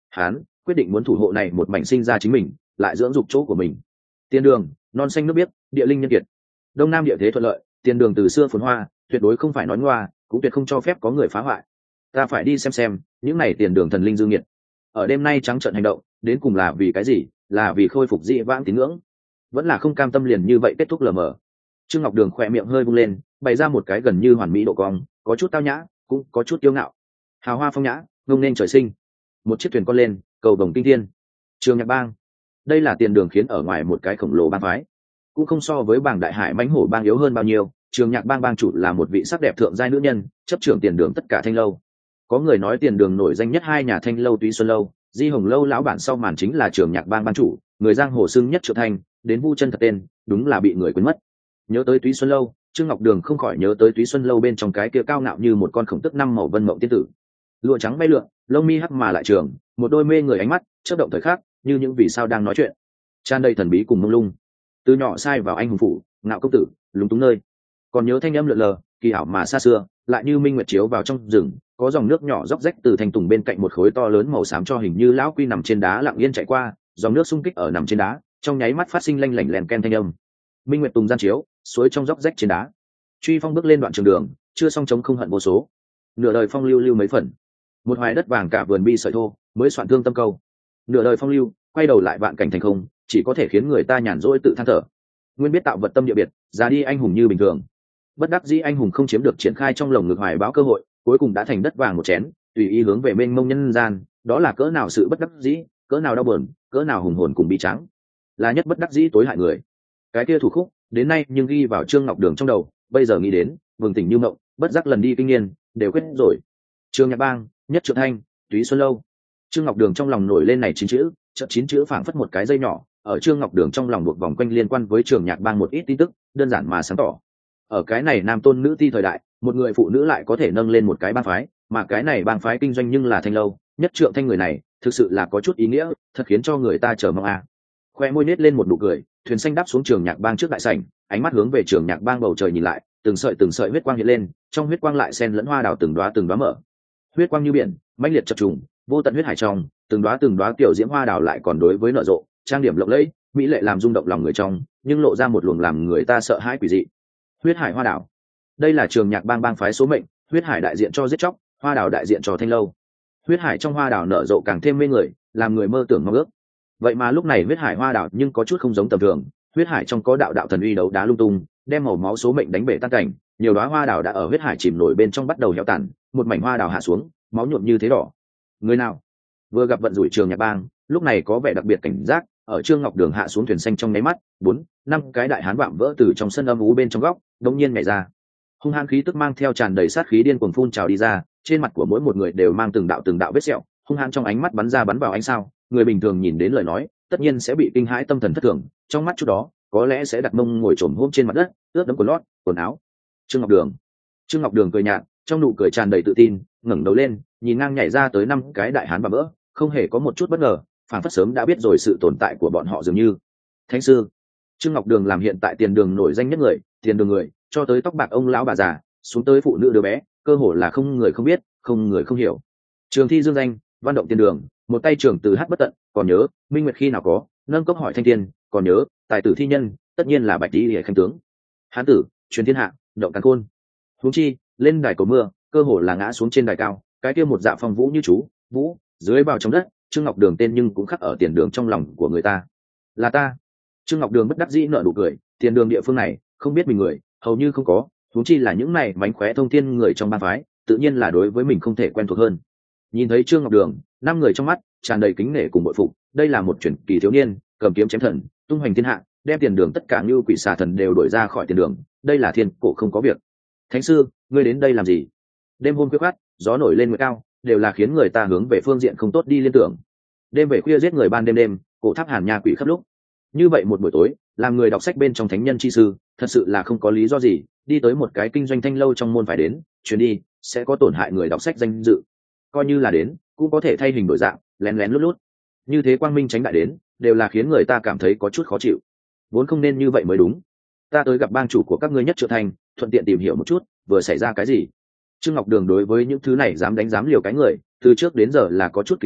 Hán quyết định muốn thủ hộ này một mảnh sinh ra chính mình, lại dưỡng dục chỗ của mình. Tiền đường non xanh nước biếc, địa linh nhân kiệt, đông nam địa thế thuận lợi, tiền đường từ xưa phồn hoa, tuyệt đối không phải nói ngoa, cũng tuyệt không cho phép có người phá hoại. Ta phải đi xem những này tiền đường thần linh dương nhiệt ở đêm nay trắng trợn hành động đến cùng là vì cái gì, là vì khôi phục dị vãng tín ngưỡng, vẫn là không cam tâm liền như vậy kết thúc lờ mờ. Trương Ngọc Đường khỏe miệng hơi vung lên, bày ra một cái gần như hoàn mỹ độ cong, có chút tao nhã, cũng có chút kiêu ngạo, hào hoa phong nhã, ngông nên trời sinh. Một chiếc thuyền con lên, cầu vồng kinh thiên. Trường Nhạc Bang, đây là tiền đường khiến ở ngoài một cái khổng lồ bang phái, cũng không so với bảng Đại Hải mãnh hổ bang yếu hơn bao nhiêu. Trường Nhạc Bang bang chủ là một vị sắc đẹp thượng giai nữ nhân, chấp trưởng tiền đường tất cả thanh lâu. Có người nói tiền đường nổi danh nhất hai nhà thanh lâu Túy Xuân lâu, Di Hồng lâu lão bản sau màn chính là Trường Nhạc Bang bang chủ, người giang hồ xưng nhất Triệu Thanh, đến vu chân thật tên, đúng là bị người quên mất. Nhớ tới Túy Xuân lâu, Trương Ngọc Đường không khỏi nhớ tới Túy Xuân lâu bên trong cái kia cao ngạo như một con khổng tức năm màu vân mộng tiên tử, lụa trắng bay lượn, lông mi hắc mà lại trường, một đôi mê người ánh mắt chớp động thời khắc, như những vì sao đang nói chuyện, tràn đầy thần bí cùng mông lung. Từ nhỏ sai vào anh hùng phủ, ngạo công tử, lúng túng nơi, còn nhớ thanh âm lượn lờ, kỳ ảo mà xa xưa, lại như minh nguyệt chiếu vào trong rừng, có dòng nước nhỏ róc rách từ thành tùng bên cạnh một khối to lớn màu xám cho hình như lão quy nằm trên đá lặng yên chạy qua, dòng nước xung kích ở nằm trên đá, trong nháy mắt phát sinh lanh lảnh lèn ken thanh âm. Minh nguyệt tùng gian chiếu, suối trong róc rách trên đá. Truy phong bước lên đoạn trường đường, chưa xong chống không hận vô số. Nửa đời phong lưu lưu mấy phần, một hoài đất vàng cả vườn bi sợi thô, mới soạn thương tâm câu. Nửa đời phong lưu, quay đầu lại vạn cảnh thành không, chỉ có thể khiến người ta nhàn rỗi tự than thở. Nguyên biết tạo vật tâm địa biệt, ra đi anh hùng như bình thường. Bất đắc dĩ anh hùng không chiếm được triển khai trong lồng ngực hoài báo cơ hội, cuối cùng đã thành đất vàng một chén, tùy ý hướng về mênh mông nhân gian, đó là cỡ nào sự bất đắc dĩ, cỡ nào đau buồn, cỡ nào hùng hồn cùng bi trắng, là nhất bất đắc dĩ tối hại người. Cái kia thủ khúc đến nay nhưng ghi vào Trương Ngọc Đường trong đầu, bây giờ nghĩ đến vừng tỉnh như mộng, bất giác lần đi kinh niên đều quyết rồi. Trường Nhạc Bang, nhất Trượng Thanh, Túy Xuân lâu. Trương Ngọc Đường trong lòng nổi lên này chín chữ phảng phất một cái dây nhỏ, ở Trương Ngọc Đường trong lòng buộc vòng quanh liên quan với Trường Nhạc Bang một ít tin tức đơn giản mà sáng tỏ. Ở cái này nam tôn nữ ti thời đại, một người phụ nữ lại có thể nâng lên một cái bang phái, mà cái này bang phái kinh doanh nhưng là thanh lâu, nhất Trượng Thanh người này thực sự là có chút ý nghĩa, thật khiến cho người ta chờ mong a. Khoe môi nết lên một nụ cười, thuyền xanh đáp xuống Trường Nhạc Bang trước đại sảnh, ánh mắt hướng về Trường Nhạc Bang bầu trời nhìn lại, từng sợi huyết quang hiện lên, trong huyết quang lại xen lẫn hoa đào từng đóa mở. Huyết quang như biển, mãnh liệt chập trùng, vô tận huyết hải trong, từng đóa kiểu diễm hoa đào lại còn đối với nở rộ, trang điểm lộng lẫy, mỹ lệ làm rung động lòng người trong, nhưng lộ ra một luồng làm người ta sợ hãi quỷ dị. Huyết hải hoa đào, đây là Trường Nhạc Bang bang phái số mệnh, huyết hải đại diện cho giết chóc, hoa đào đại diện cho thanh lâu. Huyết hải trong hoa đào nở rộ càng thêm mê người, làm người mơ tưởng mong ước. Vậy mà lúc này huyết hải hoa đào nhưng có chút không giống tầm thường, huyết hải trong có đạo thần uy đấu đá lung tung, đem màu máu số mệnh đánh bể tan cảnh, nhiều đóa hoa đào đã ở huyết hải chìm nổi bên trong bắt đầu héo tàn, một mảnh hoa đào hạ xuống, máu nhuộm như thế đỏ. Người nào vừa gặp vận rủi Trường Nhạc Bang, lúc này có vẻ đặc biệt cảnh giác, ở Trương Ngọc Đường hạ xuống thuyền xanh trong nháy mắt, 4-5 cái đại hán vạm vỡ từ trong sân âm u bên trong góc đống nhiên nhảy ra, hung hãn khí tức mang theo tràn đầy sát khí điên cuồng phun trào đi ra, trên mặt của mỗi một người đều mang từng đạo vết sẹo, hung hãn trong ánh mắt bắn vào ánh sao, người bình thường nhìn đến lời nói tất nhiên sẽ bị kinh hãi tâm thần thất thường, trong mắt chút đó có lẽ sẽ đặt mông ngồi trồm hôm trên mặt đất, ướt đẫm quần lót quần áo. Trương Ngọc Đường cười nhạt, trong nụ cười tràn đầy tự tin, ngẩng đầu lên nhìn ngang nhảy ra tới 5 cái đại hán vạm vỡ, không hề có một chút bất ngờ, phản phất sớm đã biết rồi sự tồn tại của bọn họ dường như. Thánh sư. Trương Ngọc Đường làm hiện tại tiền đường nổi danh nhất người, tiền đường người cho tới tóc bạc ông lão bà già, xuống tới phụ nữ đứa bé, cơ hồ là không người không biết, không người không hiểu. Trường thi dương danh, văn động tiền đường, một tay trường từ hát bất tận, còn nhớ minh nguyệt khi nào có, nâng cốc hỏi thanh tiên, còn nhớ tài tử thi nhân, tất nhiên là bạch tỷ hệ khanh tướng. Hán tử truyền thiên hạ, động càn khôn. Huống chi lên đài cầu mưa, cơ hồ là ngã xuống trên đài cao, cái kia một dạ phong vũ như chú vũ dưới vào trong đất. Trương Ngọc Đường tên nhưng cũng khắc ở tiền đường trong lòng của người ta. Là ta. Trương Ngọc Đường bất đắc dĩ nở nụ cười, tiền đường địa phương này không biết mình người hầu như không có, huống chi là những này mánh khóe thông thiên người trong bang phái, tự nhiên là đối với mình không thể quen thuộc hơn. Nhìn thấy Trương Ngọc Đường, 5 người trong mắt tràn đầy kính nể cùng bội phục, đây là một truyền kỳ thiếu niên, cầm kiếm chém thần, tung hoành thiên hạ, đem tiền đường tất cả như quỷ xà thần đều đuổi ra khỏi tiền đường, đây là thiên cổ không có việc. Thánh sư, ngươi đến đây làm gì? Đêm hôm khuya khoắt, gió nổi lên nguyệt cao, đều là khiến người ta hướng về phương diện không tốt đi liên tưởng. Đêm về khuya giết người ban đêm, cổ tháp hàn nha quỷ khắp lúc. Như vậy một buổi tối, làm người đọc sách bên trong thánh nhân chi sư, thật sự là không có lý do gì đi tới một cái kinh doanh thanh lâu trong môn phải đến, chuyến đi sẽ có tổn hại người đọc sách danh dự. Coi như là đến, cũng có thể thay hình đổi dạng, lén lén lút lút. Như thế quang minh tránh đại đến, đều là khiến người ta cảm thấy có chút khó chịu. Vốn không nên như vậy mới đúng. Ta tới gặp bang chủ của các ngươi nhất Trượng Thanh, thuận tiện tìm hiểu một chút, vừa xảy ra cái gì. Trương Ngọc Đường đối với những thứ này dám đánh dám liều cái người, từ trước đến giờ là có chút kính trọng,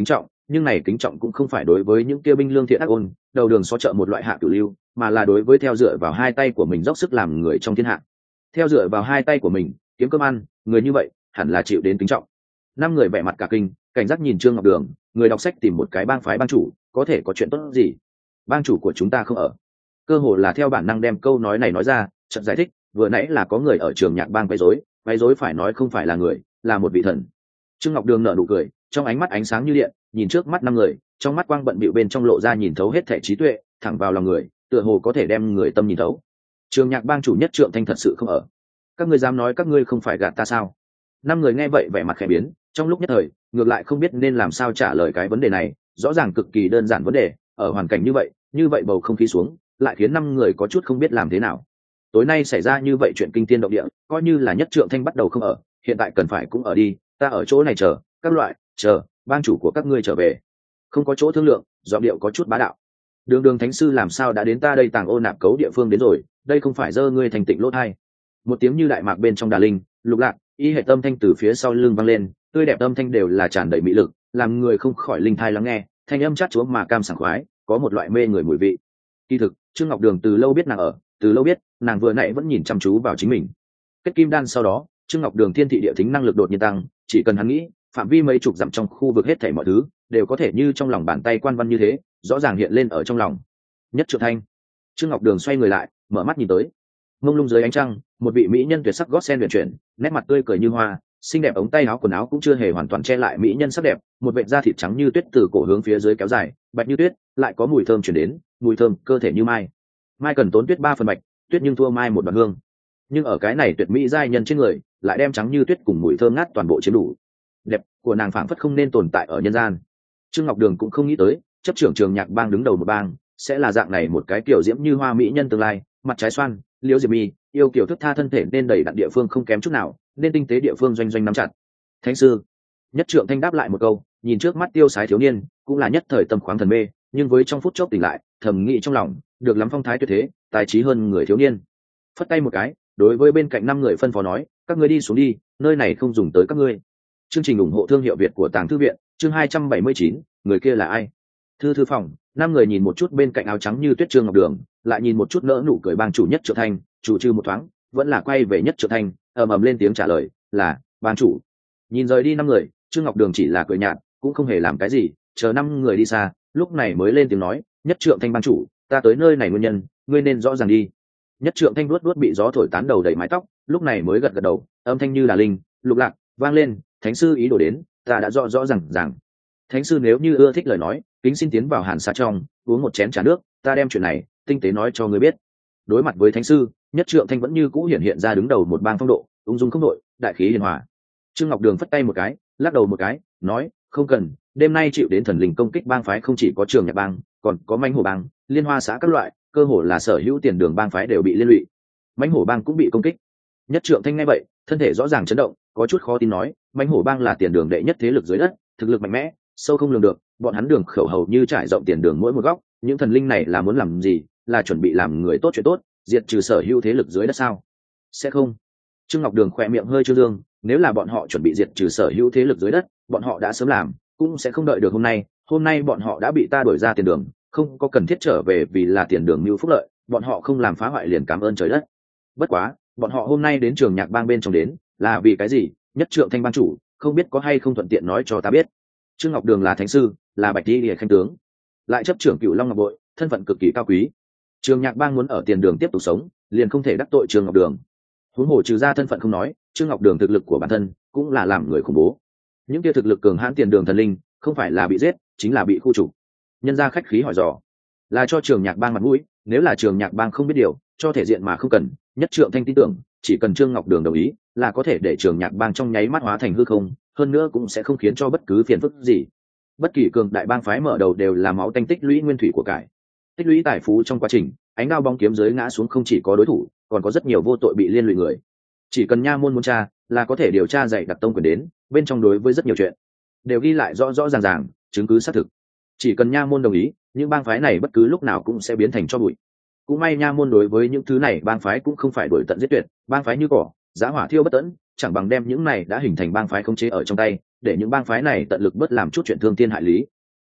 nhưng này kính trọng cũng không phải đối với những kia binh lương thiện ác ôn đầu đường xó chợ một loại hạ cửu lưu, mà là đối với theo dựa vào hai tay của mình dốc sức làm người trong thiên hạ, theo dựa vào hai tay của mình kiếm cơm ăn, người như vậy hẳn là chịu đến kính trọng. Năm người vẻ mặt cả kinh, cảnh giác nhìn Trương Ngọc Đường. Người đọc sách tìm một cái bang phái bang chủ có thể có chuyện tốt gì? Bang chủ của chúng ta không ở. Cơ hồ là theo bản năng đem câu nói này nói ra, chợt giải thích, vừa nãy là có người ở Trường Nhạc bang quấy rối phải nói không phải là người, là một vị thần. Trương Ngọc Đường nở nụ cười, trong ánh mắt ánh sáng như điện, nhìn trước mắt năm người, trong mắt quang bận bịu bên trong lộ ra nhìn thấu hết thảy trí tuệ, thẳng vào lòng người, tựa hồ có thể đem người tâm nhìn thấu. Trường Nhạc bang chủ nhất Trượng Thanh thật sự không ở. Các ngươi dám nói các ngươi không phải gạt ta sao? Năm người nghe vậy vẻ mặt khẽ biến, trong lúc nhất thời ngược lại không biết nên làm sao trả lời cái vấn đề này. Rõ ràng cực kỳ đơn giản vấn đề, ở hoàn cảnh như vậy bầu không khí xuống lại khiến năm người có chút không biết làm thế nào. Tối nay xảy ra như vậy chuyện kinh thiên động địa, coi như là nhất Trượng Thanh bắt đầu không ở, hiện tại cần phải cũng ở đi. Ta ở chỗ này chờ các loại, chờ bang chủ của các ngươi trở về. Không có chỗ thương lượng, giọng điệu có chút bá đạo. Đường thánh sư làm sao đã đến ta đây tàng ô nạp cấu địa phương đến rồi, đây không phải dơ ngươi thành tịnh lốt hay? Một tiếng như đại mạc bên trong đà linh, Lục Lạc, y hệ tâm thanh từ phía sau lưng vang lên, tươi đẹp âm thanh đều là tràn đầy mỹ lực, làm người không khỏi linh thai lắng nghe, thanh âm chát chúa mà cam sảng khoái, có một loại mê người mùi vị. Kỳ thực, Trương Ngọc Đường từ lâu biết nàng ở, từ lâu biết, nàng vừa nãy vẫn nhìn chăm chú vào chính mình. Kết kim đan sau đó, Trương Ngọc Đường thiên thị địa thính năng lực đột nhiên tăng, chỉ cần hắn nghĩ, phạm vi mấy chục dặm trong khu vực hết thảy mọi thứ đều có thể như trong lòng bàn tay quan văn như thế, rõ ràng hiện lên ở trong lòng. Nhất Trượng Thanh. Trương Ngọc Đường xoay người lại, mở mắt nhìn tới. Mông lung dưới ánh trăng, một vị mỹ nhân tuyệt sắc gót sen luyện chuyển, nét mặt tươi cười như hoa, xinh đẹp ống tay áo quần áo cũng chưa hề hoàn toàn che lại mỹ nhân sắc đẹp, một vệt da thịt trắng như tuyết từ cổ hướng phía dưới kéo dài, bạch như tuyết, lại có mùi thơm truyền đến, mùi thơm cơ thể như mai. Mai cần tốn tuyết 3 phần bạch, tuyết nhưng thua mai một đoạn hương. Nhưng ở cái này tuyệt mỹ giai nhân trên người, lại đem trắng như tuyết cùng mùi thơm ngát toàn bộ chiếm đủ. Đẹp của nàng phảng phất không nên tồn tại ở nhân gian. Trương Ngọc Đường cũng không nghĩ tới, chấp trưởng Trường Nhạc bang đứng đầu một bang, sẽ là dạng này một cái kiểu diễm như hoa mỹ nhân tương lai, mặt trái xoan, liễu diệp mi, yêu kiểu thức tha thân thể nên đầy đặn địa phương không kém chút nào, nên tinh tế địa phương doanh doanh nắm chặt. Thánh sư. Nhất Trượng Thanh đáp lại một câu, nhìn trước mắt tiêu sái thiếu niên, cũng là nhất thời tâm khoáng thần mê, nhưng với trong phút chốc tỉnh lại, thầm nghĩ trong lòng, được lắm phong thái tuyệt thế, tài trí hơn người thiếu niên. Phất tay một cái, đối với bên cạnh 5 người phân phó nói, các ngươi đi xuống đi, nơi này không dùng tới các ngươi. Chương trình ủng hộ thương hiệu Việt của Tàng Thư viện, chương 279, người kia là ai? Thư phòng, 5 người nhìn một chút bên cạnh áo trắng như tuyết Trương Ngọc Đường, lại nhìn một chút nỡ nụ cười bang chủ Nhất Trượng Thanh, chủ trừ một thoáng, vẫn là quay về Nhất Trượng Thanh, ầm lên tiếng trả lời, là bang chủ. Nhìn rời đi 5 người, Trương Ngọc Đường chỉ là cười nhạt, cũng không hề làm cái gì, chờ 5 người đi xa, lúc này mới lên tiếng nói, Nhất Trượng Thanh bang chủ, ta tới nơi này nguyên nhân, ngươi nên rõ ràng đi. Nhất Trượng Thanh vuốt bị gió thổi tán đầu đầy mái tóc, lúc này mới gật đầu, âm thanh như là linh, Lục Lạc vang lên, thánh sư ý đồ đến, ta đã rõ ràng. Thánh sư nếu như ưa thích lời nói, kính xin tiến vào Hàn Xá trong, uống một chén trà nước, ta đem chuyện này tinh tế nói cho ngươi biết. Đối mặt với thánh sư, Nhất Trượng Thanh vẫn như cũ hiện ra đứng đầu một bang phong độ, ung dung không đội, đại khí hiền hòa. Trương Ngọc Đường phất tay một cái, lắc đầu một cái, nói, không cần, đêm nay chịu đến thần linh công kích bang phái không chỉ có Trường Nhạc bang, còn có Mãnh Hổ bang, Liên Hoa xã các loại, cơ hồ là sở hữu tiền đường bang phái đều bị liên lụy. Mãnh Hổ bang cũng bị công kích. Nhất Trượng Thanh nghe vậy, thân thể rõ ràng chấn động, có chút khó tin nói, Mãnh Hổ bang là tiền đường đệ nhất thế lực dưới đất, thực lực mạnh mẽ, sâu không lường được, bọn hắn đường khẩu hầu như trải rộng tiền đường mỗi một góc, những thần linh này là muốn làm gì, là chuẩn bị làm người tốt chuyện tốt, diệt trừ sở hữu thế lực dưới đất sao? Sẽ không. Trương Ngọc Đường khỏe miệng hơi trương dương, nếu là bọn họ chuẩn bị diệt trừ sở hữu thế lực dưới đất, bọn họ đã sớm làm, cũng sẽ không đợi được hôm nay bọn họ đã bị ta đuổi ra tiền đường, không có cần thiết trở về vì là tiền đường mưu phúc lợi, bọn họ không làm phá hoại liền cảm ơn trời đất. Bất quá, bọn họ hôm nay đến Trường Nhạc bang bên trong đến, là vì cái gì? Nhất Trượng Thanh bang chủ, không biết có hay không thuận tiện nói cho ta biết. Trương Ngọc Đường là thánh sư, là bạch y lìa khanh tướng, lại chấp trưởng Cửu Long Ngọc Bội, thân phận cực kỳ cao quý. Trường Nhạc bang muốn ở tiền đường tiếp tục sống, liền không thể đắc tội Trương Ngọc Đường. Huống hồ trừ ra thân phận không nói, Trương Ngọc Đường thực lực của bản thân cũng là làm người khủng bố. Những kia thực lực cường hãn tiền đường thần linh, không phải là bị giết, chính là bị khu trục. Nhân ra khách khí hỏi dò, là cho Trường Nhạc bang mặt mũi, nếu là Trường Nhạc bang không biết điều, cho thể diện mà không cần, Nhất Trượng Thanh tin tưởng, chỉ cần Trương Ngọc Đường đồng ý, là có thể để Trường Nhạc bang trong nháy mắt hóa thành hư không, hơn nữa cũng sẽ không khiến cho bất cứ phiền phức gì. Bất kỳ cường đại bang phái mở đầu đều là máu tanh tích lũy nguyên thủy của cải, tích lũy tài phú trong quá trình, ánh đao bóng kiếm dưới ngã xuống không chỉ có đối thủ, còn có rất nhiều vô tội bị liên lụy người. Chỉ cần nha môn muốn tra, là có thể điều tra dạy đặc tông quyền đến, bên trong đối với rất nhiều chuyện đều ghi lại rõ ràng, chứng cứ xác thực. Chỉ cần nha môn đồng ý, những bang phái này bất cứ lúc nào cũng sẽ biến thành tro bụi. Cũng may nha môn đối với những thứ này bang phái cũng không phải đuổi tận giết tuyệt, bang phái như cỏ, giá hỏa thiêu bất tận, chẳng bằng đem những này đã hình thành bang phái khống chế ở trong tay, để những bang phái này tận lực bớt làm chút chuyện thương thiên hại lý.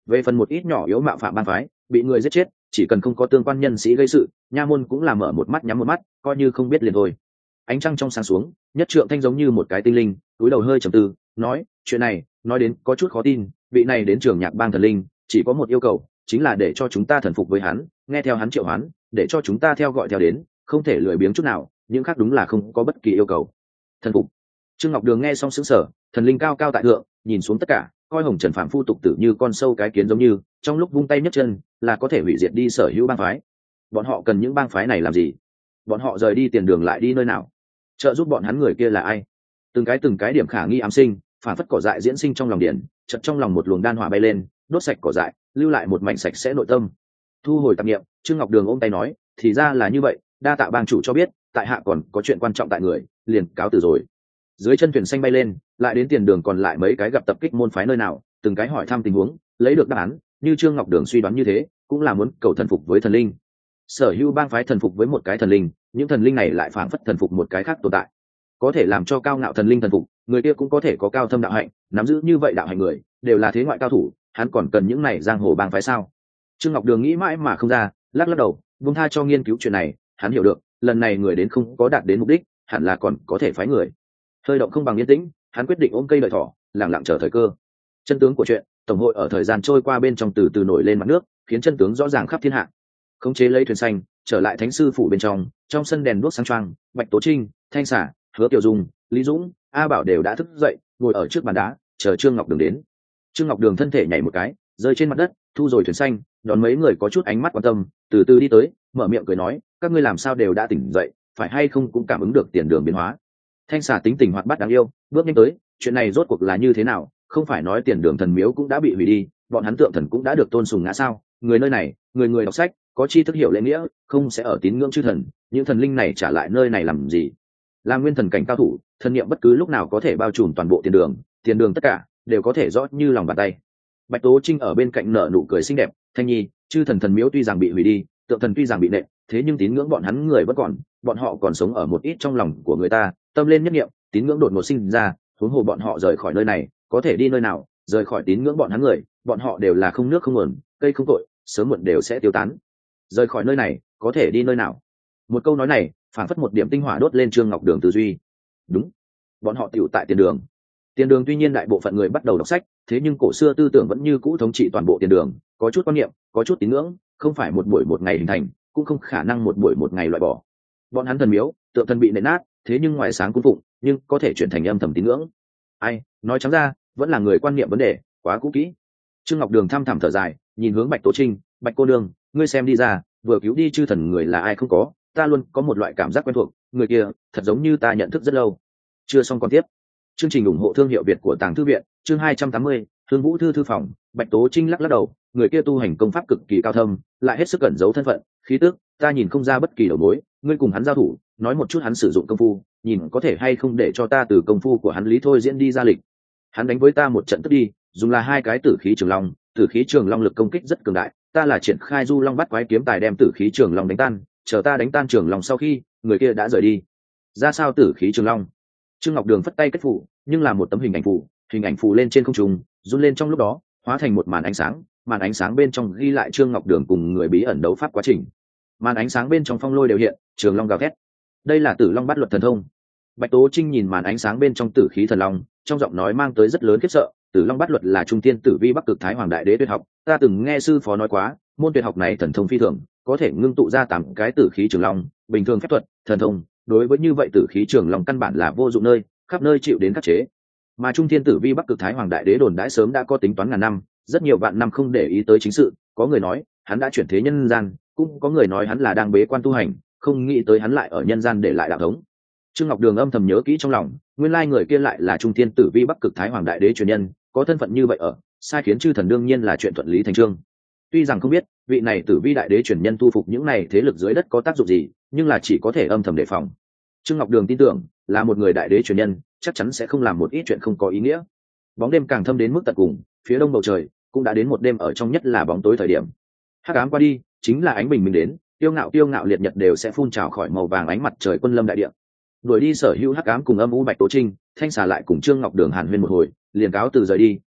Về phần một ít nhỏ yếu mạo phạm bang phái bị người giết chết, chỉ cần không có tương quan nhân sĩ gây sự, nha môn cũng là mở một mắt nhắm một mắt, coi như không biết liền thôi. Ánh trăng trong sáng xuống, Nhất Trượng Thanh giống như một cái tinh linh, túi đầu hơi trầm tư, nói, chuyện này nói đến có chút khó tin, vị này đến Trường Nhạc bang thần linh chỉ có một yêu cầu, chính là để cho chúng ta thần phục với hắn, nghe theo hắn triệu hoán, để cho chúng ta theo gọi theo đến, không thể lười biếng chút nào, những khác đúng là không có bất kỳ yêu cầu. Thần phục. Trương Ngọc Đường nghe xong sững sờ, thần linh cao cao tại thượng, nhìn xuống tất cả, coi Hồng Trần phạm phu tục tử như con sâu cái kiến giống như, trong lúc vung tay nhấc chân là có thể hủy diệt đi sở hữu bang phái. Bọn họ cần những bang phái này làm gì? Bọn họ rời đi tiền đường lại đi nơi nào? Trợ giúp bọn hắn người kia là ai? Từng cái điểm khả nghi ám sinh, phản phất cỏ dại diễn sinh trong lòng điện, chợt trong lòng một luồng đan hỏa bay lên, đốt sạch cỏ dại, lưu lại một mảnh sạch sẽ nội tâm. Thu hồi tạp niệm, Trương Ngọc Đường ôm tay nói, thì ra là như vậy, đa tạ bang chủ cho biết, tại hạ còn có chuyện quan trọng tại người, liền cáo từ rồi. Dưới chân thuyền xanh bay lên, lại đến tiền đường còn lại mấy cái gặp tập kích môn phái nơi nào, từng cái hỏi thăm tình huống, lấy được đáp án, như Trương Ngọc Đường suy đoán như thế, cũng là muốn cầu thần phục với thần linh. Sở hữu bang phái thần phục với một cái thần linh, những thần linh này lại phảng phất thần phục một cái khác tồn tại. Có thể làm cho cao ngạo thần linh thần phục, người kia cũng có thể có cao thâm đạo hạnh, nắm giữ như vậy đạo hạnh người, đều là thế ngoại cao thủ, hắn còn cần những này giang hồ bang phái sao? Trương Ngọc Đường nghĩ mãi mà không ra, lắc đầu, buông tha cho nghiên cứu chuyện này, hắn hiểu được, lần này người đến không có đạt đến mục đích, hẳn là còn có thể phái người. Hơi động không bằng yên tĩnh, hắn quyết định ôm cây đợi thỏ, lặng lặng chờ thời cơ. Chân tướng của chuyện, tổng hội ở thời gian trôi qua bên trong từ từ nổi lên mặt nước, khiến chân tướng rõ ràng khắp thiên hạ. Khống chế lấy thuyền xanh, trở lại thánh sư phủ bên trong sân đèn đuốc sáng choang, Bạch Tố Trinh, Thanh Xả, Hứa Kiều Dung, Lý Dũng, A Bảo đều đã thức dậy, ngồi ở trước bàn đá, chờ Trương Ngọc Đường đến. Trương Ngọc Đường thân thể nhảy một cái, rơi trên mặt đất, thu rồi thuyền xanh, đón mấy người có chút ánh mắt quan tâm, từ từ đi tới, mở miệng cười nói, các ngươi làm sao đều đã tỉnh dậy, phải hay không cũng cảm ứng được tiền đường biến hóa. Thanh Xà tính tình hoạt bát đáng yêu, bước nhanh tới, chuyện này rốt cuộc là như thế nào, không phải nói tiền đường thần miếu cũng đã bị hủy đi, bọn hắn tượng thần cũng đã được tôn sùng ngã sao? Người nơi này, người đọc sách, có tri thức hiểu lễ nghĩa, không sẽ ở tín ngưỡng chư thần, những thần linh này trả lại nơi này làm gì? Là nguyên thần cảnh cao thủ, thần niệm bất cứ lúc nào có thể bao trùm toàn bộ tiền đường tất cả đều có thể rõ như lòng bàn tay. Bạch Tố Trinh ở bên cạnh nở nụ cười xinh đẹp, Thanh Nhi, chư thần thần miếu tuy rằng bị hủy đi, tượng thần tuy rằng bị nện, thế nhưng tín ngưỡng bọn hắn người vẫn còn, bọn họ còn sống ở một ít trong lòng của người ta, tâm lên nhất niệm, tín ngưỡng đột ngột sinh ra, huống hồ bọn họ rời khỏi nơi này, có thể đi nơi nào, rời khỏi tín ngưỡng bọn hắn người, bọn họ đều là không nước không nguồn, cây không tội, sớm muộn đều sẽ tiêu tán. Rời khỏi nơi này, có thể đi nơi nào? Một câu nói này, phản phất một điểm tinh hỏa đốt lên Trương Ngọc Đường tư duy. Đúng, bọn họ tiểu tại tiền đường. Tiền đường tuy nhiên đại bộ phận người bắt đầu đọc sách, thế nhưng cổ xưa tư tưởng vẫn như cũ thống trị toàn bộ tiền đường, có chút quan niệm, có chút tín ngưỡng, không phải một buổi một ngày hình thành, cũng không khả năng một buổi một ngày loại bỏ. Bọn hắn thần miếu, tượng thần bị nện nát, thế nhưng ngoài sáng cung phụng, nhưng có thể chuyển thành âm thầm tín ngưỡng. Ai, nói trắng ra, vẫn là người quan niệm vấn đề, quá cũ kỹ. Trương Ngọc Đường thăm thẳm thở dài, nhìn hướng Bạch Tố Trinh, Bạch cô nương, ngươi xem đi ra, vừa cứu đi chư thần người là ai không có, ta luôn có một loại cảm giác quen thuộc, người kia thật giống như ta nhận thức rất lâu. Chưa xong còn tiếp. Chương trình ủng hộ thương hiệu Việt của Tàng Thư viện, chương 280, Hương Vũ thư thư phòng. Bạch Tố Trinh lắc đầu, người kia tu hành công pháp cực kỳ cao thâm, lại hết sức cẩn giấu thân phận, khí tức, ta nhìn không ra bất kỳ đầu mối, ngươi cùng hắn giao thủ, nói một chút hắn sử dụng công phu, nhìn có thể hay không để cho ta từ công phu của hắn lý thôi diễn đi ra lịch. Hắn đánh với ta một trận tức đi, dùng là hai cái tử khí trường long lực công kích rất cường đại, ta là triển khai du long bắt quái kiếm tài đem tử khí trường long đánh tan, chờ ta đánh tan trường long sau khi, người kia đã rời đi. Ra sao tử khí trường long? Trương Ngọc Đường phất tay kết phủ, nhưng là một tấm hình ảnh phù lên trên không trung, run lên trong lúc đó, hóa thành một màn ánh sáng bên trong ghi lại Trương Ngọc Đường cùng người bí ẩn đấu pháp quá trình. Màn ánh sáng bên trong phong lôi đều hiện, trường long gào thét. Đây là Tử Long Bát Luật thần thông. Bạch Tố Trinh nhìn màn ánh sáng bên trong tử khí thần long, trong giọng nói mang tới rất lớn khiếp sợ. Tử Long Bát Luật là trung tiên tử vi Bắc Cực Thái Hoàng Đại Đế tuyệt học, ta từng nghe sư phó nói quá, môn tuyệt học này thần thông phi thường, có thể ngưng tụ ra 8 cái tử khí trường long, bình thường phép thuật, thần thông, đối với như vậy tử khí trường long căn bản là vô dụng nơi, khắp nơi chịu đến khắc chế. Mà trung thiên tử vi Bắc Cực Thái Hoàng Đại Đế đồn đãi sớm đã có tính toán ngàn năm, rất nhiều vạn năm không để ý tới chính sự, có người nói hắn đã chuyển thế nhân gian, cũng có người nói hắn là đang bế quan tu hành, không nghĩ tới hắn lại ở nhân gian để lại đạo thống. Trương Ngọc Đường âm thầm nhớ kỹ trong lòng, nguyên lai người kia lại là trung thiên tử vi Bắc Cực Thái Hoàng Đại Đế truyền nhân, có thân phận như vậy ở, sai khiến chư thần đương nhiên là chuyện thuận lý thành trương. Tuy rằng không biết vị này tử vi đại đế truyền nhân tu phục những này thế lực dưới đất có tác dụng gì, nhưng là chỉ có thể âm thầm đề phòng. Trương Ngọc Đường tin tưởng, là một người đại đế truyền nhân, chắc chắn sẽ không làm một ít chuyện không có ý nghĩa. Bóng đêm càng thâm đến mức tận cùng, phía đông bầu trời cũng đã đến một đêm ở trong nhất là bóng tối thời điểm. Hắc ám qua đi, chính là ánh bình minh đến, tiêu ngạo liệt nhật đều sẽ phun trào khỏi màu vàng ánh mặt trời quân lâm đại địa. Đuổi đi sở hữu hắc ám cùng âm u Bạch Tố Trinh, Thanh Xà lại cùng Trương Ngọc Đường hàn huyên một hồi, liền cáo từ rời đi,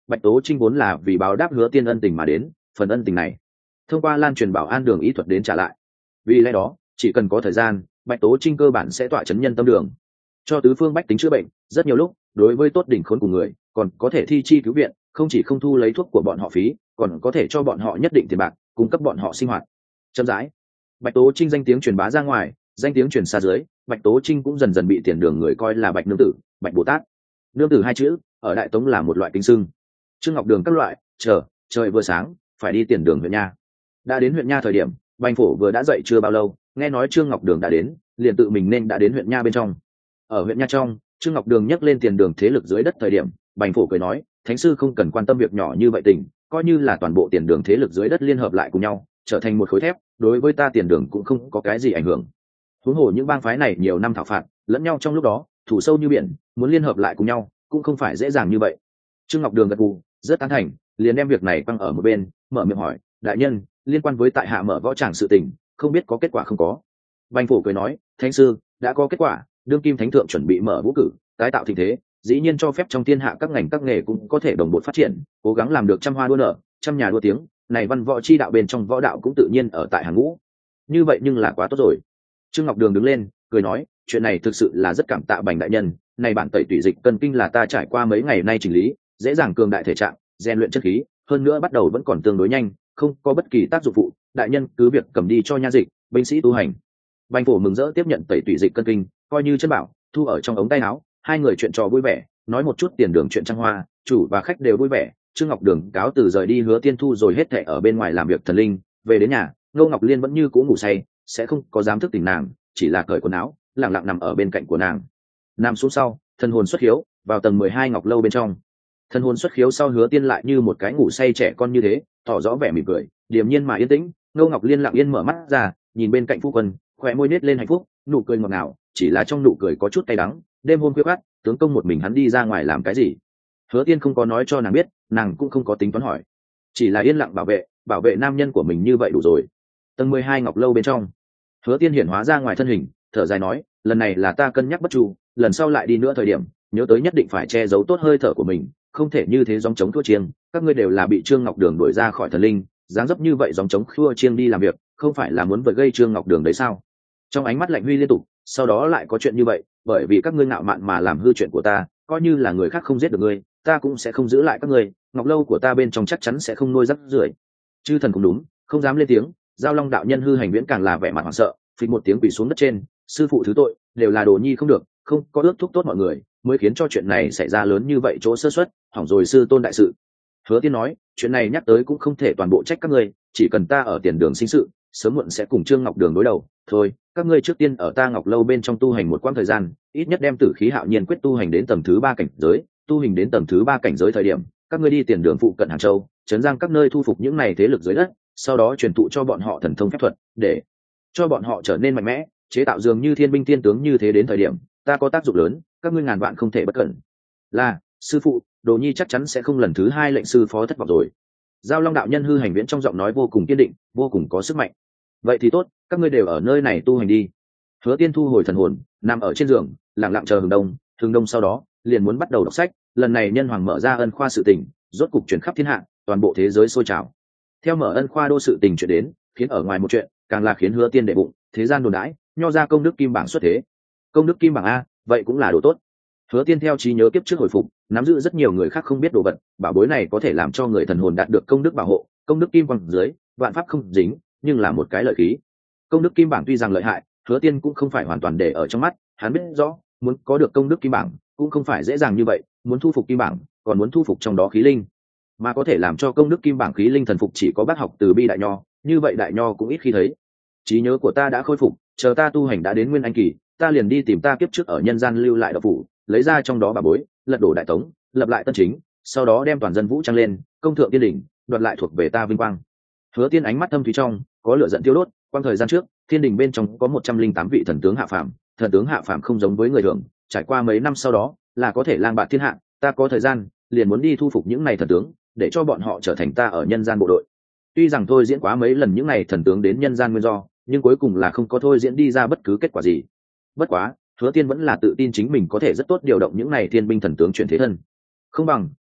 Bạch Tố Trinh vốn là vì báo đáp Hứa Tiên ân tình mà đến, phần ân tình này thông qua lan truyền bảo an đường ý thuật đến trả lại. Vì lẽ đó chỉ cần có thời gian, Bạch Tố Trinh cơ bản sẽ tọa chấn nhân tâm đường, cho tứ phương bách tính chữa bệnh. Rất nhiều lúc đối với tốt đỉnh khốn của người còn có thể thi chi cứu viện, không chỉ không thu lấy thuốc của bọn họ phí, còn có thể cho bọn họ nhất định tiền bạc cung cấp bọn họ sinh hoạt. Chậm rãi, Bạch Tố Trinh danh tiếng truyền bá ra ngoài, danh tiếng truyền xa dưới, Bạch Tố Trinh cũng dần dần bị tiền đường người coi là Bạch nương tử, Bạch Bồ Tát. Nương tử hai chữ ở Đại Tống là một loại kính xưng. Trương Ngọc Đường các loại, trời vừa sáng phải đi tiền đường huyện nha. Đã đến huyện nha thời điểm, Bành Phổ vừa đã dậy chưa bao lâu, nghe nói Trương Ngọc Đường đã đến, liền tự mình nên đã đến huyện nha bên trong. Ở huyện nha trong, Trương Ngọc Đường nhắc lên tiền đường thế lực dưới đất thời điểm, Bành Phổ cười nói, thánh sư không cần quan tâm việc nhỏ như vậy tình, coi như là toàn bộ tiền đường thế lực dưới đất liên hợp lại cùng nhau, trở thành một khối thép, đối với ta tiền đường cũng không có cái gì ảnh hưởng. Huống hồ những bang phái này nhiều năm thảo phạt lẫn nhau trong lúc đó, thủ sâu như biển, muốn liên hợp lại cùng nhau cũng không phải dễ dàng như vậy. Trương Ngọc Đường gật gù, rất tán thành, liền đem việc này quăng ở một bên, mở miệng hỏi, đại nhân, liên quan với tại hạ mở võ tràng sự tình, không biết có kết quả không có. Bành Phổ cười nói, thánh sư đã có kết quả, đương kim thánh thượng chuẩn bị mở vũ cử, tái tạo tình thế, dĩ nhiên cho phép trong thiên hạ các ngành các nghề cũng có thể đồng bộ phát triển, cố gắng làm được trăm hoa đua nở, trăm nhà đua tiếng, này văn võ chi đạo bên trong võ đạo cũng tự nhiên ở tại hàng ngũ. Như vậy nhưng là quá tốt rồi. Trương Ngọc Đường đứng lên, cười nói, chuyện này thực sự là rất cảm tạ Bành đại nhân, này bản tẩy tủy dịch cân kinh là ta trải qua mấy ngày nay chỉnh lý, dễ dàng cường đại thể trạng, rèn luyện chất khí, hơn nữa bắt đầu vẫn còn tương đối nhanh, không có bất kỳ tác dụng phụ, đại nhân cứ việc cầm đi cho nha dịch, binh sĩ tu hành. Bành Phổ mừng rỡ tiếp nhận tẩy tủy dịch cân kinh, coi như chân bảo, thu ở trong ống tay áo, hai người chuyện trò vui vẻ, nói một chút tiền đường chuyện trăng hoa, chủ và khách đều vui vẻ. Trương Ngọc Đường cáo từ rời đi, Hứa Tiên Thu rồi hết thảy ở bên ngoài làm việc thần linh, về đến nhà, Ngô Ngọc Liên vẫn như cũ ngủ say, sẽ không có dám thức tỉnh nàng, chỉ là cởi quần áo, lặng lặng nằm ở bên cạnh của nàng. Nằm xuống sau, thần hồn xuất khiếu, vào tầng 12 ngọc lâu bên trong. Thần hồn xuất khiếu sau, Hứa Tiên lại như một cái ngủ say trẻ con như thế, tỏ rõ vẻ mỉm cười, điềm nhiên mà yên tĩnh. Ngô Ngọc Liên lặng yên mở mắt ra, nhìn bên cạnh phu quân, khóe môi nết lên hạnh phúc, nụ cười ngọt ngào, chỉ là trong nụ cười có chút cay đắng. Đêm hôm khuya khoắt, tướng công một mình hắn đi ra ngoài làm cái gì? Hứa Tiên không có nói cho nàng biết, nàng cũng không có tính toán hỏi, chỉ là yên lặng bảo vệ nam nhân của mình như vậy đủ rồi. Tầng 12 ngọc lâu bên trong, Hứa Tiên hiển hóa ra ngoài thân hình, thở dài nói, lần này là ta cân nhắc bất chu, lần sau lại đi nữa thời điểm, nhớ tới nhất định phải che giấu tốt hơi thở của mình, không thể như thế gióng trống thua chiêng. Các ngươi đều là bị Trương Ngọc Đường đuổi ra khỏi thần linh, dáng dấp như vậy gióng trống thua chiêng đi làm việc, không phải là muốn vợi gây Trương Ngọc Đường đấy sao? Trong ánh mắt lạnh huy liên tục, sau đó lại có chuyện như vậy, bởi vì các ngươi ngạo mạn mà làm hư chuyện của ta, coi như là người khác không giết được ngươi, ta cũng sẽ không giữ lại các ngươi, ngọc lâu của ta bên trong chắc chắn sẽ không nuôi rắc rưởi. Chư thần cũng đúng, không dám lên tiếng. Giao Long đạo nhân Hư Hành Viễn càng là vẻ mặt hoảng sợ, phịch một tiếng quỳ xuống đất trên, sư phụ thứ tội, đều là đồ nhi không được, không có ước thúc tốt mọi người, mới khiến cho chuyện này xảy ra lớn như vậy, chỗ sơ suất, hỏng rồi sư tôn đại sự. Hứa Tiên nói, chuyện này nhắc tới cũng không thể toàn bộ trách các ngươi, chỉ cần ta ở tiền đường sinh sự, sớm muộn sẽ cùng Trương Ngọc Đường đối đầu. Thôi, các ngươi trước tiên ở ta Ngọc lâu bên trong tu hành một quãng thời gian, ít nhất đem Tử Khí Hạo Nhiên quyết tu hành đến tầng thứ 3 cảnh giới, tu hành đến tầng thứ 3 cảnh giới thời điểm, các ngươi đi tiền đường phụ cận Hàng Châu, trấn Giang các nơi thu phục những này thế lực dưới đất, sau đó truyền thụ cho bọn họ thần thông phép thuật, để cho bọn họ trở nên mạnh mẽ, chế tạo dường như thiên binh thiên tướng như thế, đến thời điểm ta có tác dụng lớn, các ngươi ngàn vạn không thể bất cẩn. Là sư phụ, đồ nhi chắc chắn sẽ không lần thứ 2 lệnh sư phó thất vọng rồi. Giao Long đạo nhân Hư Hành Viễn trong giọng nói vô cùng kiên định, vô cùng có sức mạnh. Vậy thì tốt, các ngươi đều ở nơi này tu hành đi. Hứa Tiên thu hồi thần hồn, nằm ở trên giường, lặng lặng chờ Hừng Đông sau đó liền muốn bắt đầu đọc sách. Lần này nhân hoàng mở ra ân khoa sự tình, rốt cục chuyển khắp thiên hạ, toàn bộ thế giới sôi trào. Theo mở ân khoa đô sự tình chuyện đến, khiến ở ngoài một chuyện, càng là khiến Hứa Tiên đệ bụng, thế gian đồn đãi, nho ra công đức kim bảng xuất thế. Công đức kim bảng a, vậy cũng là đồ tốt. Hứa Tiên theo trí nhớ kiếp trước hồi phục, nắm giữ rất nhiều người khác không biết đồ vật, bảo bối này có thể làm cho người thần hồn đạt được công đức bảo hộ, công đức kim quang dưới, vạn pháp không dính, nhưng là một cái lợi khí. Công đức kim bảng tuy rằng lợi hại, Hứa Tiên cũng không phải hoàn toàn để ở trong mắt, hắn biết rõ, muốn có được công đức kim bảng cũng không phải dễ dàng như vậy, muốn thu phục kim bảng, còn muốn thu phục trong đó khí linh, mà có thể làm cho công đức kim bảng khí linh thần phục chỉ có bác học từ bi đại nho, như vậy đại nho cũng ít khi thấy. Trí nhớ của ta đã khôi phục, chờ ta tu hành đã đến nguyên anh kỳ, ta liền đi tìm ta kiếp trước ở nhân gian lưu lại đạo phủ, lấy ra trong đó bà bối, lật đổ đại tống, lập lại tân chính, sau đó đem toàn dân vũ trang lên, công thượng tiên đỉnh, đoạt lại thuộc về ta vinh quang. Hứa Tiên ánh mắt thâm thúy trong có lửa giận tiêu đốt. Quang thời gian trước, thiên đình bên trong có 108 vị thần tướng hạ phàm, thần tướng hạ phàm không giống với người thường, trải qua mấy năm sau đó là có thể lang bạt thiên hạ. Ta có thời gian liền muốn đi thu phục những này thần tướng, để cho bọn họ trở thành ta ở nhân gian bộ đội. Tuy rằng thôi diễn quá mấy lần những này thần tướng đến nhân gian nguyên do, nhưng cuối cùng là không có thôi diễn đi ra bất cứ kết quả gì. Bất quá, Hứa Tiên vẫn là tự tin chính mình có thể rất tốt điều động những này thiên binh thần tướng chuyển thế thân. Không bằng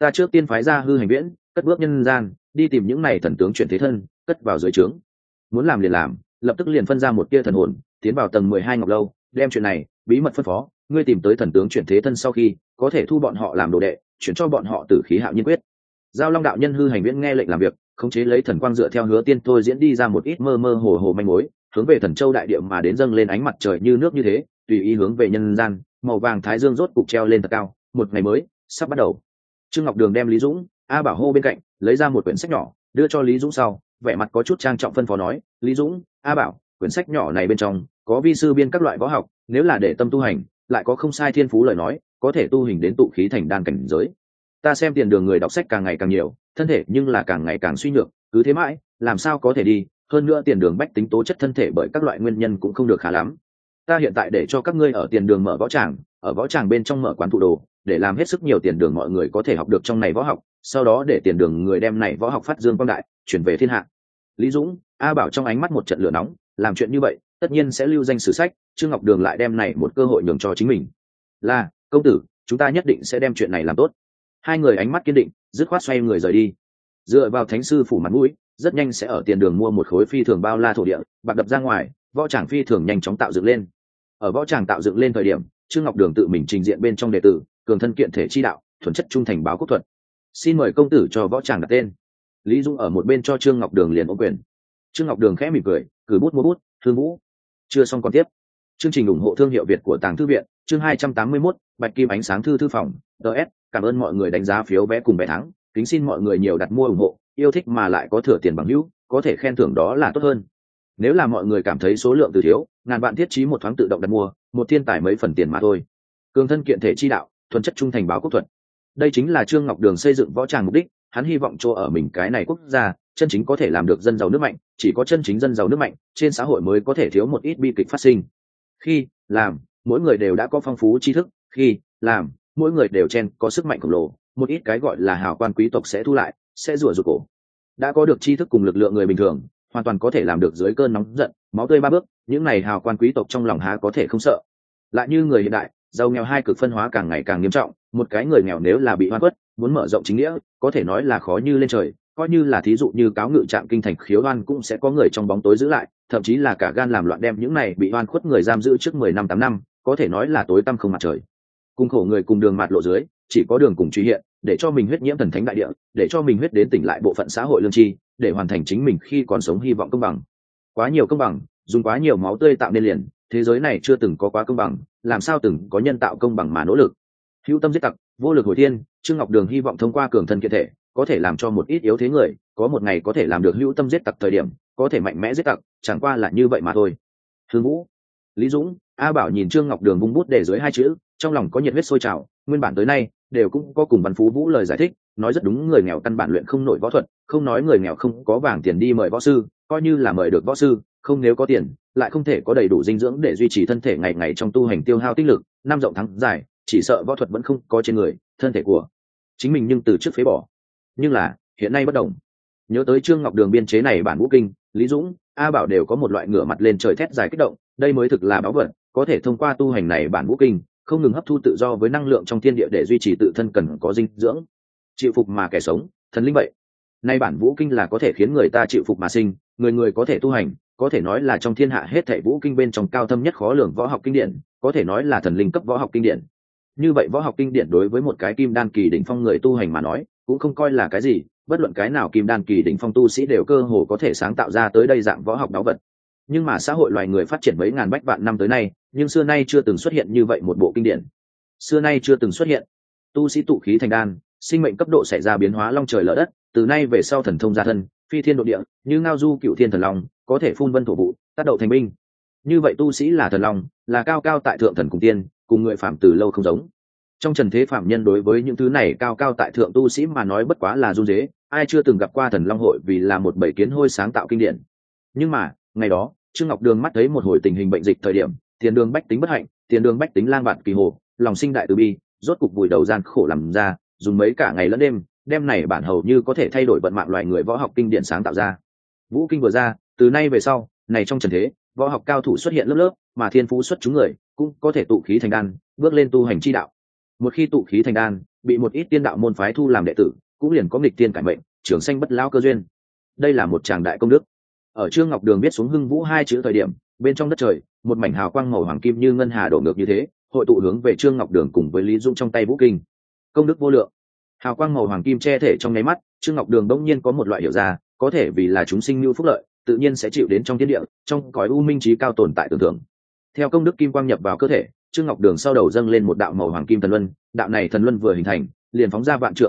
ta trước tiên phái ra hư hành viễn cất bước nhân gian đi tìm những này thần tướng chuyển thế thân cất vào dưới trướng. Muốn làm liền làm, lập tức liền phân ra một tia thần hồn tiến vào tầng 12 ngọc lâu, đem chuyện này bí mật phân phó. Ngươi tìm tới thần tướng chuyển thế thân sau khi có thể thu bọn họ làm đồ đệ, chuyển cho bọn họ tử khí hạo nhiên quyết. Giao Long đạo nhân hư hành viễn nghe lệnh làm việc, khống chế lấy thần quang dựa theo Hứa Tiên thôi diễn đi ra một ít mơ mơ hồ hồ manh mối, hướng về Thần Châu đại địa mà đến, dâng lên ánh mặt trời như nước như thế, tùy ý hướng về nhân gian. Màu vàng thái dương rốt cục treo lên thật cao, một ngày mới sắp bắt đầu. Trương Ngọc Đường đem Lý Dũng, A Bảo hô bên cạnh, lấy ra một quyển sách nhỏ đưa cho Lý Dũng sau, vẻ mặt có chút trang trọng phân phó nói: Lý Dũng, A Bảo, quyển sách nhỏ này bên trong có vi sư biên các loại võ học, nếu là để tâm tu hành, lại có không sai thiên phú lời nói, có thể tu hình đến tụ khí thành đan cảnh giới. Ta xem tiền đường người đọc sách càng ngày càng nhiều, thân thể nhưng là càng ngày càng suy nhược, cứ thế mãi làm sao có thể đi. Hơn nữa tiền đường bách tính tố chất thân thể bởi các loại nguyên nhân cũng không được khá lắm. Ta hiện tại để cho các ngươi ở tiền đường mở võ tràng, ở võ tràng bên trong mở quán thụ đồ, để làm hết sức nhiều tiền đường mọi người có thể học được trong này võ học, sau đó để tiền đường người đem này võ học phát dương quang đại, chuyển về thiên hạ. Lý Dũng, A Bảo trong ánh mắt một trận lửa nóng, làm chuyện như vậy tất nhiên sẽ lưu danh sử sách. Trương Ngọc Đường lại đem này một cơ hội nhường cho chính mình. Là công tử, chúng ta nhất định sẽ đem chuyện này làm tốt. Hai người ánh mắt kiên định, dứt khoát xoay người rời đi. Dựa vào thánh sư phủ mặt mũi, rất nhanh sẽ ở tiền đường mua một khối phi thường bao la thổ địa, bạc đập ra ngoài, võ tràng phi thường nhanh chóng tạo dựng lên. Ở võ tràng tạo dựng lên thời điểm, Trương Ngọc Đường tự mình trình diện bên trong đệ tử, cường thân kiện thể chi đạo, thuần chất trung thành báo quốc thuật. Xin mời công tử cho võ tràng đặt tên. Lý Dung ở một bên cho Trương Ngọc Đường liền ôm quyền. Trương Ngọc Đường khẽ mỉm cười, cử bút mua bút, thương vũ. Chưa xong còn tiếp. Chương trình ủng hộ thương hiệu Việt của Tàng Thư viện, chương 281, Bạch Kim ánh sáng thư phòng. DS, cảm ơn mọi người đánh giá phiếu vé cùng vé thắng, kính xin mọi người nhiều đặt mua ủng hộ, yêu thích mà lại có thừa tiền bằng hữu, có thể khen thưởng đó là tốt hơn. Nếu là mọi người cảm thấy số lượng từ thiếu, ngàn bạn thiết trí một thoáng tự động đặt mua, một thiên tài mấy phần tiền mà thôi. Cường thân kiện thể chi đạo, thuần chất trung thành báo quốc thuật. Đây chính là Trương Ngọc Đường xây dựng võ tràng mục đích, hắn hy vọng chỗ ở mình cái này quốc gia, chân chính có thể làm được dân giàu nước mạnh, chỉ có chân chính dân giàu nước mạnh, trên xã hội mới có thể thiếu một ít bi kịch phát sinh. Khi làm, mỗi người đều đã có phong phú tri thức, khi làm, mỗi người đều có sức mạnh khổng lồ, một ít cái gọi là hào quan quý tộc sẽ thu lại, sẽ rủa rụt cổ. Đã có được tri thức cùng lực lượng người bình thường, hoàn toàn có thể làm được dưới cơn nóng giận, máu tươi ba bước, những này hào quan quý tộc trong lòng há có thể không sợ. Lại như người hiện đại, giàu nghèo hai cực phân hóa càng ngày càng nghiêm trọng, một cái người nghèo nếu là bị oan khuất, muốn mở rộng chính nghĩa, có thể nói là khó như lên trời, coi như là thí dụ như cáo ngự trạm kinh thành khiếu oan cũng sẽ có người trong bóng tối giữ lại, thậm chí là cả gan làm loạn đem những này bị oan khuất người giam giữ trước 10 năm 8 năm, có thể nói là tối tăm không mặt trời. Cùng khổ người cùng đường mạt lộ dưới, chỉ có đường cùng truy hiện, để cho mình huyết nhiễm thần thánh đại địa, để cho mình huyết đến tỉnh lại bộ phận xã hội lương tri, để hoàn thành chính mình khi còn sống hy vọng công bằng. Quá nhiều công bằng, dùng quá nhiều máu tươi tạo nên liền, thế giới này chưa từng có quá công bằng, làm sao từng có nhân tạo công bằng mà nỗ lực. Hữu tâm giết tặc, vô lực hồi thiên, Trương Ngọc Đường hy vọng thông qua cường thân kiện thể, có thể làm cho một ít yếu thế người, có một ngày có thể làm được hữu tâm giết tặc thời điểm, có thể mạnh mẽ giết tặc, chẳng qua là như vậy mà thôi. Thương Vũ, Lý Dũng, A Bảo nhìn Trương Ngọc Đường vung bút để dưới hai chữ, trong lòng có nhiệt huyết sôi trào, nguyên bản tới nay đều cũng có cùng Văn Phú Vũ lời giải thích, nói rất đúng, người nghèo căn bản luyện không nổi võ thuật, không nói người nghèo không có vàng tiền đi mời võ sư, coi như là mời được võ sư, không nếu có tiền, lại không thể có đầy đủ dinh dưỡng để duy trì thân thể ngày ngày trong tu hành tiêu hao tinh lực, năm rộng tháng dài, chỉ sợ võ thuật vẫn không có trên người, thân thể của chính mình nhưng từ trước phế bỏ. Nhưng là hiện nay bất đồng, nhớ tới Trương Ngọc Đường biên chế này bản vũ kinh, Lý Dũng, A Bảo đều có một loại ngửa mặt lên trời thét dài kích động, đây mới thực là báu vật, có thể thông qua tu hành này bản vũ kinh, không ngừng hấp thu tự do với năng lượng trong thiên địa để duy trì tự thân cần có dinh dưỡng. Chịu phục mà kẻ sống, thần linh vậy. Nay bản vũ kinh là có thể khiến người ta chịu phục mà sinh, người người có thể tu hành, có thể nói là trong thiên hạ hết thảy vũ kinh bên trong cao thâm nhất khó lường võ học kinh điển, có thể nói là thần linh cấp võ học kinh điển. Như vậy võ học kinh điển đối với một cái kim đan kỳ đỉnh phong người tu hành mà nói, cũng không coi là cái gì, bất luận cái nào kim đan kỳ đỉnh phong tu sĩ đều cơ hồ có thể sáng tạo ra tới đây dạng võ học báu vật. Nhưng mà xã hội loài người phát triển mấy ngàn bách vạn năm tới nay, nhưng xưa nay chưa từng xuất hiện như vậy một bộ kinh điển. Xưa nay chưa từng xuất hiện. Tu sĩ tụ khí thành đan, sinh mệnh cấp độ xảy ra biến hóa long trời lở đất, từ nay về sau thần thông gia thân, phi thiên độ địa, như ngao du cựu thiên thần long, có thể phun vân thổ vụ, tác động thành binh. Như vậy tu sĩ là thần long, là cao cao tại thượng thần cùng tiên, cùng người phạm từ lâu không giống. Trong trần thế phạm nhân đối với những thứ này cao cao tại thượng tu sĩ mà nói bất quá là run rế, ai chưa từng gặp qua thần long hội vì là một bầy kiến hôi sáng tạo kinh điển. Nhưng mà ngày đó Trương Ngọc Đường mắt thấy một hồi tình hình bệnh dịch thời điểm, tiền đường bách tính bất hạnh, tiền đường bách tính lang bạt kỳ hồ, lòng sinh đại từ bi, rốt cục vùi đầu gian khổ làm ra, dùng mấy cả ngày lẫn đêm, đêm này bản hầu như có thể thay đổi vận mạng loài người võ học kinh điển sáng tạo ra. Vũ kinh vừa ra, từ nay về sau, này trong trần thế, võ học cao thủ xuất hiện lớp lớp, mà thiên phú xuất chúng người cũng có thể tụ khí thành đan, bước lên tu hành chi đạo. Một khi tụ khí thành đan, bị một ít tiên đạo môn phái thu làm đệ tử, cũng liền có nghịch tiên cải mệnh, trường sanh bất lão cơ duyên. Đây là một tràng đại công đức. Ở Trương Ngọc Đường viết xuống Hưng Vũ hai chữ thời điểm, bên trong đất trời, một mảnh hào quang màu hoàng kim như ngân hà đổ ngược như thế, hội tụ hướng về Trương Ngọc Đường cùng với Lý Dũng trong tay vũ kinh. Công đức vô lượng. Hào quang màu hoàng kim che thể trong nháy mắt, Trương Ngọc Đường bỗng nhiên có một loại hiểu ra, có thể vì là chúng sinh lưu phúc lợi, tự nhiên sẽ chịu đến trong thiên địa, trong cõi u minh trí cao tồn tại tưởng tượng. Theo công đức kim quang nhập vào cơ thể, Trương Ngọc Đường sau đầu dâng lên một đạo màu hoàng kim thần luân, đạo này thần luân vừa hình thành, liền phóng ra vạn trượng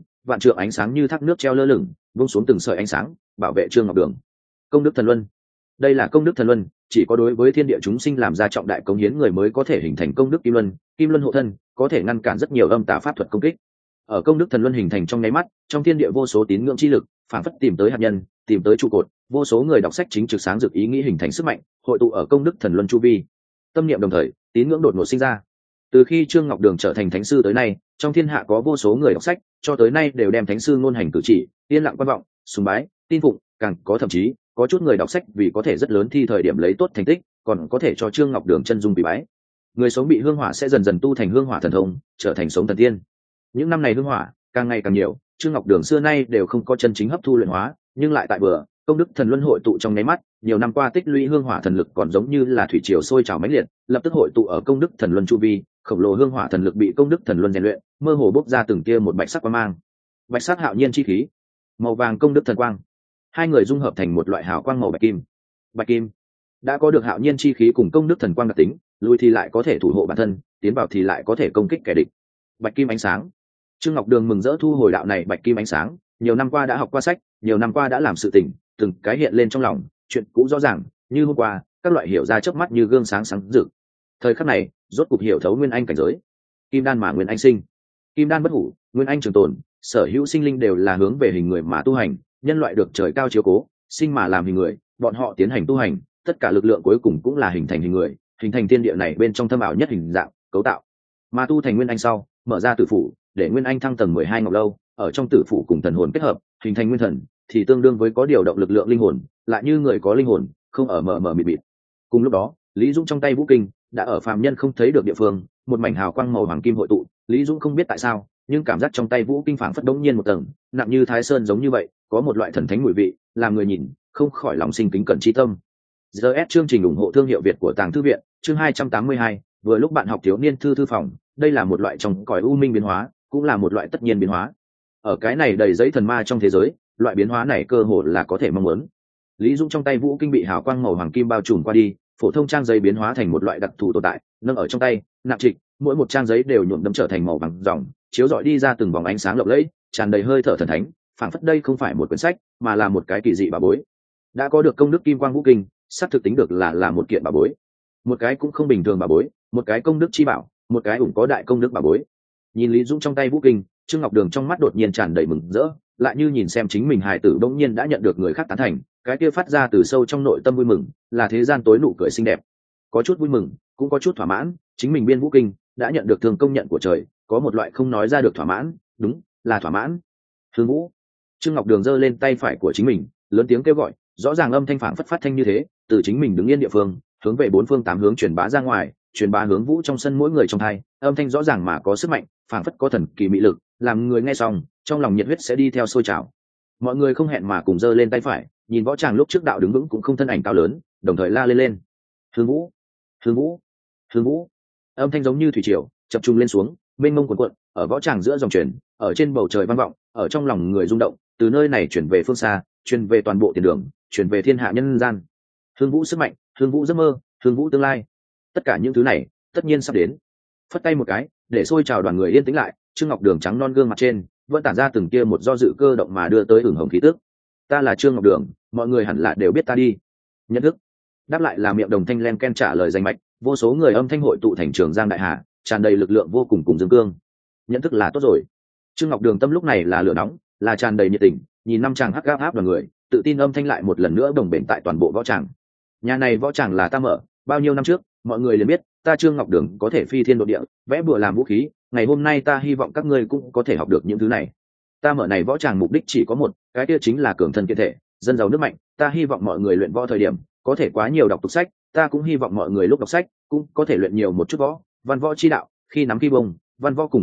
ánh sáng như thác nước treo lơ lửng, vung xuống từng sợi ánh sáng, bảo vệ Trương Ngọc Đường. Công đức thần luân. Đây là công đức thần luân, chỉ có đối với thiên địa chúng sinh làm ra trọng đại cống hiến người mới có thể hình thành công đức kim luân hộ thân, có thể ngăn cản rất nhiều âm tà pháp thuật công kích. Ở công đức thần luân hình thành trong nháy mắt, trong thiên địa vô số tín ngưỡng chi lực phản phất tìm tới hạt nhân, tìm tới trụ cột, vô số người đọc sách chính trực sáng rực ý nghĩ hình thành sức mạnh, hội tụ ở công đức thần luân chu vi. Tâm niệm đồng thời, tín ngưỡng đột ngột sinh ra. Từ khi Trương Ngọc Đường trở thành thánh sư tới nay, trong thiên hạ có vô số người đọc sách, cho tới nay đều đem thánh sư ngôn hành cử chỉ, yên lặng quan vọng, sùng bái, tin phụng, càng có thậm chí có chút người đọc sách vì có thể rất lớn thi thời điểm lấy tốt thành tích, còn có thể cho Trương Ngọc Đường chân dung bị bái. Người sống bị hương hỏa sẽ dần dần tu thành hương hỏa thần thông, trở thành sống thần tiên. Những năm này hương hỏa càng ngày càng nhiều, Trương Ngọc Đường xưa nay đều không có chân chính hấp thu luyện hóa, nhưng lại tại bữa công đức thần luân hội tụ trong nháy mắt, nhiều năm qua tích lũy hương hỏa thần lực còn giống như là thủy triều sôi trào mãnh liệt, lập tức hội tụ ở công đức thần luân chu vi, khổng lồ hương hỏa thần lực bị công đức thần luân rèn luyện, mơ hồ bốc ra từng tia một bạch sắc quang mang. Bạch sắc hạo nhiên chi khí, màu vàng công đức thần quang, hai người dung hợp thành một loại hào quang màu bạch kim. Bạch kim đã có được hạo nhiên chi khí cùng công đức thần quang đặc tính, lui thì lại có thể thủ hộ bản thân, tiến vào thì lại có thể công kích kẻ địch. Bạch kim ánh sáng. Trương Ngọc Đường mừng rỡ thu hồi đạo này bạch kim ánh sáng, nhiều năm qua đã học qua sách, nhiều năm qua đã làm sự tình, từng cái hiện lên trong lòng, chuyện cũ rõ ràng, như hôm qua, các loại hiểu ra chớp mắt như gương sáng sáng rực. Thời khắc này, rốt cục hiểu thấu nguyên anh cảnh giới. Kim đan mà nguyên anh sinh, kim đan bất hủ, nguyên anh trường tồn, sở hữu sinh linh đều là hướng về hình người mà tu hành, nhân loại được trời cao chiếu cố, sinh mà làm hình người, bọn họ tiến hành tu hành, tất cả lực lượng cuối cùng cũng là hình thành hình người, hình thành thiên địa này bên trong thâm ảo nhất hình dạng, cấu tạo. Mà tu thành nguyên anh sau, mở ra tử phủ, để nguyên anh thăng tầng 12 ngọc lâu, ở trong tử phủ cùng thần hồn kết hợp, hình thành nguyên thần, thì tương đương với có điều động lực lượng linh hồn, lại như người có linh hồn, không ở mờ mờ mịt mịt. Cùng lúc đó, Lý Dũng trong tay vũ kinh đã ở phàm nhân không thấy được địa phương, một mảnh hào quang màu hoàng kim hội tụ, Lý Dũng không biết tại sao, nhưng cảm giác trong tay vũ kinh phảng phất đống nhiên một tầng, nặng như Thái Sơn giống như vậy, có một loại thần thánh mùi vị, làm người nhìn không khỏi lòng sinh kính cẩn chi tâm. GS chương trình ủng hộ thương hiệu Việt của Tàng Thư viện, chương 282, vừa lúc bạn học thiếu niên thư phòng, đây là một loại trong cõi u minh biến hóa, cũng là một loại tất nhiên biến hóa. Ở cái này đầy giấy thần ma trong thế giới, loại biến hóa này cơ hội là có thể mong muốn. Lý Dũng trong tay vũ kinh bị hào quang màu hoàng kim bao trùm qua đi, phổ thông trang giấy biến hóa thành một loại đặc thù tồn tại, nâng ở trong tay, nặng trịch, mỗi một trang giấy đều nhuộm đẫm trở thành màu vàng ròng, chiếu rọi đi ra từng vòng ánh sáng lộng lẫy, tràn đầy hơi thở thần thánh, phảng phất đây không phải một quyển sách, mà là một cái kỳ dị bảo bối. Đã có được công đức kim quang vũ kinh, sắp thực tính được là một kiện bảo bối. Một cái cũng không bình thường bảo bối, một cái công đức chi bảo, một cái cũng có đại công đức bảo bối. Nhìn Lý Dũng trong tay vũ kinh, Trương Ngọc Đường trong mắt đột nhiên tràn đầy mừng rỡ, lại như nhìn xem chính mình hài tử bỗng nhiên đã nhận được người khác tán thành, cái kia phát ra từ sâu trong nội tâm vui mừng, là thế gian tối nụ cười xinh đẹp. Có chút vui mừng, cũng có chút thỏa mãn, chính mình biên vũ kinh đã nhận được thường công nhận của trời, có một loại không nói ra được thỏa mãn, đúng, là thỏa mãn. Hương Vũ. Trương Ngọc Đường giơ lên tay phải của chính mình, lớn tiếng kêu gọi, rõ ràng âm thanh phảng phất phát thanh như thế, từ chính mình đứng yên địa phương, hướng về bốn phương tám hướng truyền bá ra ngoài, truyền bá hướng Vũ trong sân mỗi người trong hai, âm thanh rõ ràng mà có sức mạnh, phảng phất có thần kỳ mị lực, làm người nghe xong, trong lòng nhiệt huyết sẽ đi theo sôi trào. Mọi người không hẹn mà cùng giơ lên tay phải, nhìn võ tràng lúc trước đạo đứng vững cũng không thân ảnh cao lớn, đồng thời la lên. Hương Vũ, Hương Vũ, Hương Vũ. Âm thanh giống như thủy triều, chập trùng lên xuống, mênh mông cuồn cuộn, ở võ tràng giữa dòng truyền, ở trên bầu trời vang vọng, ở trong lòng người rung động, từ nơi này chuyển về phương xa, truyền về toàn bộ tiền đường, truyền về thiên hạ nhân gian. Hương Vũ sức mạnh, Hương Vũ giấc mơ, Hương Vũ tương lai. Tất cả những thứ này, tất nhiên sắp đến. Phất tay một cái, để xôi trào đoàn người yên tĩnh lại, Trương Ngọc Đường trắng non gương mặt trên, vẫn tản ra từng kia một do dự cơ động mà đưa tới ửng hồng khí tức. Ta là Trương Ngọc Đường, mọi người hẳn là đều biết ta đi. Nhận thức. Đáp lại là miệng đồng thanh len ken trả lời danh mạch, vô số người âm thanh hội tụ thành trường giang đại hà, tràn đầy lực lượng vô cùng dương cương. Nhận thức là tốt rồi. Trương Ngọc Đường tâm lúc này là lửa nóng, là tràn đầy nhiệt tình, nhìn năm chàng hắc gáp áp đoàn người, tự tin âm thanh lại một lần nữa đồng bền tại toàn bộ võ tràng. Nhà này võ tràng là ta mở, bao nhiêu năm trước, mọi người liền biết, ta Trương Ngọc Đường có thể phi thiên độ địa, vẽ bùa làm vũ khí, ngày hôm nay ta hy vọng các ngươi cũng có thể học được những thứ này. Ta mở này võ tràng mục đích chỉ có một, cái kia chính là cường thân kiện thể, dân giàu nước mạnh, ta hy vọng mọi người luyện võ thời điểm có thể quá nhiều đọc tục sách, ta cũng hy vọng mọi người lúc đọc sách cũng có thể luyện nhiều một chút võ, văn võ chi đạo, khi nắm khi bông, văn võ cùng sử dụng,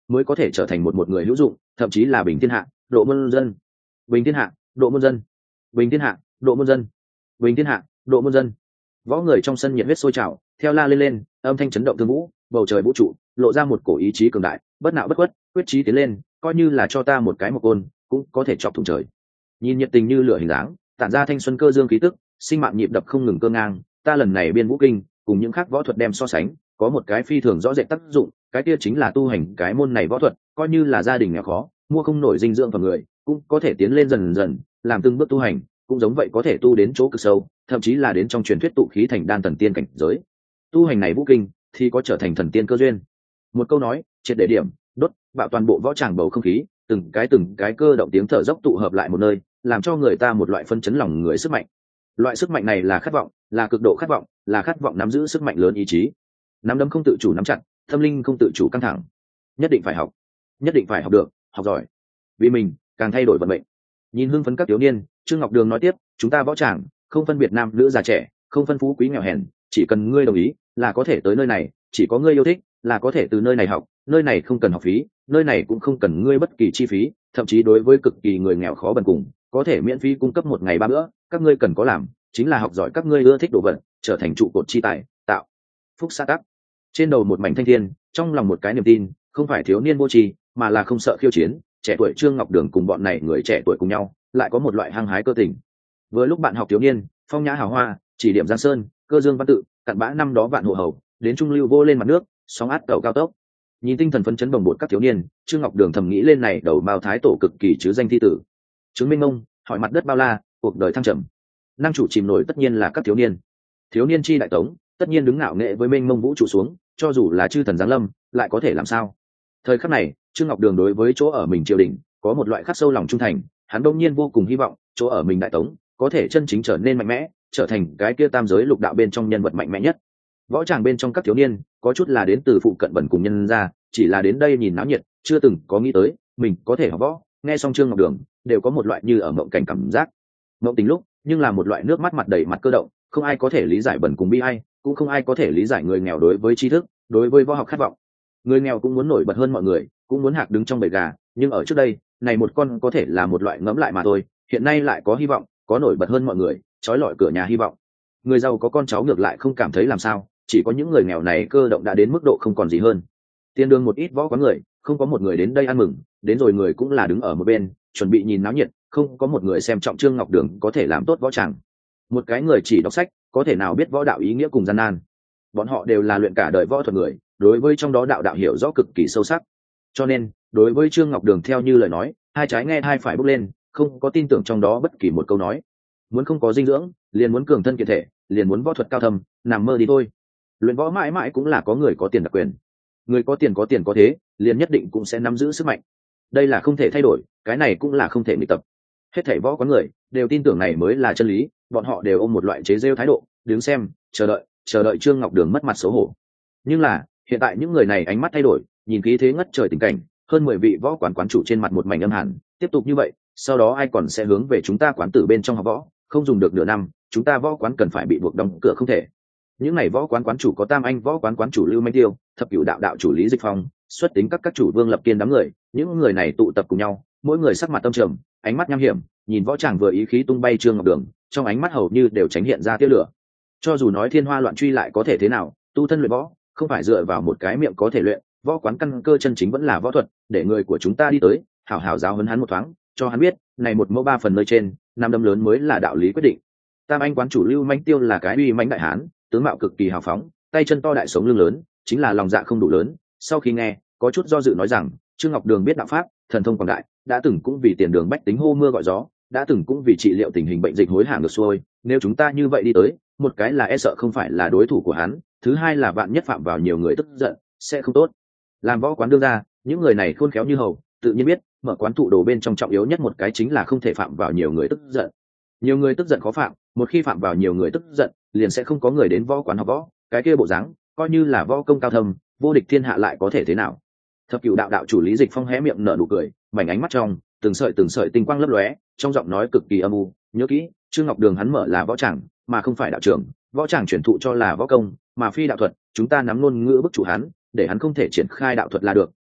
mới có thể trở thành một người hữu dụng, thậm chí là bình thiên hạ độ muôn dân. Bình thiên hạ độ muôn dân. Bình thiên hạ độ muôn dân. Bình thiên hạ độ muôn dân. Võ người trong sân nhiệt huyết sôi trào, theo la lên lên, âm thanh chấn động thương vũ, bầu trời vũ trụ lộ ra một cổ ý chí cường đại, bất nạo bất khuất, quyết chí tiến lên, coi như là cho ta một cái một côn cũng có thể chọc thủng trời. Nhìn nhiệt tình như lửa hình dáng, tản ra thanh xuân cơ dương khí tức, sinh mạng nhịp đập không ngừng cơ ngang. Ta lần này biên vũ kinh cùng những khác võ thuật đem so sánh, có một cái phi thường rõ rệt tác dụng, cái kia chính là tu hành cái môn này võ thuật, coi như là gia đình nghèo khó, mua không nổi dinh dưỡng vào người, cũng có thể tiến lên dần dần, làm từng bước tu hành, cũng giống vậy có thể tu đến chỗ cực sâu, thậm chí là đến trong truyền thuyết tụ khí thành đan thần tiên cảnh giới. Tu hành này vũ kinh thì có trở thành thần tiên cơ duyên. Một câu nói, triệt để điểm, đốt, bạo toàn bộ võ tràng bầu không khí, từng cái cơ động tiếng thở dốc tụ hợp lại một nơi, làm cho người ta một loại phân chấn lòng người sức mạnh. Loại sức mạnh này là khát vọng, là cực độ khát vọng, là khát vọng nắm giữ sức mạnh lớn ý chí. Nắm đấm không tự chủ nắm chặt, tâm linh không tự chủ căng thẳng. Nhất định phải học, nhất định phải học được, học giỏi. Vì mình, càng thay đổi vận mệnh. Nhìn hưng phấn các thiếu niên, Trương Ngọc Đường nói tiếp, chúng ta võ tràng không phân biệt nam nữ già trẻ, không phân phú quý nghèo hèn, chỉ cần ngươi đồng ý là có thể tới nơi này, chỉ có ngươi yêu thích là có thể từ nơi này học, nơi này không cần học phí, nơi này cũng không cần ngươi bất kỳ chi phí, thậm chí đối với cực kỳ người nghèo khó bần cùng, có thể miễn phí cung cấp một ngày 3 bữa, các ngươi cần có làm chính là học giỏi các ngươi ưa thích đồ vật, trở thành trụ cột chi tài, tạo phúc xã tắc. Trên đầu một mảnh thanh thiên, trong lòng một cái niềm tin, không phải thiếu niên vô tri, mà là không sợ khiêu chiến. Trẻ tuổi Trương Ngọc Đường cùng bọn này người trẻ tuổi cùng nhau, lại có một loại hăng hái cơ tình. Vừa lúc bạn học thiếu niên, phong nhã hào hoa, chỉ điểm giang sơn, cơ dương văn tự, cặn bã năm đó vạn hộ hầu, đến trung lưu vô lên mặt nước, sóng át tàu cao tốc. Nhìn tinh thần phấn chấn bồng bột các thiếu niên, Trương Ngọc Đường thầm nghĩ lên này đầu mao thái tổ cực kỳ chứ danh thi tử. Chứng minh ông, hỏi mặt đất bao la, cuộc đời thăng trầm. Năng chủ chìm nổi tất nhiên là các thiếu niên. Thiếu niên chi đại tống, tất nhiên đứng ngạo nghệ với mênh mông vũ trụ xuống, cho dù là chư thần giáng lâm, lại có thể làm sao? Thời khắc này, Trương Ngọc Đường đối với chỗ ở mình triều đình có một loại khắc sâu lòng trung thành, hắn đông nhiên vô cùng hy vọng chỗ ở mình đại tống có thể chân chính trở nên mạnh mẽ, trở thành cái kia tam giới lục đạo bên trong nhân vật mạnh mẽ nhất. Võ tràng bên trong các thiếu niên có chút là đến từ phụ cận bẩn cùng nhân ra, chỉ là đến đây nhìn náo nhiệt, chưa từng có nghĩ tới mình có thể học võ. Nghe xong Trương Ngọc Đường đều có một loại như ở mộng cảnh cảm giác, mộng tình lúc nhưng là một loại nước mắt mặt đầy mặt cơ động, không ai có thể lý giải bẩn cùng bi ai, cũng không ai có thể lý giải người nghèo đối với tri thức, đối với võ học khát vọng. Người nghèo cũng muốn nổi bật hơn mọi người, cũng muốn hạc đứng trong bầy gà, nhưng ở trước đây này một con có thể là một loại ngẫm lại mà thôi, hiện nay lại có hy vọng, có nổi bật hơn mọi người, trói lọi cửa nhà hy vọng. Người giàu có con cháu ngược lại không cảm thấy làm sao, chỉ có những người nghèo này cơ động đã đến mức độ không còn gì hơn. Tiền đường một ít võ quán người, không có một người đến đây ăn mừng, đến rồi người cũng là đứng ở một bên, chuẩn bị nhìn náo nhiệt, không có một người xem trọng Trương Ngọc Đường có thể làm tốt võ tràng. Một cái người chỉ đọc sách, có thể nào biết võ đạo ý nghĩa cùng gian nan. Bọn họ đều là luyện cả đời võ thuật người, đối với trong đó đạo hiểu rõ cực kỳ sâu sắc. Cho nên, đối với Trương Ngọc Đường theo như lời nói, hai trái nghe hai phải bốc lên, không có tin tưởng trong đó bất kỳ một câu nói. Muốn không có dinh dưỡng, liền muốn cường thân kiện thể, liền muốn võ thuật cao thâm, nằm mơ đi thôi. Luyện võ mãi mãi cũng là có người có tiền đặc quyền. Người có tiền có thế, liền nhất định cũng sẽ nắm giữ sức mạnh. Đây là không thể thay đổi, cái này cũng là không thể nghịch tập. Hết thảy võ quán người đều tin tưởng này mới là chân lý, bọn họ đều ôm một loại chế giễu thái độ, đứng xem, chờ đợi Trương Ngọc Đường mất mặt xấu hổ. Nhưng là, hiện tại những người này ánh mắt thay đổi, nhìn khí thế ngất trời tình cảnh, hơn 10 vị võ quán quán chủ trên mặt một mảnh âm hàn, tiếp tục như vậy, sau đó ai còn sẽ hướng về chúng ta quán tử bên trong học võ, không dùng được nửa năm, chúng ta võ quán cần phải bị buộc đóng cửa không thể. Những này võ quán quán chủ có Tam Anh võ quán quán chủ Lưu Minh Tiêu, Thập Cửu đạo đạo chủ Lý Dịch Phong, xuất tính các chủ Vương Lập Kiên đám người, những người này tụ tập cùng nhau, mỗi người sắc mặt tâm trầm, ánh mắt nham hiểm, nhìn võ tràng vừa ý khí tung bay Trương Ngọc Đường, trong ánh mắt hầu như đều tránh hiện ra tia lửa. Cho dù nói thiên hoa loạn truy lại có thể thế nào, tu thân luyện võ không phải dựa vào một cái miệng có thể luyện, võ quán căn cơ chân chính vẫn là võ thuật, để người của chúng ta đi tới, hảo hảo giáo huấn hắn một thoáng, cho hắn biết, này một mẫu 3 phần nơi trên, năm đấm lớn mới là đạo lý quyết định. Tam Anh quán chủ Lưu Minh Tiêu là cái uy mãnh đại hán, tướng mạo cực kỳ hào phóng, tay chân to đại sống lưng lớn, chính là lòng dạ không đủ lớn. Sau khi nghe, có chút do dự nói rằng, Trương Ngọc Đường biết đạo pháp, thần thông quảng đại, đã từng cũng vì tiền đường bách tính hô mưa gọi gió, đã từng cũng vì trị liệu tình hình bệnh dịch hối hả ngược xuôi. Nếu chúng ta như vậy đi tới, một cái là e sợ không phải là đối thủ của hắn, thứ hai là vạn nhất phạm vào nhiều người tức giận, sẽ không tốt. Làm võ quán đương ra, những người này khôn khéo như hầu, tự nhiên biết, mở quán thụ đồ bên trong trọng yếu nhất một cái chính là không thể phạm vào nhiều người tức giận. Nhiều người tức giận khó phạm, một khi phạm vào nhiều người tức giận, liền sẽ không có người đến võ quán học võ, cái kia bộ dáng, coi như là võ công cao thâm, vô địch thiên hạ lại có thể thế nào. Thập Cửu đạo đạo chủ Lý Dịch Phong hé miệng nở nụ cười, mảnh ánh mắt trong, từng sợi tinh quang lấp lóe, trong giọng nói cực kỳ âm u, nhớ kỹ, Trương Ngọc Đường hắn mở là võ tràng, mà không phải đạo trưởng, võ tràng truyền thụ cho là võ công, mà phi đạo thuật, chúng ta nắm ngôn ngữ bức chủ hắn, để hắn không thể triển khai đạo thuật là được,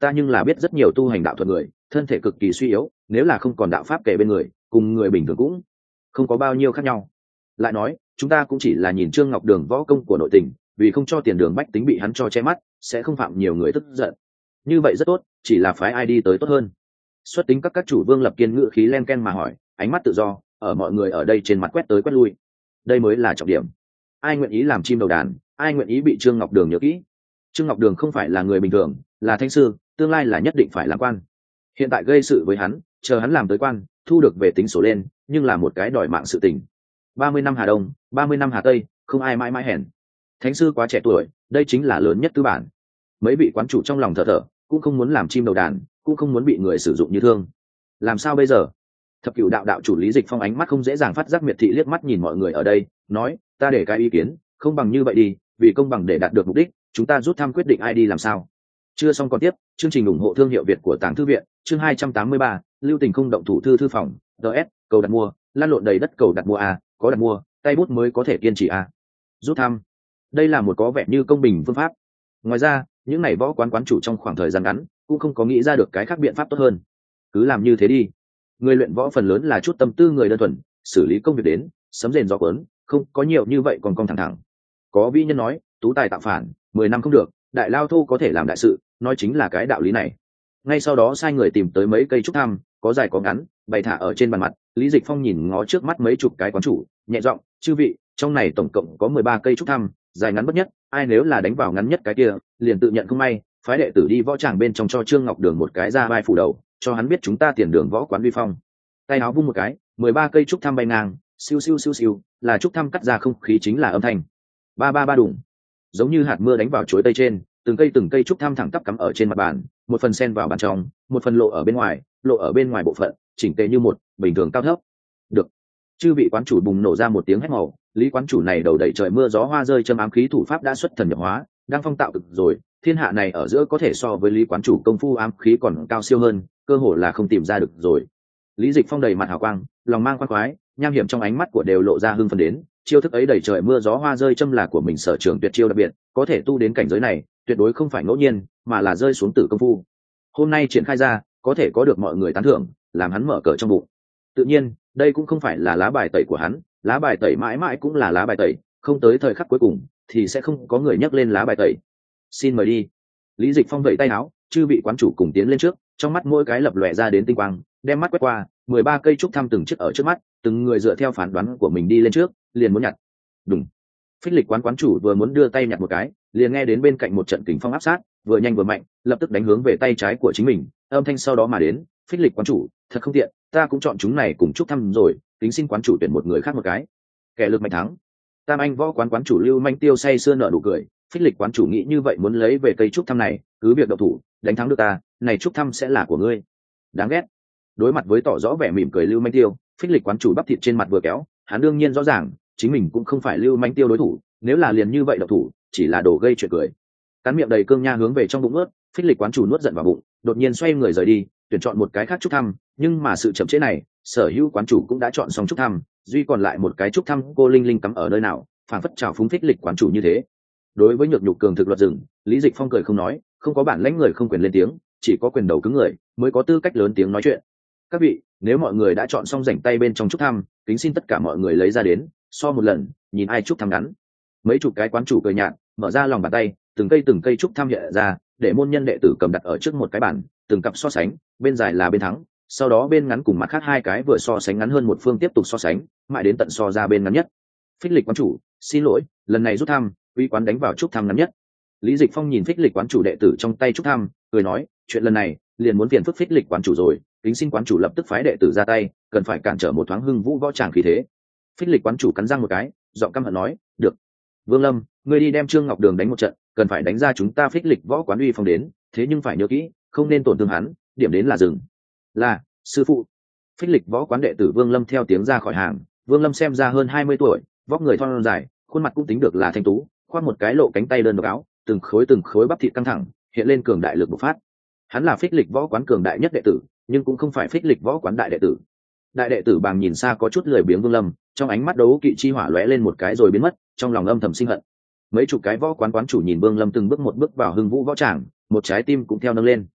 ta nhưng là biết rất nhiều tu hành đạo thuật người, thân thể cực kỳ suy yếu, nếu là không còn đạo pháp kể bên người, cùng người bình thường cũng không có bao nhiêu khác nhau. Lại nói chúng ta cũng chỉ là nhìn Trương Ngọc Đường võ công của nội tình, vì không cho tiền đường bách tính bị hắn cho che mắt, sẽ không phạm nhiều người tức giận. Như vậy rất tốt, chỉ là phái ai đi tới tốt hơn. Xuất tính các chủ Vương Lập Kiên ngữ khí len ken mà hỏi, ánh mắt tự do ở mọi người ở đây trên mặt quét tới quét lui. Đây mới là trọng điểm. Ai nguyện ý làm chim đầu đàn, ai nguyện ý bị Trương Ngọc Đường nhớ kỹ. Trương Ngọc Đường không phải là người bình thường, là thánh sư, tương lai là nhất định phải làm quan. Hiện tại gây sự với hắn, chờ hắn làm tới quan, thu được về tính sổ lên, nhưng là một cái đòi mạng sự tình. 30 năm Hà Đông, 30 năm Hà Tây, không ai mãi mãi hèn. Thánh sư quá trẻ tuổi, đây chính là lớn nhất tư bản. Mấy vị quán chủ trong lòng thở thở, cũng không muốn làm chim đầu đàn, cũng không muốn bị người sử dụng như thương. Làm sao bây giờ? Thập Cửu đạo đạo chủ Lý Dịch Phong ánh mắt không dễ dàng phát giác miệt thị, liếc mắt nhìn mọi người ở đây, nói, ta để cái ý kiến, không bằng như vậy đi, vì công bằng để đạt được mục đích, chúng ta rút thăm quyết định ai đi làm sao. Chưa xong còn tiếp, chương trình ủng hộ thương hiệu Việt của Tàng Thư viện, chương 283, lưu tình không động thủ thư phòng, DS, cầu đặt mua, lan lộn đầy đất cầu đặt mua a, có đặt mua, tay bút mới có thể kiên trì a. Rút thăm. Đây là một có vẻ như công bình phương pháp. Ngoài ra, những này võ quán chủ trong khoảng thời gian ngắn cũng không có nghĩ ra được cái khác biện pháp tốt hơn. Cứ làm như thế đi. Người luyện võ phần lớn là chút tâm tư người đơn thuần, xử lý công việc đến, sấm rền gió cuốn, không có nhiều như vậy còn cong thẳng thẳng. Có vĩ nhân nói, tú tài tạo phản, 10 năm không được, đại lao thô có thể làm đại sự, nói chính là cái đạo lý này. Ngay sau đó sai người tìm tới mấy cây trúc thăm, có dài có ngắn, bày thả ở trên bàn mặt. Lý Dịch Phong nhìn ngó trước mắt mấy chục cái quán chủ, nhẹ giọng, chư vị, trong này tổng cộng có 13 cây trúc thăm, dài ngắn bất nhất, ai nếu là đánh vào ngắn nhất cái kia, liền tự nhận không may, phái đệ tử đi võ tràng bên trong cho Trương Ngọc Đường một cái ra vai phủ đầu, cho hắn biết chúng ta tiền đường võ quán uy phong. Tay áo vung một cái, 13 cây trúc thăm bay ngang, siêu siêu siêu siêu, là trúc thăm cắt ra không khí chính là âm thanh. Ba ba ba đùng. Giống như hạt mưa đánh vào chuối tây trên, từng cây trúc thăm thẳng tắp cắm ở trên mặt bàn, một phần xen vào bàn trong, một phần lộ ở bên ngoài bộ phận, chỉnh tề như một, bình thường cao thấp. Được. Chư vị quán chủ bùng nổ ra một tiếng hét màu, Lý quán chủ này đầu đẩy trời mưa gió hoa rơi châm ám khí thủ pháp đã xuất thần nhập hóa, đang phong tạo cực rồi, thiên hạ này ở giữa có thể so với Lý quán chủ công phu ám khí còn cao siêu hơn, cơ hồ là không tìm ra được rồi. Lý Dịch Phong đầy mặt hào quang, lòng mang khoan khoái, nham hiểm trong ánh mắt của đều lộ ra hưng phấn đến, chiêu thức ấy đẩy trời mưa gió hoa rơi châm là của mình sở trường tuyệt chiêu đặc biệt, có thể tu đến cảnh giới này, tuyệt đối không phải ngẫu nhiên, mà là rơi xuống từ công phu. Hôm nay triển khai ra, có thể có được mọi người tán thưởng, làm hắn mở cờ trong bụng. Tự nhiên, đây cũng không phải là lá bài tẩy của hắn, lá bài tẩy mãi mãi cũng là lá bài tẩy, không tới thời khắc cuối cùng thì sẽ không có người nhắc lên lá bài tẩy. Xin mời đi. Lý Dịch Phong vẫy tay áo, chư vị quán chủ cùng tiến lên trước, trong mắt mỗi cái lập lòe ra đến tinh quang, đem mắt quét qua, 13 cây trúc thăm từng chiếc ở trước mắt, từng người dựa theo phán đoán của mình đi lên trước, liền muốn nhặt. Đùng. Phích Lịch quán chủ vừa muốn đưa tay nhặt một cái, liền nghe đến bên cạnh một trận kình phong áp sát, vừa nhanh vừa mạnh, lập tức đánh hướng về tay trái của chính mình, âm thanh sau đó mà đến, Phích Lịch quán chủ, thật không tiện, ta cũng chọn chúng này cùng trúc thăm rồi, tính xin quán chủ tuyển một người khác một cái. Kẻ lực mạnh thắng. Tam Anh võ quán chủ Lưu Manh Tiêu say sưa nở nụ cười, Phích Lịch quán chủ nghĩ như vậy muốn lấy về cây trúc thăm này, cứ việc động thủ, đánh thắng được ta, này trúc thăm sẽ là của ngươi. Đáng ghét. Đối mặt với tỏ rõ vẻ mỉm cười Lưu Manh Tiêu, Phích Lịch quán chủ bắp thịt trên mặt vừa kéo, hắn đương nhiên rõ ràng, chính mình cũng không phải Lưu Manh Tiêu đối thủ, nếu là liền như vậy động thủ, chỉ là đồ gây chuyện cười. Cắn miệng đầy cương nha hướng về trong bụng nuốt, Phích Lịch quán chủ nuốt giận vào bụng, đột nhiên xoay người rời đi, tuyển chọn một cái khác trúc thăm, nhưng mà sự chậm trễ này, sở hữu quán chủ cũng đã chọn xong trúc thăm, duy còn lại một cái trúc thăm cô linh linh cắm ở nơi nào, phảng phất chào phúng Phích Lịch quán chủ như thế. Đối với nhược nhục cường thực luật rừng, Lý Dịch Phong cười không nói, không có bản lãnh người không quyền lên tiếng, chỉ có quyền đầu cứng người mới có tư cách lớn tiếng nói chuyện. Các vị, nếu mọi người đã chọn xong rảnh tay bên trong trúc thăm, kính xin tất cả mọi người lấy ra đến, so một lần, nhìn ai trúc thăm ngắn. Mấy chục cái quán chủ cười nhạt, mở ra lòng bàn tay, từng cây trúc thăm hiện ra, để môn nhân đệ tử cầm đặt ở trước một cái bàn, từng cặp so sánh, bên dài là bên thắng, sau đó bên ngắn cùng mặt khác hai cái vừa so sánh ngắn hơn một phương tiếp tục so sánh, mãi đến tận so ra bên ngắn nhất. Phích Lịch quán chủ, xin lỗi, lần này rút thăm, uy quán đánh vào trúc thăm ngắn nhất. Lý Dịch Phong nhìn Phích Lịch quán chủ đệ tử trong tay trúc thăm, cười nói, chuyện lần này liền muốn phiền phức Phích Lịch quán chủ rồi, kính xin quán chủ lập tức phái đệ tử ra tay, cần phải cản trở một thoáng hưng vũ võ tràng khí thế. Phích Lịch quán chủ cắn răng một cái, giọng căm hận nói, được. Vương Lâm, ngươi đi đem Trương Ngọc Đường đánh một trận, cần phải đánh ra chúng ta Phích Lịch võ quán uy phong đến, thế nhưng phải nhớ kỹ, không nên tổn thương hắn, điểm đến là dừng. Là, sư phụ. Phích Lịch võ quán đệ tử Vương Lâm theo tiếng ra khỏi hàng. Vương Lâm xem ra hơn 20 tuổi, vóc người thon dài, khuôn mặt cũng tính được là thanh tú, khoác một cái lộ cánh tay đơn độc áo, từng khối bắp thịt căng thẳng, hiện lên cường đại lực bộc phát. Hắn là Phích Lịch võ quán cường đại nhất đệ tử, nhưng cũng không phải Phích Lịch võ quán đại đệ tử. Đại đệ tử Bàng nhìn xa có chút lười biếng Vương Lâm, trong ánh mắt đấu kỵ chi hỏa lóe lên một cái rồi biến mất, trong lòng âm thầm sinh hận. Mấy chục cái võ quán chủ nhìn Vương Lâm từng bước một bước vào hưng vũ võ tràng, một trái tim cũng theo nâng lên.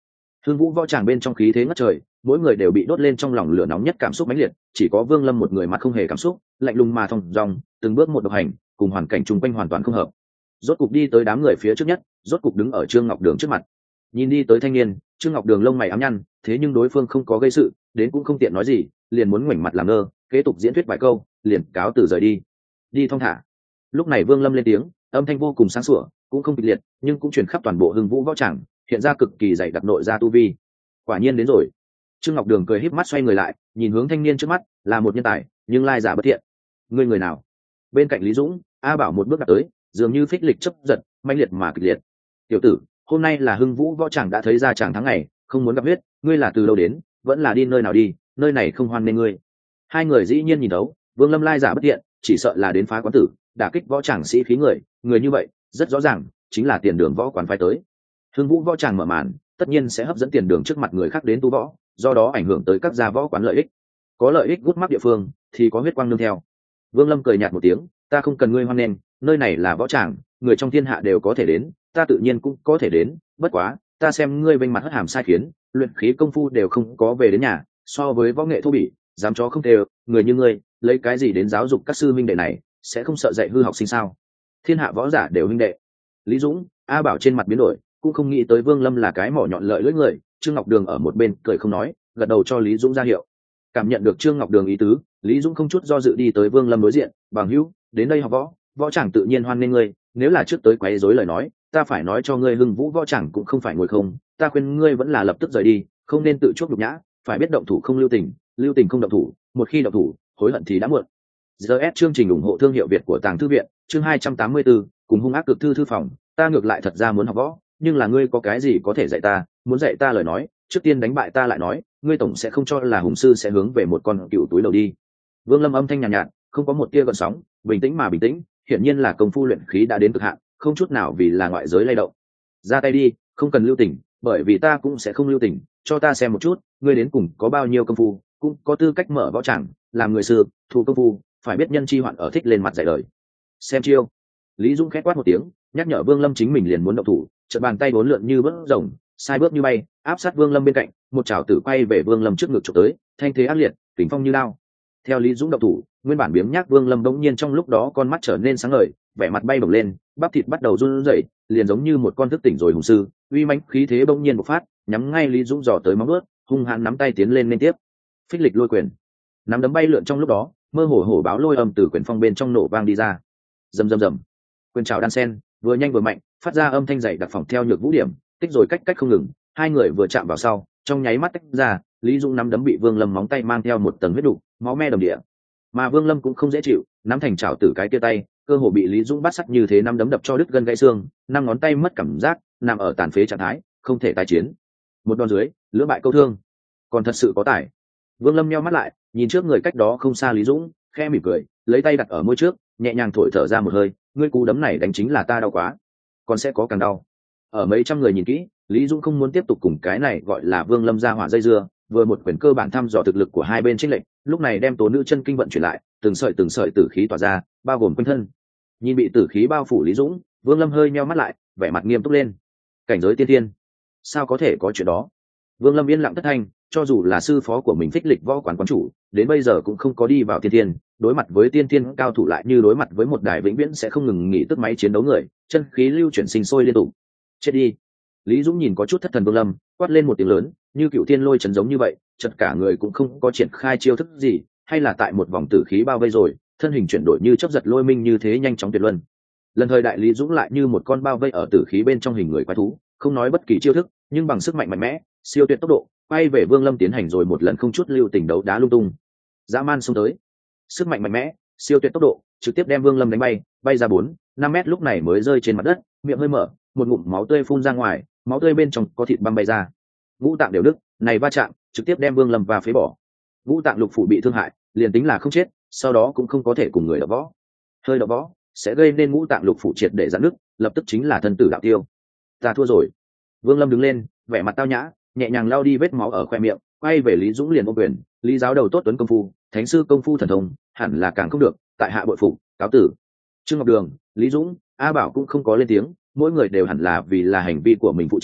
Hương Vũ võ tràng bên trong khí thế ngất trời, mỗi người đều bị đốt lên trong lòng lửa nóng nhất cảm xúc mãnh liệt, chỉ có Vương Lâm một người mặt không hề cảm xúc, lạnh lùng mà thong dong, từng bước một độc hành, cùng hoàn cảnh chung quanh hoàn toàn không hợp. Rốt cục đi tới đám người phía trước nhất, rốt cục đứng ở Trương Ngọc Đường trước mặt. Nhìn đi tới thanh niên, Trương Ngọc Đường lông mày ám nhăn, thế nhưng đối phương không có gây sự, đến cũng không tiện nói gì, liền muốn ngoảnh mặt làm ngơ, kế tục diễn thuyết vài câu, liền cáo từ rời đi. Đi thong thả. Lúc này Vương Lâm lên tiếng, âm thanh vô cùng sáng sủa, cũng không kịch liệt, nhưng cũng truyền khắp toàn bộ Hưng Vũ võ tràng, hiện ra cực kỳ dày đặc nội ra tu vi. Quả nhiên đến rồi. Trương Ngọc Đường cười híp mắt xoay người lại, nhìn hướng thanh niên trước mắt, là một nhân tài, nhưng lai giả bất thiện. Ngươi người nào? Bên cạnh Lý Dũng, A Bảo một bước đặt tới, dường như phích lịch chấp giật, manh liệt mà kịch liệt. Tiểu tử, hôm nay là Hưng Vũ võ tràng đã thấy ra chàng thắng ngày, không muốn gặp huyết, ngươi là từ đâu đến, vẫn là đi nơi nào đi, nơi này không hoan nên ngươi. Hai người dĩ nhiên nhìn thấu, Vương Lâm lai giả bất thiện, chỉ sợ là đến phá quán tử, đả kích võ tràng sĩ khí người như vậy, rất rõ ràng, chính là tiền đường võ quán phái tới. Hưng Vũ võ tràng mở màn, tất nhiên sẽ hấp dẫn tiền đường trước mặt người khác đến tu võ, do đó ảnh hưởng tới các gia võ quán lợi ích. Có lợi ích gút mắc địa phương, thì có huyết quang nương theo. Vương Lâm cười nhạt một tiếng, ta không cần ngươi hoan nghênh, nơi này là võ tràng, người trong thiên hạ đều có thể đến, ta tự nhiên cũng có thể đến, bất quá, ta xem ngươi vênh mặt hất hàm sai khiến, luyện khí công phu đều không có về đến nhà, so với võ nghệ thô bỉ, dám chó không đều, người như ngươi, lấy cái gì đến giáo dục các sư minh đệ này, sẽ không sợ dạy hư học sinh sao? Thiên hạ võ giả đều huynh đệ. Lý Dũng, A Bảo trên mặt biến đổi, cũng không nghĩ tới Vương Lâm là cái mỏ nhọn lợi lưỡi người. Trương Ngọc Đường ở một bên cười không nói, gật đầu cho Lý Dũng ra hiệu. Cảm nhận được Trương Ngọc Đường ý tứ, Lý Dũng không chút do dự đi tới Vương Lâm đối diện, bằng hữu, đến đây học võ, võ chẳng tự nhiên hoan nghênh ngươi, nếu là trước tới quấy rối lời nói, ta phải nói cho ngươi Hưng Vũ võ chẳng cũng không phải ngồi không, ta khuyên ngươi vẫn là lập tức rời đi, không nên tự chuốc nhục nhã, phải biết động thủ không lưu tình không động thủ, một khi động thủ, hối hận thì đã muộn. GS chương trình ủng hộ thương hiệu Việt của Tàng Thư viện, chương 284, cùng hung ác cực thư phòng, ta ngược lại thật ra muốn học võ, nhưng là ngươi có cái gì có thể dạy ta, muốn dạy ta lời nói, trước tiên đánh bại ta lại nói, ngươi tổng sẽ không cho là hùng sư sẽ hướng về một con cựu túi đầu đi. Vương Lâm âm thanh nhàn nhạt, không có một tia gợn sóng, bình tĩnh mà bình tĩnh, hiển nhiên là công phu luyện khí đã đến cực hạn, không chút nào vì là ngoại giới lay động. Ra tay đi, không cần lưu tình, bởi vì ta cũng sẽ không lưu tình, cho ta xem một chút, ngươi đến cùng có bao nhiêu công phu, cũng có tư cách mở võ tràng, làm người xưa, thu công phu, phải biết nhân chi hoạn ở thích lên mặt dạy đời. Xem chiêu. Lý Dung khẽ quát một tiếng, nhắc nhở Vương Lâm chính mình liền muốn động thủ, chợt bàn tay bốn lượn như bước rồng, sai bước như bay, áp sát Vương Lâm bên cạnh, một chảo tử quay về Vương Lâm trước ngực chụp tới, thanh thế ác liệt, kình phong như lao. Theo Lý Dũng động thủ, nguyên bản biếng nhác Vương Lâm bỗng nhiên trong lúc đó con mắt trở nên sáng ngời, vẻ mặt bay bổng lên, bắp thịt bắt đầu run rẩy, liền giống như một con thức tỉnh rồi hùng sư, uy mãnh khí thế bỗng nhiên bộc phát, nhắm ngay Lý Dũng dò tới móng vuốt, hung hãn nắm tay tiến lên liên tiếp. Phích lịch lôi quyền, nắm đấm bay lượn trong lúc đó, mơ hồ hổ báo lôi âm từ quyền phong bên trong nổ vang đi ra. Rầm rầm rầm. Quyền trảo đan sen, vừa nhanh vừa mạnh, phát ra âm thanh dày đặc phòng theo nhược vũ điểm, tích rồi cách cách không ngừng, hai người vừa chạm vào sau, trong nháy mắt tách ra, Lý Dũng nắm đấm bị Vương Lâm móng tay mang theo một tầng huyết đục, máu me đầm địa. Mà Vương Lâm cũng không dễ chịu, nắm thành chảo tử cái kia tay, cơ hồ bị Lý Dũng bắt sắt như thế nắm đấm đập cho đứt gân gãy xương, năm ngón tay mất cảm giác, nằm ở tàn phế trạng thái, không thể tái chiến. Một đòn dưới, lưỡng bại câu thương. Còn thật sự có tài. Vương Lâm nheo mắt lại, nhìn trước người cách đó không xa Lý Dũng, khẽ mỉm cười, lấy tay đặt ở môi trước, nhẹ nhàng thổi thở ra một hơi, ngươi cú đấm này đánh chính là ta đau quá, còn sẽ có càng đau. Ở mấy trăm người nhìn kỹ, Lý Dũng không muốn tiếp tục cùng cái này gọi là Vương Lâm ra hỏa dây dưa, vừa một quyền cơ bản thăm dò thực lực của hai bên chênh lệch, lúc này đem tố nữ chân kinh vận chuyển lại, từng sợi tử khí tỏa ra, bao gồm quanh thân. Nhìn bị tử khí bao phủ Lý Dũng, Vương Lâm hơi nheo mắt lại, vẻ mặt nghiêm túc lên. Cảnh giới tiên tiên, sao có thể có chuyện đó? Vương Lâm yên lặng thất thanh, cho dù là sư phó của mình Phích Lịch võ quán quán chủ, đến bây giờ cũng không có đi vào tiên tiên, đối mặt với tiên tiên cao thủ lại như đối mặt với một đài vĩnh viễn sẽ không ngừng nghỉ tức máy chiến đấu người, chân khí lưu chuyển sinh sôi liên tục. Chết đi. Lý Dũng nhìn có chút thất thần Vương Lâm, quát lên một tiếng lớn, như cựu tiên lôi trấn giống như vậy, chợt cả người cũng không có triển khai chiêu thức gì, hay là tại một vòng tử khí bao vây rồi, thân hình chuyển đổi như chớp giật lôi minh như thế nhanh chóng tuyệt luân. Lần thời đại Lý Dũng lại như một con bao vây ở tử khí bên trong hình người quái thú, không nói bất kỳ chiêu thức, nhưng bằng sức mạnh mạnh mẽ, siêu tuyệt tốc độ, quay về Vương Lâm tiến hành rồi một lần không chút lưu tình đấu đá lung tung. Dã man xông tới, sức mạnh mạnh mẽ, siêu tuyệt tốc độ, trực tiếp đem Vương Lâm đánh bay ra 4-5 mét, lúc này mới rơi trên mặt đất, miệng hơi mở, một ngụm máu tươi phun ra ngoài, máu tươi bên trong có thịt băng bay ra. Ngũ tạng đều đứt, này va chạm, trực tiếp đem Vương Lâm và phế bỏ. Ngũ tạng lục phủ bị thương hại, liền tính là không chết, sau đó cũng không có thể cùng người đọ võ. Hơi đọ võ sẽ gây nên ngũ tạng lục phủ triệt để giãn nứt, lập tức chính là thân tử đạo tiêu. Ta thua rồi. Vương Lâm đứng lên, vẻ mặt tao nhã, nhẹ nhàng lau đi vết máu ở khoe miệng, quay về Lý Dũng liền ôm quyền, Lý giáo đầu tốt tuấn công phu, thánh sư công phu thần thông, hẳn là càng không được, tại hạ bội phục, cáo tử. Trương Ngọc Đường, Lý Dũng, A Bảo cũng không có lên tiếng, mỗi người đều hẳn là vì là hành vi của mình phụ trách,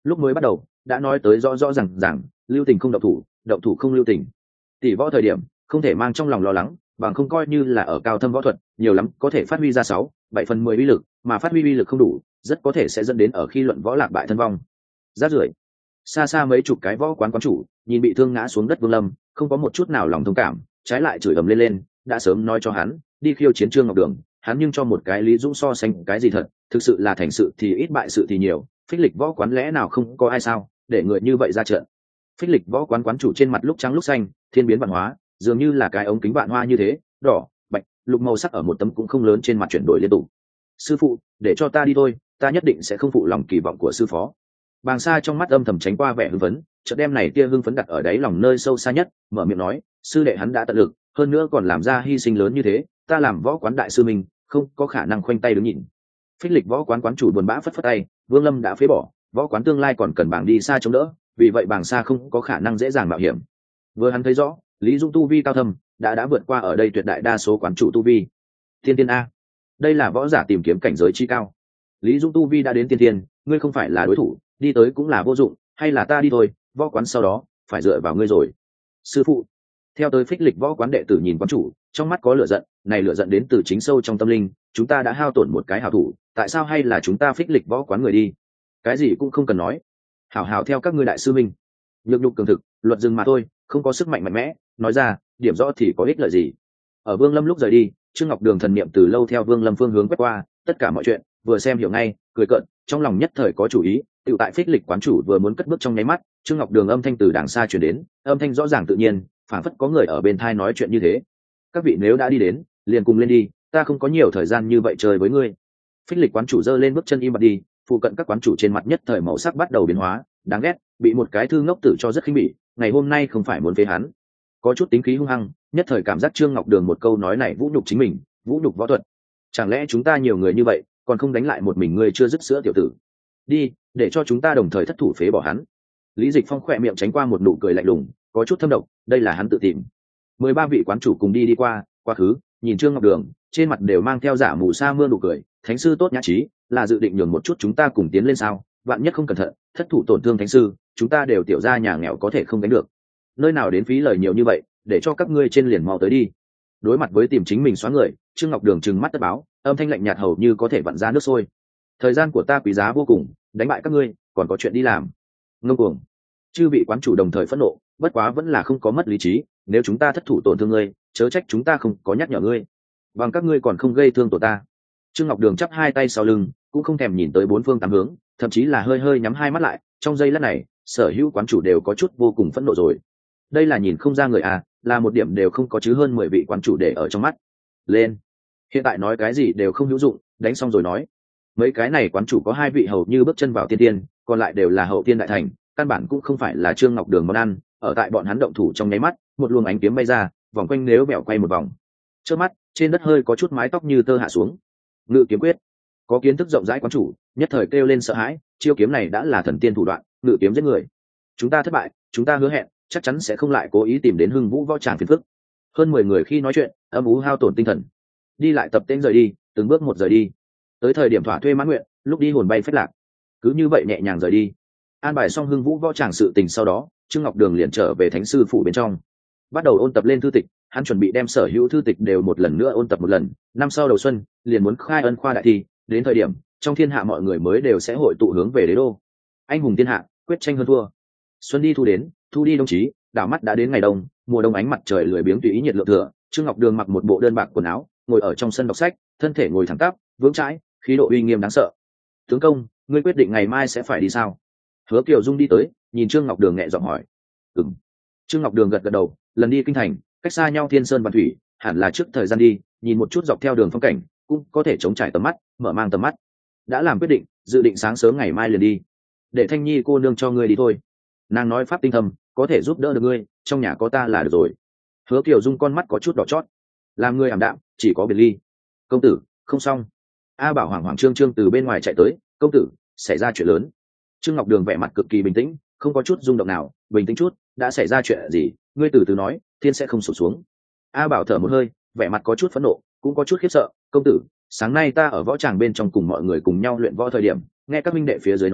lúc mới bắt đầu đã nói tới rõ rõ rằng lưu tình không động thủ không lưu tình. Tỷ võ thời điểm không thể mang trong lòng lo lắng, bằng không coi như là ở cao thâm võ thuật nhiều lắm có thể phát huy ra 6-7 phần 10 uy lực, mà phát huy uy lực không đủ rất có thể sẽ dẫn đến ở khi luận võ lạc bại thân vong. Rát rưởi. Xa xa mấy chục cái võ quán quán chủ nhìn bị thương ngã xuống đất Vương Lâm không có một chút nào lòng thông cảm, trái lại chửi ầm lên, đã sớm nói cho hắn đi khiêu chiến Trương Ngọc Đường, hắn nhưng cho một cái Lý Dũng so sánh cái gì thật, thực sự là thành sự thì ít bại sự thì nhiều, phích lịch võ quán lẽ nào không có ai sao để người như vậy ra trận. Phích lịch võ quán quán chủ trên mặt lúc trắng lúc xanh, thiên biến vạn hóa, dường như là cái ống kính vạn hoa như thế, đỏ, bạch, lục màu sắc ở một tấm cũng không lớn trên mặt chuyển đổi liên tục. Sư phụ, để cho ta đi thôi, ta nhất định sẽ không phụ lòng kỳ vọng của sư phó. Bàng Sa trong mắt âm thầm tránh qua vẻ hưng phấn, chợt đem này tia hưng phấn đặt ở đáy lòng nơi sâu xa nhất, mở miệng nói, sư đệ hắn đã tận lực, hơn nữa còn làm ra hy sinh lớn như thế, ta làm võ quán đại sư mình, không có khả năng khoanh tay đứng nhìn. Phích lịch võ quán quán chủ buồn bã phất phất tay, Vương Lâm đã phế bỏ, võ quán tương lai còn cần bảng đi xa chống đỡ, vì vậy Bàng Sa không có khả năng dễ dàng mạo hiểm. Vừa hắn thấy rõ, Lý Dung tu vi cao thâm, đã vượt qua ở đây tuyệt đại đa số quán chủ tu vi. Tiên tiên a, đây là võ giả tìm kiếm cảnh giới chi cao. Lý Dung tu vi đã đến tiên tiên, ngươi không phải là đối thủ, đi tới cũng là vô dụng, hay là ta đi thôi, võ quán sau đó phải dựa vào ngươi rồi. Sư phụ. Theo tới phích lịch võ quán đệ tử nhìn quán chủ, trong mắt có lửa giận, này lửa giận đến từ chính sâu trong tâm linh, chúng ta đã hao tổn một cái hảo thủ, tại sao hay là chúng ta phích lịch võ quán người đi? Cái gì cũng không cần nói, hảo hảo theo các ngươi đại sư minh. Nhược nhục cường thực, luật dừng mà thôi, không có sức mạnh mạnh mẽ, nói ra, điểm rõ thì có ích lợi gì? Ở Vương Lâm lúc rời đi, Trương Ngọc Đường thần niệm từ lâu theo Vương Lâm phương hướng quét qua, tất cả mọi chuyện, vừa xem hiểu ngay, cười cợt, trong lòng nhất thời có chủ ý. Tự tại phích lịch quán chủ vừa muốn cất bước trong nháy mắt, Trương Ngọc Đường âm thanh từ đàng xa truyền đến, âm thanh rõ ràng tự nhiên, phảng phất có người ở bên thai nói chuyện như thế. Các vị nếu đã đi đến, liền cùng lên đi, ta không có nhiều thời gian như vậy chơi với ngươi. Phích lịch quán chủ giơ lên bước chân im bặt đi, phụ cận các quán chủ trên mặt nhất thời màu sắc bắt đầu biến hóa, đáng ghét, bị một cái thư ngốc tử cho rất khinh bỉ, ngày hôm nay không phải muốn phế hắn. Có chút tính khí hung hăng, nhất thời cảm giác Trương Ngọc Đường một câu nói này vũ nhục chính mình, vũ nhục võ thuật. Chẳng lẽ chúng ta nhiều người như vậy, còn không đánh lại một mình ngươi chưa dứt sữa tiểu tử? Đi, để cho chúng ta đồng thời thất thủ phế bỏ hắn. Lý Dịch Phong khỏe miệng tránh qua một nụ cười lạnh lùng, có chút thâm độc, đây là hắn tự tìm. 13 vị quán chủ cùng đi qua, quá khứ, nhìn Trương Ngọc Đường, trên mặt đều mang theo giả mù sa mưa nụ cười, thánh sư tốt nhã trí, là dự định nhường một chút chúng ta cùng tiến lên sao? Vạn nhất không cẩn thận, thất thủ tổn thương thánh sư, chúng ta đều tiểu gia nhà nghèo có thể không đánh được. Nơi nào đến phí lời nhiều như vậy, để cho các ngươi trên liền mau tới đi. Đối mặt với tìm chính mình xóa người, Trương Ngọc Đường trừng mắt tất báo, âm thanh lạnh nhạt hầu như có thể vặn ra nước sôi. Thời gian của ta quý giá vô cùng, đánh bại các ngươi, còn có chuyện đi làm. Ngông cuồng. Chư vị quán chủ đồng thời phẫn nộ, bất quá vẫn là không có mất lý trí, nếu chúng ta thất thủ tổn thương ngươi, chớ trách chúng ta không có nhắc nhở ngươi. Bằng các ngươi còn không gây thương tổ ta. Trương Ngọc Đường chắp hai tay sau lưng, cũng không thèm nhìn tới bốn phương tám hướng, thậm chí là hơi hơi nhắm hai mắt lại, trong giây lát này, sở hữu quán chủ đều có chút vô cùng phẫn nộ rồi. Đây là nhìn không ra người à, là một điểm đều không có chứ hơn 10 vị quán chủ để ở trong mắt. Lên. Hiện tại nói cái gì đều không hữu dụng, đánh xong rồi nói. Mấy cái này quán chủ có 2 vị hầu như bước chân vào tiên tiên, còn lại đều là hậu tiên đại thành, căn bản cũng không phải là Trương Ngọc Đường món ăn. Ở tại bọn hắn động thủ trong nháy mắt, một luồng ánh kiếm bay ra, vòng quanh nếu bẹo quay một vòng. Trước mắt, trên đất hơi có chút mái tóc như tơ hạ xuống. Ngự kiếm quyết. Có kiến thức rộng rãi quán chủ, nhất thời kêu lên sợ hãi, chiêu kiếm này đã là thần tiên thủ đoạn, ngự kiếm giết người. Chúng ta thất bại, chúng ta hứa hẹn, chắc chắn sẽ không lại cố ý tìm đến Hưng Vũ võ tràng phiền phức. Hơn 10 người khi nói chuyện, âm ú hao tổn tinh thần. Đi lại tập tên rời đi, từng bước một rời đi. Tới thời điểm thỏa thuê mãn nguyện, lúc đi hồn bay phách lạc. Cứ như vậy nhẹ nhàng rời đi. An bài xong Hưng Vũ võ tràng sự tình sau đó, Trương Ngọc Đường liền trở về thánh sư phủ bên trong, bắt đầu ôn tập lên thư tịch. Hắn chuẩn bị đem sở hữu thư tịch đều một lần nữa ôn tập một lần. Năm sau đầu xuân, liền muốn khai ân khoa đại thi, đến thời điểm trong thiên hạ mọi người mới đều sẽ hội tụ hướng về đế đô. Anh hùng thiên hạ, quyết tranh hơn thua. Xuân đi thu đến, thu đi đồng chí, đảo mắt đã đến ngày đông, mùa đông ánh mặt trời lười biếng tùy ý nhiệt lượng thừa. Trương Ngọc Đường mặc một bộ đơn bạc quần áo, ngồi ở trong sân đọc sách, thân thể ngồi thẳng tắp, vững chãi, khí độ uy nghiêm đáng sợ. Tướng công, ngươi quyết định ngày mai sẽ phải đi sao? Hứa Kiều Dung đi tới, nhìn Trương Ngọc Đường nhẹ giọng hỏi. Ừm. Trương Ngọc Đường gật gật đầu, lần đi kinh thành, cách xa nhau thiên sơn và thủy, hẳn là trước thời gian đi, nhìn một chút dọc theo đường phong cảnh, cũng có thể chống trải tầm mắt, mở mang tầm mắt. Đã làm quyết định, dự định sáng sớm ngày mai liền đi. Để Thanh Nhi cô nương cho ngươi đi thôi. Nàng nói pháp tinh thầm, có thể giúp đỡ được ngươi, trong nhà có ta là được rồi. Hứa Kiều Dung con mắt có chút đỏ chót, làm ngươi ảm đạm, chỉ có biệt ly. Công tử, không xong. A Bảo hoảng hoảng trương trương từ bên ngoài chạy tới, công tử, xảy ra chuyện lớn. Trương Ngọc Đường vẻ mặt cực kỳ bình tĩnh, không có chút rung động nào, bình tĩnh chút, đã xảy ra chuyện gì, ngươi từ từ nói, thiên sẽ không sụp xuống. A Bảo thở một hơi, vẻ mặt có chút phẫn nộ, cũng có chút khiếp sợ, công tử, sáng nay ta ở võ tràng bên trong cùng mọi người cùng nhau luyện võ thời điểm, nghe các minh đệ phía dưới nói,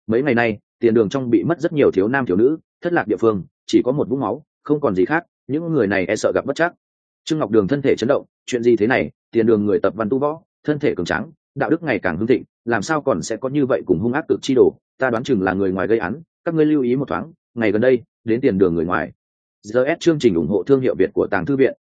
mấy ngày nay tiền đường trong bị mất rất nhiều thiếu nam thiếu nữ, thất lạc địa phương chỉ có một vũng máu, không còn gì khác, những người này e sợ gặp bất trắc. Trương Ngọc Đường thân thể chấn động, chuyện gì thế này? Tiền đường người tập văn tu võ, thân thể cường tráng, đạo đức ngày càng hưng thịnh, làm sao còn sẽ có như vậy cùng hung ác cực chi đồ? Ta đoán chừng là người ngoài gây án, các ngươi lưu ý một thoáng, ngày gần đây đến tiền đường người ngoài. GS chương trình ủng hộ thương hiệu Việt của Tàng Thư viện,